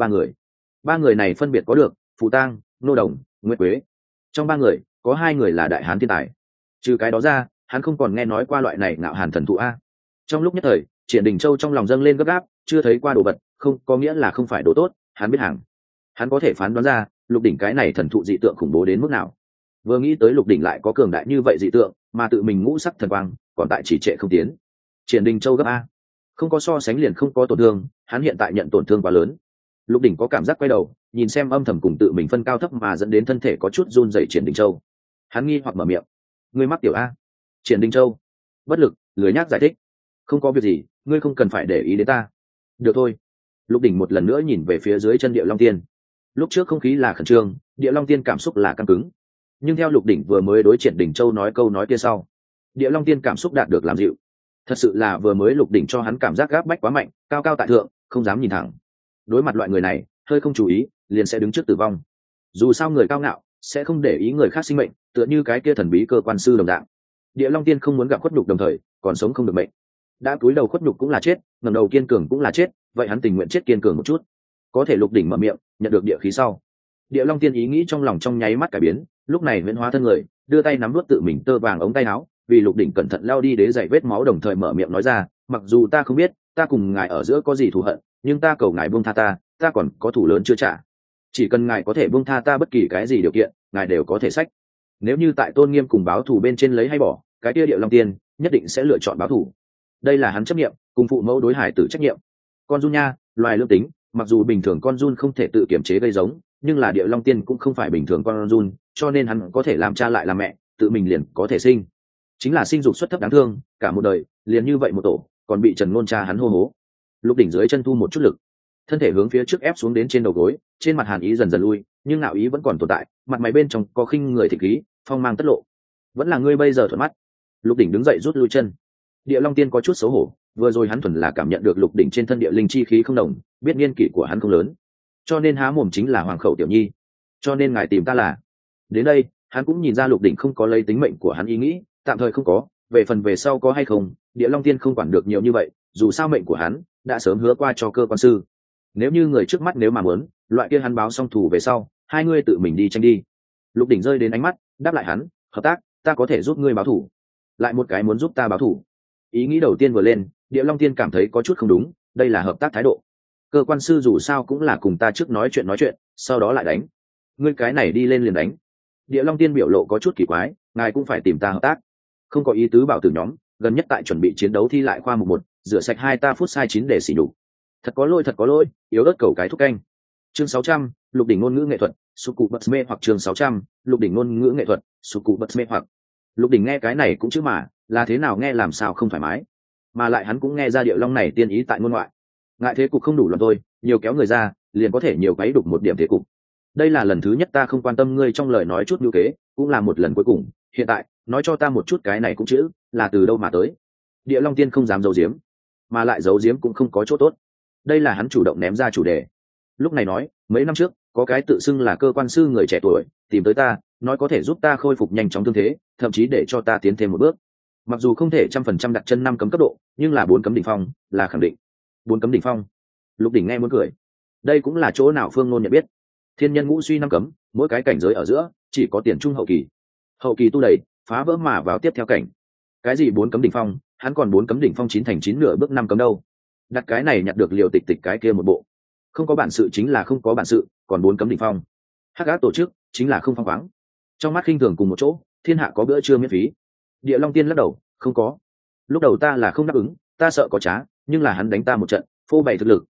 ba người này phân biệt có được Phù Tang, Nô Đồng, Nguyệt Quế. Trong ba người có hai người là đại hán thiên tài, trừ cái đó ra hắn không còn nghe nói qua loại này ngạo hàn thần thụ a. Trong lúc nhất thời Triển Đình Châu trong lòng dâng lên gấp gáp, chưa thấy qua đồ vật không có nghĩa là không phải đồ tốt, hắn biết hàng. Hắn có thể phán đoán ra Lục Đỉnh cái này thần thụ dị tượng khủng bố đến mức nào. Vừa nghĩ tới Lục Đỉnh lại có cường đại như vậy dị tượng, mà tự mình ngũ sắc thần quang còn tại chỉ trệ không tiến. Triển Đình Châu gấp a, không có so sánh liền không có tổn thương, hắn hiện tại nhận tổn thương quá lớn. Lục Đỉnh có cảm giác quay đầu nhìn xem âm thầm cùng tự mình phân cao thấp mà dẫn đến thân thể có chút run rẩy Triển Đình Châu. Hắn nghi hoặc mở miệng: ngươi mắc tiểu a? Triển Đình Châu bất lực lười nhác giải thích: không có việc gì, ngươi không cần phải để ý đến ta. Được thôi. Lục Đỉnh một lần nữa nhìn về phía dưới chân Địa Long Tiên. Lúc trước không khí là khẩn trương, Địa Long Tiên cảm xúc là căng cứng, nhưng theo Lục Đỉnh vừa mới đối Triển Đình Châu nói câu nói kia sau, Địa Long Tiên cảm xúc đạt được làm dịu. Thật sự là vừa mới Lục Đỉnh cho hắn cảm giác gáp bách quá mạnh, cao cao tại thượng, không dám nhìn thẳng. Đối mặt loại người này, hơi không chú ý liền sẽ đứng trước tử vong. Dù sao người cao ngạo sẽ không để ý người khác sinh mệnh, tựa như cái kia thần bí cơ quan sư đồng dạng. Địa Long Tiên không muốn gặp khuất nhục, đồng thời còn sống không được mệnh. Đã cúi đầu khuất nhục cũng là chết, ngẩng đầu kiên cường cũng là chết, vậy hắn tình nguyện chết kiên cường một chút. Có thể Lục Đỉnh mở miệng nhận được địa khí sau, Địa Long Tiên ý nghĩ trong lòng trong nháy mắt cải biến, lúc này huyễn hóa thân người, đưa tay nắm nuốt tự mình tơ vàng ống tay áo, vì Lục Đỉnh cẩn thận lao đi đế dày vết máu, đồng thời mở miệng nói ra: mặc dù ta không biết ta cùng ngài ở giữa có gì thù hận, nhưng ta cầu ngài buông tha ta còn có thù lớn chưa trả. Chỉ cần ngài có thể buông tha ta bất kỳ cái gì điều kiện, ngài đều có thể sách. Nếu như tại tôn nghiêm cùng báo thù bên trên lấy hay bỏ, cái kia Địa Long Tiên nhất định sẽ lựa chọn báo thù. Đây là hắn chấp nghiệm cùng phụ mẫu đối hải tử trách nhiệm. Con giun nha, loài lương tính, mặc dù bình thường con giun không thể tự kiểm chế gây giống, nhưng là Địa Long Tiên cũng không phải bình thường con giun, cho nên hắn có thể làm cha lại làm mẹ, tự mình liền có thể sinh. Chính là sinh dục suất thấp đáng thương, cả một đời liền như vậy một tổ, còn bị Trần Ngôn cha hắn hô hố. Lục Đỉnh dưới chân thu một chút lực, thân thể hướng phía trước ép xuống đến trên đầu gối, trên mặt hàn ý dần dần lui, nhưng ngạo ý vẫn còn tồn tại, mặt mày bên trong có khinh người thịnh khí, phong mang tất lộ. Vẫn là ngươi bây giờ thuận mắt. Lục Đỉnh đứng dậy rút lui chân. Địa Long Tiên có chút xấu hổ, vừa rồi hắn thuần là cảm nhận được Lục Đỉnh trên thân địa linh chi khí không đồng, biết niên kỷ của hắn không lớn, cho nên há mồm chính là hoàng khẩu tiểu nhi. Cho nên ngài tìm ta là. Đến đây, hắn cũng nhìn ra Lục Đỉnh không có lấy tính mệnh của hắn ý nghĩ, tạm thời không có, về phần về sau có hay không, Địa Long Tiên không quản được nhiều như vậy, dù sao mệnh của hắn đã sớm hứa qua cho cơ quan sư. Nếu như người trước mắt nếu mà muốn, loại kia hắn báo xong thù về sau, hai ngươi tự mình đi tranh đi. Lục Đỉnh rơi đến ánh mắt, đáp lại hắn: hợp tác, ta có thể giúp ngươi báo thù. Lại một cái muốn giúp ta báo thù. Ý nghĩ đầu tiên vừa lên, Địa Long Tiên cảm thấy có chút không đúng, đây là hợp tác thái độ. Cơ quan sư dù sao cũng là cùng ta trước nói chuyện, sau đó lại đánh. Ngươi cái này đi lên liền đánh. Địa Long Tiên biểu lộ có chút kỳ quái: ngài cũng phải tìm ta hợp tác? Không có ý tứ bảo tử nhóm, gần nhất tại chuẩn bị chiến đấu thi lại khoa mục 1, rửa sạch hai ta phút sai 9 để xỉ nhục. Thật có lỗi, yếu ớt cầu cái thúc canh. Chương 600, Lục Đỉnh ngôn ngữ nghệ thuật, sục cụ bật mê hoặc. Chương 600, Lục Đỉnh ngôn ngữ nghệ thuật, sục cụ bật mê hoặc. Lục Đỉnh nghe cái này cũng chứ mà, là thế nào nghe làm sao không thoải mái. Mà lại hắn cũng nghe ra Địa Long này tiên ý tại ngôn ngoại. Ngại thế cục không đủ luận thôi, nhiều kéo người ra, liền có thể nhiều quấy đục một điểm thế cục. Đây là lần thứ nhất ta không quan tâm ngươi trong lời nói chút như kế, cũng là một lần cuối cùng, hiện tại, nói cho ta một chút cái này cũng chữ, là từ đâu mà tới. Địa Long Tiên không dám giấu giếm, mà lại giấu giếm cũng không có chỗ tốt. Đây là hắn chủ động ném ra chủ đề. Lúc này nói, mấy năm trước, có cái tự xưng là cơ quan sư người trẻ tuổi, tìm tới ta, nói có thể giúp ta khôi phục nhanh chóng thương thế, thậm chí để cho ta tiến thêm một bước. Mặc dù không thể 100% đặt chân 5 cấm cấp độ, nhưng là 4 cấm đỉnh phong, là khẳng định. 4 cấm đỉnh phong. Lục Đỉnh nghe muốn cười. Đây cũng là chỗ nào Phương Nôn nhận biết. Thiên nhân ngũ suy 5 cấm, mỗi cái cảnh giới ở giữa chỉ có tiền trung hậu kỳ. Hậu kỳ tu đầy, phá vỡ mà vào tiếp theo cảnh. Cái gì 4 cấm đỉnh phong, hắn còn 4 cấm đỉnh phong 9 thành 9 nửa bước 5 cấm đâu. Đặt cái này nhặt được liều tịch tịch cái kia một bộ. Không có bản sự chính là không có bản sự, còn 4 cấm đỉnh phong. Hắc ác tổ chức chính là không phong khoáng. Trong mắt khinh thường cùng một chỗ, thiên hạ có bữa trưa miễn phí. Địa Long Tiên lắc đầu, không có. Lúc đầu ta là không đáp ứng, ta sợ có trá, nhưng là hắn đánh ta một trận, phô bày thực lực,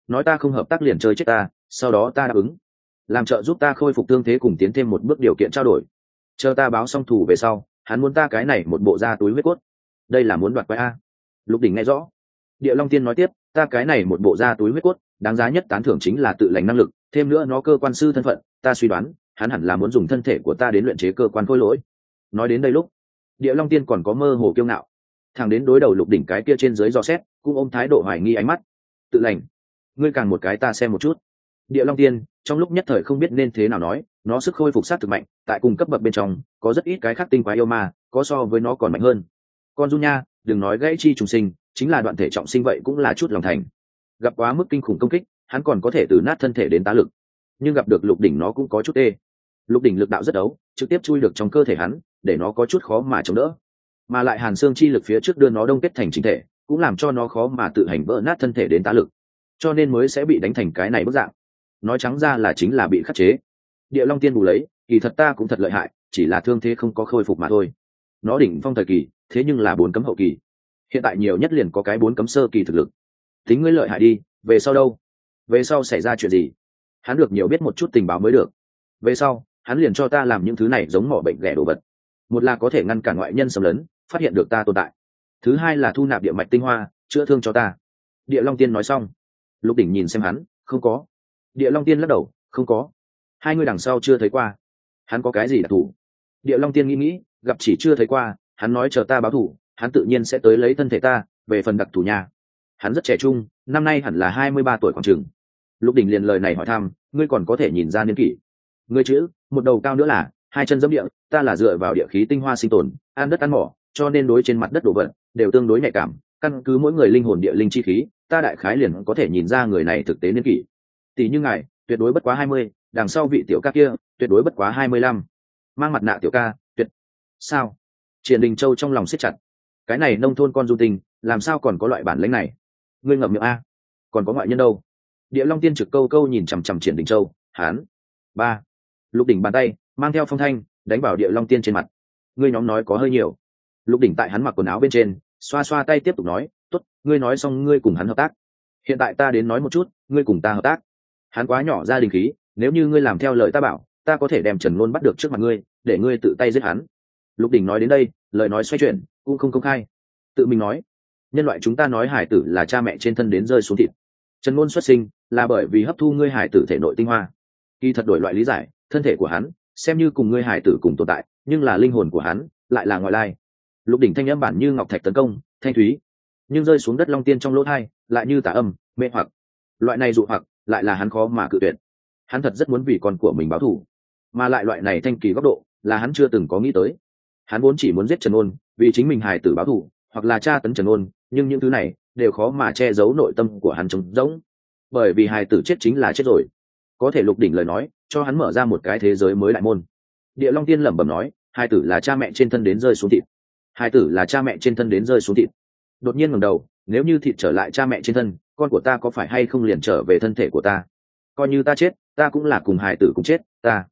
nói ta không hợp tác liền chơi chết ta, sau đó ta đáp ứng làm trợ giúp ta khôi phục thương thế cùng tiến thêm một bước điều kiện trao đổi. Chờ ta báo xong thủ về sau, hắn muốn ta cái này một bộ da túi huyết cốt. Đây là muốn đoạt quái a. Lục Đỉnh nghe rõ. Địa Long Tiên nói tiếp, ta cái này một bộ da túi huyết cốt, đáng giá nhất tán thưởng chính là tự lành năng lực, thêm nữa nó cơ quan sư thân phận, ta suy đoán hắn hẳn là muốn dùng thân thể của ta đến luyện chế cơ quan khôi lỗi. Nói đến đây lúc, Địa Long Tiên còn có mơ hồ kiêu ngạo, thẳng đến đối đầu Lục Đỉnh cái kia trên dưới dò xét, cũng ôm thái độ hoài nghi ánh mắt. Tự lành, ngươi càng một cái ta xem một chút. Địa Long Tiên trong lúc nhất thời không biết nên thế nào nói, nó sức khôi phục sát thực mạnh, tại cùng cấp bậc bên trong có rất ít cái khác tinh quái yêu ma có so với nó còn mạnh hơn. Con du nha, đừng nói gãy chi trùng sinh, chính là đoạn thể trọng sinh vậy cũng là chút lòng thành. Gặp quá mức kinh khủng công kích, hắn còn có thể từ nát thân thể đến tá lực, nhưng gặp được Lục Đỉnh nó cũng có chút tê. Lục Đỉnh lực đạo rất đấu, trực tiếp chui được trong cơ thể hắn, để nó có chút khó mà chống đỡ. Mà lại hàn xương chi lực phía trước đưa nó đông kết thành chính thể, cũng làm cho nó khó mà tự hành vỡ nát thân thể đến tá lực, cho nên mới sẽ bị đánh thành cái này bức dạng. Nói trắng ra là chính là bị khắc chế. Địa Long Tiên bù lấy, kỳ thật ta cũng thật lợi hại, chỉ là thương thế không có khôi phục mà thôi. Nó đỉnh phong thời kỳ, thế nhưng là 4 cấm hậu kỳ, hiện tại nhiều nhất liền có cái 4 cấm sơ kỳ thực lực. Tính ngươi lợi hại đi, về sau đâu? Về sau xảy ra chuyện gì? Hắn được nhiều biết một chút tình báo mới được. Về sau, hắn liền cho ta làm những thứ này giống mỏ bệnh ghẻ đồ vật. Một là có thể ngăn cản ngoại nhân xâm lấn, phát hiện được ta tồn tại. Thứ hai là thu nạp địa mạch tinh hoa, chữa thương cho ta. Địa Long Tiên nói xong, Lục Đỉnh nhìn xem hắn, không có. Địa Long Tiên lắc đầu, không có. Hai người đằng sau chưa thấy qua. Hắn có cái gì đặc thù? Địa Long Tiên nghĩ, gặp chỉ chưa thấy qua, hắn nói chờ ta báo thù, hắn tự nhiên sẽ tới lấy thân thể ta. Về phần đặc thù nhà, hắn rất trẻ trung, năm nay hẳn là 23 tuổi khoảng chừng. Lục Đỉnh liền lời này hỏi thăm, ngươi còn có thể nhìn ra niên kỷ. Ngươi chữ, một đầu cao nữa là, hai chân giẫm địa, ta là dựa vào địa khí tinh hoa sinh tồn, ăn đất ăn mỏ, cho nên đối trên mặt đất đổ vật đều tương đối nhạy cảm, căn cứ mỗi người linh hồn địa linh chi khí, ta đại khái liền có thể nhìn ra người này thực tế niên kỷ. Tỷ như ngài, tuyệt đối bất quá 20, đằng sau vị tiểu ca kia, tuyệt đối bất quá 25. Mang mặt nạ tiểu ca, tuyệt. Sao? Triển Đình Châu trong lòng siết chặt. Cái này nông thôn con du tình, làm sao còn có loại bản lĩnh này? Ngươi ngậm miệng a. Còn có ngoại nhân đâu? Địa Long Tiên trực câu câu nhìn chằm chằm Triển Đình Châu, hán. 3. Lục Đỉnh bàn tay mang theo phong thanh đánh vào Địa Long Tiên trên mặt. Ngươi nhóm nói có hơi nhiều. Lục Đỉnh tại hắn mặc quần áo bên trên, xoa xoa tay tiếp tục nói, tốt, ngươi nói xong ngươi cùng hắn hợp tác. Hiện tại ta đến nói một chút, ngươi cùng ta hợp tác. Hắn quá nhỏ ra đình khí, nếu như ngươi làm theo lời ta bảo, ta có thể đem Trần Luân bắt được trước mặt ngươi, để ngươi tự tay giết hắn. Lục Đỉnh nói đến đây, lời nói xoay chuyển, cũng không công khai. Tự mình nói, nhân loại chúng ta nói hải tử là cha mẹ trên thân đến rơi xuống thịt. Trần Luân xuất sinh là bởi vì hấp thu ngươi hải tử thể nội tinh hoa. Kỳ thật đổi loại lý giải, thân thể của hắn xem như cùng ngươi hải tử cùng tồn tại, nhưng là linh hồn của hắn lại là ngoại lai. Lục Đỉnh thanh âm bản như ngọc thạch tấn công, thanh thúy, nhưng rơi xuống đất Long Tiên trong lỗ tai lại như tà âm, mê hoặc. Loại này dụ hoặc lại là hắn khó mà cự tuyệt. Hắn thật rất muốn vì con của mình báo thù, mà lại loại này thanh kỳ góc độ là hắn chưa từng có nghĩ tới. Hắn vốn chỉ muốn giết Trần Ôn, vì chính mình hài tử báo thù, hoặc là tra tấn Trần Ôn, nhưng những thứ này đều khó mà che giấu nội tâm của hắn trống rỗng, bởi vì hài tử chết chính là chết rồi. Có thể Lục Đỉnh lời nói cho hắn mở ra một cái thế giới mới đại môn. Địa Long Tiên lẩm bẩm nói, hài tử là cha mẹ trên thân đến rơi xuống thịt. Hài tử là cha mẹ trên thân đến rơi xuống thịt. Đột nhiên ngẩng đầu, nếu như thịt trở lại cha mẹ trên thân, con của ta có phải hay không liền trở về thân thể của ta? Coi như ta chết, ta cũng là cùng hài tử cùng chết,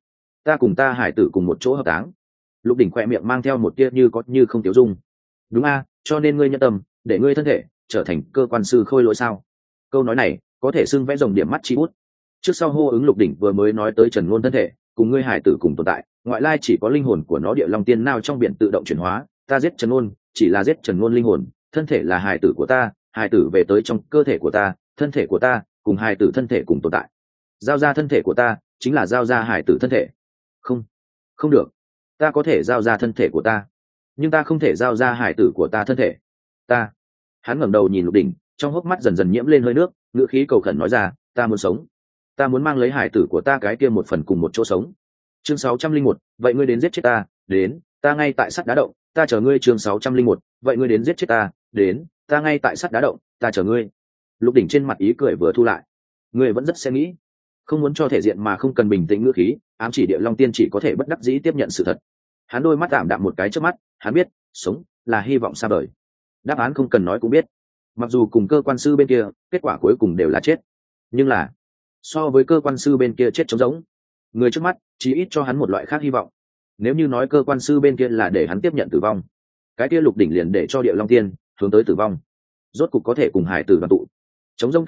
ta cùng ta hài tử cùng một chỗ hợp táng. Lục Đỉnh khoe miệng mang theo một tia như có như không tiêu dung. Đúng a, cho nên ngươi nhân tâm, để ngươi thân thể trở thành cơ quan sư khôi lỗi sao? Câu nói này có thể xưng vẽ rồng điểm mắt chi bút. Trước sau hô ứng Lục Đỉnh vừa mới nói tới Trần Ngôn thân thể cùng ngươi hài tử cùng tồn tại, ngoại lai chỉ có linh hồn của nó Địa Long Tiên nào trong biển tự động chuyển hóa, ta giết Trần Ngôn chỉ là giết Trần Ngôn linh hồn, thân thể là hài tử của ta, hài tử về tới trong cơ thể của ta, thân thể của ta cùng hài tử thân thể cùng tồn tại. Giao ra thân thể của ta chính là giao ra hài tử thân thể. Không được, ta có thể giao ra thân thể của ta, nhưng ta không thể giao ra hài tử của ta thân thể. Hắn ngẩng đầu nhìn Lục Đỉnh, trong hốc mắt dần dần nhiễm lên hơi nước, ngữ khí cầu khẩn nói ra, ta muốn sống, ta muốn mang lấy hài tử của ta cái kia một phần cùng một chỗ sống. Chương 601, vậy ngươi đến giết chết ta, đến, ta ngay tại sắt đá động, ta chờ ngươi. Chương 601, vậy ngươi đến giết chết ta, đến, ta ngay tại sắt đá động, ta chờ ngươi. Lục Đỉnh trên mặt ý cười vừa thu lại, ngươi vẫn rất sẽ nghĩ, không muốn cho thể diện mà không cần bình tĩnh ngữ khí, ám chỉ Địa Long Tiên chỉ có thể bất đắc dĩ tiếp nhận sự thật. Hắn đôi mắt ảm đạm một cái trước mắt, hắn biết, sống là hy vọng xa vời. Đáp án không cần nói cũng biết, mặc dù cùng cơ quan sư bên kia kết quả cuối cùng đều là chết, nhưng là so với cơ quan sư bên kia chết trống rỗng, người trước mắt chỉ ít cho hắn một loại khác hy vọng. Nếu như nói cơ quan sư bên kia là để hắn tiếp nhận tử vong, cái kia Lục Đỉnh liền để cho Địa Long Tiên hướng tới tử vong, rốt cục có thể cùng hải tử đoàn tụ. Trống rỗng kết thúc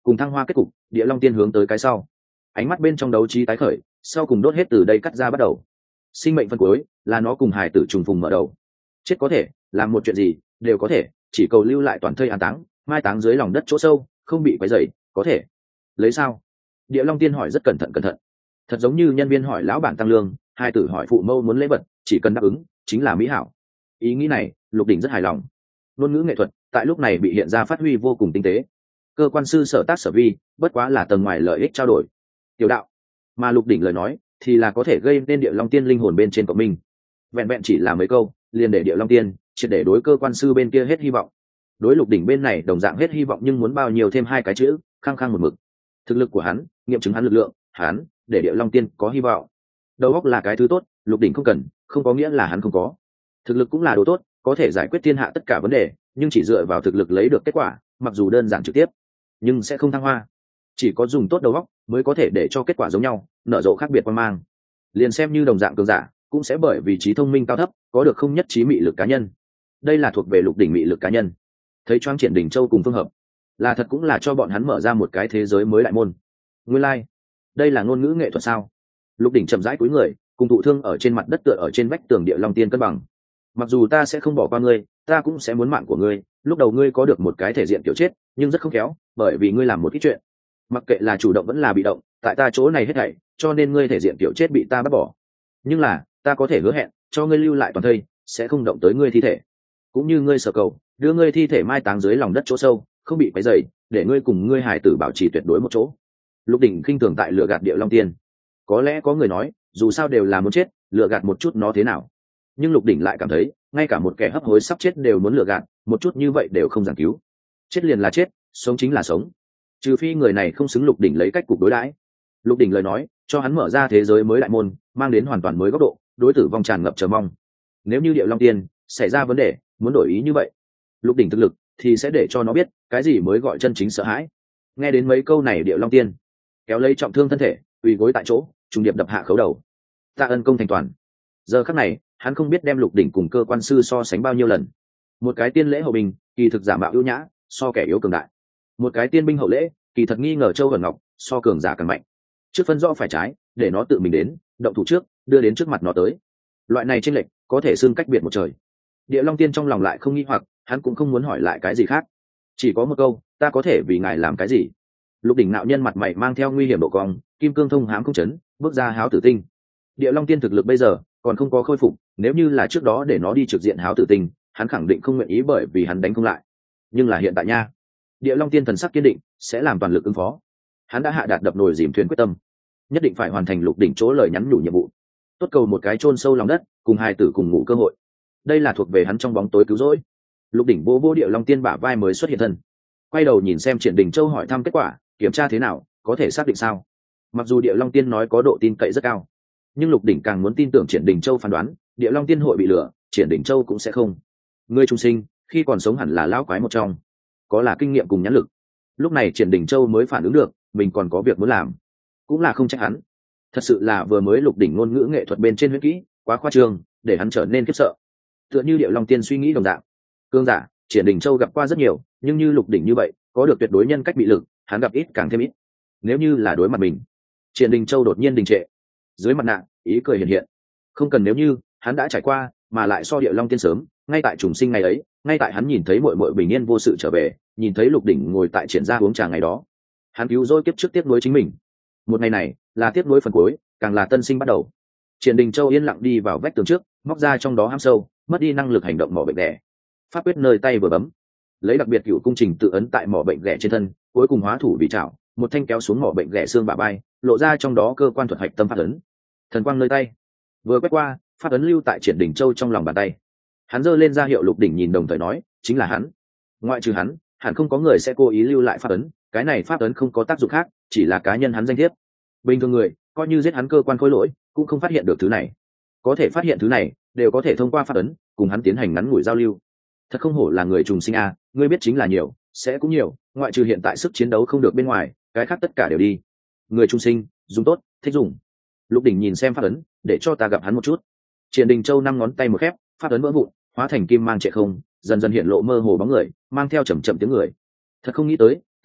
cùng thăng hoa kết cục, Địa Long Tiên hướng tới cái sau. Ánh mắt bên trong đấu trí tái khởi, sau cùng đốt hết từ đây cắt ra bắt đầu. Sinh mệnh phân cuối là nó cùng hài tử trùng phùng mở đầu. Chết có thể, làm một chuyện gì đều có thể, chỉ cầu lưu lại toàn thây an táng, mai táng dưới lòng đất chỗ sâu, không bị quấy rầy, có thể. Lấy sao? Địa Long Tiên hỏi rất cẩn thận. Thật giống như nhân viên hỏi lão bản tăng lương, hài tử hỏi phụ mâu muốn lễ vật, chỉ cần đáp ứng, chính là mỹ hảo. Ý nghĩ này, Lục Đỉnh rất hài lòng. Ngôn ngữ nghệ thuật tại lúc này bị hiện ra phát huy vô cùng tinh tế. Cơ quan sư sở tác sở vi, bất quá là tầng ngoài lợi ích trao đổi. Tiểu đạo, mà Lục Đỉnh lời nói thì là có thể gây nên Địa Long Tiên linh hồn bên trên của mình. Vẹn vẹn chỉ là mấy câu, liền để Địa Long Tiên triệt để đối cơ quan sư bên kia hết hy vọng. Đối Lục Đỉnh bên này đồng dạng hết hy vọng, nhưng muốn bao nhiêu thêm hai cái chữ, khăng khăng một mực. Thực lực của hắn, nghiệm chứng hắn lực lượng, hắn để Địa Long Tiên có hy vọng. Đầu óc là cái thứ tốt, Lục Đỉnh không cần, không có nghĩa là hắn không có. Thực lực cũng là đồ tốt, có thể giải quyết thiên hạ tất cả vấn đề, nhưng chỉ dựa vào thực lực lấy được kết quả, mặc dù đơn giản trực tiếp, nhưng sẽ không thăng hoa. Chỉ có dùng tốt đầu óc mới có thể để cho kết quả giống nhau, nở rộ khác biệt quan mang. Liền xem như đồng dạng cường giả, cũng sẽ bởi vì trí thông minh cao thấp, có được không nhất trí mị lực cá nhân. Đây là thuộc về Lục Đỉnh mị lực cá nhân. Thấy Choáng Triển Đình Châu cùng Phương Hợp, là thật cũng là cho bọn hắn mở ra một cái thế giới mới đại môn. Nguyên lai, đây là ngôn ngữ nghệ thuật sao? Lục Đỉnh chậm rãi cúi người, cùng thụ thương ở trên mặt đất tựa ở trên vách tường Địa Long Tiên cân bằng. Mặc dù ta sẽ không bỏ qua ngươi, ta cũng sẽ muốn mạng của ngươi. Lúc đầu ngươi có được một cái thể diện kiểu chết, nhưng rất không khéo, bởi vì ngươi làm một ít chuyện, mặc kệ là chủ động vẫn là bị động, tại ta chỗ này hết thảy, cho nên ngươi thể diện kiểu chết bị ta bắt bỏ. Nhưng là, ta có thể hứa hẹn, cho ngươi lưu lại toàn thây, sẽ không động tới ngươi thi thể. Cũng như ngươi sở cầu, đưa ngươi thi thể mai táng dưới lòng đất chỗ sâu, không bị quấy rầy, để ngươi cùng ngươi hài tử bảo trì tuyệt đối một chỗ. Lục Đỉnh khinh thường tại lừa gạt Địa Long Tiên. Có lẽ có người nói, dù sao đều là muốn chết, lừa gạt một chút nó thế nào? Nhưng Lục Đỉnh lại cảm thấy, ngay cả một kẻ hấp hối sắp chết đều muốn lừa gạt, một chút như vậy đều không giảng cứu. Chết liền là chết, sống chính là sống. Trừ phi người này không xứng Lục Đỉnh lấy cách cục đối đãi. Lục Đỉnh lời nói, cho hắn mở ra thế giới mới đại môn, mang đến hoàn toàn mới góc độ, đối tử vong tràn ngập chờ mong. Nếu như Địa Long Tiên xảy ra vấn đề, muốn đổi ý như vậy, Lục Đỉnh thực lực thì sẽ để cho nó biết cái gì mới gọi chân chính sợ hãi. Nghe đến mấy câu này, Địa Long Tiên kéo lấy trọng thương thân thể, quỳ gối tại chỗ, trùng điệp đập hạ khấu đầu. Tạ ơn công thành toàn. Giờ khắc này, hắn không biết đem Lục Đỉnh cùng cơ quan sư so sánh bao nhiêu lần. Một cái tiên lễ hậu binh, kỳ thực giả mạo ưu nhã, so kẻ yếu cường đại. Một cái tiên binh hậu lễ, kỳ thật nghi ngờ châu ẩn ngọc, so cường giả càng mạnh. Trước phân rõ phải trái, để nó tự mình đến, động thủ trước, đưa đến trước mặt nó tới. Loại này chênh lệch, có thể xưng cách biệt một trời. Địa Long Tiên trong lòng lại không nghi hoặc, hắn cũng không muốn hỏi lại cái gì khác. Chỉ có một câu, ta có thể vì ngài làm cái gì? Lục Đỉnh nạo nhân mặt mày mang theo nguy hiểm độ cong, kim cương thông hám không chấn, bước ra háo tử tinh. Địa Long Tiên thực lực bây giờ còn không có khôi phục, nếu như là trước đó để nó đi trực diện háo tử tinh, hắn khẳng định không nguyện ý, bởi vì hắn đánh không lại. Nhưng là hiện tại nha, Địa Long Tiên thần sắc kiên định, sẽ làm toàn lực ứng phó. Hắn đã hạ đạt đập nồi dìm thuyền quyết tâm, nhất định phải hoàn thành Lục Đỉnh chỗ lời nhắn nhủ nhiệm vụ. Tốt cầu một cái chôn sâu lòng đất, cùng hài tử cùng ngủ cơ hội. Đây là thuộc về hắn trong bóng tối cứu rỗi. Lục Đỉnh vô vô Địa Long Tiên bả vai mới xuất hiện thân, quay đầu nhìn xem Triển Đình Châu hỏi thăm kết quả, kiểm tra thế nào, có thể xác định sao? Mặc dù Địa Long Tiên nói có độ tin cậy rất cao, nhưng Lục Đỉnh càng muốn tin tưởng Triển Đình Châu phán đoán, Địa Long Tiên hội bị lừa, Triển Đình Châu cũng sẽ không. Người trung sinh khi còn sống hẳn là lão quái một trong, có là kinh nghiệm cùng nhãn lực. Lúc này Triển Đình Châu mới phản ứng được, mình còn có việc muốn làm, cũng là không trách hắn. Thật sự là vừa mới Lục Đỉnh ngôn ngữ nghệ thuật bên trên huyễn kỹ quá khoa trương, để hắn trở nên khiếp sợ. Tựa như Địa Long Tiên suy nghĩ đồng dạng, cương giả Triển Đình Châu gặp qua rất nhiều, nhưng như Lục Đỉnh như vậy, có được tuyệt đối nhân cách bị lực, hắn gặp ít càng thêm ít. Nếu như là đối mặt mình, Triển Đình Châu đột nhiên đình trệ, dưới mặt nạ ý cười hiện hiện. Không cần nếu như, hắn đã trải qua, mà lại so Địa Long Tiên sớm, ngay tại trùng sinh ngày ấy, ngay tại hắn nhìn thấy muội muội bình yên vô sự trở về, nhìn thấy Lục Đỉnh ngồi tại triển gia uống trà ngày đó, hắn cứu rỗi kiếp trước tiếc nuối chính mình. Một ngày này là tiếc nuối phần cuối, càng là tân sinh bắt đầu. Triển Đình Châu yên lặng đi vào vách tường trước, móc ra trong đó hám sâu, mất đi năng lực hành động mỏ bệnh ghẻ. Pháp quyết nơi tay vừa bấm, lấy đặc biệt cựu cung trình tự ấn tại mỏ bệnh ghẻ trên thân, cuối cùng hóa thủ bị chảo, một thanh kéo xuống mỏ bệnh ghẻ xương bả vai, lộ ra trong đó cơ quan thuật hạch tâm pháp ấn. Thần quang nơi tay vừa quét qua, pháp ấn lưu tại Triển Đình Châu trong lòng bàn tay. Hắn giơ lên ra hiệu Lục Đỉnh nhìn, đồng thời nói, chính là hắn. Ngoại trừ hắn, hẳn không có người sẽ cố ý lưu lại pháp ấn, cái này pháp ấn không có tác dụng khác, chỉ là cá nhân hắn danh thiếp. Bình thường người, coi như giết hắn cơ quan khối lỗi, cũng không phát hiện được thứ này. Có thể phát hiện thứ này, đều có thể thông qua pháp ấn cùng hắn tiến hành ngắn ngủi giao lưu. Thật không hổ là người trùng sinh a, ngươi biết chính là nhiều, sẽ cũng nhiều, ngoại trừ hiện tại sức chiến đấu không được bên ngoài, cái khác tất cả đều đi. Người trùng sinh, dùng tốt, thích dùng. Lục Đỉnh nhìn xem pháp ấn, để cho ta gặp hắn một chút. Triển Đình Châu năm ngón tay một khép, pháp ấn vỡ vụn, hóa thành kim mang trệ không, dần dần hiện lộ mơ hồ bóng người, mang theo chậm chậm tiếng người. Thật không nghĩ tới,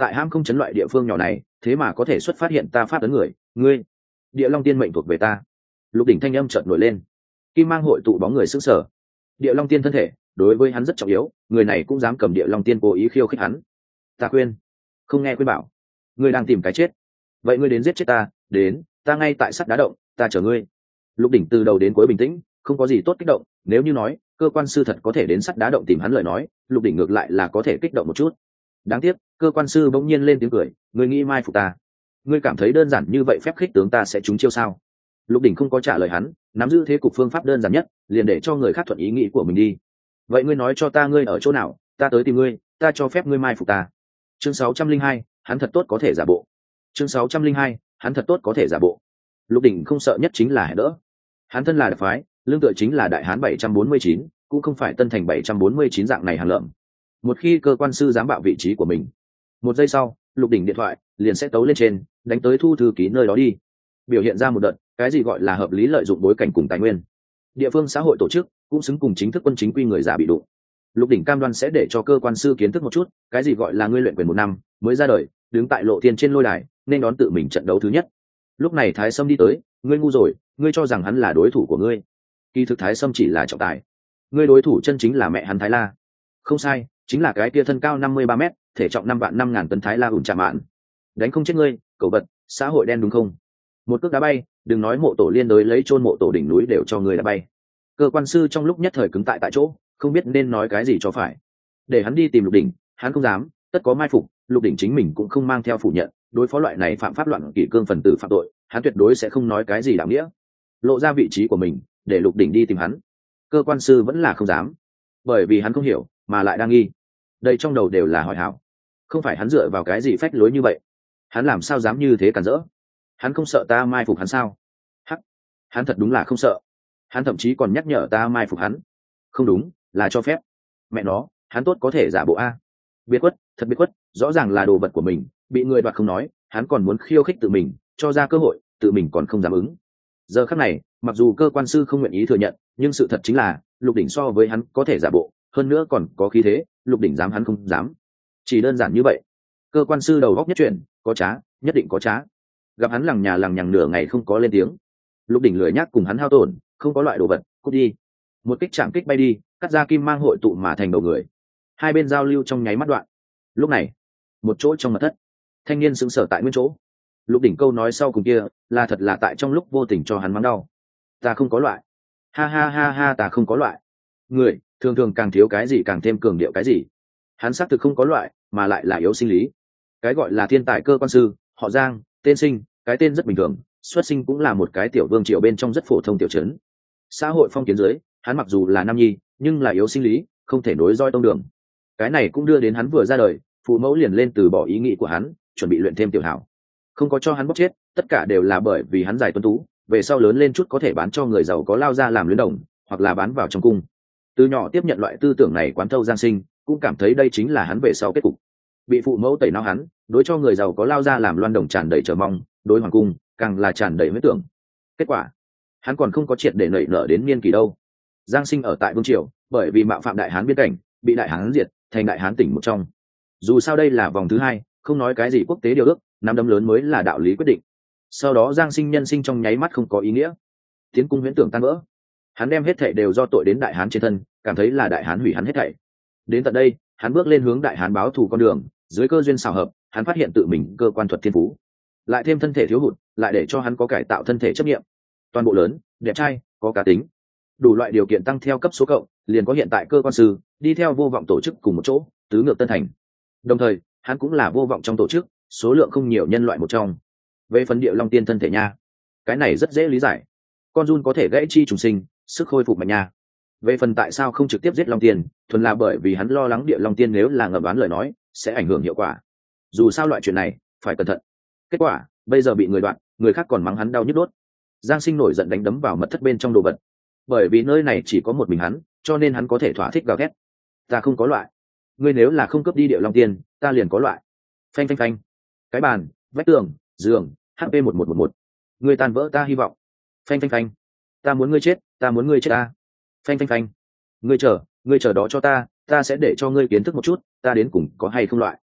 tại ham không chấn loại địa phương nhỏ này thế mà có thể xuất phát hiện ta phát ấn người, ngươi địa long tiên mệnh thuộc về ta. Lục đỉnh thanh âm chợt nổi lên, kim mang hội tụ bóng người sững sờ. Địa long tiên thân thể đối với hắn rất trọng yếu, người này cũng dám cầm địa long tiên cố ý khiêu khích hắn. Ta khuyên, không nghe khuyên bảo, ngươi đang tìm cái chết. Vậy ngươi đến giết chết ta, đến, ta ngay tại sắt đá động, ta chờ ngươi. Lục đỉnh từ đầu đến cuối bình tĩnh, không có gì tốt kích động. Nếu như nói cơ quan sư thật có thể đến sắt đá động tìm hắn lời nói, Lục đỉnh ngược lại là có thể kích động một chút. Đáng tiếc cơ quan sư bỗng nhiên lên tiếng cười, ngươi nghĩ mai phục ta, ngươi cảm thấy đơn giản như vậy phép khích tướng ta sẽ trúng chiêu sao? Lục đỉnh không có trả lời hắn, nắm giữ thế cục phương pháp đơn giản nhất, liền để cho người khác thuận ý nghĩ của mình đi. Vậy ngươi nói cho ta ngươi ở chỗ nào, ta tới tìm ngươi, ta cho phép ngươi mai phục ta. Chương 602, hắn thật tốt có thể giả bộ. Chương 602, hắn thật tốt có thể giả bộ. Lục đỉnh không sợ nhất chính là hẻ đỡ. Hắn thân là đặc phái, lương tựa chính là đại hán 749, cũng không phải tân thành 749 dạng này hàng lợm. Một khi cơ quan sư dám bạo vị trí của mình, một giây sau Lục đỉnh điện thoại liền sẽ tấu lên trên, đánh tới Thu thư ký nơi đó đi, biểu hiện ra một đợt cái gì gọi là hợp lý lợi dụng bối cảnh cùng tài nguyên. Địa phương xã hội tổ chức cũng xứng cùng chính thức quân chính quy người giả bị đụng. Lục đỉnh cam đoan sẽ để cho cơ quan sư kiến thức một chút cái gì gọi là ngươi luyện quyền 1 năm mới ra đời, đứng tại lộ thiên trên lôi đài nên đón tự mình trận đấu thứ nhất. Lúc này Thái Sâm đi tới, ngươi ngu rồi, ngươi cho rằng hắn là đối thủ của ngươi. Kỳ thực Thái Sâm chỉ là trọng tài, ngươi đối thủ chân chính là mẹ hắn Thái La. Không sai, chính là cái kia thân cao 53 mét, thể trọng 5.000 tấn Thái La ủn chạm mạn. Đánh không chết ngươi, cẩu vật, xã hội đen đúng không? Một cước đá bay, đừng nói mộ tổ liên đối lấy chôn mộ tổ đỉnh núi đều cho ngươi đá bay. Cơ quan sư trong lúc nhất thời cứng tại chỗ, không biết nên nói cái gì cho phải. Để hắn đi tìm Lục đỉnh, hắn không dám, tất có mai phục. Lục đỉnh chính mình cũng không mang theo phủ nhận, đối phó loại này phạm pháp loạn kỷ cương phần tử phạm tội, hắn tuyệt đối sẽ không nói cái gì đạo nghĩa. Lộ ra vị trí của mình, để Lục đỉnh đi tìm hắn. Cơ quan sư vẫn là không dám, bởi vì hắn không hiểu, mà lại đang nghi. Đây trong đầu đều là hỏi hảo, không phải hắn dựa vào cái gì phách lối như vậy, hắn làm sao dám như thế cản rỡ? Hắn không sợ ta mai phục hắn sao? Hắc, hắn thật đúng là không sợ. Hắn thậm chí còn nhắc nhở ta mai phục hắn. Không đúng, là cho phép. Mẹ nó, hắn tốt có thể giả bộ a. Biệt khuất, thật biệt khuất, rõ ràng là đồ vật của mình, bị người đoạt không nói, hắn còn muốn khiêu khích tự mình, cho ra cơ hội, tự mình còn không dám ứng. Giờ khắc này, mặc dù cơ quan sư không nguyện ý thừa nhận, nhưng sự thật chính là Lục đỉnh so với hắn có thể giả bộ, hơn nữa còn có khí thế, Lục đỉnh dám hắn không dám. Chỉ đơn giản như vậy. Cơ quan sư đầu góc nhất chuyển, có trá, nhất định có trá. Gặp hắn lằng nhà lằng nhằng nửa ngày không có lên tiếng, Lục đỉnh lười nhác cùng hắn hao tổn, không có loại đồ vật, cút đi. Một kích chạm kích bay đi, cắt ra kim mang hội tụ mà thành đầu người. Hai bên giao lưu trong nháy mắt đoạn. Lúc này, một chỗ trong mật thất, thanh niên sững sờ tại nguyên chỗ. Lục đỉnh câu nói sau cùng kia là thật là tại trong lúc vô tình cho hắn mắng đau. Ta không có loại. Ha ha ha ha, ta không có loại. Người thường thường càng thiếu cái gì càng thêm cường điệu cái gì. Hắn xác thực không có loại, mà lại là yếu sinh lý. Cái gọi là thiên tài cơ quan sư, họ Giang, tên sinh, cái tên rất bình thường, xuất sinh cũng là một cái tiểu vương triều bên trong rất phổ thông tiểu trấn. Xã hội phong kiến dưới, hắn mặc dù là nam nhi, nhưng là yếu sinh lý, không thể nối roi tông đường. Cái này cũng đưa đến hắn vừa ra đời, phụ mẫu liền lên từ bỏ ý nghĩ của hắn, chuẩn bị luyện thêm tiểu hảo. Không có cho hắn bóc chết, tất cả đều là bởi vì hắn giải tuấn tú, về sau lớn lên chút có thể bán cho người giàu có lao ra làm luyến đồng, hoặc là bán vào trong cung. Từ nhỏ tiếp nhận loại tư tưởng này quán thâu Giang Sinh, cũng cảm thấy đây chính là hắn về sau kết cục. Bị phụ mẫu tẩy não hắn, đối cho người giàu có lao ra làm loan đồng tràn đầy chờ mong, đối hoàng cung càng là tràn đầy huyết tưởng. Kết quả, hắn còn không có triệt để nảy nở đến niên kỳ đâu. Giang Sinh ở tại vương triều, bởi vì mạo phạm đại hán biên cảnh, bị đại hán diệt, thành đại hán tỉnh một trong. Dù sao đây là vòng thứ hai, không nói cái gì quốc tế điều ước, năm đấm lớn mới là đạo lý quyết định. Sau đó Giang Sinh nhân sinh trong nháy mắt không có ý nghĩa, tiến cung huyễn tưởng tan vỡ. Hắn đem hết thảy đều do tội đến đại hán trên thân, cảm thấy là đại hán hủy hắn hết thảy. Đến tận đây, hắn bước lên hướng đại hán báo thù con đường, dưới cơ duyên xảo hợp, hắn phát hiện tự mình cơ quan thuật thiên phú, lại thêm thân thể thiếu hụt, lại để cho hắn có cải tạo thân thể chấp nghiệm. Toàn bộ lớn, đẹp trai, có cá tính, đủ loại điều kiện tăng theo cấp số cộng, liền có hiện tại cơ quan sư, đi theo vô vọng tổ chức cùng một chỗ, tứ ngược tân thành. Đồng thời, hắn cũng là vô vọng trong tổ chức, số lượng không nhiều nhân loại một trong. Về phần địa long tiên thân thể nha, cái này rất dễ lý giải. Con giun có thể gãy chi trùng sinh, sức khôi phục mạnh nha. Về phần tại sao không trực tiếp giết long tiên, thuần là bởi vì hắn lo lắng địa long tiên nếu là ngầm đoán lời nói, sẽ ảnh hưởng hiệu quả. Dù sao loại chuyện này, phải cẩn thận. Kết quả, bây giờ bị người đoạn, người khác còn mắng hắn đau nhức đốt. Giang Sinh nổi giận đánh đấm vào mật thất bên trong đồ vật. Bởi vì nơi này chỉ có một mình hắn, cho nên hắn có thể thỏa thích gào thét. Ta không có loại. Ngươi nếu là không cướp đi địa long tiên, ta liền có loại. Phanh phanh phanh. Cái bàn, vách tường, giường, HP 1111. Ngươi tàn vỡ ta hy vọng. Phanh phanh phanh. Ta muốn ngươi chết, ta muốn ngươi chết ta. Phanh phanh phanh. Ngươi chờ đó cho ta sẽ để cho ngươi kiến thức một chút, ta đến cùng có hay không loại.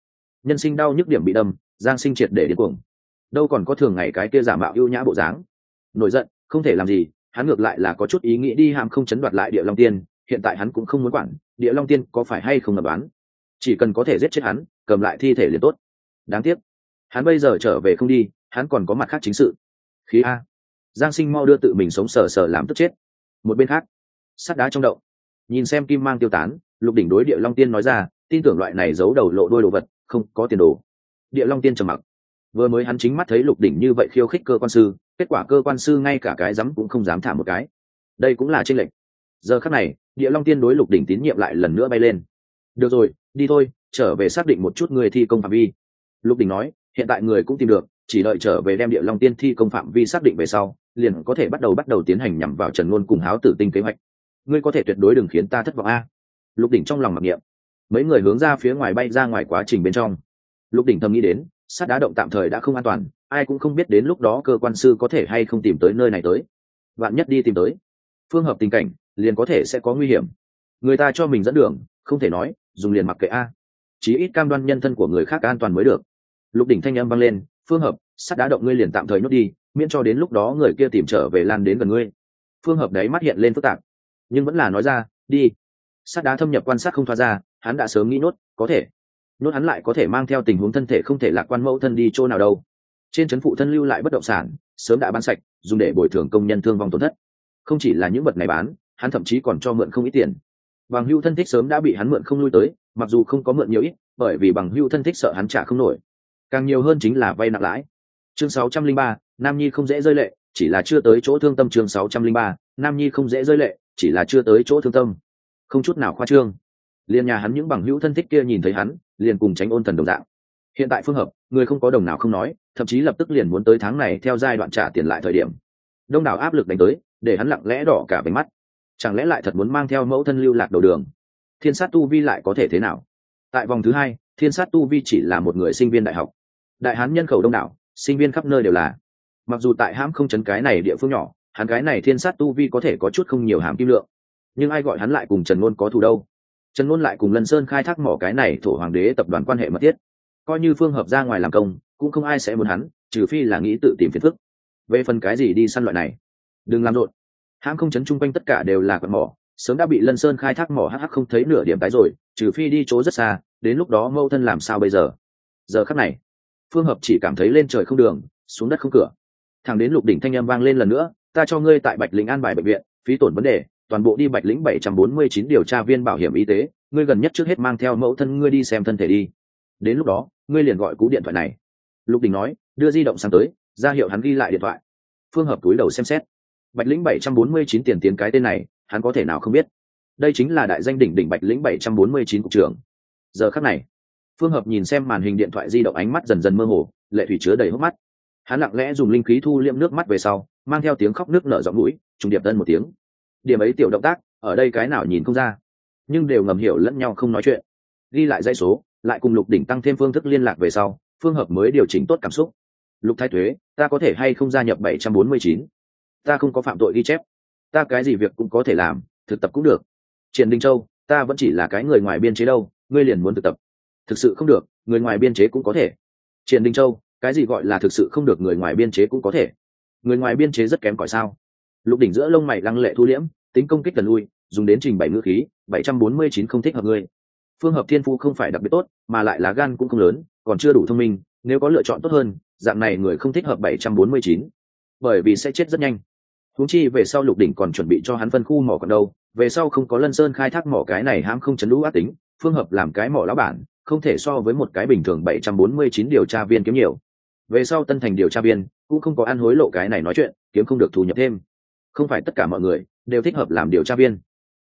nhân sinh đau nhức điểm bị đâm, Giang Sinh triệt để điên cuồng. Đâu còn có thường ngày cái kia giả mạo ưu nhã bộ dáng. Nổi giận, không thể làm gì, hắn ngược lại là có chút ý nghĩ đi hàm không chấn đoạt lại Địa Long Tiên, hiện tại hắn cũng không muốn quản Địa Long Tiên có phải hay không là đoán, chỉ cần có thể giết chết hắn, cầm lại thi thể liền tốt. Đáng tiếc, hắn bây giờ trở về không đi, hắn còn có mặt khác chính sự. Khí a. Giang Sinh mau đưa tự mình sống sờ sờ làm tức chết. Một bên khác, sắt đá trong động, nhìn xem kim mang tiêu tán, Lục Đỉnh đối Địa Long Tiên nói ra, tin tưởng loại này giấu đầu lộ đuôi đồ vật không có tiền đồ. Địa Long Tiên trầm mặc. Vừa mới hắn chính mắt thấy Lục Đỉnh như vậy khiêu khích cơ quan sư, kết quả cơ quan sư ngay cả cái dám cũng không dám thả một cái. Đây cũng là chênh lệch. Giờ khắc này, Địa Long Tiên đối Lục Đỉnh tín nhiệm lại lần nữa bay lên. Được rồi, đi thôi, trở về xác định một chút người thi công phạm vi. Lục Đỉnh nói, hiện tại người cũng tìm được, chỉ đợi trở về đem Địa Long Tiên thi công phạm vi xác định về sau, liền có thể bắt đầu tiến hành nhằm vào Trần Luân cùng Háo Tử Tinh kế hoạch. Ngươi có thể tuyệt đối đừng khiến ta thất vọng a. Lục Đỉnh trong lòng mặc niệm. Mấy người hướng ra phía ngoài bay ra ngoài quá trình bên trong. Lục Đỉnh thầm nghĩ đến, sát đá động tạm thời đã không an toàn, ai cũng không biết đến lúc đó cơ quan sư có thể hay không tìm tới nơi này tới. Vạn nhất đi tìm tới, phương hợp tình cảnh liền có thể sẽ có nguy hiểm. Người ta cho mình dẫn đường, không thể nói dùng liền mặc kệ a. Chí ít cam đoan nhân thân của người khác an toàn mới được. Lục Đỉnh thanh âm vang lên, phương hợp, sát đá động ngươi liền tạm thời nhốt đi, miễn cho đến lúc đó người kia tìm trở về lan đến gần ngươi. Phương hợp đấy mắt hiện lên phức tạp, nhưng vẫn là nói ra, đi. Sát đá thâm nhập quan sát không thoát ra, hắn đã sớm nghĩ nốt, có thể nốt hắn lại có thể mang theo tình huống thân thể không thể lạc quan mẫu thân đi chỗ nào đâu. Trên trấn phụ thân lưu lại bất động sản sớm đã bán sạch, dùng để bồi thường công nhân thương vong tổn thất. Không chỉ là những vật này bán, hắn thậm chí còn cho mượn không ít tiền. Bằng hưu thân thích sớm đã bị hắn mượn không lui tới, mặc dù không có mượn nhiều ít, bởi vì bằng hưu thân thích sợ hắn trả không nổi. Càng nhiều hơn chính là vay nặng lãi. Chương 603, Nam Nhi không dễ rơi lệ, chỉ là chưa tới chỗ thương tâm. Chương 603, Nam Nhi không dễ rơi lệ, chỉ là chưa tới chỗ thương tâm. Không chút nào khoa trương. Liên nhà hắn những bằng hữu thân thích kia nhìn thấy hắn, liền cùng tránh ôn thần đồng dạng. Hiện tại phương hợp, người không có đồng nào không nói, thậm chí lập tức liền muốn tới tháng này theo giai đoạn trả tiền lại thời điểm. Đông đảo áp lực đánh tới, để hắn lặng lẽ đỏ cả váy mắt. Chẳng lẽ lại thật muốn mang theo mẫu thân lưu lạc đầu đường? Thiên sát tu vi lại có thể thế nào? Tại vòng thứ hai, thiên sát tu vi chỉ là một người sinh viên đại học. Đại hán nhân khẩu đông đảo, sinh viên khắp nơi đều là. Mặc dù tại hãm không chấn cái này địa phương nhỏ, hắn cái này thiên sát tu vi có thể có chút không nhiều hàm kim lượng, nhưng ai gọi hắn lại cùng Trần Luân có thù đâu? Trần Luân lại cùng Lân Sơn khai thác mỏ cái này thổ hoàng đế tập đoàn quan hệ mật thiết, coi như phương hợp ra ngoài làm công cũng không ai sẽ muốn hắn, trừ phi là nghĩ tự tìm phiền phức. Về phần cái gì đi săn loại này, đừng làm rộn. Hãm không chấn chung quanh tất cả đều là quặng mỏ, sớm đã bị Lân Sơn khai thác mỏ hắc không thấy nửa điểm tái rồi, trừ phi đi chỗ rất xa, đến lúc đó mâu thân làm sao bây giờ? Giờ khắc này, phương hợp chỉ cảm thấy lên trời không đường, xuống đất không cửa. Thằng đến Lục Đỉnh thanh âm vang lên lần nữa, ta cho ngươi tại Bạch Lĩnh an bài bệnh viện, phí tổn vấn đề, toàn bộ đi Bạch Lĩnh 749 điều tra viên bảo hiểm y tế, ngươi gần nhất trước hết mang theo mẫu thân ngươi đi xem thân thể đi. Đến lúc đó, ngươi liền gọi cú điện thoại này. Lục Đỉnh nói, đưa di động sang tới, ra hiệu hắn ghi lại điện thoại. Phương hợp túi đầu xem xét. Bạch Lĩnh 749 tiền tiến cái tên này, hắn có thể nào không biết. Đây chính là đại danh đỉnh đỉnh Bạch Lĩnh 749 cục trưởng. Giờ khắc này, Phương hợp nhìn xem màn hình điện thoại di động, ánh mắt dần dần mơ hồ, lệ thủy chứa đầy hốc mắt. Hắn lặng lẽ dùng linh khí thu liệm nước mắt về sau, mang theo tiếng khóc nước nở giọng mũi, trùng điệp tân một tiếng. Điểm ấy tiểu động tác, ở đây cái nào nhìn không ra, nhưng đều ngầm hiểu lẫn nhau không nói chuyện. Ghi lại dãy số, lại cùng Lục Đỉnh tăng thêm phương thức liên lạc về sau, phương hợp mới điều chỉnh tốt cảm xúc. Lục Thái Thuế, ta có thể hay không gia nhập 749? Ta không có phạm tội ghi chép, ta cái gì việc cũng có thể làm, thực tập cũng được. Triển Đình Châu, ta vẫn chỉ là cái người ngoài biên chế đâu, ngươi liền muốn thực tập? Thực sự không được, người ngoài biên chế cũng có thể. Triển Đình Châu, cái gì gọi là thực sự không được, người ngoài biên chế cũng có thể? Người ngoài biên chế rất kém cỏi sao? Lục Đỉnh giữa lông mày lăng lệ thu liễm, tính công kích gần lui, dùng đến trình bày ngữ khí, 749 không thích hợp ngươi. Phương hợp thiên phú không phải đặc biệt tốt, mà lại lá gan cũng không lớn, còn chưa đủ thông minh, nếu có lựa chọn tốt hơn, dạng này người không thích hợp 749, bởi vì sẽ chết rất nhanh. Huống chi về sau Lục Đỉnh còn chuẩn bị cho hắn phân khu mỏ còn đâu, về sau không có Lân Sơn khai thác mỏ cái này hãm không chấn lũ ác tính, phương hợp làm cái mỏ lão bản, không thể so với một cái bình thường 749 điều tra viên kiếm nhiều. Về sau tân thành điều tra viên cũng không có ăn hối lộ cái này nói chuyện, kiếm không được thu nhập thêm. Không phải tất cả mọi người đều thích hợp làm điều tra viên.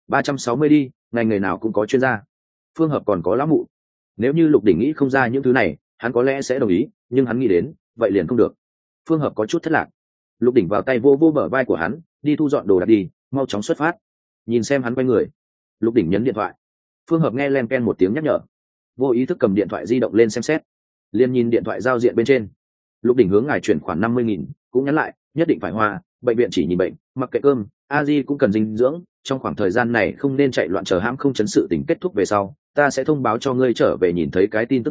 360 đi, ngành nghề nào cũng có chuyên gia. Phương hợp còn có lão mụ. Nếu như Lục Đỉnh nghĩ không ra những thứ này, hắn có lẽ sẽ đồng ý, nhưng hắn nghĩ đến, vậy liền không được. Phương hợp có chút thất lạc. Lục Đỉnh vào tay vô vô bờ vai của hắn, đi thu dọn đồ đạc đi, mau chóng xuất phát. Nhìn xem hắn quay người, Lục Đỉnh nhấn điện thoại. Phương hợp nghe len ken một tiếng nhắc nhở, vô ý thức cầm điện thoại di động lên xem xét, liền nhìn điện thoại giao diện bên trên. Lục Đỉnh hướng ngài chuyển khoản 50.000, cũng nhắn lại, nhất định phải hoa, bệnh viện chỉ nhìn bệnh, mặc kệ cơm, a di cũng cần dinh dưỡng, trong khoảng thời gian này không nên chạy loạn, chờ hãm không chấn sự tình kết thúc về sau, ta sẽ thông báo cho ngươi trở về. Nhìn thấy cái tin tức này,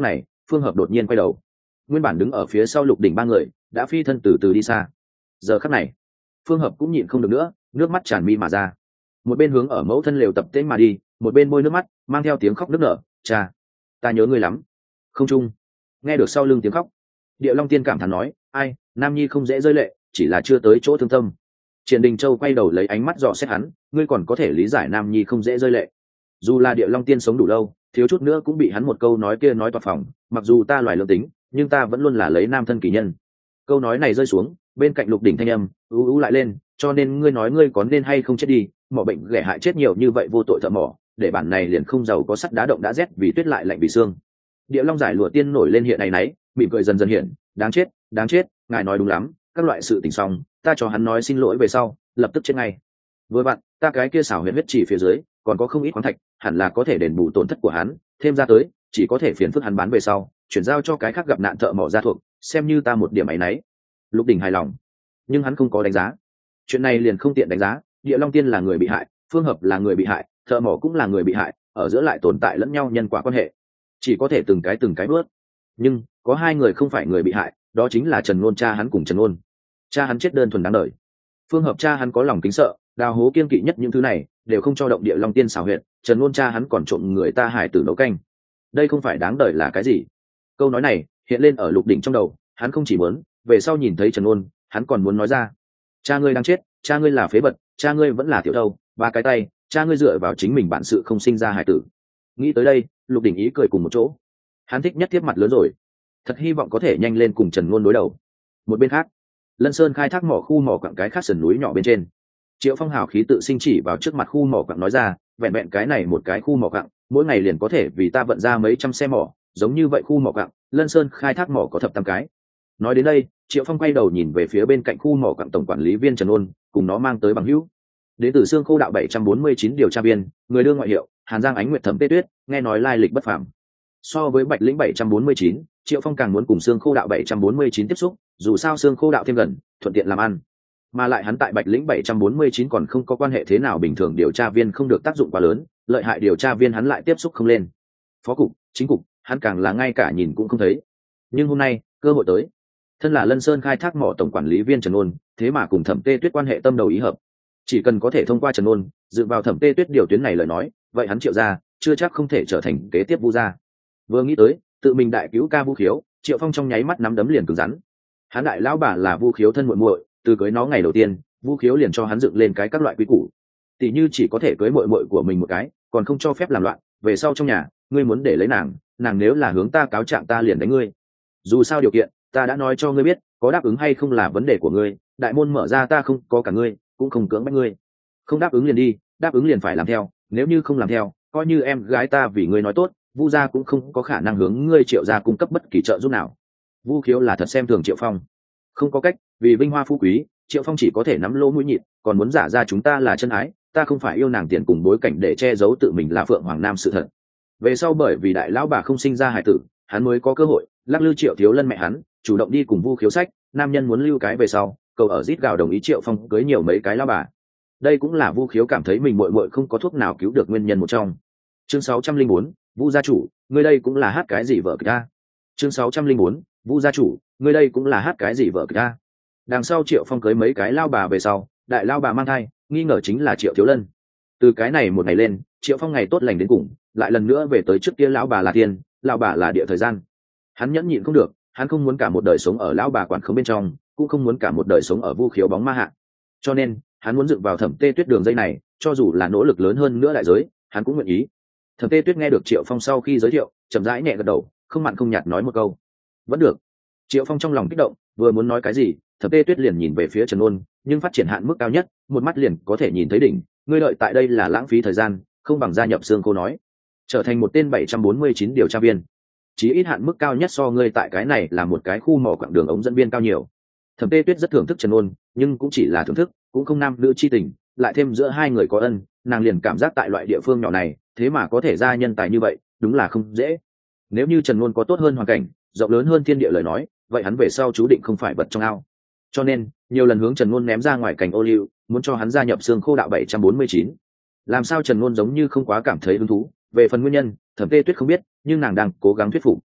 Phương Hợp đột nhiên quay đầu, nguyên bản đứng ở phía sau Lục Đỉnh ba người đã phi thân từ từ đi xa. Giờ khắc này Phương Hợp cũng nhịn không được nữa, nước mắt tràn mi mà ra, một bên hướng ở mẫu thân lều tập tễnh mà đi, một bên bôi nước mắt mang theo tiếng khóc nức nở. Cha, ta nhớ ngươi lắm. Không trung nghe được sau lưng tiếng khóc, Địa Long Tiên cảm thán nói, ai, Nam Nhi không dễ rơi lệ, chỉ là chưa tới chỗ thương tâm. Triển Đình Châu quay đầu lấy ánh mắt dò xét hắn, ngươi còn có thể lý giải Nam Nhi không dễ rơi lệ. Dù là Địa Long Tiên sống đủ lâu, thiếu chút nữa cũng bị hắn một câu nói kia nói toạc phòng, mặc dù ta loài lương tính, nhưng ta vẫn luôn là lấy nam thân kỳ nhân. Câu nói này rơi xuống, bên cạnh Lục Đỉnh thanh âm ú lại lên, cho nên ngươi nói ngươi có nên hay không chết đi, mỏ bệnh ghẻ hại chết nhiều như vậy vô tội thợ mỏ, để bản này liền không giàu có sắt đá động đã rét vì tuyết lại lạnh vì xương. Địa Long giải lụa tiên nổi lên hiện này nấy, mỉm cười dần dần hiện, đáng chết, ngài nói đúng lắm, các loại sự tình xong, ta cho hắn nói xin lỗi về sau, lập tức chết ngay. Với bạn, ta cái kia xảo huyết huyết chỉ phía dưới, còn có không ít khoáng thạch, hẳn là có thể đền bù tổn thất của hắn, thêm ra tới, chỉ có thể phiền phức hắn bán về sau, chuyển giao cho cái khác gặp nạn thợ mỏ gia thuộc, xem như ta một điểm ấy nấy. Lục Đỉnh hài lòng, nhưng hắn không có đánh giá. Chuyện này liền không tiện đánh giá, Địa Long Tiên là người bị hại, Phương Hợp là người bị hại, thợ mỏ cũng là người bị hại, ở giữa lại tồn tại lẫn nhau nhân quả quan hệ, chỉ có thể từng cái bước. Nhưng có hai người không phải người bị hại, đó chính là Trần Nôn cha hắn cùng Trần Nôn. Cha hắn chết đơn thuần đáng đời. Phương Hợp cha hắn có lòng kính sợ, đào hố kiên kỵ nhất những thứ này đều không cho động Địa Long Tiên xảo huyệt. Trần Nôn cha hắn còn trộm người ta hải tử nấu canh, đây không phải đáng đời là cái gì? Câu nói này hiện lên ở Lục Đỉnh trong đầu, hắn không chỉ muốn về sau nhìn thấy Trần Nôn, hắn còn muốn nói ra, cha ngươi đang chết, cha ngươi là phế vật, cha ngươi vẫn là tiểu đâu, ba cái tay, cha ngươi dựa vào chính mình bản sự không sinh ra hải tử. Nghĩ tới đây, Lục Đỉnh ý cười cùng một chỗ, hắn thích nhất tiếp mặt lớn rồi, thật hy vọng có thể nhanh lên cùng Trần Nôn đối đầu. Một bên khác, Lân Sơn khai thác mỏ khu mỏ quặng cái khác sườn núi nhỏ bên trên, Triệu Phong hào khí tự sinh chỉ vào trước mặt khu mỏ quặng nói ra, vẹn vẹn cái này một cái khu mỏ quặng, mỗi ngày liền có thể vì ta vận ra mấy trăm xe mỏ, giống như vậy khu mỏ quặng, Lân Sơn khai thác mỏ có thập tam cái. Nói đến đây, Triệu Phong quay đầu nhìn về phía bên cạnh khu mỏ quặng tổng quản lý viên Trần Ôn, cùng nó mang tới bằng hữu. Đến từ Xương Khô đạo 749 điều tra viên, người đương ngoại hiệu Hàn Giang Ánh Nguyệt Thẩm Tê Tuyết, nghe nói lai lịch bất phàm. So với Bạch Lĩnh 749, Triệu Phong càng muốn cùng Xương Khô đạo 749 tiếp xúc, dù sao Xương Khô đạo thêm gần, thuận tiện làm ăn. Mà lại hắn tại Bạch Lĩnh 749 còn không có quan hệ thế nào bình thường điều tra viên không được tác dụng quá lớn, lợi hại điều tra viên hắn lại tiếp xúc không lên. Phó cục, chính cục, hắn càng là ngay cả nhìn cũng không thấy. Nhưng hôm nay, cơ hội tới. Thân là Lân Sơn khai thác mỏ tổng quản lý viên Trần Ôn, thế mà cùng Thẩm Tê Tuyết quan hệ tâm đầu ý hợp. Chỉ cần có thể thông qua Trần Ôn, dựa vào Thẩm Tê Tuyết điều tuyến này lời nói, vậy hắn Triệu gia chưa chắc không thể trở thành kế tiếp Vu gia. Vừa nghĩ tới, tự mình đại cứu ca Vu Khiếu, Triệu Phong trong nháy mắt nắm đấm liền cứng rắn. Hắn đại lão bà là Vu Khiếu thân muội muội, từ cưới nó ngày đầu tiên, Vu Khiếu liền cho hắn dựng lên cái các loại quý củ. Tỷ như chỉ có thể cưới muội muội của mình một cái, còn không cho phép làm loạn, về sau trong nhà, ngươi muốn để lấy nàng, nàng nếu là hướng ta cáo trạng ta liền đánh ngươi. Dù sao điều kiện, ta đã nói cho ngươi biết, có đáp ứng hay không là vấn đề của ngươi, đại môn mở ra ta không có cả ngươi, cũng không cưỡng bách ngươi. Không đáp ứng liền đi, đáp ứng liền phải làm theo, nếu như không làm theo, coi như em gái ta vì ngươi nói tốt, Vu gia cũng không có khả năng hướng ngươi Triệu gia cung cấp bất kỳ trợ giúp nào. Vu Khiếu là thật xem thường Triệu Phong. Không có cách, vì vinh hoa phú quý, Triệu Phong chỉ có thể nắm lỗ mũi nhịn, còn muốn giả ra chúng ta là chân ái, ta không phải yêu nàng tiền cùng bối cảnh để che giấu tự mình là Phượng Hoàng Nam sự thật. Về sau bởi vì đại lão bà không sinh ra hài tử, hắn mới có cơ hội lắc lư Triệu Thiếu Lân mẹ hắn, chủ động đi cùng Vu Khiếu sách, nam nhân muốn lưu cái về sau, cầu ở rít gào đồng ý Triệu Phong cưới nhiều mấy cái lão bà. Đây cũng là Vu Khiếu cảm thấy mình muội muội không có thuốc nào cứu được nguyên nhân một trong. Chương 604, Vu gia chủ, ngươi đây cũng là hát cái gì vợ kịch a? Chương 604, Vu gia chủ, ngươi đây cũng là hát cái gì vợ kịch a? Đằng sau Triệu Phong cưới mấy cái lao bà về sau, đại lao bà mang thai, nghi ngờ chính là Triệu Thiếu Lân. Từ cái này một ngày lên, Triệu Phong ngày tốt lành đến cùng, lại lần nữa về tới trước kia lão bà là tiền, lão bà là địa thời gian. Hắn nhẫn nhịn không được, hắn không muốn cả một đời sống ở lão bà quản khống bên trong, cũng không muốn cả một đời sống ở Vu Khiếu bóng ma hạ. Cho nên, hắn muốn dựng vào Thẩm Tê Tuyết đường dây này, cho dù là nỗ lực lớn hơn nữa đại giới, hắn cũng nguyện ý. Thẩm Tê Tuyết nghe được Triệu Phong sau khi giới thiệu, chậm rãi nhẹ gật đầu, không mặn không nhạt nói một câu, vẫn được. Triệu Phong trong lòng kích động, vừa muốn nói cái gì, Thẩm Tê Tuyết liền nhìn về phía Trần Ôn, nhưng phát triển hạn mức cao nhất, một mắt liền có thể nhìn thấy đỉnh, ngươi đợi tại đây là lãng phí thời gian, không bằng gia nhập Xương Khô nói, trở thành một tên 749 điều tra viên. Chí ít hạn mức cao nhất so ngươi tại cái này là một cái khu mỏ quặng đường ống dẫn viên cao nhiều. Thẩm Tê Tuyết rất thưởng thức Trần Ôn, nhưng cũng chỉ là thưởng thức, cũng không nam nữ chi tình, lại thêm giữa hai người có ân, nàng liền cảm giác tại loại địa phương nhỏ này, thế mà có thể ra nhân tài như vậy, đúng là không dễ. Nếu như Trần Ôn có tốt hơn hoàn cảnh, rộng lớn hơn thiên địa lời nói, vậy hắn về sau chú định không phải vật trong ao. Cho nên, nhiều lần hướng Trần Ôn ném ra ngoài cảnh ô liu, muốn cho hắn gia nhập Xương Khô đạo 749. Làm sao Trần Ôn giống như không quá cảm thấy hứng thú, về phần nguyên nhân, Thẩm Tê Tuyết không biết, nhưng nàng đang cố gắng thuyết phục.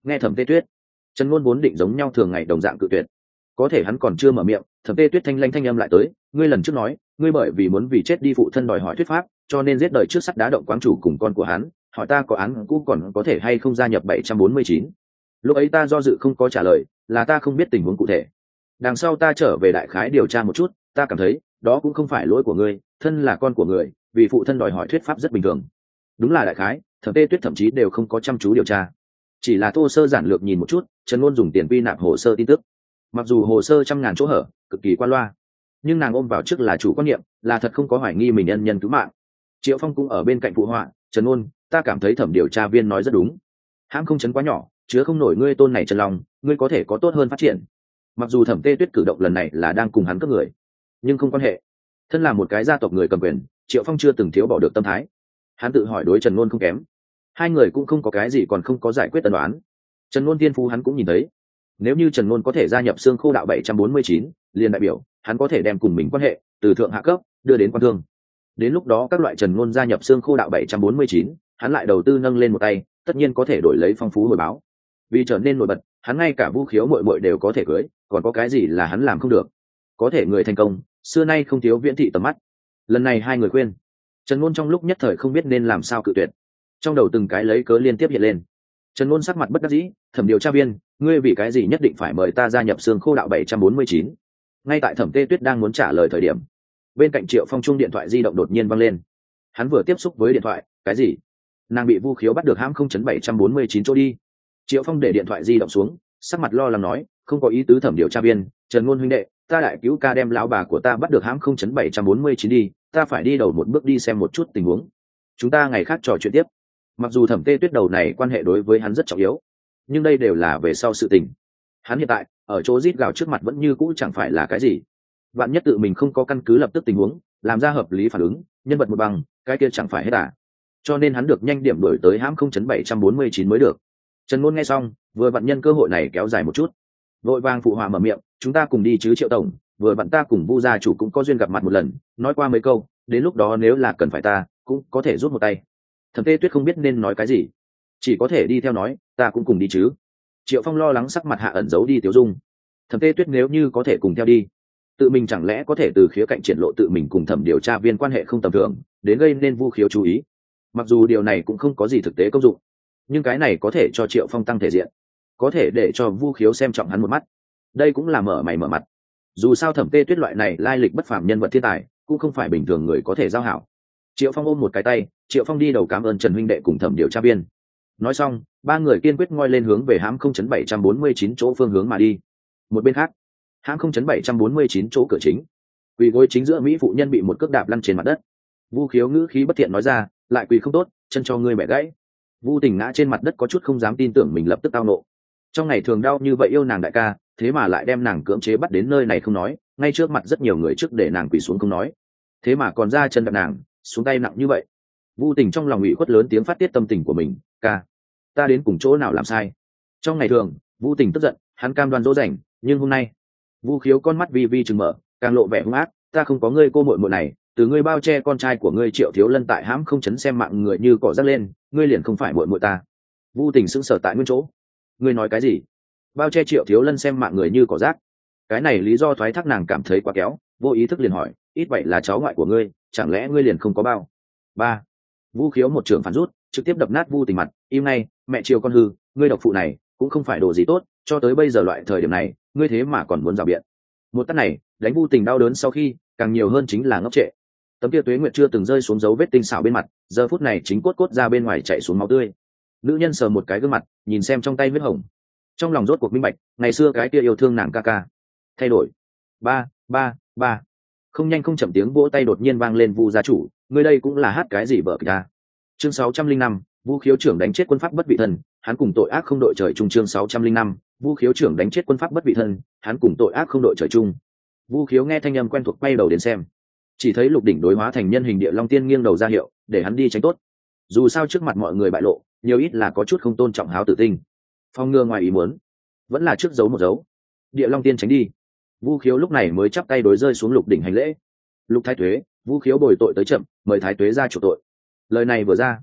Nghe Thẩm Tê Tuyết, Trần Ngôn vốn định giống nhau thường ngày đồng dạng cự tuyệt, có thể hắn còn chưa mở miệng, Thẩm Tê Tuyết thanh lãnh thanh âm lại tới, ngươi lần trước nói, ngươi bởi vì muốn vì chết đi phụ thân đòi hỏi thuyết pháp, cho nên giết đời trước sắt đá động quáng chủ cùng con của hắn, hỏi ta có án cũ còn có thể hay không gia nhập 749. Lúc ấy ta do dự không có trả lời, là ta không biết tình huống cụ thể. Đằng sau ta trở về đại khái điều tra một chút, ta cảm thấy đó cũng không phải lỗi của ngươi, thân là con của người, vì phụ thân đòi hỏi thuyết pháp rất bình thường. Đúng là đại khái, Thẩm Tê Tuyết thậm chí đều không có chăm chú điều tra, chỉ là thô sơ giản lược nhìn một chút. Trần Ngôn dùng tiền quy nạp hồ sơ tin tức, mặc dù hồ sơ trăm ngàn chỗ hở, cực kỳ qua loa, nhưng nàng ôm vào trước là chủ quan niệm, là thật không có hoài nghi mình nhân nhân cứu mạng. Triệu Phong cũng ở bên cạnh phụ họa, Trần Ngôn, ta cảm thấy thẩm điều tra viên nói rất đúng, hãm không chấn quá nhỏ, chứa không nổi ngươi tôn này Trần Long, ngươi có thể có tốt hơn phát triển. Mặc dù Thẩm Tê Tuyết cử động lần này là đang cùng hắn cướp người, nhưng không quan hệ. Thân là một cái gia tộc người cầm quyền, Triệu Phong chưa từng thiếu bỏ được tâm thái. Hắn tự hỏi đối Trần Ngôn không kém, hai người cũng không có cái gì còn không có giải quyết tân đoán. Trần Ngôn tiên phú hắn cũng nhìn thấy, nếu như Trần Ngôn có thể gia nhập xương khô đạo 749, liền đại biểu hắn có thể đem cùng mình quan hệ từ thượng hạ cấp đưa đến quan thương. Đến lúc đó các loại Trần Ngôn gia nhập xương khô đạo 749, hắn lại đầu tư nâng lên một tay, tất nhiên có thể đổi lấy phong phú hồi báo. Vì trở nên nổi bật, hắn ngay cả Vu Khiếu muội muội đều có thể cưới, còn có cái gì là hắn làm không được? Có thể người thành công, xưa nay không thiếu viễn thị tầm mắt. Lần này hai người khuyên, Trần Ngôn trong lúc nhất thời không biết nên làm sao cự tuyệt. Trong đầu từng cái lấy cớ liên tiếp hiện lên. Trần Ngôn sắc mặt bất đắc dĩ, Thẩm điều tra viên, ngươi vì cái gì nhất định phải mời ta gia nhập xương khô đạo 749? Ngay tại Thẩm Tê Tuyết đang muốn trả lời thời điểm, bên cạnh Triệu Phong chuông điện thoại di động đột nhiên vang lên. Hắn vừa tiếp xúc với điện thoại, cái gì? Nàng bị Vu Khiếu bắt được hãm 0.749 chỗ đi. Triệu Phong để điện thoại di động xuống, sắc mặt lo lắng nói, không có ý tứ Thẩm điều tra viên, Trần Ngôn huynh đệ, ta đại cứu ca đem lão bà của ta bắt được hãm 0.749 đi, ta phải đi đầu một bước đi xem một chút tình huống. Chúng ta ngày khác trò chuyện tiếp. Mặc dù Thẩm Tê Tuyết đầu này quan hệ đối với hắn rất trọng yếu, nhưng đây đều là về sau sự tình. Hắn hiện tại ở chỗ rít gào trước mặt vẫn như cũ chẳng phải là cái gì. Vạn nhất tự mình không có căn cứ lập tức tình huống, làm ra hợp lý phản ứng, nhân vật một bằng, cái kia chẳng phải hết à. Cho nên hắn được nhanh điểm đổi tới hãm 0.749 mới được. Trần Ngôn nghe xong, vừa vặn nhân cơ hội này kéo dài một chút, vội vàng phụ họa mở miệng, chúng ta cùng đi chứ Triệu tổng, vừa vặn ta cùng Vu gia chủ cũng có duyên gặp mặt một lần, nói qua mấy câu, đến lúc đó nếu là cần phải ta cũng có thể rút một tay. Thẩm Tê Tuyết không biết nên nói cái gì, chỉ có thể đi theo nói, ta cũng cùng đi chứ. Triệu Phong lo lắng sắc mặt hạ ẩn giấu đi Tiểu Dung. Thẩm Tê Tuyết nếu như có thể cùng theo đi, tự mình chẳng lẽ có thể từ khía cạnh triển lộ tự mình cùng thẩm điều tra viên quan hệ không tầm thường, đến gây nên Vu Khiếu chú ý. Mặc dù điều này cũng không có gì thực tế công dụng, nhưng cái này có thể cho Triệu Phong tăng thể diện, có thể để cho Vu Khiếu xem trọng hắn một mắt. Đây cũng là mở mày mở mặt. Dù sao Thẩm Tê Tuyết loại này lai lịch bất phàm nhân vật thiên tài, cũng không phải bình thường người có thể giao hảo. Triệu Phong ôm một cái tay, Triệu Phong đi đầu cảm ơn Trần huynh đệ cùng thẩm điều tra viên. Nói xong, ba người kiên quyết ngoi lên hướng về hãm 0.749 chỗ phương hướng mà đi. Một bên khác, hãm 0.749 chỗ cửa chính, quỳ gối chính giữa mỹ phụ nhân bị một cước đạp lăn trên mặt đất. Vu Khiếu ngữ khí bất thiện nói ra, lại quỳ không tốt, chân cho ngươi mẹ gãy. Vu Tình ngã trên mặt đất có chút không dám tin tưởng mình lập tức tao nộ. Trong ngày thường đau như vậy yêu nàng đại ca, thế mà lại đem nàng cưỡng chế bắt đến nơi này không nói, ngay trước mặt rất nhiều người trước để nàng quỳ xuống không nói, thế mà còn ra chân đạp nàng, xuống tay nặng như vậy. Vu Tình trong lòng ủy khuất lớn tiếng phát tiết tâm tình của mình, ca, ta đến cùng chỗ nào làm sai? Trong ngày thường, Vu Tình tức giận, hắn cam đoan dỗ dành, nhưng hôm nay, Vu Khiếu con mắt vi vi trừng mở, càng lộ vẻ hung ác, ta không có ngươi cô muội muội này, từ ngươi bao che con trai của ngươi Triệu Thiếu Lân tại hãm không chấn xem mạng người như cỏ rác lên, ngươi liền không phải muội muội ta. Vu Tình sững sờ tại nguyên chỗ. Ngươi nói cái gì? Bao che Triệu Thiếu Lân xem mạng người như cỏ rác? Cái này lý do thoái thác nàng cảm thấy quá kéo, vô ý thức liền hỏi, ít vậy là cháu ngoại của ngươi, chẳng lẽ ngươi liền không có bao? Ba. Vu Khiếu một trường phản rút, trực tiếp đập nát Vu Tình mặt, im ngay, mẹ Triều con hư, ngươi độc phụ này cũng không phải đồ gì tốt, cho tới bây giờ loại thời điểm này, ngươi thế mà còn muốn rào biện. Một tát này, đánh Vu Tình đau đớn sau khi, càng nhiều hơn chính là ngốc trệ. Tấm kia tuế nguyệt chưa từng rơi xuống dấu vết tinh xảo bên mặt, giờ phút này chính cốt cốt ra bên ngoài chảy xuống máu tươi. Nữ nhân sờ một cái gương mặt, nhìn xem trong tay vết hồng, trong lòng rốt cuộc minh bạch, ngày xưa cái kia yêu thương nàng ca ca thay đổi. Ba, ba, ba. Không nhanh không chậm tiếng vỗ tay đột nhiên vang lên. Vu gia chủ, ngươi đây cũng là hát cái gì vợ kìa? Chương 605, Vu Khiếu trưởng đánh chết quân pháp bất vị thân, hắn cùng tội ác không đội trời chung. Chương 605, Vu Khiếu trưởng đánh chết quân pháp bất vị thân, hắn cùng tội ác không đội trời chung. Vu Khiếu nghe thanh âm quen thuộc quay đầu đến xem, chỉ thấy Lục Đỉnh đối hóa thành nhân hình Địa Long Tiên nghiêng đầu ra hiệu để hắn đi tránh tốt. Dù sao trước mặt mọi người bại lộ, nhiều ít là có chút không tôn trọng háo tử tinh, phong ngừa ngoài ý muốn, vẫn là trước giấu một dấu. Địa Long Tiên tránh đi. Vu Khiếu lúc này mới chắp tay đối rơi xuống Lục Đỉnh hành lễ. Lục Thái Tuế, Vu Khiếu bồi tội tới chậm, mời Thái Tuế ra chủ tội. Lời này vừa ra,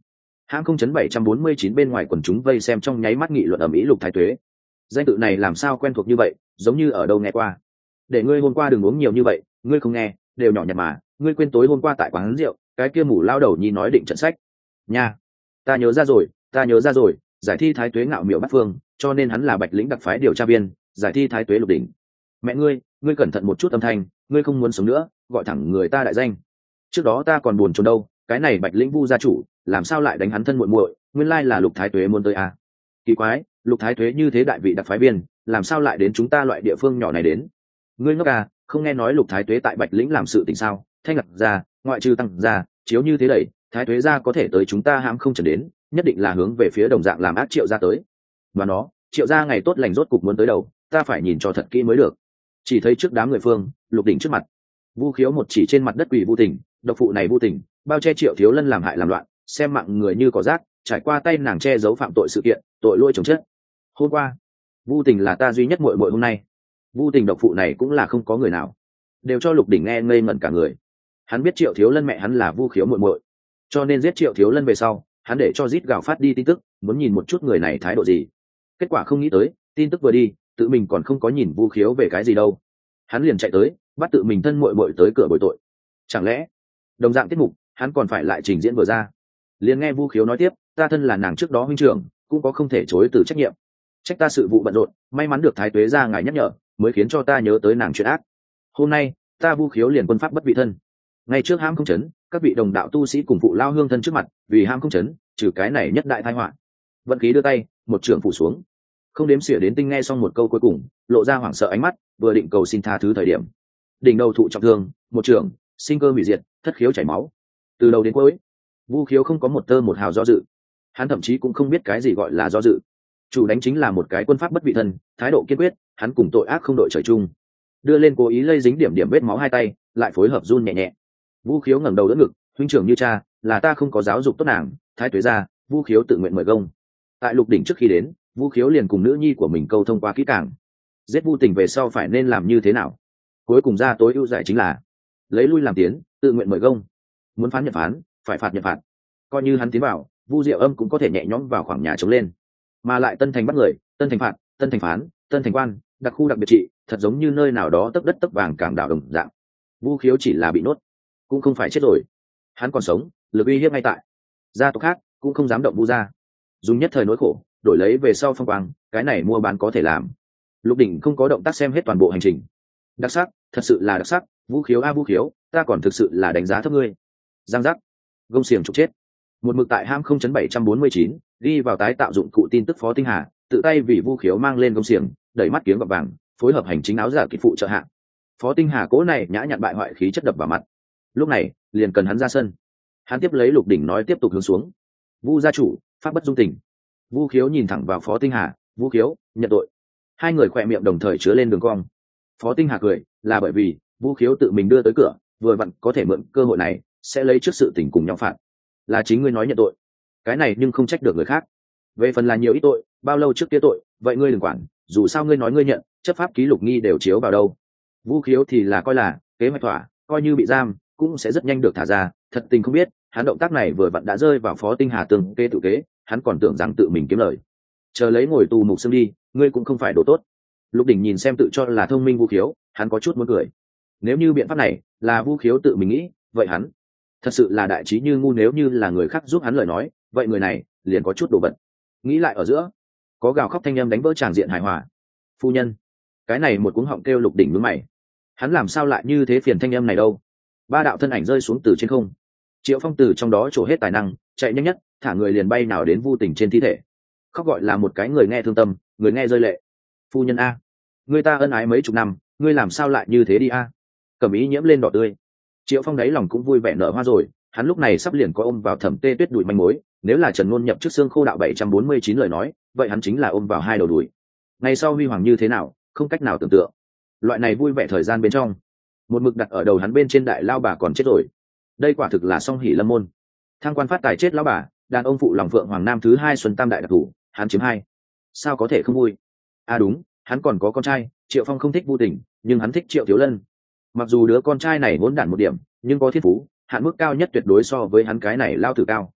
hãng không chấn 749 bên ngoài quần chúng vây xem trong nháy mắt nghị luận ầm ĩ Lục Thái Tuế. Danh tự này làm sao quen thuộc như vậy, giống như ở đâu nghe qua. Để ngươi hôm qua đừng uống nhiều như vậy, ngươi không nghe, đều nhỏ nhặt mà, ngươi quên tối hôm qua tại quán rượu, cái kia mủ lao đầu nhi nói định trận sách. Nha, ta nhớ ra rồi, giải thi Thái Tuế ngạo miệu bắt phương, cho nên hắn là Bạch lĩnh đặc phái điều tra viên, giải thi Thái Tuế Lục đỉnh. Mẹ ngươi cẩn thận một chút âm thanh, ngươi không muốn sống nữa, gọi thẳng người ta đại danh. Trước đó ta còn buồn chồn đâu, cái này Bạch lĩnh Vu gia chủ, làm sao lại đánh hắn thân muội muội, nguyên lai là Lục Thái Tuế muốn tới à? Kỳ quái, Lục Thái Tuế như thế đại vị đặc phái viên, làm sao lại đến chúng ta loại địa phương nhỏ này đến? Ngươi ngốc à, không nghe nói Lục Thái Tuế tại Bạch lĩnh làm sự tình sao? Thanh Lập gia, ngoại trừ tăng gia, chiếu như thế đẩy, Thái Tuế gia có thể tới chúng ta hãm không trở đến, nhất định là hướng về phía đồng dạng làm ác Triệu gia tới. Và nó, Triệu gia ngày tốt lành rốt cục muốn tới đầu, ta phải nhìn cho thật kỹ mới được. Chỉ thấy trước đám người phương, Lục đỉnh trước mặt, Vu Khiếu một chỉ trên mặt đất quỳ Vu Tình, độc phụ này Vu Tình, bao che Triệu Thiếu Lân làm hại làm loạn, xem mạng người như cỏ rác, trải qua tay nàng che giấu phạm tội sự kiện, tội lỗi chồng chất. Hôm qua, Vu Tình là ta duy nhất muội muội hôm nay. Vu Tình độc phụ này cũng là không có người nào, đều cho Lục đỉnh nghe ngây ngẩn cả người. Hắn biết Triệu Thiếu Lân mẹ hắn là Vu Khiếu muội muội, cho nên giết Triệu Thiếu Lân về sau, hắn để cho rít gào phát đi tin tức, muốn nhìn một chút người này thái độ gì. Kết quả không nghĩ tới, tin tức vừa đi, tự mình còn không có nhìn Vu Khiếu về cái gì đâu, hắn liền chạy tới, bắt tự mình thân muội muội tới cửa bồi tội. Chẳng lẽ đồng dạng tiết mục, hắn còn phải lại trình diễn vừa ra? Liền nghe Vu Khiếu nói tiếp, ta thân là nàng trước đó huynh trưởng, cũng có không thể chối từ trách nhiệm. Trách ta sự vụ bận rộn, may mắn được Thái Tuế ra ngài nhắc nhở, mới khiến cho ta nhớ tới nàng chuyện ác. Hôm nay, ta Vu Khiếu liền quân pháp bất vị thân. Ngay trước hãm không chấn, các vị đồng đạo tu sĩ cùng phụ lao hương thân trước mặt, vì hãm không chấn, trừ cái này nhất đại tai họa. Vận khí đưa tay, một trưởng phủ xuống. Không đếm xỉa đến tinh nghe xong một câu cuối cùng, lộ ra hoảng sợ ánh mắt, vừa định cầu xin tha thứ thời điểm. Đỉnh đầu thụ trọng thương, một trưởng, sinh cơ hủy diệt, thất khiếu chảy máu. Từ đầu đến cuối, Vu Khiếu không có một tơ một hào do dự. Hắn thậm chí cũng không biết cái gì gọi là do dự. Chủ đánh chính là một cái quân pháp bất vị thân, thái độ kiên quyết, hắn cùng tội ác không đội trời chung. Đưa lên cố ý lây dính điểm điểm vết máu hai tay, lại phối hợp run nhẹ nhẹ. Vu Khiếu ngẩng đầu đỡ ngực, huynh trưởng như cha, là ta không có giáo dục tốt nàng, Thái Tuế ra, Vu Khiếu tự nguyện mời gông. Tại Lục đỉnh trước khi đến, Vu Khiếu liền cùng nữ nhi của mình câu thông qua kỹ càng. Giết Vu Tình về sau phải nên làm như thế nào? Cuối cùng ra tối ưu giải chính là lấy lui làm tiến, tự nguyện mời gông. Muốn phán nhận phán, phải phạt nhận phạt. Coi như hắn tiến vào, Vu Diệu Âm cũng có thể nhẹ nhõm vào khoảng nhà chống lên. Mà lại Tân Thành bắt người, Tân Thành phạt, Tân Thành phán, Tân Thành quan, đặc khu đặc biệt trị, thật giống như nơi nào đó tấc đất tấc vàng cảng đảo đồng dạng. Vu Khiếu chỉ là bị nốt, cũng không phải chết rồi. Hắn còn sống, lực uy hiếp ngay tại. Gia tộc khác cũng không dám động Vu gia. Dùng nhất thời nỗi khổ, đổi lấy về sau phong quang, cái này mua bán có thể làm. Lục đỉnh không có động tác xem hết toàn bộ hành trình. Đặc sắc, thật sự là đặc sắc, Vu Khiếu a Vu Khiếu, ta còn thực sự là đánh giá thấp ngươi. Giang giác, gông xiềng trục chết. Một mực tại ham không chấn 749, đi vào tái tạo dụng cụ tin tức Phó Tinh Hà, tự tay vì Vu Khiếu mang lên gông xiềng, đẩy mắt kiếm gọt vàng, phối hợp hành chính áo giả kỹ phụ trợ hạ. Phó Tinh Hà cố này nhã nhặn bại hoại khí chất đập vào mặt. Lúc này, liền cần hắn ra sân. Hắn tiếp lấy Lục đỉnh nói tiếp tục hướng xuống. Vu gia chủ, pháp bất dung tình. Vu Khiếu nhìn thẳng vào Phó Tinh Hà, Vu Khiếu, nhận tội. Hai người khỏe miệng đồng thời chứa lên đường cong. Phó Tinh Hà cười, là bởi vì Vu Khiếu tự mình đưa tới cửa, vừa vặn có thể mượn cơ hội này, sẽ lấy trước sự tình cùng nhau phạt. Là chính ngươi nói nhận tội, cái này nhưng không trách được người khác. Về phần là nhiều ít tội, bao lâu trước kia tội, vậy ngươi đừng quản, dù sao ngươi nói ngươi nhận, chấp pháp ký lục nghi đều chiếu vào đâu. Vu Khiếu thì là coi là kế hoạch thỏa, coi như bị giam, cũng sẽ rất nhanh được thả ra. Thật tình không biết, hắn động tác này vừa vặn đã rơi vào Phó Tinh Hà từng kê tự kế, hắn còn tưởng rằng tự mình kiếm lời. Chờ lấy ngồi tù mục xương đi, ngươi cũng không phải đồ tốt. Lục đỉnh nhìn xem tự cho là thông minh Vu Khiếu, hắn có chút muốn cười. Nếu như biện pháp này là Vu Khiếu tự mình nghĩ, vậy hắn thật sự là đại trí như ngu. Nếu như là người khác giúp hắn lời nói, vậy người này liền có chút đồ vật. Nghĩ lại ở giữa, có gào khóc thanh âm đánh vỡ tràng diện hài hòa. Phu nhân, cái này một cuống họng kêu Lục đỉnh mướn mày. Hắn làm sao lại như thế phiền thanh âm này đâu? Ba đạo thân ảnh rơi xuống từ trên không. Triệu Phong từ trong đó trổ hết tài năng, chạy nhanh nhất, thả người liền bay nào đến Vu Tình trên thi thể. Khóc gọi là một cái người nghe thương tâm, người nghe rơi lệ. Phu nhân a, người ta ân ái mấy chục năm, ngươi làm sao lại như thế đi a? Cẩm ý nhiễm lên đỏ tươi. Triệu Phong đáy lòng cũng vui vẻ nở hoa rồi, hắn lúc này sắp liền có ôm vào Thẩm Tê Tuyết đùi manh mối. Nếu là Trần Ngôn nhập trước xương khô đạo 749 lời nói, vậy hắn chính là ôm vào hai đầu đùi. Ngày sau huy hoàng như thế nào, không cách nào tưởng tượng. Loại này vui vẻ thời gian bên trong, một mực đặt ở đầu hắn bên trên đại lao bà còn chết rồi. Đây quả thực là song hỷ lâm môn. Thăng quan phát tài chết lão bà, đàn ông phụ lòng phượng hoàng nam thứ hai xuân tam đại đặc thủ, hắn chiếm hai. Sao có thể không vui? À đúng, hắn còn có con trai. Triệu Phong không thích Vu Tình, nhưng hắn thích Triệu Thiếu Lân. Mặc dù đứa con trai này hỗn đản một điểm, nhưng có thiên phú, hạn mức cao nhất tuyệt đối so với hắn cái này lao tử cao.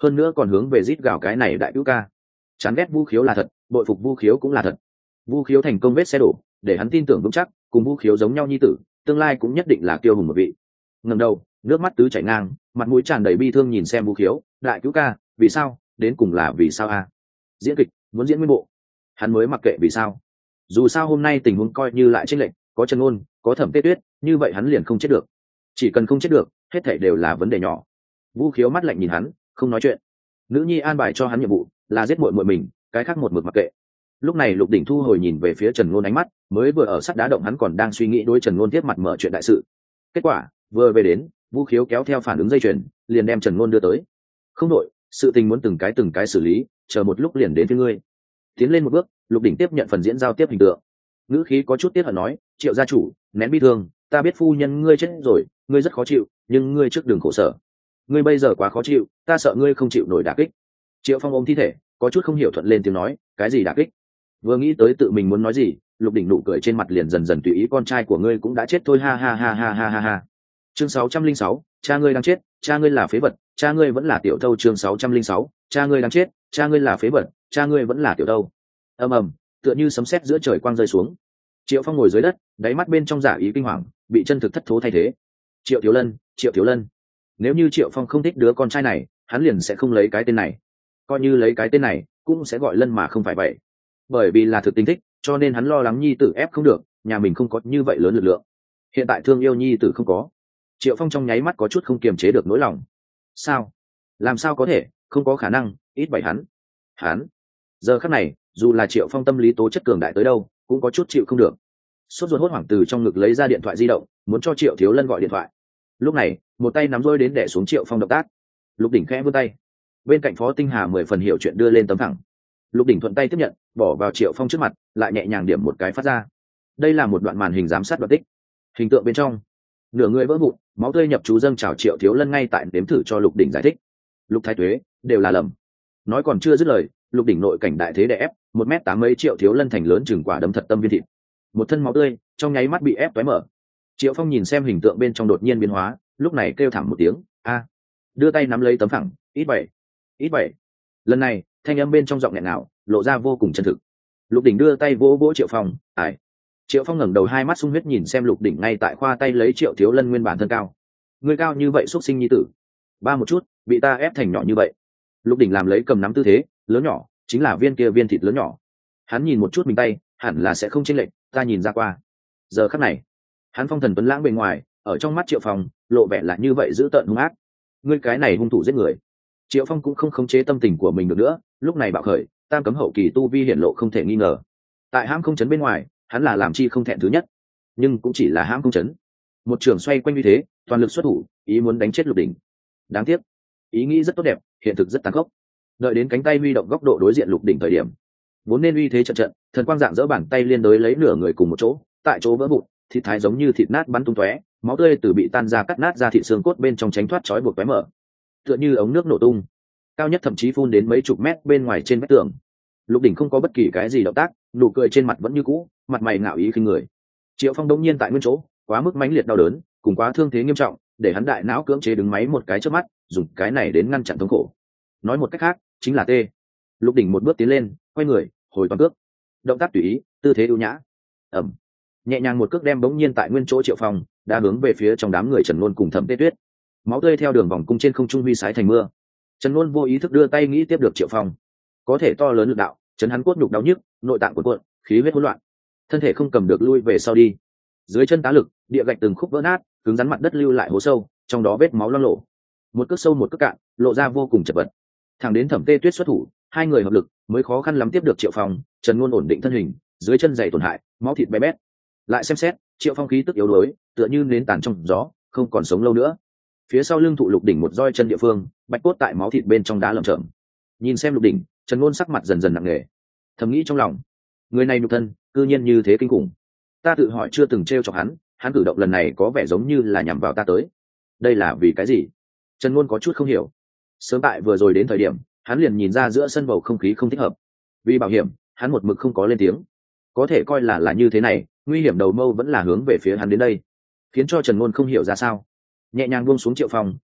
hơn nữa còn hướng về rít gào cái này đại cứu ca. Chán ghét Vu Khiếu là thật, bội phục Vu Khiếu cũng là thật. Vu Khiếu thành công vết xe đổ, để hắn tin tưởng vững chắc, cùng Vu Khiếu giống nhau nhi tử, tương lai cũng nhất định là kiêu hùng một vị. Ngẩng đầu, nước mắt tứ chảy ngang, mặt mũi tràn đầy bi thương nhìn xem Vu Khiếu, đại cứu ca, vì sao, đến cùng là vì sao a? Diễn kịch, muốn diễn nguyên bộ. Hắn mới mặc kệ vì sao. Dù sao hôm nay tình huống coi như lại chênh lệch, có Trần Ôn, có Thẩm Tê Tuyết, như vậy hắn liền không chết được. Chỉ cần không chết được, hết thảy đều là vấn đề nhỏ. Vu Khiếu mắt lạnh nhìn hắn, không nói chuyện. Nữ nhi an bài cho hắn nhiệm vụ là giết muội muội mình, cái khác một mực mặc kệ. Lúc này Lục Đỉnh thu hồi nhìn về phía Trần Ngôn ánh mắt, mới vừa ở sắt đá động hắn còn đang suy nghĩ đối Trần Ngôn tiếp mặt mở chuyện đại sự. Kết quả, vừa về đến, Vu Khiếu kéo theo phản ứng dây chuyền, liền đem Trần Ngôn đưa tới. Không đội, sự tình muốn từng cái xử lý, chờ một lúc liền đến với ngươi. Tiến lên một bước, Lục Đỉnh tiếp nhận phần diễn giao tiếp hình tượng. Ngữ khí có chút tiếc hận nói, Triệu gia chủ, nén bi thương, ta biết phu nhân ngươi chết rồi, ngươi rất khó chịu, nhưng ngươi trước đường khổ sở. Ngươi bây giờ quá khó chịu, ta sợ ngươi không chịu nổi đả kích. Triệu Phong ôm thi thể, có chút không hiểu thuận lên tiếng nói, cái gì đả kích? Vừa nghĩ tới tự mình muốn nói gì, Lục Đỉnh nụ cười trên mặt liền dần dần tùy ý, con trai của ngươi cũng đã chết thôi, ha ha ha ha ha ha ha. Chương 606, cha ngươi đang chết, cha ngươi là phế vật, cha ngươi vẫn là tiểu thâu. Chương 606, cha ngươi đang chết, cha ngươi là phế vật, cha ngươi vẫn là tiểu thâu. Ầm ầm, tựa như sấm sét giữa trời quang rơi xuống. Triệu Phong ngồi dưới đất, đáy mắt bên trong giả ý kinh hoàng, bị chân thực thất thố thay thế. Triệu Thiếu Lân, Triệu Thiếu Lân. Nếu như Triệu Phong không thích đứa con trai này, hắn liền sẽ không lấy cái tên này. Coi như lấy cái tên này, cũng sẽ gọi Lân mà không phải vậy. Bởi vì là thực tình thích, cho nên hắn lo lắng nhi tử ép không được, nhà mình không có như vậy lớn lực lượng. Hiện tại thương yêu nhi tử không có. Triệu Phong trong nháy mắt có chút không kiềm chế được nỗi lòng. Sao? Làm sao có thể, không có khả năng, ít bảy hắn. Giờ khắc này, dù là Triệu Phong tâm lý tố chất cường đại tới đâu, cũng có chút chịu không được. Sốt ruột hốt hoảng từ trong ngực lấy ra điện thoại di động, muốn cho Triệu Thiếu Lân gọi điện thoại. Lúc này, một tay nắm roi đến đè xuống Triệu Phong động tác. Lục Đỉnh khẽ vươn tay, bên cạnh Phó Tinh Hà 10 phần hiểu chuyện đưa lên tấm thẳng. Lục Đỉnh thuận tay tiếp nhận, bỏ vào Triệu Phong trước mặt, lại nhẹ nhàng điểm một cái phát ra. Đây là một đoạn màn hình giám sát đoạn tích. Hình tượng bên trong, nửa người vỡ vụn, máu tươi nhập chú dâng trào. Triệu Thiếu Lân ngay tại nếm thử cho Lục Đỉnh giải thích. Lục Thái Tuế, đều là lầm. Nói còn chưa dứt lời, Lục Đỉnh nội cảnh đại thế đè ép, 1m8 mấy Triệu Thiếu Lân thành lớn chừng quả đấm thật tâm viên thịt. Một thân máu tươi, trong nháy mắt bị ép tóe mở. Triệu Phong nhìn xem hình tượng bên trong đột nhiên biến hóa, lúc này kêu thảm một tiếng, a, đưa tay nắm lấy tấm phẳng, ít vậy. Lần này, thanh âm bên trong giọng nghẹn ngào, lộ ra vô cùng chân thực. Lục Đỉnh đưa tay vỗ vỗ Triệu Phong, ải. Triệu Phong ngẩng đầu hai mắt sung huyết nhìn xem Lục Đỉnh ngay tại khoa tay lấy Triệu Thiếu Lân nguyên bản thân cao. Ngươi cao như vậy xuất sinh nhi tử. Ba một chút, bị ta ép thành nhỏ như vậy. Lục Đỉnh làm lấy cầm nắm tư thế, lớn nhỏ, chính là viên kia viên thịt lớn nhỏ. Hắn nhìn một chút mình tay, hẳn là sẽ không chênh lệch, ta nhìn ra qua. Giờ khắc này, hắn phong thần tuấn lãng bề ngoài, ở trong mắt Triệu Phong, lộ vẻ là như vậy dữ tợn hung ác. Ngươi cái này hung thủ giết người. Triệu Phong cũng không khống chế tâm tình của mình được nữa, lúc này bạo khởi, tam cấm hậu kỳ tu vi hiển lộ không thể nghi ngờ. Tại hãm không chấn bên ngoài, hắn là làm chi không thẹn thứ nhất, nhưng cũng chỉ là hãm không chấn. Một trường xoay quanh như thế, toàn lực xuất thủ, ý muốn đánh chết Lục Đỉnh. Đáng tiếc, ý nghĩ rất tốt đẹp, hiện thực rất tàn khốc. Đợi đến cánh tay huy động góc độ đối diện Lục Đỉnh thời điểm, vốn nên uy thế trận trận, thần quang dạng dỡ bàn tay liên đối lấy nửa người cùng một chỗ, tại chỗ vỡ vụn, thịt thái giống như thịt nát bắn tung tóe, máu tươi từ bị tan ra cắt nát ra thịt xương cốt bên trong tránh thoát trói buộc tóe mở, tựa như ống nước nổ tung, cao nhất thậm chí phun đến mấy chục mét bên ngoài trên vách tường. Lục Đỉnh không có bất kỳ cái gì động tác, nụ cười trên mặt vẫn như cũ, mặt mày ngạo ý khinh người. Triệu Phong đống nhiên tại nguyên chỗ, quá mức mãnh liệt đau đớn, cùng quá thương thế nghiêm trọng, để hắn đại não cưỡng chế đứng máy một cái trước mắt, dùng cái này đến ngăn chặn thống khổ. Nói một cách khác, chính là tê. Lục Đỉnh một bước tiến lên, quay người, hồi toàn cước, động tác tùy ý, tư thế ưu nhã. Ẩm, nhẹ nhàng một cước đem bỗng nhiên tại nguyên chỗ Triệu Phong đã hướng về phía trong đám người Trần Luân cùng Thẩm Tê Tuyết. Máu tươi theo đường vòng cung trên không trung huy sái thành mưa. Trần Luân vô ý thức đưa tay nghĩ tiếp được Triệu Phong, có thể to lớn lực đạo, chấn hắn cốt nhục đau nhức, nội tạng cuộn cuộn, khí huyết hỗn loạn, thân thể không cầm được lui về sau đi. Dưới chân tá lực, địa gạch từng khúc vỡ nát, cứng rắn mặt đất lưu lại hố sâu, trong đó vết máu loang lổ. Một cước sâu một cước cạn, lộ ra vô cùng chật vật. Thẳng đến Thẩm Tê Tuyết xuất thủ, hai người hợp lực mới khó khăn lắm tiếp được Triệu Phong. Trần Luân ổn định thân hình, dưới chân dày tổn hại, máu thịt bé bét. Lại xem xét, Triệu Phong khí tức yếu đuối, tựa như nến tàn trong gió, không còn sống lâu nữa. Phía sau lưng thụ Lục Đỉnh một roi chân địa phương, bạch cốt tại máu thịt bên trong đá lởm chởm. Nhìn xem Lục Đỉnh, Trần Luân sắc mặt dần dần nặng nề, thầm nghĩ trong lòng, người này nhục thân cư nhiên như thế kinh khủng. Ta tự hỏi chưa từng trêu chọc hắn, hắn cử động lần này có vẻ giống như là nhằm vào ta tới. Đây là vì cái gì? Trần Luân có chút không hiểu. Sớm tại vừa rồi đến thời điểm, hắn liền nhìn ra giữa sân bầu không khí không thích hợp. Vì bảo hiểm, hắn một mực không có lên tiếng. Có thể coi là như thế này, nguy hiểm đầu mâu vẫn là hướng về phía hắn đến đây, khiến cho Trần Luân không hiểu ra sao. Nhẹ nhàng buông xuống Triệu Phong,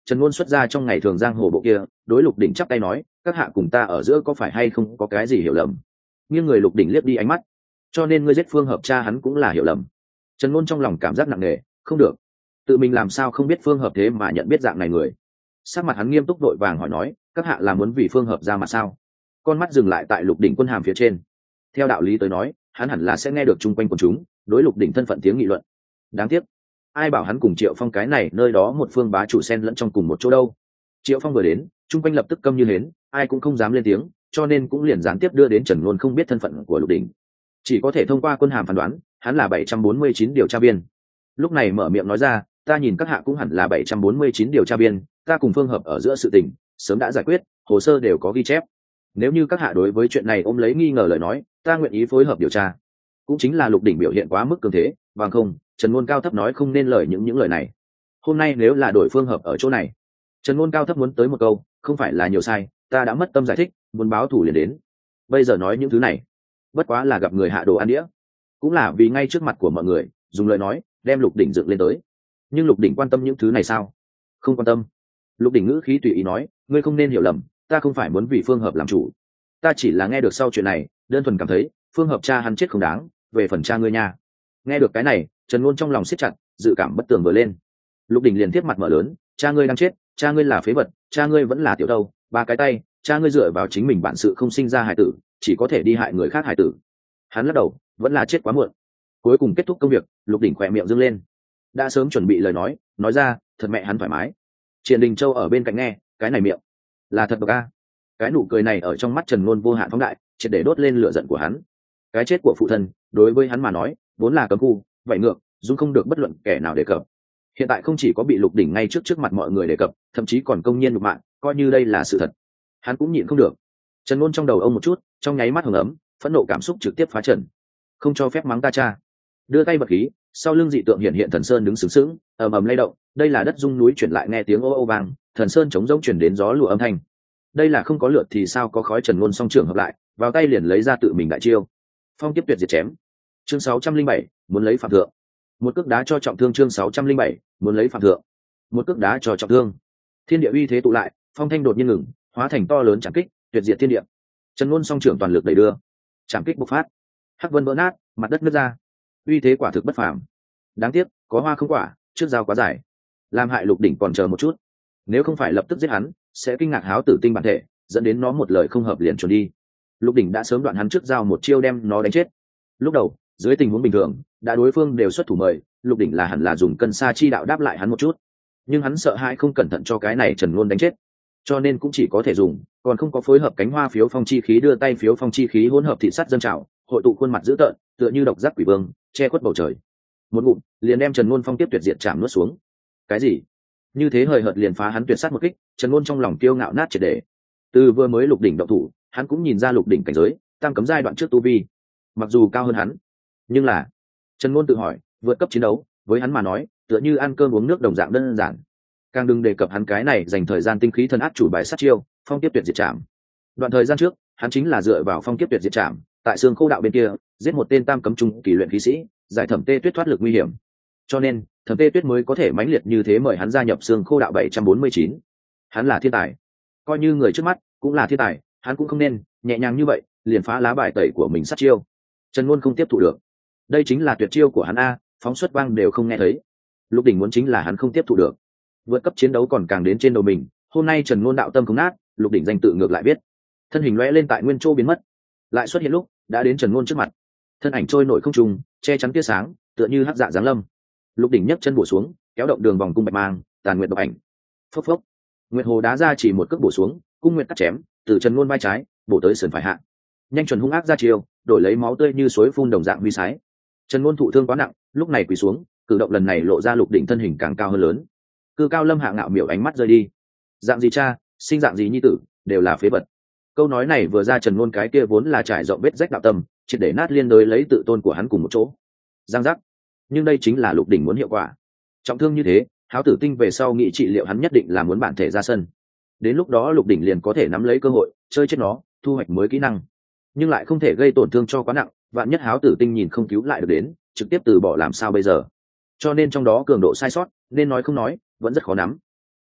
Trần Ngôn xuất ra trong ngày thường giang hồ bộ kia, đối Lục Đỉnh chắp tay nói, các hạ cùng ta ở giữa có phải hay không có cái gì hiểu lầm. Nghiêng người Lục Đỉnh liếc đi ánh mắt, cho nên ngươi giết Phương Hợp cha hắn cũng là hiểu lầm. Trần Ngôn trong lòng cảm giác nặng nề, không được, tự mình làm sao không biết Phương Hợp thế mà nhận biết dạng này người. Sắc mặt hắn nghiêm túc đội vàng hỏi nói, các hạ là muốn vì Phương Hợp ra mà sao? Con mắt dừng lại tại Lục Đỉnh quân hàm phía trên. Theo đạo lý tới nói, hắn hẳn là sẽ nghe được chung quanh quần chúng đối Lục Đỉnh thân phận tiếng nghị luận. Đáng tiếc, ai bảo hắn cùng Triệu Phong cái này nơi đó một phương bá chủ xen lẫn trong cùng một chỗ đâu. Triệu Phong vừa đến, chung quanh lập tức câm như hến, ai cũng không dám lên tiếng, cho nên cũng liền gián tiếp đưa đến Trần Ngôn không biết thân phận của Lục Đỉnh, chỉ có thể thông qua quân hàm phán đoán hắn là 749 điều tra viên. Lúc này mở miệng nói ra, ta nhìn các hạ cũng hẳn là 749 điều tra viên, ta cùng Phương Hợp ở giữa sự tình sớm đã giải quyết, hồ sơ đều có ghi chép. Nếu như các hạ đối với chuyện này ôm lấy nghi ngờ lời nói, ta nguyện ý phối hợp điều tra. Cũng chính là Lục Đỉnh biểu hiện quá mức cường thế, bằng không Trần Ngôn cao thấp nói không nên lời những lời này. Hôm nay nếu là đổi Phương Hợp ở chỗ này, Trần Ngôn cao thấp muốn tới một câu, không phải là nhiều sai, ta đã mất tâm giải thích, muốn báo thủ liền đến. Bây giờ nói những thứ này, bất quá là gặp người hạ đồ ăn đĩa, cũng là vì ngay trước mặt của mọi người dùng lời nói đem Lục Đỉnh dựng lên tới. Nhưng Lục Đỉnh quan tâm những thứ này sao? Không quan tâm. Lục Đỉnh ngữ khí tùy ý nói, ngươi không nên hiểu lầm, ta không phải muốn vì Phương Hợp làm chủ, ta chỉ là nghe được sau chuyện này, đơn thuần cảm thấy Phương Hợp cha hắn chết không đáng, về phần cha ngươi nha. Nghe được cái này, Trần Ngôn trong lòng siết chặt, dự cảm bất tường vừa lên. Lục Đỉnh liền tiếp mặt mở lớn, cha ngươi đang chết, cha ngươi là phế vật, cha ngươi vẫn là tiểu đâu, ba cái tay, cha ngươi dựa vào chính mình bản sự không sinh ra hải tử, chỉ có thể đi hại người khác hải tử. Hắn lắc đầu, vẫn là chết quá muộn. Cuối cùng kết thúc công việc, Lục Đỉnh khỏe miệng dương lên, đã sớm chuẩn bị lời nói ra, thật mẹ hắn thoải mái. Triển Đình Châu ở bên cạnh nghe, cái này miệng là thật độc a. Cái nụ cười này ở trong mắt Trần Ngôn vô hạn phóng đại, triệt để đốt lên lửa giận của hắn. Cái chết của phụ thân đối với hắn mà nói vốn là cấm khu, vậy ngược dung không được bất luận kẻ nào đề cập. Hiện tại không chỉ có bị Lục Đỉnh ngay trước mặt mọi người đề cập, thậm chí còn công nhiên nhục mạ, coi như đây là sự thật, hắn cũng nhịn không được. Trần Ngôn trong đầu ông một chút, trong nháy mắt hừng ấm, phẫn nộ cảm xúc trực tiếp phá trần. Không cho phép mắng ta cha. Đưa tay bật khí, sau lưng dị tượng hiện hiện Thần Sơn đứng sướng sướng, ầm ầm lay động, đây là đất rung núi chuyển lại nghe tiếng ô ô vang, Thần Sơn chống rỗng chuyển đến gió lùa âm thanh. Đây là không có lượt thì sao có khói. Trần Ngôn song trưởng hợp lại, vào tay liền lấy ra tự mình đại chiêu. Phong tiếp tuyệt diệt chém. Chương 607, muốn lấy phạm thượng. Một cước đá cho trọng thương. Chương 607, muốn lấy phạm thượng. Một cước đá cho trọng thương. Thiên địa uy thế tụ lại, phong thanh đột nhiên ngừng, hóa thành to lớn trảm kích, tuyệt diệt thiên địa. Trần Ngôn song trưởng toàn lực đẩy đưa, trảm kích bộc phát, hắc vân vỡ nát, mặt đất nứt ra, uy thế quả thực bất phàm. Đáng tiếc có hoa không quả, trước dao quá dài, làm hại Lục Đỉnh còn chờ một chút. Nếu không phải lập tức giết hắn, sẽ kinh ngạc háo tử tinh bản thể, dẫn đến nó một lời không hợp liền trốn đi. Lục Đỉnh đã sớm đoạn hắn trước dao một chiêu đem nó đánh chết. Lúc đầu dưới tình huống bình thường, đã đối phương đều xuất thủ mời, Lục Đỉnh là hẳn là dùng cân sa chi đạo đáp lại hắn một chút, nhưng hắn sợ hãi không cẩn thận cho cái này Trần Ngôn đánh chết, cho nên cũng chỉ có thể dùng còn không có phối hợp cánh hoa phiếu phong chi khí, đưa tay phiếu phong chi khí hỗn hợp thị sát dâng trào, hội tụ khuôn mặt dữ tợn, tựa như độc giác quỷ vương che khuất bầu trời, một ngụm liền đem Trần Ngôn phong tiếp tuyệt diệt chạm nuốt xuống. Cái gì? Như thế hời hợt liền phá hắn tuyệt sát một kích, Trần Ngôn trong lòng kiêu ngạo nát triệt để. Từ vừa mới Lục Đỉnh động thủ, hắn cũng nhìn ra Lục Đỉnh cảnh giới tăng cấm giai đoạn trước tu vi mặc dù cao hơn hắn, nhưng là Trần Ngôn tự hỏi, vượt cấp chiến đấu với hắn mà nói tựa như ăn cơm uống nước đồng dạng đơn giản, càng đừng đề cập hắn cái này dành thời gian tinh khí thần áp chủ bài sát chiêu phong tiếp tuyệt diệt trảm. Đoạn thời gian trước hắn chính là dựa vào phong tiếp tuyệt diệt trảm tại xương khô đạo bên kia giết một tên tam cấm trung kỳ luyện khí sĩ, giải Thẩm Tê Tuyết thoát lực nguy hiểm, cho nên Thẩm Tê Tuyết mới có thể mãnh liệt như thế mời hắn gia nhập xương khô đạo 749. Hắn là thiên tài, coi như người trước mắt cũng là thiên tài, hắn cũng không nên nhẹ nhàng như vậy liền phá lá bài tẩy của mình sát chiêu. Trần Ngôn không tiếp thụ được, đây chính là tuyệt chiêu của hắn a, phóng xuất vang đều không nghe thấy. Lục Đỉnh muốn chính là hắn không tiếp thụ được, vượt cấp chiến đấu còn càng đến trên đầu mình. Hôm nay Trần Ngôn đạo tâm không nát, Lục Đỉnh danh tự ngược lại biết, thân hình lóe lên tại nguyên chỗ biến mất, lại xuất hiện lúc đã đến Trần Ngôn trước mặt, thân ảnh trôi nổi không trung, che chắn tia sáng, tựa như hắc dạ giáng lâm. Lục Đỉnh nhấc chân bổ xuống, kéo động đường vòng cung bạch mang, tàn nguyệt độc ảnh. Phốc phốc, nguyệt hồ đá ra chỉ một cước bổ xuống, cung nguyệt cắt chém, từ Trần Ngôn vai trái bổ tới sườn phải hạ, nhanh chuẩn hung ác ra chiều, đổi lấy máu tươi như suối phun đồng dạng huy sái. Trần Ngôn thụ thương quá nặng, lúc này quỳ xuống, cử động lần này lộ ra Lục Đỉnh thân hình càng cao hơn lớn. Cư cao lâm hạ ngạo miểu ánh mắt rơi đi, dạng gì cha sinh dạng gì nhi tử đều là phế vật. Câu nói này vừa ra, Trần Ngôn cái kia vốn là trải rộng vết rách đạo tâm triệt để nát liên đới lấy tự tôn của hắn cùng một chỗ. Giang giác. Nhưng đây chính là Lục Đỉnh muốn hiệu quả. Trọng thương như thế, háo tử tinh về sau nghị trị liệu hắn nhất định là muốn bản thể ra sân, đến lúc đó Lục Đỉnh liền có thể nắm lấy cơ hội chơi chết nó, thu hoạch mới kỹ năng, nhưng lại không thể gây tổn thương cho quá nặng, vạn nhất háo tử tinh nhìn không cứu lại được đến trực tiếp từ bỏ làm sao bây giờ. Cho nên trong đó cường độ sai sót, nên nói không nói vẫn rất khó nắm.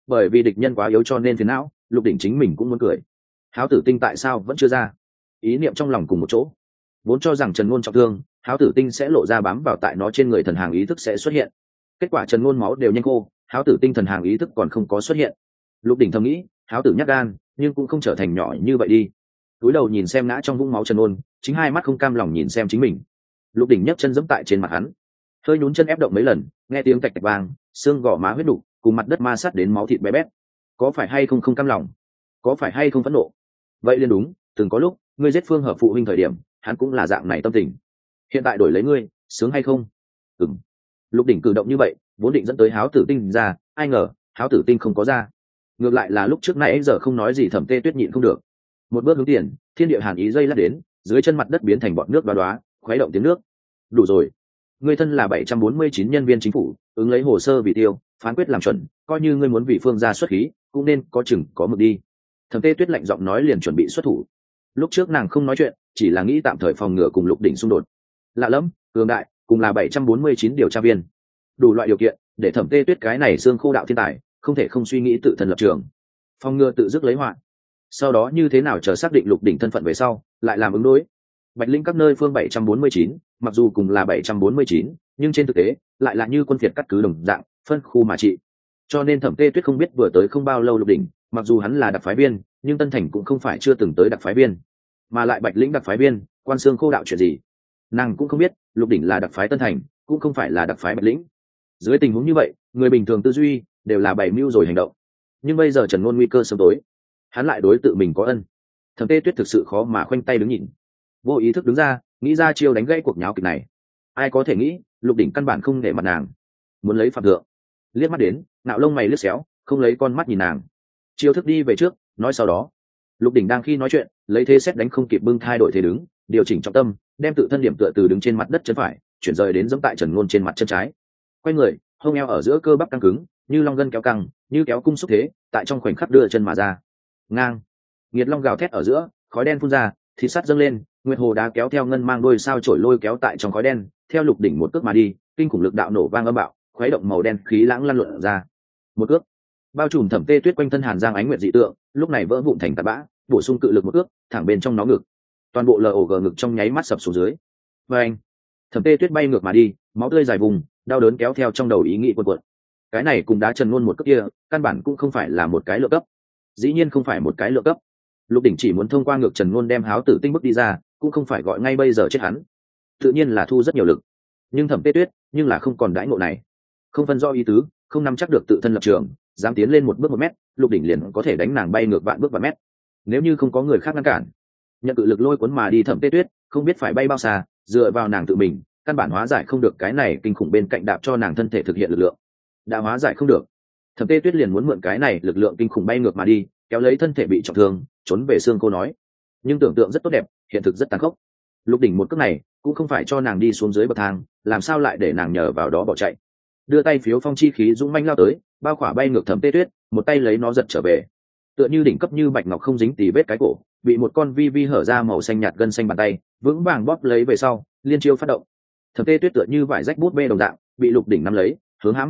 bởi vì địch nhân quá yếu cho nên phiền não, Lục Đỉnh chính mình cũng muốn cười. Háo tử tinh tại sao vẫn chưa ra? Ý niệm trong lòng cùng một chỗ, vốn cho rằng Trần Ngôn trọng thương, Háo tử tinh sẽ lộ ra bám vào tại nó trên người thần hàng ý thức sẽ xuất hiện. Kết quả Trần Ngôn máu đều nhanh khô, Háo tử tinh thần hàng ý thức còn không có xuất hiện. Lục Đỉnh thầm nghĩ, Háo tử nhát gan, nhưng cũng không trở thành nhỏ như vậy đi. Cúi đầu nhìn xem ngã trong vũng máu Trần Ngôn, chính hai mắt không cam lòng nhìn xem chính mình. Lục Đỉnh nhấc chân giẫm tại trên mặt hắn, hơi nhún chân ép động mấy lần, nghe tiếng tạch tạch vang, xương gò má huyết đục cùng mặt đất ma sát đến máu thịt bé bét. Có phải hay không cam lòng? Có phải hay không phẫn nộ? Vậy liền đúng, từng có lúc ngươi giết Phương Hợp phụ huynh thời điểm, hắn cũng là dạng này tâm tình. Hiện tại đổi lấy ngươi, sướng hay không? Ừm. Lục Đỉnh cử động như vậy, vốn định dẫn tới Háo tử tinh ra, ai ngờ Háo tử tinh không có ra. Ngược lại là lúc trước nãy giờ không nói gì Thẩm Tê Tuyết nhịn không được, một bước hướng tiền, thiên địa hàn ý dây lát đến, dưới chân mặt đất biến thành bọt nước đoá đoá, khuấy động tiếng nước. Đủ rồi, ngươi thân là 749 nhân viên chính phủ, ứng lấy hồ sơ vì tiêu, phán quyết làm chuẩn, coi như ngươi muốn vì Phương gia xuất khí, cũng nên có chừng có mực đi. Thẩm Tê Tuyết lạnh giọng nói liền chuẩn bị xuất thủ. Lúc trước nàng không nói chuyện, chỉ là nghĩ tạm thời phòng ngừa cùng Lục Đỉnh xung đột. Lạ lắm, cường đại, cùng là 749 điều tra viên, đủ loại điều kiện để Thẩm Tê Tuyết cái này xương khô đạo thiên tài, không thể không suy nghĩ tự thân lập trường, phòng ngừa tự dứt lấy họa. Sau đó như thế nào chờ xác định Lục Đỉnh thân phận về sau, lại làm ứng đối. Bạch Linh các nơi phương 749, mặc dù cùng là 749, nhưng trên thực tế lại là như quân phiệt cắt cứ đồng dạng, phân khu mà trị. Cho nên Thẩm Tê Tuyết không biết vừa tới không bao lâu Lục Đỉnh, mặc dù hắn là đặc phái viên, nhưng Tân Thành cũng không phải chưa từng tới đặc phái viên, mà lại Bạch Lĩnh đặc phái viên, quan xương khô đạo chuyện gì, nàng cũng không biết. Lục Đỉnh là đặc phái Tân Thành, cũng không phải là đặc phái Bạch Lĩnh. Dưới tình huống như vậy, người bình thường tư duy đều là bày mưu rồi hành động, nhưng bây giờ Trần Ngôn nguy cơ sớm tối, hắn lại đối tự mình có ân. Thẩm Tê Tuyết thực sự khó mà khoanh tay đứng nhìn, vô ý thức đứng ra, nghĩ ra chiêu đánh gãy cuộc nháo kịch này. Ai có thể nghĩ, Lục Đỉnh căn bản không để mặt nàng, muốn lấy phạm thượng. Liếc mắt đến, nạo lông mày lướt xéo, không lấy con mắt nhìn nàng. Chiêu thức đi về trước, nói sau đó. Lục Đỉnh đang khi nói chuyện, lấy thế xét đánh không kịp bưng thay đổi thế đứng, điều chỉnh trọng tâm, đem tự thân điểm tựa từ đứng trên mặt đất chân phải, chuyển rời đến giẫm tại Trần Ngôn trên mặt chân trái. Quay người, hông eo ở giữa cơ bắp căng cứng, như long gân kéo căng, như kéo cung xúc thế, tại trong khoảnh khắc đưa chân mà ra. Ngang, nghiệt long gào thét ở giữa, khói đen phun ra, thịt sắt dâng lên, nguyệt hồ đá kéo theo ngân mang đôi sao chổi lôi kéo tại trong khói đen, theo Lục Đỉnh một cước mà đi, kinh khủng lực đạo nổ vang âm bạo, khuấy động màu đen khí lãng lăn lộn ra. Một cước bao trùm Thẩm Tê Tuyết quanh thân Hàn Giang ánh nguyệt dị tượng, lúc này vỡ vụn thành tạt bã, bổ sung cự lực một cước, thẳng bên trong nó ngực. Toàn bộ LOG ngực trong nháy mắt sập xuống dưới. Và anh, Thẩm Tê Tuyết bay ngược mà đi, máu tươi dài vùng, đau đớn kéo theo trong đầu ý nghĩ cuộn cuộn. Cái này cùng đá Trần Ngôn một cước kia, căn bản cũng không phải là một cái lượng cấp. Dĩ nhiên không phải một cái lượng cấp. Lục Đỉnh chỉ muốn thông qua ngược Trần Ngôn đem Háo tử tinh bức đi ra, cũng không phải gọi ngay bây giờ chết hắn. Tự nhiên là thu rất nhiều lực. Nhưng Thẩm Tê Tuyết, nhưng là không còn đãi ngộ này. Không phân do ý tứ, không nắm chắc được tự thân lập trường, dám tiến lên một bước 1 mét, Lục Đỉnh liền có thể đánh nàng bay ngược vạn bước vạn mét. Nếu như không có người khác ngăn cản, nhận cự lực lôi cuốn mà đi Thẩm Tê Tuyết, không biết phải bay bao xa, dựa vào nàng tự mình, căn bản hóa giải không được cái này kinh khủng bên cạnh đạp cho nàng thân thể thực hiện lực lượng. Đã hóa giải không được, Thẩm Tê Tuyết liền muốn mượn cái này lực lượng kinh khủng bay ngược mà đi, kéo lấy thân thể bị trọng thương, trốn về xương cô nói. Nhưng tưởng tượng rất tốt đẹp, hiện thực rất tàn khốc. Lục Đỉnh một cước này cũng không phải cho nàng đi xuống dưới bậc thang, làm sao lại để nàng nhờ vào đó bỏ chạy. Đưa tay phiếu phong chi khí dũng manh lao tới, bao khỏa bay ngược Thẩm Tê Tuyết, một tay lấy nó giật trở về. Tựa như đỉnh cấp như bạch ngọc không dính tì vết cái cổ, bị một con vi vi hở ra màu xanh nhạt gân xanh bàn tay vững vàng bóp lấy về sau, liên chiêu phát động. Thẩm Tê Tuyết tựa như vải rách bút bê đồng dạng, bị Lục Đỉnh nắm lấy, hướng hãm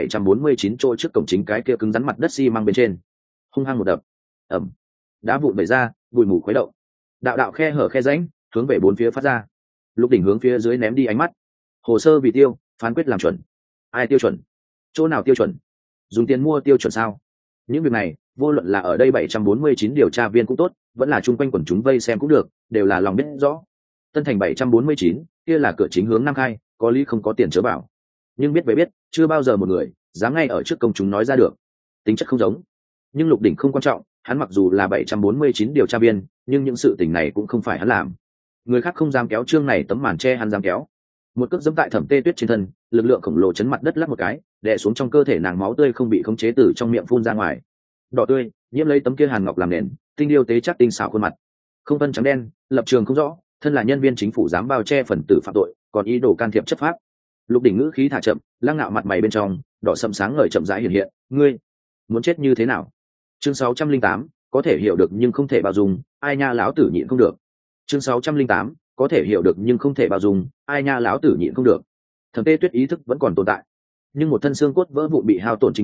0.749 chỗ trước cổng chính cái kia cứng rắn mặt đất xi măng bên trên, hung hăng một đập. Ầm, đá vụn bể ra, bụi mù khuấy động, đạo đạo khe hở khe rãnh hướng về bốn phía phát ra. Lục Đỉnh hướng phía dưới ném đi ánh mắt. Hồ sơ vì tiêu, phán quyết làm chuẩn. Ai tiêu chuẩn? Chỗ nào tiêu chuẩn? Dùng tiền mua tiêu chuẩn sao? Những việc này, vô luận là ở đây 749 điều tra viên cũng tốt, vẫn là chung quanh quần chúng vây xem cũng được, đều là lòng biết rõ. Tân Thành 749, kia là cửa chính hướng Nam Khai, có lý không có tiền chớ bảo. Nhưng biết về biết, chưa bao giờ một người dám ngay ở trước công chúng nói ra được. Tính chất không giống. Nhưng Lục Đỉnh không quan trọng, hắn mặc dù là 749 điều tra viên, nhưng những sự tình này cũng không phải hắn làm. Người khác không dám kéo chương này tấm màn che hắn dám kéo. Một cước giẫm tại Thẩm Tê Tuyết trên thân, lực lượng khổng lồ chấn mặt đất lắc một cái, đè xuống trong cơ thể nàng, máu tươi không bị khống chế từ trong miệng phun ra ngoài. Đỏ tươi, nhiễm lấy tấm kia hàn ngọc làm nền, tinh điêu tế chắc tinh xảo khuôn mặt. Không phân trắng đen, lập trường không rõ, thân là nhân viên chính phủ dám bao che phần tử phạm tội, còn ý đồ can thiệp chấp pháp. Lục Đỉnh ngữ khí thả chậm, lăng ngạo mặt mày bên trong, đỏ sậm sáng ngời chậm rãi hiện hiện, ngươi muốn chết như thế nào? Chương 608, có thể hiểu được nhưng không thể bao dung, ai nha lão tử nhịn không được. Chương 608, có thể hiểu được nhưng không thể bao dung, ai nha lão tử nhịn không được. Thẩm Tê Tuyết ý thức vẫn còn tồn tại, nhưng một thân xương cốt vỡ vụn bị hao tổn trình độ,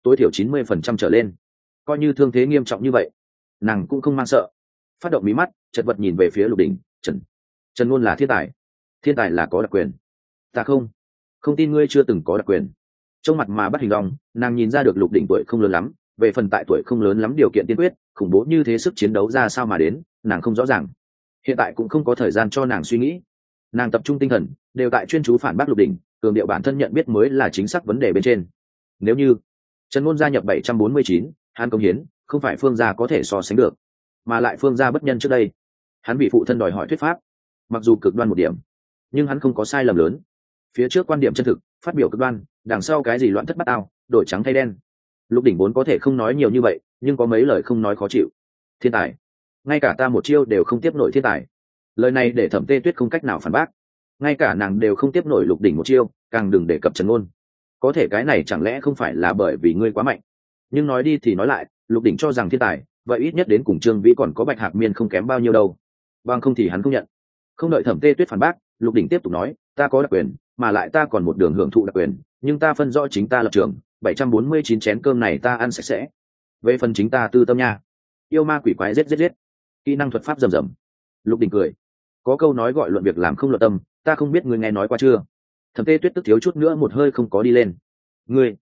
tối thiểu 90% trở lên. Coi như thương thế nghiêm trọng như vậy, nàng cũng không mang sợ. Phát động mí mắt, chật vật nhìn về phía Lục Đỉnh. Trần Ngôn là thiên tài. Thiên tài là có đặc quyền. Ta không tin ngươi chưa từng có đặc quyền. Trong mặt mà bắt hình dong, nàng nhìn ra được Lục Đỉnh tuổi không lớn lắm, về phần tại tuổi không lớn lắm điều kiện tiên quyết, khủng bố như thế sức chiến đấu ra sao mà đến, nàng không rõ ràng. Hiện tại cũng không có thời gian cho nàng suy nghĩ. Nàng tập trung tinh thần, đều tại chuyên chú phản bác Lục Đỉnh, cường điệu bản thân nhận biết mới là chính xác vấn đề bên trên. Nếu như Trần Ngôn gia nhập 749, hắn công hiến, không phải Phương gia có thể so sánh được, mà lại Phương gia bất nhân trước đây. Hắn bị phụ thân đòi hỏi thuyết pháp, mặc dù cực đoan một điểm, nhưng hắn không có sai lầm lớn. Phía trước quan điểm chân thực, phát biểu cực đoan, đằng sau cái gì loạn thất bát ao, đổi trắng thay đen. Lục Đỉnh vốn có thể không nói nhiều như vậy, nhưng có mấy lời không nói khó chịu. Thiên tài, ngay cả ta một chiêu đều không tiếp nổi thiên tài. Lời này để Thẩm Tê Tuyết không cách nào phản bác. Ngay cả nàng đều không tiếp nổi Lục Đỉnh một chiêu, càng đừng đề cập Trần Ngôn. Có thể cái này chẳng lẽ không phải là bởi vì ngươi quá mạnh? Nhưng nói đi thì nói lại, Lục Đỉnh cho rằng thiên tài, vậy ít nhất đến cùng Trương Vĩ còn có Bạch Hạc Miên không kém bao nhiêu đâu. Bằng không thì hắn không nhận. Không đợi Thẩm Tê Tuyết phản bác, Lục Đỉnh tiếp tục nói, ta có đặc quyền, mà lại ta còn một đường hưởng thụ đặc quyền, nhưng ta phân rõ chính ta lập trường, 749 chén cơm này ta ăn sạch sẽ. Về phần chính ta tư tâm nha, yêu ma quỷ quái giết. Kỹ năng thuật pháp rầm rầm. Lục Đỉnh cười, có câu nói gọi luận việc làm không luận tâm, ta không biết ngươi nghe nói qua chưa? Thẩm Tê Tuyết tức thiếu chút nữa một hơi không có đi lên. Ngươi,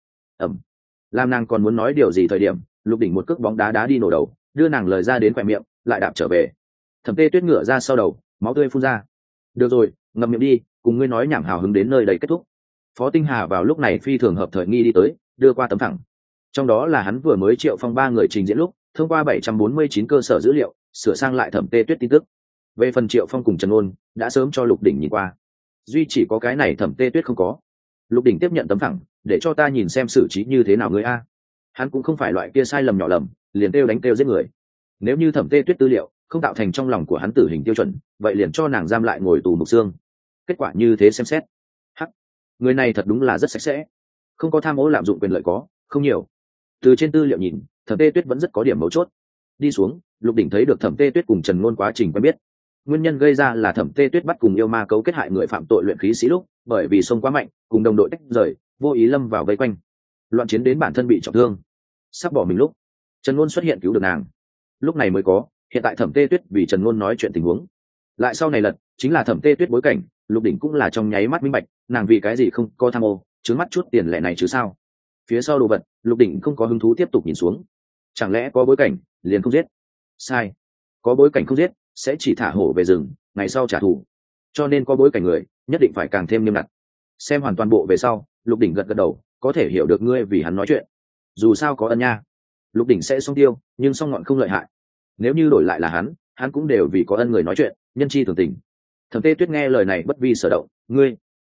làm nàng còn muốn nói điều gì thời điểm, Lục Đỉnh một cước bóng đá đi nổ đầu, đưa nàng lời ra đến khỏe miệng, lại đạp trở về. Thẩm Tê Tuyết ngửa ra sau đầu, máu tươi phun ra. Được rồi, ngậm miệng đi, cùng ngươi nói nhảm hào hứng đến nơi đây kết thúc. Phó Tinh Hà vào lúc này phi thường hợp thời nghi đi tới, đưa qua tấm thẳng. Trong đó là hắn vừa mới triệu phong 3 người trình diễn lúc, thông qua 749 cơ sở dữ liệu, sửa sang lại Thẩm Tê Tuyết tin tức. Về phần Triệu Phong cùng Trần Ôn, đã sớm cho Lục Đỉnh nhìn qua. Duy chỉ có cái này Thẩm Tê Tuyết không có. Lục Đỉnh tiếp nhận tấm thẳng, để cho ta nhìn xem xử trí như thế nào ngươi a. Hắn cũng không phải loại kia sai lầm nhỏ lầm, liền kêu đánh kêu giết người. Nếu như Thẩm Tê Tuyết tư liệu không tạo thành trong lòng của hắn tử hình tiêu chuẩn, vậy liền cho nàng giam lại ngồi tù mục xương. Kết quả như thế xem xét, hắc, người này thật đúng là rất sạch sẽ, không có tham ô lạm dụng quyền lợi có, không nhiều. Từ trên tư liệu nhìn, Thẩm Tê Tuyết vẫn rất có điểm mấu chốt. Đi xuống, Lục Đỉnh thấy được Thẩm Tê Tuyết cùng Trần Ngôn quá trình quen biết. Nguyên nhân gây ra là Thẩm Tê Tuyết bắt cùng yêu ma cấu kết hại người phạm tội luyện khí sĩ lúc, bởi vì sông quá mạnh, cùng đồng đội tách rời, vô ý lâm vào vây quanh, loạn chiến đến bản thân bị trọng thương, sắp bỏ mình lúc Trần Ngôn xuất hiện cứu được nàng. Lúc này mới có hiện tại Thẩm Tê Tuyết vì Trần Ngôn nói chuyện tình huống. Lại sau này lật chính là Thẩm Tê Tuyết bối cảnh, Lục Đỉnh cũng là trong nháy mắt minh bạch, nàng vì cái gì không có tham ô, trướng mắt chút tiền lẻ này chứ sao? Phía sau đồ vật, Lục Đỉnh không có hứng thú tiếp tục nhìn xuống. Chẳng lẽ có bối cảnh liền không giết? Sai, có bối cảnh không giết sẽ chỉ thả hổ về rừng, ngày sau trả thù. Cho nên có bối cảnh người nhất định phải càng thêm nghiêm ngặt. Xem hoàn toàn bộ về sau, Lục Đỉnh gật gật đầu, có thể hiểu được ngươi vì hắn nói chuyện. Dù sao có ân nha. Lục Đỉnh sẽ xong tiêu, nhưng song ngọn không lợi hại. Nếu như đổi lại là hắn cũng đều vì có ân người nói chuyện, nhân chi thường tình. Thẩm Tê Tuyết nghe lời này bất vi sở động, ngươi,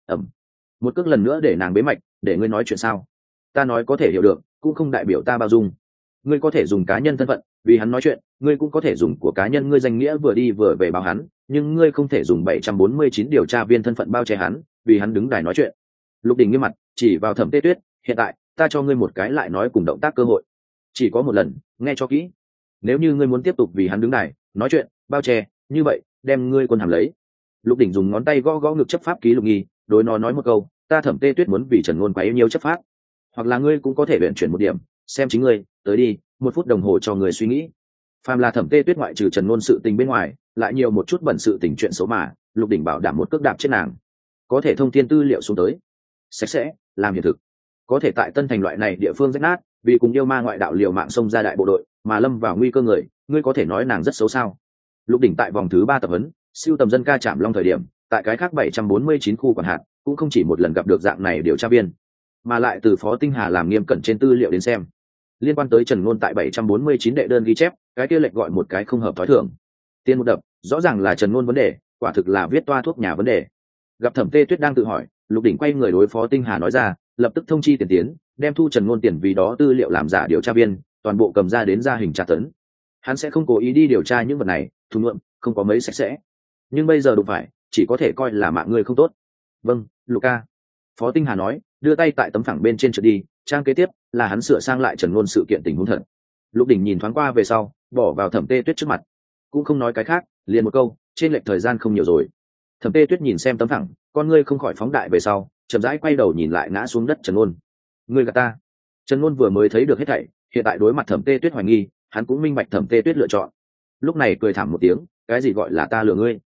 một cước lần nữa để nàng bế mạch, để ngươi nói chuyện sao? Ta nói có thể hiểu được, cũng không đại biểu ta bao dung. Ngươi có thể dùng cá nhân thân phận vì hắn nói chuyện, ngươi cũng có thể dùng của cá nhân ngươi danh nghĩa vừa đi vừa về báo hắn, nhưng ngươi không thể dùng 749 điều tra viên thân phận bao che hắn, vì hắn đứng đài nói chuyện. Lục Đỉnh nghiêm mặt, chỉ vào Thẩm Tê Tuyết, hiện tại ta cho ngươi một cái lại nói cùng động tác cơ hội, chỉ có một lần, nghe cho kỹ. Nếu như ngươi muốn tiếp tục vì hắn đứng đài nói chuyện, bao che, như vậy đem ngươi quân hàm lấy. Lục Đỉnh dùng ngón tay gõ gõ ngực chấp pháp ký lục nghi, đối nó nói một câu, ta Thẩm Tê Tuyết muốn vì Trần Ngôn quá yêu nhiều chấp pháp. Hoặc là ngươi cũng có thể luyện chuyển một điểm, xem chính ngươi, tới đi, 1 phút đồng hồ cho người suy nghĩ. Phàm là Thẩm Tê Tuyết ngoại trừ Trần Ngôn sự tình bên ngoài, lại nhiều một chút bẩn sự tình chuyện xấu mà, Lục Đỉnh bảo đảm một cước đạp trên nàng. Có thể thông tin tư liệu xuống tới, sạch sẽ, làm hiện thực. Có thể tại Tân Thành loại này địa phương rách nát, vì cùng yêu ma ngoại đạo liều mạng xông ra đại bộ đội, mà lâm vào nguy cơ người, ngươi có thể nói nàng rất xấu sao? Lục Đỉnh tại vòng thứ 3 tập huấn, siêu tầm dân ca Trảm Long thời điểm, tại cái khác 749 khu quản hạt, cũng không chỉ một lần gặp được dạng này điều tra viên, mà lại từ Phó Tinh Hà làm nghiêm cẩn trên tư liệu đến xem, liên quan tới Trần Ngôn tại 749 đệ đơn ghi chép, cái kia lệch gọi một cái không hợp thói thường. Tiên một đập, rõ ràng là Trần Ngôn vấn đề, quả thực là viết toa thuốc nhà vấn đề. Gặp Thẩm Tê Tuyết đang tự hỏi, Lục Đỉnh quay người đối Phó Tinh Hà nói ra, lập tức thông chi tiền tiến, đem thu Trần Ngôn tiền vì đó tư liệu làm giả điều tra viên, toàn bộ cầm ra đến ra hình tra tấn. Hắn sẽ không cố ý đi điều tra những vật này, thu nhuộm, không có mấy sạch sẽ. Nhưng bây giờ đụng phải, chỉ có thể coi là mạng người không tốt. Vâng, Luca. Phó Tinh Hà nói, đưa tay tại tấm phẳng bên trên trượt đi, trang kế tiếp là hắn sửa sang lại Trần Ngôn sự kiện tình huống thật. Lục Đỉnh nhìn thoáng qua về sau, bỏ vào Thẩm Tê Tuyết trước mặt, cũng không nói cái khác, liền một câu, trên lệch thời gian không nhiều rồi. Thẩm Tê Tuyết nhìn xem tấm phẳng, con ngươi không khỏi phóng đại về sau, chậm rãi quay đầu nhìn lại ngã xuống đất Trần Ngôn. Ngươi gạt ta? Trần Ngôn vừa mới thấy được hết thảy, hiện tại đối mặt Thẩm Tê Tuyết hoài nghi, hắn cũng minh bạch Thẩm Tê Tuyết lựa chọn. Lúc này cười thảm một tiếng, cái gì gọi là ta lừa ngươi?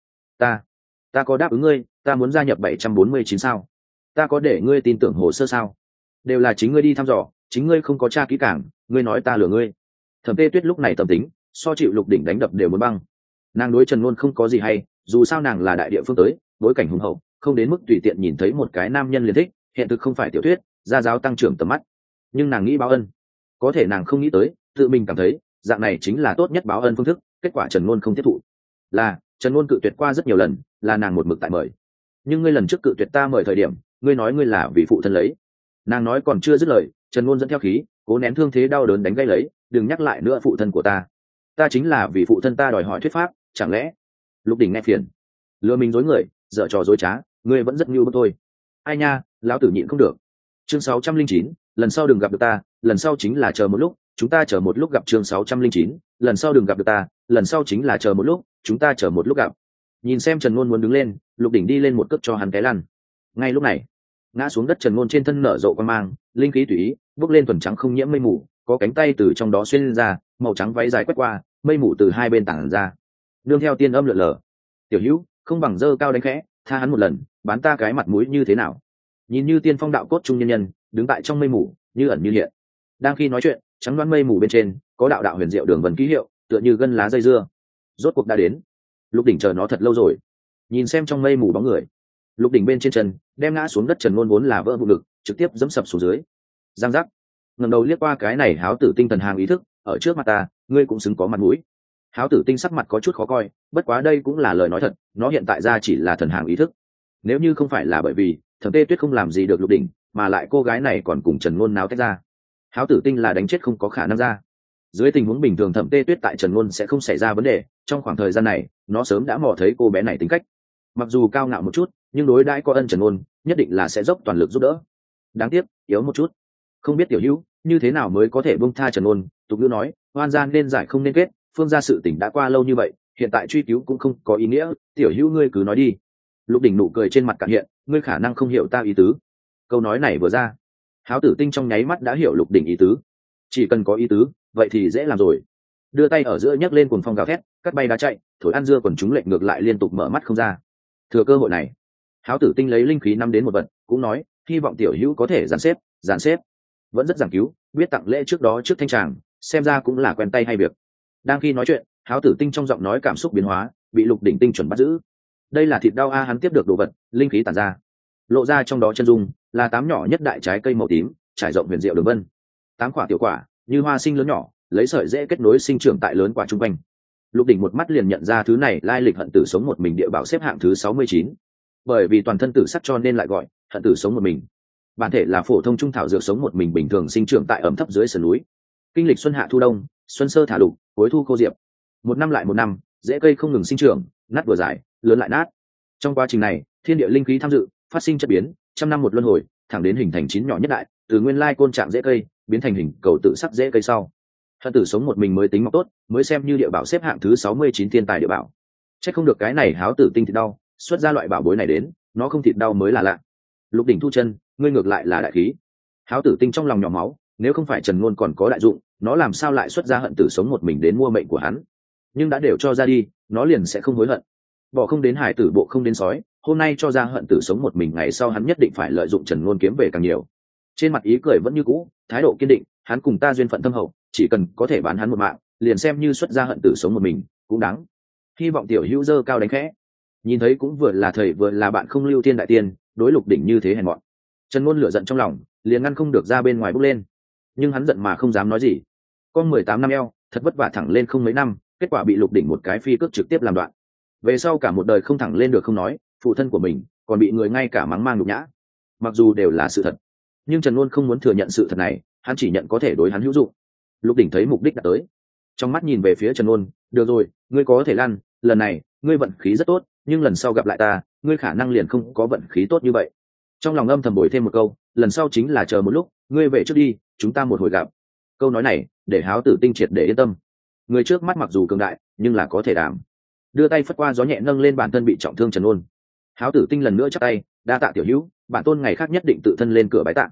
Ta có đáp ứng ngươi, ta muốn gia nhập 749 sao? Ta có để ngươi tin tưởng hồ sơ sao? Đều là chính ngươi đi thăm dò, chính ngươi không có tra kỹ càng, ngươi nói ta lừa ngươi. Thẩm Tê Tuyết lúc này tâm tính, so chịu Lục Đỉnh đánh đập đều muốn băng. Nàng đối Trần Ngôn không có gì hay, dù sao nàng là đại địa phương tới, bối cảnh hùng hậu, không đến mức tùy tiện nhìn thấy một cái nam nhân liền thích, hiện thực không phải tiểu thuyết, gia giáo tăng trưởng tầm mắt. Nhưng nàng nghĩ báo ân, có thể nàng không nghĩ tới, tự mình cảm thấy dạng này chính là tốt nhất báo ân phương thức, kết quả Trần Ngôn không tiếp thụ. Là Trần Ngôn cự tuyệt qua rất nhiều lần, là nàng một mực tại mời. Nhưng ngươi lần trước cự tuyệt ta mời thời điểm, ngươi nói ngươi là vì phụ thân lấy. Nàng nói còn chưa dứt lời, Trần Ngôn dẫn theo khí, cố nén thương thế đau đớn đánh gây lấy, đừng nhắc lại nữa phụ thân của ta chính là vì phụ thân ta đòi hỏi thuyết pháp, chẳng lẽ? Lục Đỉnh nghe phiền, lừa mình dối người, dở trò dối trá, ngươi vẫn rất nhu bức thôi. Ai nha, lão tử nhịn không được. Chương 609, lần sau đừng gặp được ta, lần sau chính là chờ một lúc, chúng ta chờ một lúc gặp. Chương 609, lần sau đừng gặp được ta, lần sau chính là chờ một lúc, chúng ta chờ một lúc gặp. Nhìn xem Trần Ngôn muốn đứng lên, Lục Đỉnh đi lên một cước cho hắn té lăn. Ngay lúc này, ngã xuống đất Trần Ngôn trên thân nở rộ quang mang, linh khí tùy ý bốc lên thuần trắng không nhiễm mây mù, có cánh tay từ trong đó xuyên lên ra, màu trắng váy dài quét qua, mây mù từ hai bên tản ra, nương theo tiên âm lượn lờ. Tiểu Hữu, không bằng dơ cao đánh khẽ, tha hắn một lần, bán ta cái mặt mũi như thế nào? Nhìn như tiên phong đạo cốt trung nhân nhân, đứng tại trong mây mù, như ẩn như hiện. Đang khi nói chuyện, trắng đoán mây mù bên trên có đạo đạo huyền diệu đường vân ký hiệu, tựa như gân lá dây dưa. Rốt cuộc đã đến. Lục Đỉnh chờ nó thật lâu rồi. Nhìn xem trong mây mù bóng người, Lục Đỉnh bên trên chân đem ngã xuống đất Trần Ngôn vốn là vỡ vụn ngực, trực tiếp giẫm sập xuống dưới. Giang giác. Ngẩng đầu liếc qua cái này háo tử tinh thần hàng ý thức, ở trước mặt ta, ngươi cũng xứng có mặt mũi. Háo tử tinh sắc mặt có chút khó coi, bất quá đây cũng là lời nói thật, nó hiện tại ra chỉ là thần hàng ý thức. Nếu như không phải là bởi vì Thẩm Tê Tuyết không làm gì được Lục Đỉnh, mà lại cô gái này còn cùng Trần Ngôn náo tách ra, háo tử tinh là đánh chết không có khả năng ra. Dưới tình huống bình thường Thẩm Tê Tuyết tại Trần Ngôn sẽ không xảy ra vấn đề, trong khoảng thời gian này, nó sớm đã mò thấy cô bé này tính cách. Mặc dù cao ngạo một chút, nhưng đối đãi có ân Trần Ngôn, nhất định là sẽ dốc toàn lực giúp đỡ. Đáng tiếc, yếu một chút. Không biết Tiểu Hữu như thế nào mới có thể buông tha Trần Ngôn? Tục ngữ nói, oan gian nên giải không nên kết, phương gia sự tình đã qua lâu như vậy, hiện tại truy cứu cũng không có ý nghĩa, Tiểu Hữu ngươi cứ nói đi. Lục Đỉnh nụ cười trên mặt cạn hiện, ngươi khả năng không hiểu ta ý tứ. Câu nói này vừa ra, háo tử tinh trong nháy mắt đã hiểu Lục Đỉnh ý tứ. Chỉ cần có ý tứ, vậy thì dễ làm rồi. Đưa tay ở giữa nhấc lên cuồng phong gào thét, cắt bay đá chạy, thổi ăn dưa quần chúng lệnh ngược lại liên tục mở mắt không ra. Thừa cơ hội này, háo tử tinh lấy linh khí năm đến một vật, cũng nói, hy vọng Tiểu Hữu có thể dàn xếp, vẫn rất giảng cứu, biết tặng lễ trước đó trước thanh tràng, xem ra cũng là quen tay hay việc. Đang khi nói chuyện, háo tử tinh trong giọng nói cảm xúc biến hóa, bị Lục Đỉnh tinh chuẩn bắt giữ. Đây là thịt đau a, hắn tiếp được đồ vật, linh khí tản ra, lộ ra trong đó chân dung là 8 nhỏ nhất đại trái cây màu tím, trải rộng huyền diệu đường vân. 8 quả tiểu quả, như hoa sinh lớn nhỏ, lấy sợi dễ kết nối sinh trưởng tại lớn quả trung quanh. Lục Đỉnh một mắt liền nhận ra thứ này lai lịch hận tử sống một mình địa bảo xếp hạng thứ 69. Bởi vì toàn thân tử sắc cho nên lại gọi hận tử sống một mình. Bản thể là phổ thông trung thảo dược sống một mình bình thường sinh trưởng tại ẩm thấp dưới sườn núi. Kinh lịch xuân hạ thu đông, xuân sơ thả lục, cuối thu khô diệp. Một năm lại một năm, rễ cây không ngừng sinh trưởng, nát vừa dài, lớn lại nát. Trong quá trình này, thiên địa linh khí tham dự, phát sinh chất biến, trăm năm một luân hồi, thẳng đến hình thành 9 nhỏ nhất đại, từ nguyên lai côn trạng rễ cây, biến thành hình cầu tự sắc rễ cây sau. Hận tử sống một mình mới tính mọc tốt, mới xem như địa bảo xếp hạng thứ 69 thiên tài địa bảo. Chắc không được cái này háo tử tinh thịt đau, xuất ra loại bảo bối này đến, nó không thịt đau mới là lạ. Lục Đỉnh thu chân, ngươi ngược lại là đại khí. Háo tử tinh trong lòng nhỏ máu, nếu không phải Trần Ngôn còn có đại dụng, nó làm sao lại xuất ra hận tử sống một mình đến mua mệnh của hắn. Nhưng đã đều cho ra đi, nó liền sẽ không hối hận. Bỏ không đến hải tử bộ không đến sói, hôm nay cho ra hận tử sống một mình, ngày sau hắn nhất định phải lợi dụng Trần Ngôn kiếm về càng nhiều. Trên mặt ý cười vẫn như cũ, thái độ kiên định, hắn cùng ta duyên phận thâm hậu, chỉ cần có thể bán hắn một mạng, liền xem như xuất ra hận tử sống một mình, cũng đáng. Hy vọng Tiểu Hữu dơ cao đánh khẽ. Nhìn thấy cũng vừa là thầy vừa là bạn không lưu thiên đại tiên, đối Lục Đỉnh như thế hèn mọn. Trần Ngôn lửa giận trong lòng, liền ngăn không được ra bên ngoài bốc lên. Nhưng hắn giận mà không dám nói gì. Con 18 năm eo, thật vất vả thẳng lên không mấy năm, kết quả bị Lục Đỉnh một cái phi cước trực tiếp làm đoạn. Về sau cả một đời không thẳng lên được không nói, phụ thân của mình còn bị người ngay cả mắng mang nhục nhã. Mặc dù đều là sự thật, nhưng Trần Ngôn không muốn thừa nhận sự thật này, hắn chỉ nhận có thể đối hắn hữu dụng. Lục Đỉnh thấy mục đích đã tới, trong mắt nhìn về phía Trần Ngôn, được rồi, ngươi có thể lăn, lần này ngươi vận khí rất tốt, nhưng lần sau gặp lại ta, ngươi khả năng liền không có vận khí tốt như vậy. Trong lòng âm thầm bồi thêm một câu, lần sau chính là chờ một lúc, ngươi về trước đi, chúng ta một hồi gặp. Câu nói này để háo tử tinh triệt để yên tâm. Người trước mắt mặc dù cường đại, nhưng là có thể đảm. Đưa tay phất qua gió nhẹ nâng lên bản thân bị trọng thương Trần Ngôn. Háo tử tinh lần nữa chắp tay, đa tạ Tiểu Hữu, bản tôn ngày khác nhất định tự thân lên cửa bái tạ.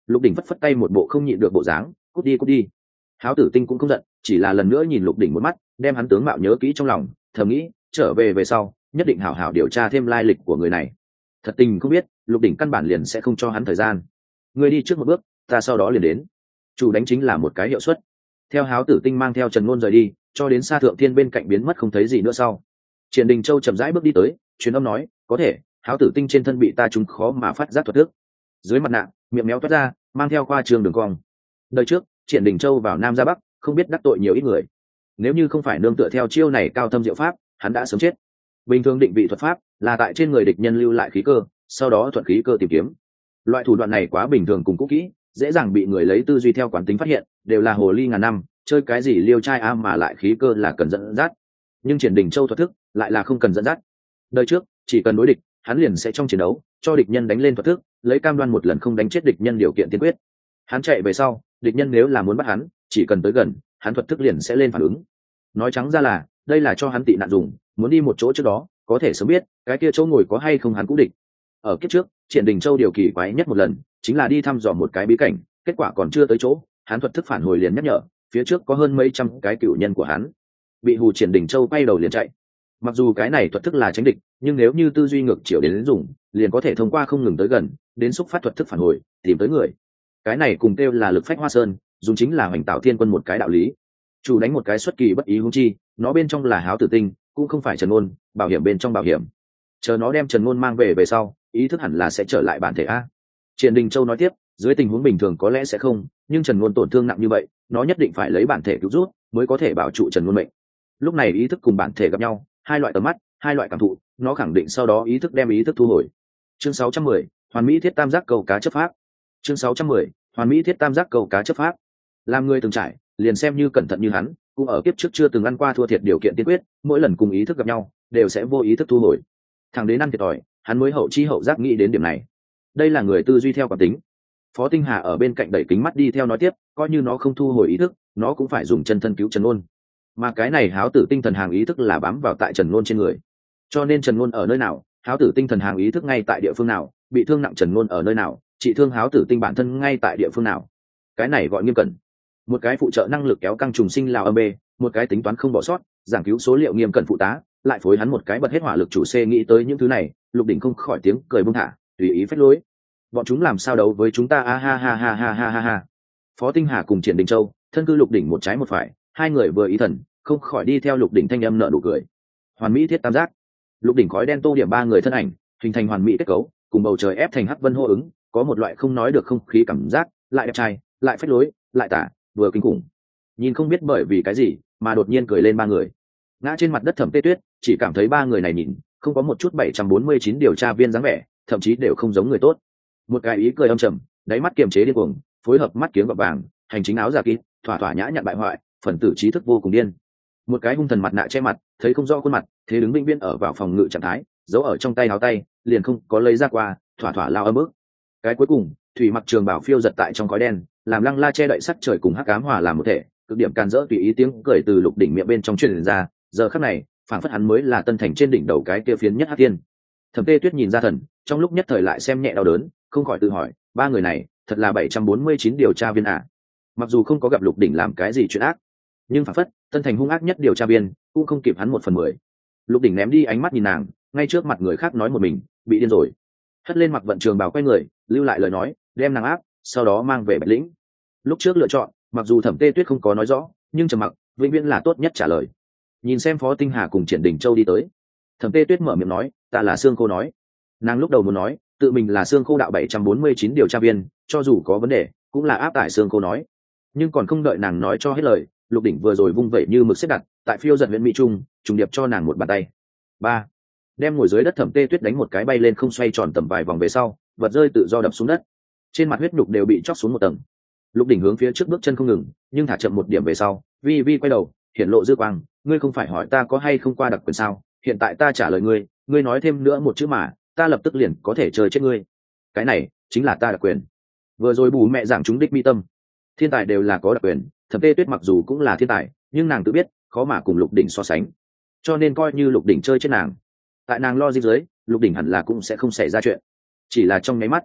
Lục đỉnh phất phất tay một bộ không nhịn được bộ dáng, cút đi cút đi. Háo tử tinh cũng không giận, chỉ là lần nữa nhìn lục đỉnh một mắt, đem hắn tướng mạo nhớ kỹ trong lòng, thầm nghĩ trở về về sau nhất định hảo hảo điều tra thêm lai lịch của người này. Thật tình không biết lục đỉnh căn bản liền sẽ không cho hắn thời gian. Người đi trước một bước, ta sau đó liền đến. Chủ đánh chính là một cái hiệu suất. Theo Háo tử tinh mang theo Trần Ngôn rời đi, cho đến Sa Thượng Thiên bên cạnh biến mất không thấy gì nữa sau, Triển Đình Châu chậm rãi bước đi tới, truyền âm nói, có thể Háo tử tinh trên thân bị ta trúng khó mà phát giác thuật thức. Dưới mặt nạ miệng méo toát ra, mang theo khoa trương đường cong. Đời trước Triển Đình Châu vào Nam ra Bắc, không biết đắc tội nhiều ít người. Nếu như không phải nương tựa theo chiêu này cao thâm diệu pháp, hắn đã sớm chết. Bình thường định vị thuật pháp là tại trên người địch nhân lưu lại khí cơ, sau đó thuận khí cơ tìm kiếm. Loại thủ đoạn này quá bình thường cùng cũ kỹ, dễ dàng bị người lấy tư duy theo quán tính phát hiện, đều là hồ ly ngàn năm, chơi cái gì liêu trai a mà lại khí cơ là cần dẫn dắt. Nhưng Triển Đình Châu thuật thức lại là không cần dẫn dắt. Đời trước chỉ cần đối địch, hắn liền sẽ trong chiến đấu cho địch nhân đánh lên thuật thức, lấy cam đoan một lần không đánh chết địch nhân điều kiện tiên quyết. Hắn chạy về sau, địch nhân nếu là muốn bắt hắn, chỉ cần tới gần, hắn thuật thức liền sẽ lên phản ứng. Nói trắng ra là đây là cho hắn tị nạn dùng, muốn đi một chỗ trước đó có thể sớm biết cái kia chỗ ngồi có hay không hắn cũng địch. Ở kiếp trước Triển Đình Châu điều kỳ quái nhất một lần chính là đi thăm dò một cái bí cảnh, kết quả còn chưa tới chỗ, hắn thuật thức phản hồi liền nhắc nhở phía trước có hơn mấy trăm cái cựu nhân của hắn. Bị hù Triển Đình Châu quay đầu liền chạy. Mặc dù cái này thuật thức là tránh địch, nhưng nếu như tư duy ngược chiều đến dùng, liền có thể thông qua không ngừng tới gần đến xúc phát thuật thức phản hồi tìm tới người. Cái này cùng kêu là lực phách hoa sơn, dùng chính là hoành tạo thiên quân một cái đạo lý. Chủ đánh một cái xuất kỳ bất ý huống chi, nó bên trong là Háo tử tinh, cũng không phải Trần Ngôn, bảo hiểm bên trong bảo hiểm. Chờ nó đem Trần Ngôn mang về sau, ý thức hẳn là sẽ trở lại bản thể a. Triển Đình Châu nói tiếp, dưới tình huống bình thường có lẽ sẽ không, nhưng Trần Ngôn tổn thương nặng như vậy, nó nhất định phải lấy bản thể cứu rút mới có thể bảo trụ Trần Ngôn mệnh. Lúc này ý thức cùng bản thể gặp nhau, hai loại tầm mắt, hai loại cảm thụ, nó khẳng định sau đó ý thức đem ý thức thu hồi. Chương 610, Hoàn Mỹ Thiết Tam Giác Câu Cá chấp pháp. Chương 610, Hoàn Mỹ Thiết Tam Giác Câu Cá chấp pháp. Làm người từng trải, liền xem như cẩn thận như hắn, cũng ở kiếp trước chưa từng ăn qua thua thiệt điều kiện tiên quyết, mỗi lần cùng ý thức gặp nhau, đều sẽ vô ý thức thu hồi. Thằng đến ăn thiệt thòi, hắn mới hậu chi hậu giác nghĩ đến điểm này. Đây là người tư duy theo cảm tính. Phó Tinh Hà ở bên cạnh đẩy kính mắt đi theo nói tiếp, coi như nó không thu hồi ý thức, nó cũng phải dùng chân thân cứu Trần Ngôn. Mà cái này Háo tử tinh thần hàng ý thức là bám vào tại Trần Ngôn trên người. Cho nên Trần Ngôn ở nơi nào, Háo tử tinh thần hàng ý thức ngay tại địa phương nào, bị thương nặng Trần Ngôn ở nơi nào, trị thương Háo tử tinh bản thân ngay tại địa phương nào. Cái này gọi nghiêm cẩn. Một cái phụ trợ năng lực kéo căng trùng sinh lào âm b, một cái tính toán không bỏ sót, giảng cứu số liệu nghiêm cẩn phụ tá, lại phối hắn một cái bật hết hỏa lực chủ c nghĩ tới những thứ này, Lục Đỉnh không khỏi tiếng cười buông thả, tùy ý phách lối. Bọn chúng làm sao đấu với chúng ta a ha ha ha ha ha ha ha. Phó Tinh Hà cùng Triển Đình Châu, thân cư Lục Đỉnh một trái một phải, hai người vừa ý thần, không khỏi đi theo Lục Đỉnh thanh âm nở nụ cười. Hoàn Mỹ Thiết Tam Giác. Lục Đỉnh khói đen tô điểm ba người thân ảnh, hình thành hoàn mỹ kết cấu, cùng bầu trời ép thành hắc vân hô ứng, có một loại không nói được không khí cảm giác, lại đẹp trai, lại phách lối, lại tả, vừa kinh khủng. Nhìn không biết bởi vì cái gì mà đột nhiên cười lên ba người. Ngã trên mặt đất Thẩm Tê Tuyết, chỉ cảm thấy ba người này nhìn không có một chút 749 điều tra viên dáng vẻ, thậm chí đều không giống người tốt. Một cái ý cười âm trầm, đáy mắt kiềm chế điên cuồng, phối hợp mắt kiếng gọt vàng, hành chính áo giả kín, thỏa thỏa nhã nhặn bại hoại, phần tử trí thức vô cùng điên. Một cái hung thần mặt nạ che mặt, thấy không rõ khuôn mặt, thế đứng vĩnh viễn ở vào phòng ngự trạng thái, giấu ở trong tay áo tay, liền không có lấy ra qua, thỏa thỏa lao âm ức. Cái cuối cùng, thủy mặc trường bảo phiêu giật tại trong khói đen, làm lăng la che đậy sắc trời cùng hắc ám hòa làm một thể, cực điểm can dỡ tùy ý tiếng cười từ Lục Đỉnh miệng bên trong truyền ra, giờ khắc này, phảng phất hắn mới là Tân Thành trên đỉnh đầu cái kia phiến nhất hắc tiên. Thẩm Tê Tuyết nhìn ra thần, trong lúc nhất thời lại xem nhẹ đau đớn, không khỏi tự hỏi, ba người này, thật là 749 điều tra viên à? Mặc dù không có gặp Lục Đỉnh làm cái gì chuyện ác, nhưng phảng phất Tân Thành hung ác nhất điều tra viên, cũng không kịp hắn 1/10. Lục Đỉnh ném đi ánh mắt nhìn nàng, ngay trước mặt người khác nói một mình, bị điên rồi. Hất lên mặc vận trường bào quay người, lưu lại lời nói, đem nàng áp, sau đó mang về Bạch Lĩnh. Lúc trước lựa chọn, mặc dù Thẩm Tê Tuyết không có nói rõ, nhưng trầm mặc vĩnh viễn là tốt nhất trả lời. Nhìn xem Phó Tinh Hà cùng Triển Đình Châu đi tới, Thẩm Tê Tuyết mở miệng nói, ta là Xương Khô nói. Nàng lúc đầu muốn nói tự mình là Xương Khô đạo 749 điều tra viên, cho dù có vấn đề cũng là áp tải Xương Khô nói. Nhưng còn không đợi nàng nói cho hết lời, Lục Đỉnh vừa rồi vung vẩy như mực xếp đặt tại phiêu giật huyện mỹ trung, trùng điệp cho nàng một bàn tay. Ba, đem ngồi dưới đất Thẩm Tê Tuyết đánh một cái bay lên không, xoay tròn tầm vài vòng về sau, vật rơi tự do đập xuống đất, trên mặt huyết nhục đều bị chóc xuống một tầng. Lục Đỉnh hướng phía trước bước chân không ngừng, nhưng thả chậm một điểm về sau, vi vi quay đầu, hiển lộ dư quang, ngươi không phải hỏi ta có hay không qua đặc quyền sao? Hiện tại ta trả lời ngươi, ngươi nói thêm nữa một chữ mà, ta lập tức liền có thể chơi chết ngươi. Cái này chính là ta đặc quyền. Vừa rồi bù mẹ giảng chúng đích mi tâm, thiên tài đều là có đặc quyền, Thẩm Tê Tuyết mặc dù cũng là thiên tài, nhưng nàng tự biết khó mà cùng Lục Đỉnh so sánh, cho nên coi như Lục Đỉnh chơi chết nàng, tại nàng lo gì dưới, Lục Đỉnh hẳn là cũng sẽ không xảy ra chuyện. Chỉ là trong nháy mắt,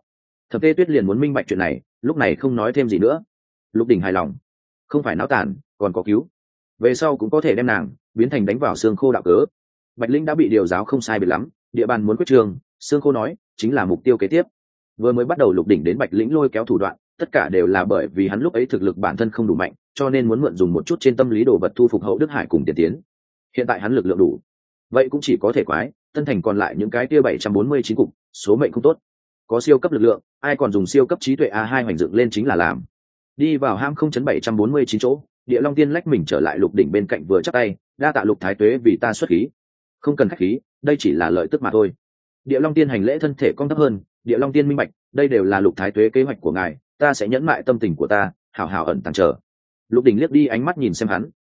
Thập Tê Tuyết liền muốn minh bạch chuyện này, lúc này không nói thêm gì nữa. Lục Đỉnh hài lòng, không phải náo tản, còn có cứu. Về sau cũng có thể đem nàng biến thành đánh vào xương khô đạo cớ. Bạch Linh đã bị điều giáo không sai biệt lắm, địa bàn muốn quyết trường, xương khô nói chính là mục tiêu kế tiếp. Vừa mới bắt đầu Lục Đỉnh đến Bạch Lĩnh lôi kéo thủ đoạn, tất cả đều là bởi vì hắn lúc ấy thực lực bản thân không đủ mạnh, cho nên muốn mượn dùng một chút trên tâm lý đồ vật thu phục Hậu Đức Hải cùng tiền tiến. Hiện tại hắn lực lượng đủ, vậy cũng chỉ có thể quái Tân Thành còn lại những cái kia 749 cục, số mệnh không tốt. Có siêu cấp lực lượng, ai còn dùng siêu cấp trí tuệ A2 hoành dựng lên chính là làm. Đi vào ham 0.749 chỗ, Địa Long Tiên lách mình trở lại Lục Đỉnh bên cạnh vừa chắp tay, đa tạ Lục Thái Tuế vì ta xuất khí. Không cần khách khí, đây chỉ là lợi tức mà thôi. Địa Long Tiên hành lễ thân thể cong thấp hơn, Địa Long Tiên minh bạch, đây đều là Lục Thái Tuế kế hoạch của ngài, ta sẽ nhẫn mại tâm tình của ta, hảo hảo ẩn tàng chờ. Lục Đỉnh liếc đi ánh mắt nhìn xem hắn,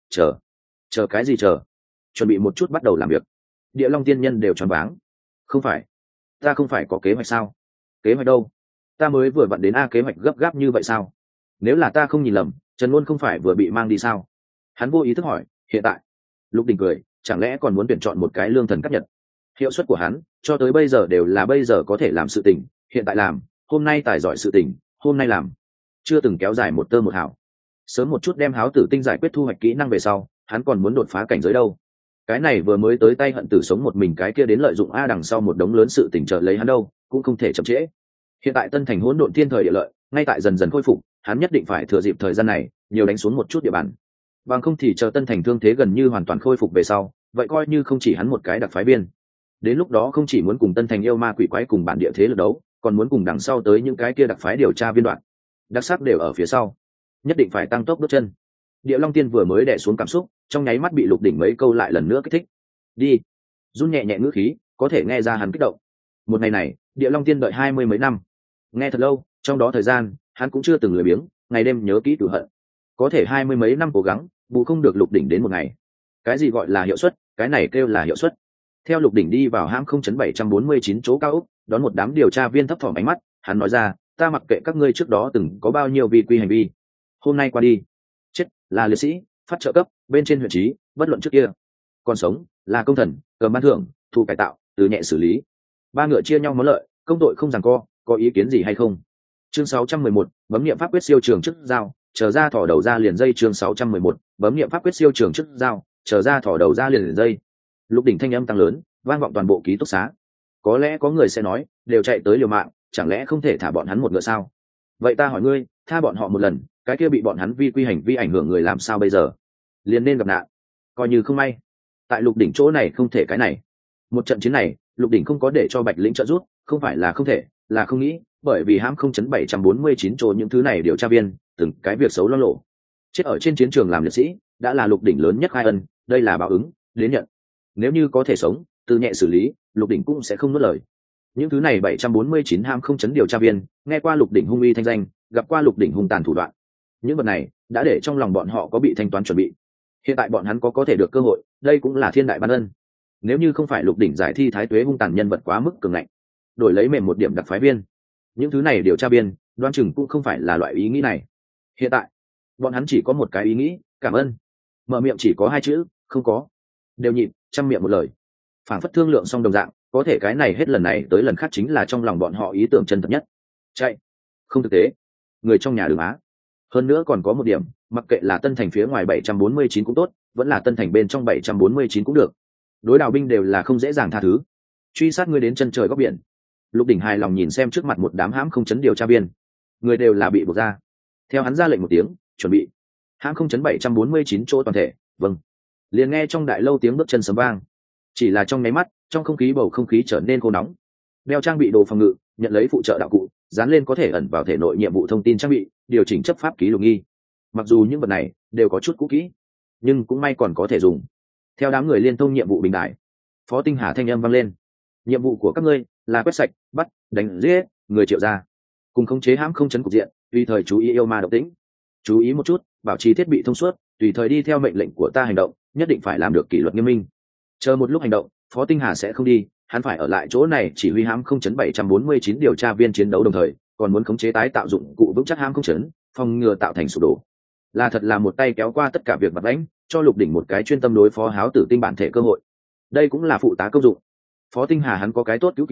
chờ cái gì chờ? Chuẩn bị một chút bắt đầu làm việc. Địa Long Tiên nhân đều choáng váng. Không phải, ta không phải có kế hoạch sao? Kế hoạch đâu? Ta mới vừa vặn đến kế hoạch gấp gáp như vậy sao? Nếu là ta không nhìn lầm, Trần Luân không phải vừa bị mang đi sao? Hắn vô ý thức hỏi, hiện tại. Lục Đỉnh cười, chẳng lẽ còn muốn tuyển chọn một cái lương thần cấp nhật? Hiệu suất của hắn cho tới bây giờ đều là bây giờ có thể làm sự tình, hiện tại làm, hôm nay tài giỏi sự tình, hôm nay làm, chưa từng kéo dài một tơ một hào. Sớm một chút đem háo tử tinh giải quyết thu hoạch kỹ năng về sau, hắn còn muốn đột phá cảnh giới đâu. Cái này vừa mới tới tay hận tử sống một mình cái kia đến lợi dụng đằng sau một đống lớn sự tình trợ lấy hắn đâu, cũng không thể chậm trễ. Hiện tại Tân Thành hỗn độn thiên thời địa lợi, ngay tại dần dần khôi phục, hắn nhất định phải thừa dịp thời gian này, nhiều đánh xuống một chút địa bàn. Bằng không thì chờ Tân Thành thương thế gần như hoàn toàn khôi phục về sau, vậy coi như không chỉ hắn một cái đặc phái viên. Đến lúc đó không chỉ muốn cùng Tân Thành yêu ma quỷ quái cùng bản địa thế lực đấu, còn muốn cùng đằng sau tới những cái kia đặc phái điều tra viên đoạn. Đặc sắc đều ở phía sau, nhất định phải tăng tốc bước chân. Địa Long Tiên vừa mới đè xuống cảm xúc, trong nháy mắt bị Lục Đỉnh mấy câu lại lần nữa kích thích. Đi, run nhẹ nhẹ ngữ khí, có thể nghe ra hắn kích động. Một ngày này, Địa Long Tiên đợi 20 mấy năm, nghe thật lâu, trong đó thời gian hắn cũng chưa từng lười biếng, ngày đêm nhớ kỹ cửu hận. Có thể 20 mấy năm cố gắng, bù không được Lục Đỉnh đến một ngày. Cái gì gọi là hiệu suất, cái này kêu là hiệu suất. Theo Lục Đỉnh đi vào hãng 0.749 chỗ cao ốc, đón một đám điều tra viên thấp thỏm ánh mắt, hắn nói ra, ta mặc kệ các ngươi trước đó từng có bao nhiêu vi quy hành vi, hôm nay qua đi, chết là liệt sĩ, phát trợ cấp, bên trên huyện trí, bất luận trước kia, còn sống là công thần, cầm ban thưởng, thu cải tạo, từ nhẹ xử lý, ba ngựa chia nhau món lợi, công tội không giằng co, có ý kiến gì hay không? Chương 611, bấm nghiệm pháp quyết siêu trường chức giao, chờ ra thỏ đầu ra liền dây. Chương 611, bấm nghiệm pháp quyết siêu trường chức giao, chờ ra thỏ đầu ra liền dây. Lục Đỉnh thanh âm tăng lớn, vang vọng toàn bộ ký túc xá. Có lẽ có người sẽ nói, đều chạy tới liều mạng, chẳng lẽ không thể thả bọn hắn một ngựa sao? Vậy ta hỏi ngươi, tha bọn họ một lần, cái kia bị bọn hắn vi quy hành vi ảnh hưởng người làm sao bây giờ? Liền nên gặp nạn, coi như không may. Tại Lục Đỉnh chỗ này không thể cái này. Một trận chiến này, Lục Đỉnh không có để cho Bạch Lĩnh trợ giúp, không phải là không thể, là không nghĩ, bởi vì hãm 0.749 chỗ những thứ này điều tra viên, từng cái việc xấu loang lộ. Chết ở trên chiến trường làm liệt sĩ, đã là Lục Đỉnh lớn nhất khai ân, đây là báo ứng, đến nhận. Nếu như có thể sống, từ nhẹ xử lý, Lục Đỉnh cũng sẽ không nuốt lời. Những thứ này 749 ham không chấn điều tra viên, nghe qua Lục Đỉnh hung uy thanh danh, gặp qua Lục Đỉnh hung tàn thủ đoạn. Những vật này đã để trong lòng bọn họ có bị thanh toán chuẩn bị. Hiện tại bọn hắn có thể được cơ hội, đây cũng là thiên đại ban ân. Nếu như không phải Lục Đỉnh giải thi thái tuế hung tàn nhân vật quá mức cường ngạnh, đổi lấy mềm một điểm đặc phái viên, những thứ này điều tra viên, đoán chừng cũng không phải là loại ý nghĩ này. Hiện tại, bọn hắn chỉ có một cái ý nghĩ, cảm ơn. Mở miệng chỉ có hai chữ, không có. Đều nhịn, trăm miệng một lời. Phản phất thương lượng xong đồng dạng, có thể cái này hết lần này tới lần khác chính là trong lòng bọn họ ý tưởng chân thật nhất. Chạy, không thực tế. Người trong nhà đường á. Hơn nữa còn có một điểm, mặc kệ là Tân Thành phía ngoài 749 cũng tốt, vẫn là Tân Thành bên trong 749 cũng được. Đối đào binh đều là không dễ dàng tha thứ. Truy sát ngươi đến chân trời góc biển. Lục Đỉnh hài lòng nhìn xem trước mặt một đám hãm không chấn điều tra viên, người đều là bị buộc ra. Theo hắn ra lệnh một tiếng, chuẩn bị. Hãm không chấn 749 chỗ toàn thể, vâng. Liền nghe trong đại lâu tiếng bước chân sấm vang. Chỉ là trong nháy mắt, trong không khí bầu không khí trở nên khô nóng. Đeo trang bị đồ phòng ngự, nhận lấy phụ trợ đạo cụ, dán lên có thể ẩn vào thể nội nhiệm vụ thông tin trang bị, điều chỉnh chấp pháp ký lục nghi. Mặc dù những vật này đều có chút cũ kỹ, nhưng cũng may còn có thể dùng. Theo đám người liên thông nhiệm vụ bình đại, Phó Tinh Hà thanh âm vang lên. Nhiệm vụ của các ngươi là quét sạch, bắt, đánh giết người Triệu gia, cùng khống chế hãm không chấn cục diện, tùy thời chú ý yêu ma động tĩnh. Chú ý một chút, bảo trì thiết bị thông suốt, tùy thời đi theo mệnh lệnh của ta hành động, nhất định phải làm được kỷ luật nghiêm minh. Chờ một lúc hành động, Phó Tinh Hà sẽ không đi, hắn phải ở lại chỗ này chỉ huy hãm không chấn 749 điều tra viên chiến đấu, đồng thời còn muốn khống chế tái tạo dụng cụ vững chắc hãm không chấn, phòng ngừa tạo thành sụp đổ. Là thật là một tay kéo qua tất cả việc vặt vãnh, cho Lục Đỉnh một cái chuyên tâm đối phó háo tử tinh bản thể cơ hội. Đây cũng là phụ tá công dụng. Phó Tinh Hà hắn có cái tốt cứu cứu,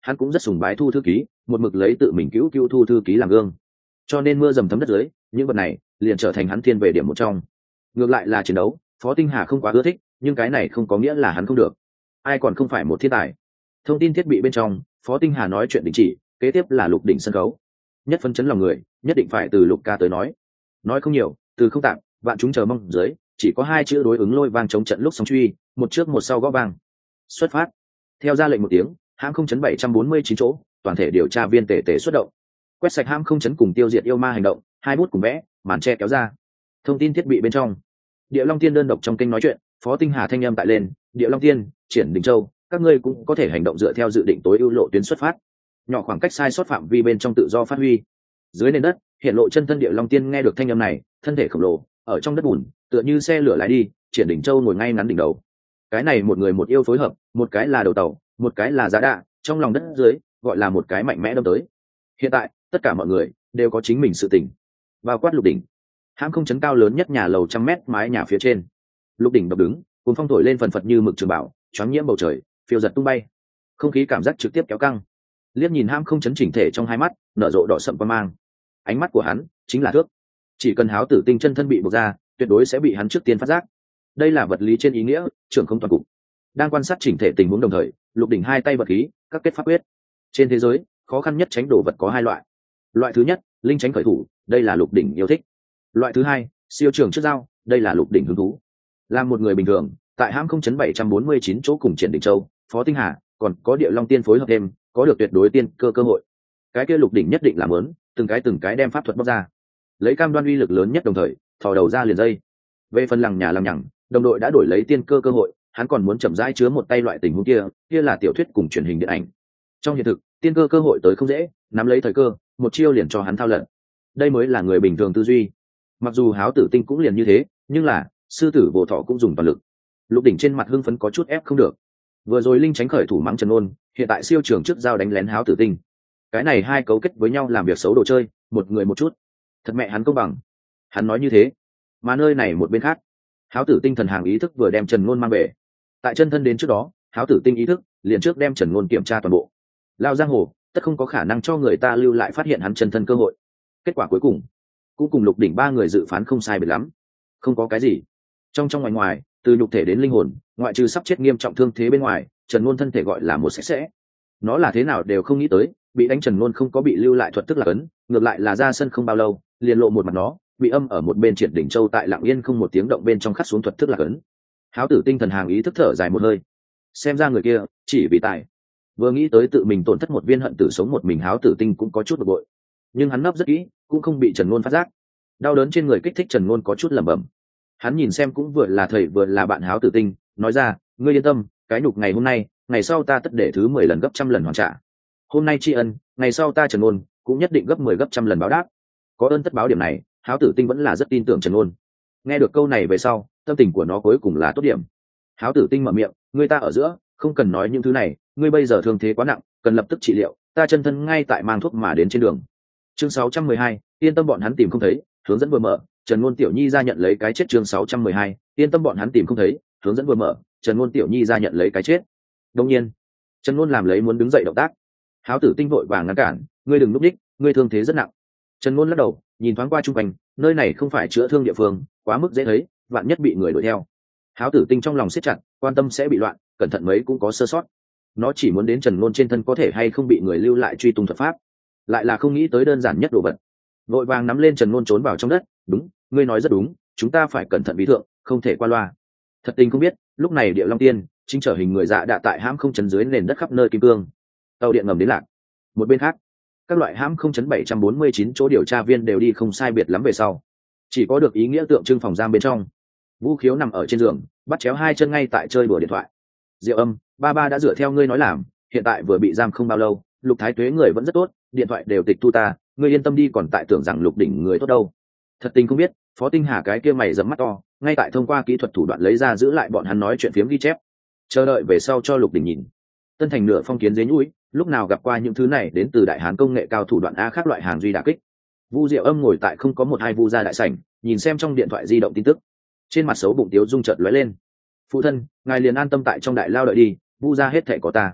hắn cũng rất sùng bái Thu thư ký, một mực lấy tự mình cứu cứu Thu thư ký làm gương, cho nên mưa dầm thấm đất dưới, những vật này liền trở thành hắn thiên về điểm một trong. Ngược lại là chiến đấu, Phó Tinh Hà không quá ưa thích, nhưng cái này không có nghĩa là hắn không được. Ai còn không phải một thiên tài. Thông tin thiết bị bên trong, Phó Tinh Hà nói chuyện đình chỉ, kế tiếp là Lục Đỉnh sân khấu. Nhất phấn chấn lòng người, nhất định phải từ Lục ca tới nói không nhiều, từ không tạm, bạn chúng chờ mong dưới, chỉ có hai chữ đối ứng lôi vang chống trận lúc sóng truy, một trước một sau gõ vang. Xuất phát. Theo ra lệnh một tiếng, hãng không chấn 749 chỗ, toàn thể điều tra viên tề tề xuất động. Quét sạch hãng không chấn cùng tiêu diệt yêu ma hành động, hai bút cùng vẽ, màn che kéo ra. Thông tin thiết bị bên trong, Địa Long Tiên đơn độc trong kênh nói chuyện, Phó Tinh Hà thanh âm tại lên, Địa Long Tiên, Triển Đình Châu, các ngươi cũng có thể hành động dựa theo dự định tối ưu lộ tuyến xuất phát. Nhỏ khoảng cách sai sót phạm vi bên trong tự do phát huy. Dưới nền đất, hiện lộ chân thân Địa Long Tiên nghe được thanh âm này, thân thể khổng lồ, ở trong đất bùn, tựa như xe lửa lái đi, Triển Đình Châu ngồi ngay ngắn đỉnh đầu. Cái này một người một yêu phối hợp, một cái là đầu tàu, một cái là giá đạ, trong lòng đất dưới, gọi là một cái mạnh mẽ đâm tới. Hiện tại, tất cả mọi người đều có chính mình sự tình. Bao quát Lục Đỉnh. Hãng không chấn cao lớn nhất nhà lầu 100 mét mái nhà phía trên. Lục Đỉnh độc đứng, cuốn phong thổi lên phần phật như mực trường bảo, choáng nhiễm bầu trời, phiêu giật tung bay. Không khí cảm giác trực tiếp kéo căng. Liếc nhìn hãng không chấn chỉnh thể trong hai mắt, nở rộ đỏ sậm quan mang. Ánh mắt của hắn chính là thước. Chỉ cần háo tử tinh chân thân bị buộc ra, tuyệt đối sẽ bị hắn trước tiên phát giác. Đây là vật lý trên ý nghĩa, trưởng không toàn cục. Đang quan sát chỉnh thể tình huống đồng thời, Lục Đỉnh hai tay vật khí, các kết pháp quyết. Trên thế giới, khó khăn nhất tránh đồ vật có hai loại. Loại thứ nhất, linh tránh khởi thủ, đây là Lục Đỉnh yêu thích. Loại thứ hai, siêu trường trước dao, đây là Lục Đỉnh hứng thú. Là một người bình thường, tại hãng không chấn 749 chỗ cùng Triển Đình Châu, Phó Tinh Hà, còn có Địa Long Tiên phối hợp thêm, có được tuyệt đối tiên cơ hội. Cái kia Lục Đỉnh nhất định làm lớn, từng cái đem pháp thuật bóc ra, lấy cam đoan uy lực lớn nhất đồng thời, thò đầu ra liền dây. Về phần lằng nhà lằng nhằng, đồng đội đã đổi lấy tiên cơ cơ hội, hắn còn muốn chậm rãi chứa một tay loại tình huống kia là tiểu thuyết cùng truyền hình điện ảnh. Trong hiện thực, tiên cơ hội tới không dễ, nắm lấy thời cơ, một chiêu liền cho hắn thao lận. Đây mới là người bình thường tư duy. Mặc dù háo tử tinh cũng liền như thế, nhưng là sư tử bộ thọ cũng dùng toàn lực. Lục Đỉnh trên mặt hưng phấn có chút ép không được. Vừa rồi linh tránh khởi thủ mắng Trần Ôn, hiện tại siêu trường trước dao đánh lén háo tử tinh. Cái này hai cấu kết với nhau làm việc xấu đồ chơi, một người một chút. Thật mẹ hắn công bằng. Hắn nói như thế, mà nơi này một bên khác, háo tử tinh thần hàng ý thức vừa đem Trần Ngôn mang về. Tại chân thân đến trước đó, háo tử tinh ý thức liền trước đem Trần Ngôn kiểm tra toàn bộ. Lao giang hồ, tất không có khả năng cho người ta lưu lại phát hiện hắn chân thân cơ hội. Kết quả cuối cùng cũng cùng Lục Đỉnh ba người dự phán không sai biệt lắm. Không có cái gì. Trong ngoài ngoài, từ nhục thể đến linh hồn, ngoại trừ sắp chết nghiêm trọng thương thế bên ngoài, Trần Ngôn thân thể gọi là một sạch sẽ. Nó là thế nào đều không nghĩ tới, bị đánh Trần Ngôn không có bị lưu lại thuật tức là ấn, ngược lại là ra sân không bao lâu, liền lộ một mặt nó, bị âm ở một bên Triển Đỉnh Châu tại lặng yên không một tiếng động bên trong khắc xuống thuật thức là ấn. Háo tử tinh thần hàng ý thức thở dài một hơi. Xem ra người kia chỉ vì tài. Vừa nghĩ tới tự mình tổn thất một viên hận tử sống một mình, háo tử tinh cũng có chút bực bội. Nhưng hắn nấp rất kỹ, cũng không bị Trần Ngôn phát giác. Đau đớn trên người kích thích Trần Ngôn có chút lẩm bẩm. Hắn nhìn xem cũng vừa là thầy vừa là bạn háo tử tinh, nói ra, ngươi yên tâm, cái nhục ngày hôm nay, ngày sau ta tất để thứ 10 lần gấp trăm lần hoàn trả. Hôm nay tri ân, ngày sau ta Trần Ngôn cũng nhất định gấp 10 gấp trăm lần báo đáp. Có ơn tất báo điểm này, háo tử tinh vẫn là rất tin tưởng Trần Ngôn. Nghe được câu này về sau, tâm tình của nó cuối cùng là tốt điểm. Háo tử tinh mở miệng, ngươi ta ở giữa, không cần nói những thứ này, ngươi bây giờ thương thế quá nặng, cần lập tức trị liệu, ta chân thân ngay tại mang thuốc mà đến trên đường. Chương 612, yên tâm bọn hắn tìm không thấy, hướng dẫn vừa mở, Trần Ngôn tiểu nhi ra nhận lấy cái chết. Chương 612, yên tâm bọn hắn tìm không thấy, hướng dẫn vừa mở, Trần Ngôn tiểu nhi ra nhận lấy cái chết. Đương nhiên, Trần Ngôn làm lấy muốn đứng dậy động tác. Háo tử tinh vội vàng ngăn cản, ngươi đừng núp đích, ngươi thương thế rất nặng. Trần Ngôn lắc đầu, nhìn thoáng qua chung quanh, nơi này không phải chữa thương địa phương, quá mức dễ thấy, vạn nhất bị người đuổi theo. Háo tử tinh trong lòng siết chặt, quan tâm sẽ bị loạn, cẩn thận mấy cũng có sơ sót. Nó chỉ muốn đến Trần Ngôn trên thân có thể hay không bị người lưu lại truy tung thuật pháp, lại là không nghĩ tới đơn giản nhất đồ vật. Vội vàng nắm lên Trần Ngôn trốn vào trong đất, đúng, ngươi nói rất đúng, chúng ta phải cẩn thận bí thượng, không thể qua loa. Thật tình không biết, lúc này Địa Long Tiên chính trở hình người dạ đạ tại hãm không chấn dưới nền đất khắp nơi kim cương. Tàu điện ngầm đến lạc. Một bên khác, các loại hãm không chấn 749 chỗ điều tra viên đều đi không sai biệt lắm về sau, chỉ có được ý nghĩa tượng trưng phòng giam bên trong. Vũ Khiếu nằm ở trên giường, bắt chéo hai chân ngay tại chơi đùa điện thoại. Diệu Âm, ba đã dựa theo ngươi nói làm, hiện tại vừa bị giam không bao lâu, Lục Thái Tuế người vẫn rất tốt, điện thoại đều tịch thu ta, ngươi yên tâm đi, còn tại tưởng rằng Lục Đỉnh người tốt đâu. Thật tình không biết, Phó Tinh Hà cái kia mày rậm mắt to, ngay tại thông qua kỹ thuật thủ đoạn lấy ra giữ lại bọn hắn nói chuyện phiếm ghi chép, chờ đợi về sau cho Lục Đỉnh nhìn. Tân Thành nửa phong kiến dế nhũi, lúc nào gặp qua những thứ này đến từ đại hán công nghệ cao thủ đoạn a khác loại hàng duy đả kích. Vu Diệu Âm ngồi tại không có một hai vu gia đại sảnh, nhìn xem trong điện thoại di động tin tức, trên mặt xấu bụng tiếu dung chợt lóe lên. Phụ thân, ngài liền an tâm tại trong đại lao đợi đi, vu gia hết thảy có ta.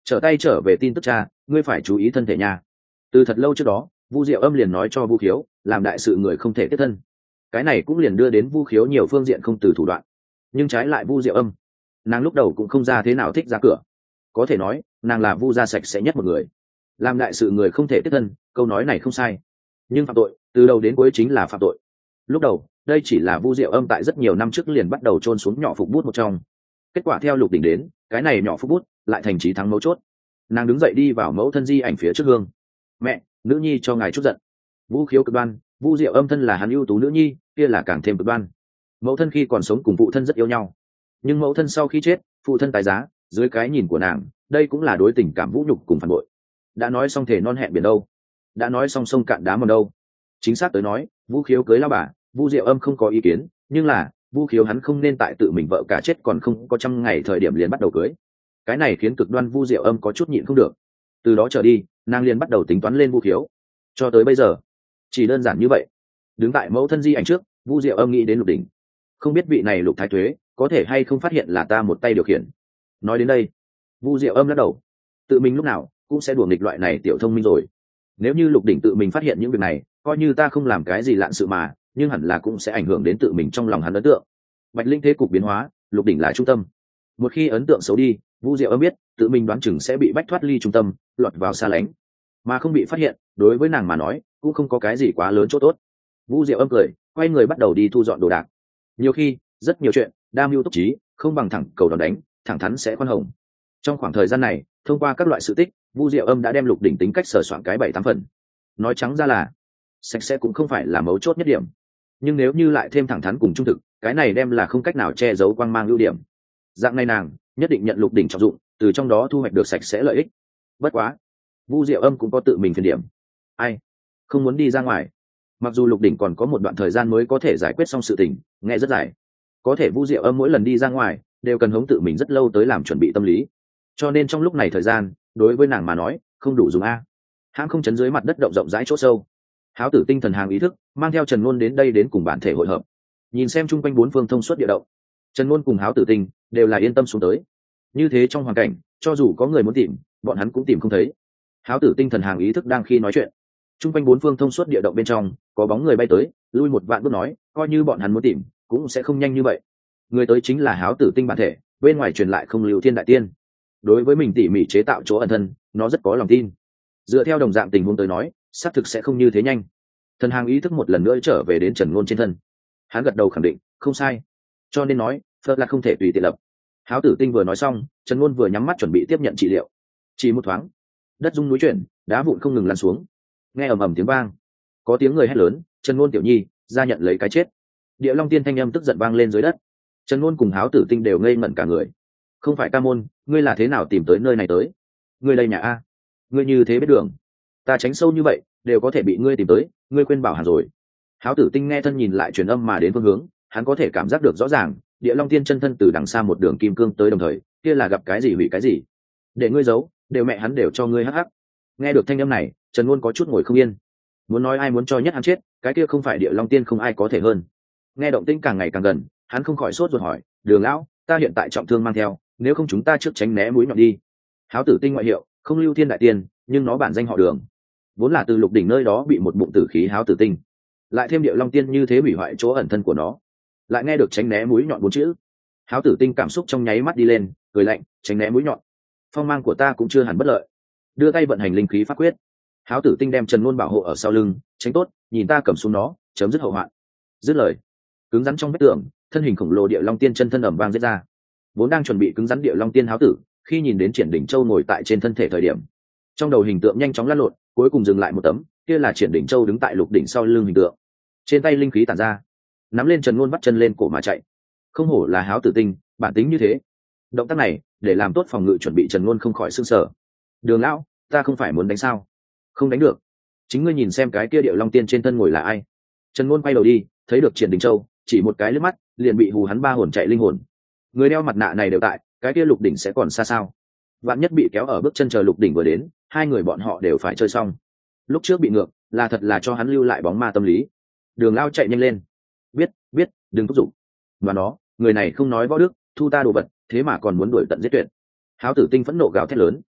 trở tay trở về tin tức cha, ngươi phải chú ý thân thể nha. Từ thật lâu trước đó, Vu Diệu Âm liền nói cho Vu Khiếu, làm đại sự người không thể tiếp thân. Cái này cũng liền đưa đến Vu Khiếu nhiều phương diện không từ thủ đoạn. Nhưng trái lại Vu Diệu Âm, nàng lúc đầu cũng không ra thế nào thích ra cửa. Có thể nói, nàng là Vu gia sạch sẽ nhất một người. Làm đại sự người không thể tiếp thân, câu nói này không sai. Nhưng phạm tội, từ đầu đến cuối chính là phạm tội. Lúc đầu, đây chỉ là Vu Diệu Âm tại rất nhiều năm trước liền bắt đầu chôn xuống nhỏ phục bút một trong. Kết quả theo Lục Đỉnh đến, cái này nhỏ phục bút lại thành chí thắng mấu chốt. Nàng đứng dậy đi vào mẫu thân di ảnh phía trước hương. Mẹ, nữ nhi cho ngài chút giận. Vu Khiếu cực đoan, Vu Diệu Âm thân là hắn ưu tú nữ nhi, kia là càng thêm cực đoan. Mẫu thân khi còn sống cùng phụ thân rất yêu nhau, nhưng mẫu thân sau khi chết, phụ thân tái giá, dưới cái nhìn của nàng, đây cũng là đối tình cảm vũ nhục cùng phản bội. Đã nói xong thể non hẹn biển đâu, đã nói xong sông cạn đá mòn đâu. Chính xác tới nói, Vu Khiếu cưới lao bà, Vu Diệu Âm không có ý kiến, nhưng là Vu Khiếu hắn không nên tại tự mình vợ cả chết còn không có trăm ngày thời điểm liền bắt đầu cưới. Cái này khiến cực đoan Vu Diệu Âm có chút nhịn không được. Từ đó trở đi, nàng liền bắt đầu tính toán lên Vu Khiếu. Cho tới bây giờ, chỉ đơn giản như vậy. Đứng tại mẫu thân di ảnh trước, Vu Diệu Âm nghĩ đến Lục Đỉnh. Không biết vị này Lục Thái Tuế có thể hay không phát hiện là ta một tay điều khiển. Nói đến đây, Vu Diệu Âm lắc đầu. Tự mình lúc nào cũng sẽ đùa nghịch loại này tiểu thông minh rồi. Nếu như Lục Đỉnh tự mình phát hiện những việc này, coi như ta không làm cái gì lạn sự mà, nhưng hẳn là cũng sẽ ảnh hưởng đến tự mình trong lòng hắn ấn tượng. Bạch Linh thế cục biến hóa, Lục Đỉnh là trung tâm. Một khi ấn tượng xấu đi, Vu Diệu Âm biết tự mình đoán chừng sẽ bị bách thoát ly trung tâm, lọt vào xa lánh, mà không bị phát hiện. Đối với nàng mà nói, cũng không có cái gì quá lớn chỗ tốt. Vu Diệu Âm cười, quay người bắt đầu đi thu dọn đồ đạc. Nhiều khi, rất nhiều chuyện, đam mưu túc trí, không bằng thẳng cầu đòn đánh, thẳng thắn sẽ khoan hồng. Trong khoảng thời gian này, thông qua các loại sự tích, Vu Diệu Âm đã đem Lục Đỉnh tính cách sờ soạn cái 7-8 phần. Nói trắng ra là, sạch sẽ cũng không phải là mấu chốt nhất điểm, nhưng nếu như lại thêm thẳng thắn cùng trung thực, cái này đem là không cách nào che giấu quang mang ưu điểm. Dạng này nàng nhất định nhận Lục Đỉnh trọng dụng, từ trong đó thu hoạch được sạch sẽ lợi ích. Bất quá, Vu Diệu Âm cũng có tự mình phiền điểm. Ai không muốn đi ra ngoài? Mặc dù Lục Đỉnh còn có một đoạn thời gian mới có thể giải quyết xong sự tình, nghe rất dài, có thể Vu Diệu Âm mỗi lần đi ra ngoài đều cần hống tự mình rất lâu tới làm chuẩn bị tâm lý, cho nên trong lúc này thời gian đối với nàng mà nói không đủ dùng a. Hãng không chấn dưới mặt đất động rộng rãi chỗ sâu, Háo Tử tinh thần hàng ý thức mang theo Trần Luân đến đây đến cùng bản thể hội hợp, nhìn xem chung quanh bốn phương thông suốt địa động. Trần Luân cùng Háo Tử tinh đều là yên tâm xuống tới. Như thế trong hoàn cảnh, cho dù có người muốn tìm, bọn hắn cũng tìm không thấy. Háo Tử tinh thần hàng ý thức đang khi nói chuyện, chung quanh bốn phương thông suốt địa động bên trong có bóng người bay tới, lui một vạn bước nói, coi như bọn hắn muốn tìm cũng sẽ không nhanh như vậy. Người tới chính là Háo Tử tinh bản thể, bên ngoài truyền lại không lưu thiên đại tiên. Đối với mình tỉ mỉ chế tạo chỗ ẩn thân, nó rất có lòng tin. Dựa theo đồng dạng tình huống tới nói, xác thực sẽ không như thế nhanh. Thần hàng ý thức một lần nữa trở về đến Trần Ngôn trên thân. Hắn gật đầu khẳng định, không sai. Cho nên nói, Phật là không thể tùy tiện lập. Háo Tử tinh vừa nói xong, Trần Ngôn vừa nhắm mắt chuẩn bị tiếp nhận trị liệu. Chỉ một thoáng, đất rung núi chuyển, đá vụn không ngừng lăn xuống. Nghe ầm ầm tiếng vang, có tiếng người hét lớn, Trần Ngôn tiểu nhi, ra nhận lấy cái chết. Địa Long Tiên thanh âm tức giận vang lên dưới đất. Trần Ngôn cùng Háo Tử tinh đều ngây ngẩn cả người. Không phải Ca Môn, ngươi là thế nào tìm tới nơi này tới? Ngươi đây nhà a? Ngươi như thế biết đường? Ta tránh sâu như vậy, đều có thể bị ngươi tìm tới, ngươi quên bảo hẳn rồi. Háo Tử tinh nghe thân nhìn lại truyền âm mà đến phương hướng, hắn có thể cảm giác được rõ ràng, Địa Long Tiên chân thân từ đằng xa một đường kim cương tới đồng thời, kia là gặp cái gì hủy cái gì. Để ngươi giấu, đều mẹ hắn đều cho ngươi hắc hắc. Nghe được thanh âm này, Trần Ngôn có chút ngồi không yên. Muốn nói ai muốn cho nhất hắn chết, cái kia không phải Địa Long Tiên không ai có thể hơn. Nghe động tĩnh càng ngày càng gần, hắn không khỏi sốt ruột hỏi, Đường lão, ta hiện tại trọng thương mang theo, nếu không chúng ta trước tránh né mũi nhọn đi. Háo Tử tinh ngoại hiệu không lưu thiên đại tiên, nhưng nó bản danh họ Đường, vốn là từ Lục Đỉnh nơi đó bị một bụng tử khí Háo Tử tinh, lại thêm Địa Long Tiên như thế hủy hoại chỗ ẩn thân của nó, lại nghe được tránh né mũi nhọn bốn chữ. Háo Tử tinh cảm xúc trong nháy mắt đi lên, cười lạnh, tránh né mũi nhọn, phong mang của ta cũng chưa hẳn bất lợi. Đưa tay vận hành linh khí pháp quyết, Háo Tử tinh đem Trần Luân bảo hộ ở sau lưng, tránh tốt, nhìn ta cầm xuống nó, chấm dứt hậu hoạn. Dứt lời, cứng rắn trong vết tường, thân hình khổng lồ Địa Long Tiên chân thân ầm vang giết ra. Vốn đang chuẩn bị cứng rắn Địa Long Tiên Háo Tử, khi nhìn đến Triển Đỉnh Châu ngồi tại trên thân thể thời điểm, trong đầu hình tượng nhanh chóng lăn lộn, cuối cùng dừng lại một tấm, kia là Triển Đỉnh Châu đứng tại Lục Đỉnh sau lưng hình tượng. Trên tay linh khí tản ra, nắm lên Trần Luân bắt chân lên cổ mà chạy. Không hổ là Háo Tử tinh, bản tính như thế. Động tác này, để làm tốt phòng ngự chuẩn bị Trần Luân không khỏi sửng sở. Đường lão, ta không phải muốn đánh sao? Không đánh được. Chính ngươi nhìn xem cái kia Địa Long Tiên trên thân ngồi là ai. Trần Luân quay đầu đi, thấy được Triển Đỉnh Châu, chỉ một cái liếc mắt, liền bị hù hắn ba hồn chạy linh hồn. Người đeo mặt nạ này đều tại, cái kia Lục Đỉnh sẽ còn xa sao? Vạn nhất bị kéo ở bước chân chờ Lục Đỉnh vừa đến, hai người bọn họ đều phải chơi xong. Lúc trước bị ngược, là thật là cho hắn lưu lại bóng ma tâm lý. Đường lao chạy nhanh lên. Biết, đừng thúc giục. Và nó, người này không nói võ đức, thu ta đồ vật, thế mà còn muốn đuổi tận giết tuyệt. Háo Tử tinh phẫn nộ gào thét lớn.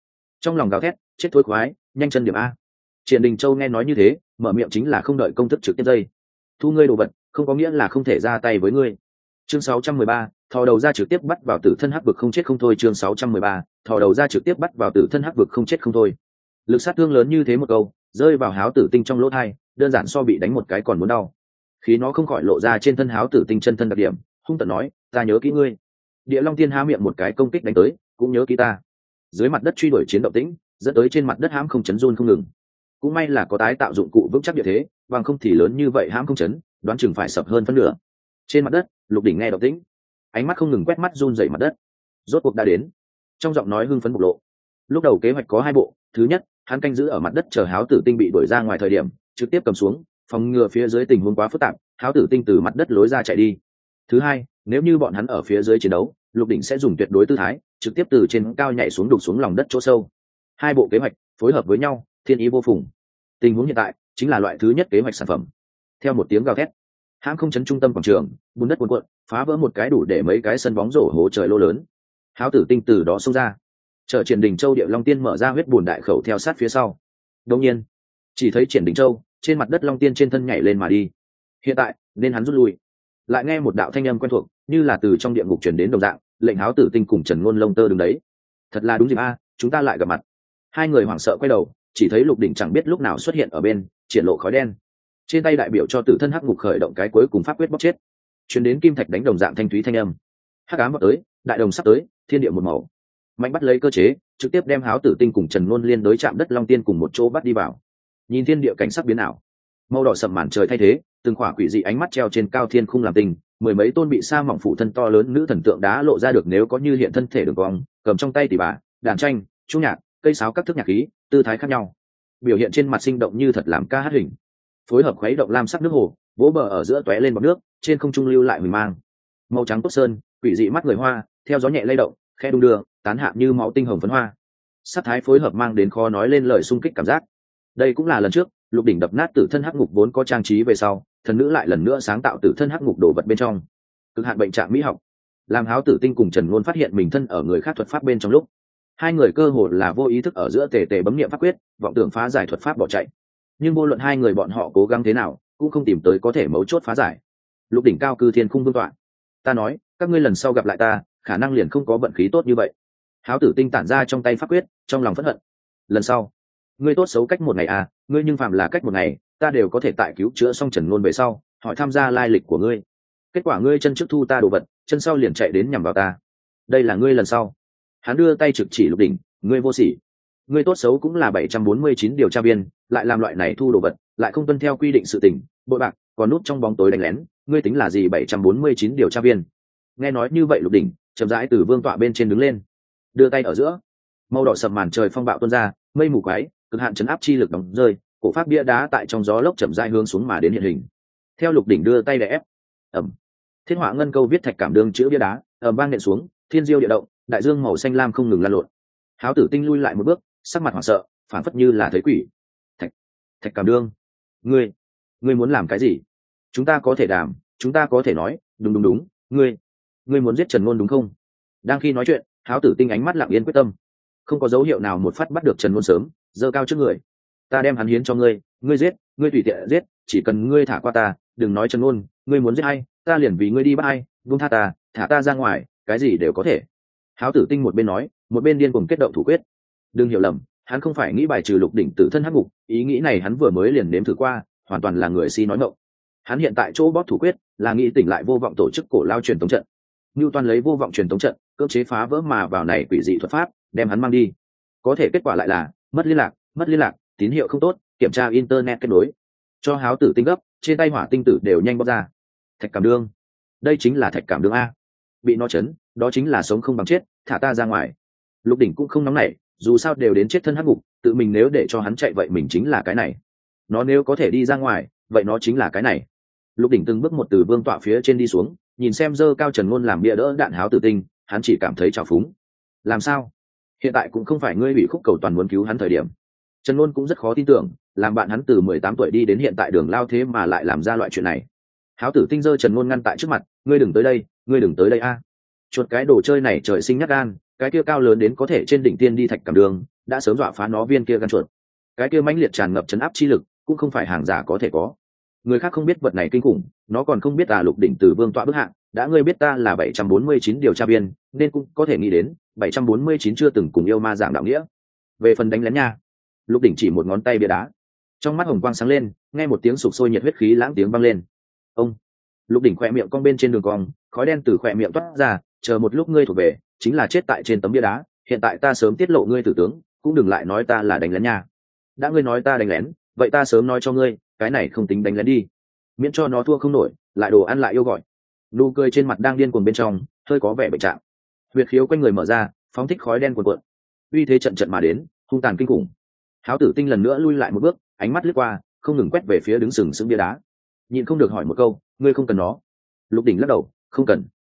trong lòng gào thét, chết thối khoái, nhanh chân điểm a. Triển Đình Châu nghe nói như thế, mở miệng chính là không đợi công thức trực tiếp dây. Thu ngươi đồ vật, không có nghĩa là không thể ra tay với ngươi. Chương 613, thò đầu ra trực tiếp bắt vào tử thân hắc vực không chết không thôi. Chương 613, thò đầu ra trực tiếp bắt vào tử thân hắc vực không chết không thôi. Lực sát thương lớn như thế một câu, rơi vào Háo Tử Tinh trong lỗ tai, đơn giản so bị đánh một cái còn muốn đau. Khí nó không khỏi lộ ra trên thân Háo Tử Tinh chân thân đặc điểm, hung tợn nói, ta nhớ kỹ ngươi. Địa Long Tiên há miệng một cái công kích đánh tới, cũng nhớ kỹ ta. Dưới mặt đất truy đuổi chiến động tĩnh, dẫn tới trên mặt đất hãm không chấn run không ngừng. Cũng may là có tái tạo dụng cụ vững chắc địa thế, bằng không thì lớn như vậy hãm không chấn, đoán chừng phải sập hơn phân nửa. Trên mặt đất, Lục Đỉnh nghe động tĩnh, ánh mắt không ngừng quét mắt run rẩy mặt đất. Rốt cuộc đã đến. Trong giọng nói hưng phấn bộc lộ. Lúc đầu kế hoạch có hai bộ, thứ nhất, hắn canh giữ ở mặt đất chờ Háo Tử Tinh bị đuổi ra ngoài thời điểm, trực tiếp cầm xuống, phòng ngừa phía dưới tình huống quá phức tạp, Háo Tử Tinh từ mặt đất lối ra chạy đi. Thứ hai, nếu như bọn hắn ở phía dưới chiến đấu, Lục Đỉnh sẽ dùng tuyệt đối tư thái, trực tiếp từ trên cao nhảy xuống đục xuống lòng đất chỗ sâu. Hai bộ kế hoạch phối hợp với nhau, thiên ý vô phùng. Tình huống hiện tại chính là loại thứ nhất kế hoạch sản phẩm. Theo một tiếng gào thét, hãng không chấn trung tâm quảng trường, bùn đất cuồn cuộn, phá vỡ một cái đủ để mấy cái sân bóng rổ hố trời lô lớn. Háo Tử Tinh từ đó xông ra, chờ Triển Đình Châu Địa Long Tiên mở ra huyết bùn đại khẩu theo sát phía sau. Đương nhiên, chỉ thấy Triển Đình Châu trên mặt đất Long Tiên trên thân nhảy lên mà đi. Hiện tại nên hắn rút lui. Lại nghe một đạo thanh âm quen thuộc, như là từ trong địa ngục truyền đến đồng dạng, lệnh Háo Tử Tinh cùng Trần Ngôn Lông Tơ đứng đấy. Thật là đúng dịp a, chúng ta lại gặp mặt. Hai người hoảng sợ quay đầu, chỉ thấy Lục Đỉnh chẳng biết lúc nào xuất hiện ở bên, triển lộ khói đen. Trên tay đại biểu cho tử thân hắc ngục khởi động cái cuối cùng pháp quyết bóc chết. Truyền đến kim thạch đánh đồng dạng thanh thúy thanh âm. Hắc ám vào tới, đại đồng sắp tới, thiên địa một màu. Mạnh bắt lấy cơ chế, trực tiếp đem Háo Tử Tinh cùng Trần Ngôn liên đối chạm đất Long Tiên cùng một chỗ bắt đi vào. Nhìn thiên địa cảnh sắc biến ảo, màu đỏ sậm màn trời thay thế, từng khỏa quỷ dị ánh mắt treo trên cao thiên khung làm tình, mười mấy tôn bị sa mỏng phụ thân to lớn nữ thần tượng đá lộ ra được nếu có như hiện thân thể đường cong, cầm trong tay tỷ bà, đàn tranh, trung nhạc, cây sáo các thức nhạc khí, tư thái khác nhau, biểu hiện trên mặt sinh động như thật làm ca hát hình. Phối hợp khuấy động lam sắc nước hồ, vỗ bờ ở giữa tóe lên bọt nước, trên không trung lưu lại huỳnh mang. Màu trắng tốt sơn, quỷ dị mắt người hoa, theo gió nhẹ lay động, khe đung đưa, tán hạ như máu tinh hồng phấn hoa. Sắc thái phối hợp mang đến khó nói lên lời xung kích cảm giác. Đây cũng là lần trước, Lục Đỉnh đập nát tử thân hắc ngục vốn có trang trí về sau, thần nữ lại lần nữa sáng tạo tử thân hắc ngục đồ vật bên trong. Cực hạn bệnh trạng mỹ học, làm Háo Tử Tinh cùng Trần Ngôn phát hiện mình thân ở người khác thuật pháp bên trong lúc, hai người cơ hồ là vô ý thức ở giữa tề tề bấm niệm pháp quyết, vọng tưởng phá giải thuật pháp bỏ chạy. Nhưng vô luận hai người bọn họ cố gắng thế nào, cũng không tìm tới có thể mấu chốt phá giải. Lục Đỉnh cao cư thiên khung vương tọa, ta nói, các ngươi lần sau gặp lại ta, khả năng liền không có vận khí tốt như vậy. Háo Tử Tinh tản ra trong tay pháp quyết, trong lòng phẫn hận. Lần sau, ngươi tốt xấu cách một ngày à, ngươi nhưng phạm là cách một ngày, ta đều có thể tại cứu chữa xong Trần Ngôn về sau, hỏi tham gia lai lịch của ngươi. Kết quả ngươi chân trước thu ta đồ vật, chân sau liền chạy đến nhằm vào ta. Đây là ngươi lần sau. Hắn đưa tay trực chỉ Lục Đỉnh, ngươi vô sỉ. Ngươi tốt xấu cũng là 749 điều tra viên, lại làm loại này thu đồ vật, lại không tuân theo quy định sự tình, bội bạc, còn núp trong bóng tối đánh lén, ngươi tính là gì 749 điều tra viên? Nghe nói như vậy Lục Đỉnh chậm rãi từ vương tọa bên trên đứng lên, đưa tay ở giữa, màu đỏ sầm màn trời phong bạo tuôn ra, mây mù quái, cực hạn chấn áp chi lực đóng rơi, cổ pháp bia đá tại trong gió lốc chậm rãi hướng xuống mà đến hiện hình. Theo Lục Đỉnh đưa tay đè ép, ầm, thiên họa ngân câu viết thạch cảm đương chữ bia đá, ầm vang nện xuống, thiên diêu địa động, đại dương màu xanh lam không ngừng lan lộn. Háo Tử Tinh lui lại một bước, sắc mặt hoảng sợ, phản phất như là thấy quỷ. Thạch cảm đương, ngươi muốn làm cái gì? Chúng ta có thể đàm, chúng ta có thể nói, đúng, ngươi muốn giết Trần Ngôn đúng không? Đang khi nói chuyện, Háo Tử Tinh ánh mắt lặng yên quyết tâm, không có dấu hiệu nào một phát bắt được Trần Ngôn sớm, giơ cao trước người. Ta đem hắn hiến cho ngươi, ngươi giết, ngươi tùy tiện giết, chỉ cần ngươi thả qua ta, đừng nói Trần Ngôn, ngươi muốn giết ai, ta liền vì ngươi đi bắt ai, buông tha ta, thả ta ra ngoài, cái gì đều có thể. Háo Tử Tinh một bên nói, một bên điên cuồng kết động thủ quyết. Đừng hiểu lầm, hắn không phải nghĩ bài trừ Lục Đỉnh tử thân hắc ngục, ý nghĩ này hắn vừa mới liền nếm thử qua, hoàn toàn là người si nói ngọng. Hắn hiện tại chỗ bóp thủ quyết, là nghĩ tỉnh lại vô vọng tổ chức cổ lao truyền tống trận. Newton lấy vô vọng truyền tống trận, cưỡng chế phá vỡ mà vào này quỷ dị thuật pháp, đem hắn mang đi. Có thể kết quả lại là mất liên lạc, tín hiệu không tốt, kiểm tra internet kết nối. Cho Háo Tử Tinh gấp, trên tay hỏa tinh tử đều nhanh bóc ra. Thạch cảm đương, đây chính là thạch cảm đương a. Bị nó chấn, đó chính là sống không bằng chết, thả ta ra ngoài. Lục Đỉnh cũng không nóng nảy, dù sao đều đến chết thân hắc ngục, tự mình nếu để cho hắn chạy vậy mình chính là cái này. Nó nếu có thể đi ra ngoài, vậy nó chính là cái này. Lục Đỉnh từng bước một từ vương tọa phía trên đi xuống, nhìn xem dơ cao Trần Ngôn làm bia đỡ đạn Háo Tử Tinh, hắn chỉ cảm thấy trào phúng. Làm sao? Hiện tại cũng không phải ngươi bị khúc cầu toàn muốn cứu hắn thời điểm. Trần Ngôn cũng rất khó tin tưởng, làm bạn hắn từ 18 tuổi đi đến hiện tại đường lao thế mà lại làm ra loại chuyện này. Háo Tử Tinh giơ Trần Ngôn ngăn tại trước mặt, ngươi đừng tới đây a. Chuột cái đồ chơi này trời sinh nhát gan, cái kia cao lớn đến có thể trên đỉnh tiên đi thạch cảm đường, đã sớm dọa phá nó viên kia gan chuột. Cái kia mãnh liệt tràn ngập chấn áp chi lực cũng không phải hàng giả có thể có. Người khác không biết vật này kinh khủng, nó còn không biết Lục Đỉnh từ vương tọa bức hạng. Đã ngươi biết ta là 749 điều tra viên, nên cũng có thể nghĩ đến 749 chưa từng cùng yêu ma giảng đạo nghĩa. Về phần đánh lén nha. Lục Đỉnh chỉ một ngón tay bia đá, trong mắt hồng quang sáng lên, nghe một tiếng sục sôi nhiệt huyết khí lãng tiếng vang lên. Ông. Lục Đỉnh khỏe miệng cong bên trên đường cong, khói đen từ khỏe miệng toát ra, chờ một lúc ngươi thuộc về, chính là chết tại trên tấm bia đá. Hiện tại ta sớm tiết lộ ngươi tử tướng, cũng đừng lại nói ta là đánh lén nha. Đã ngươi nói ta đánh lén, vậy ta sớm nói cho ngươi, cái này không tính đánh lén đi, miễn cho nó thua không nổi, lại đồ ăn lại yêu gọi. Nụ cười trên mặt đang điên cuồng bên trong, hơi có vẻ bệnh trạng. Huyệt khiếu quanh người mở ra, phóng thích khói đen cuồn cuộn, uy thế trận trận mà đến, hung tàn kinh khủng. Háo Tử Tinh lần nữa lui lại một bước, ánh mắt lướt qua, không ngừng quét về phía đứng sừng sững bia đá, nhịn không được hỏi một câu, ngươi không cần nó? Lục Đỉnh lắc đầu, không cần.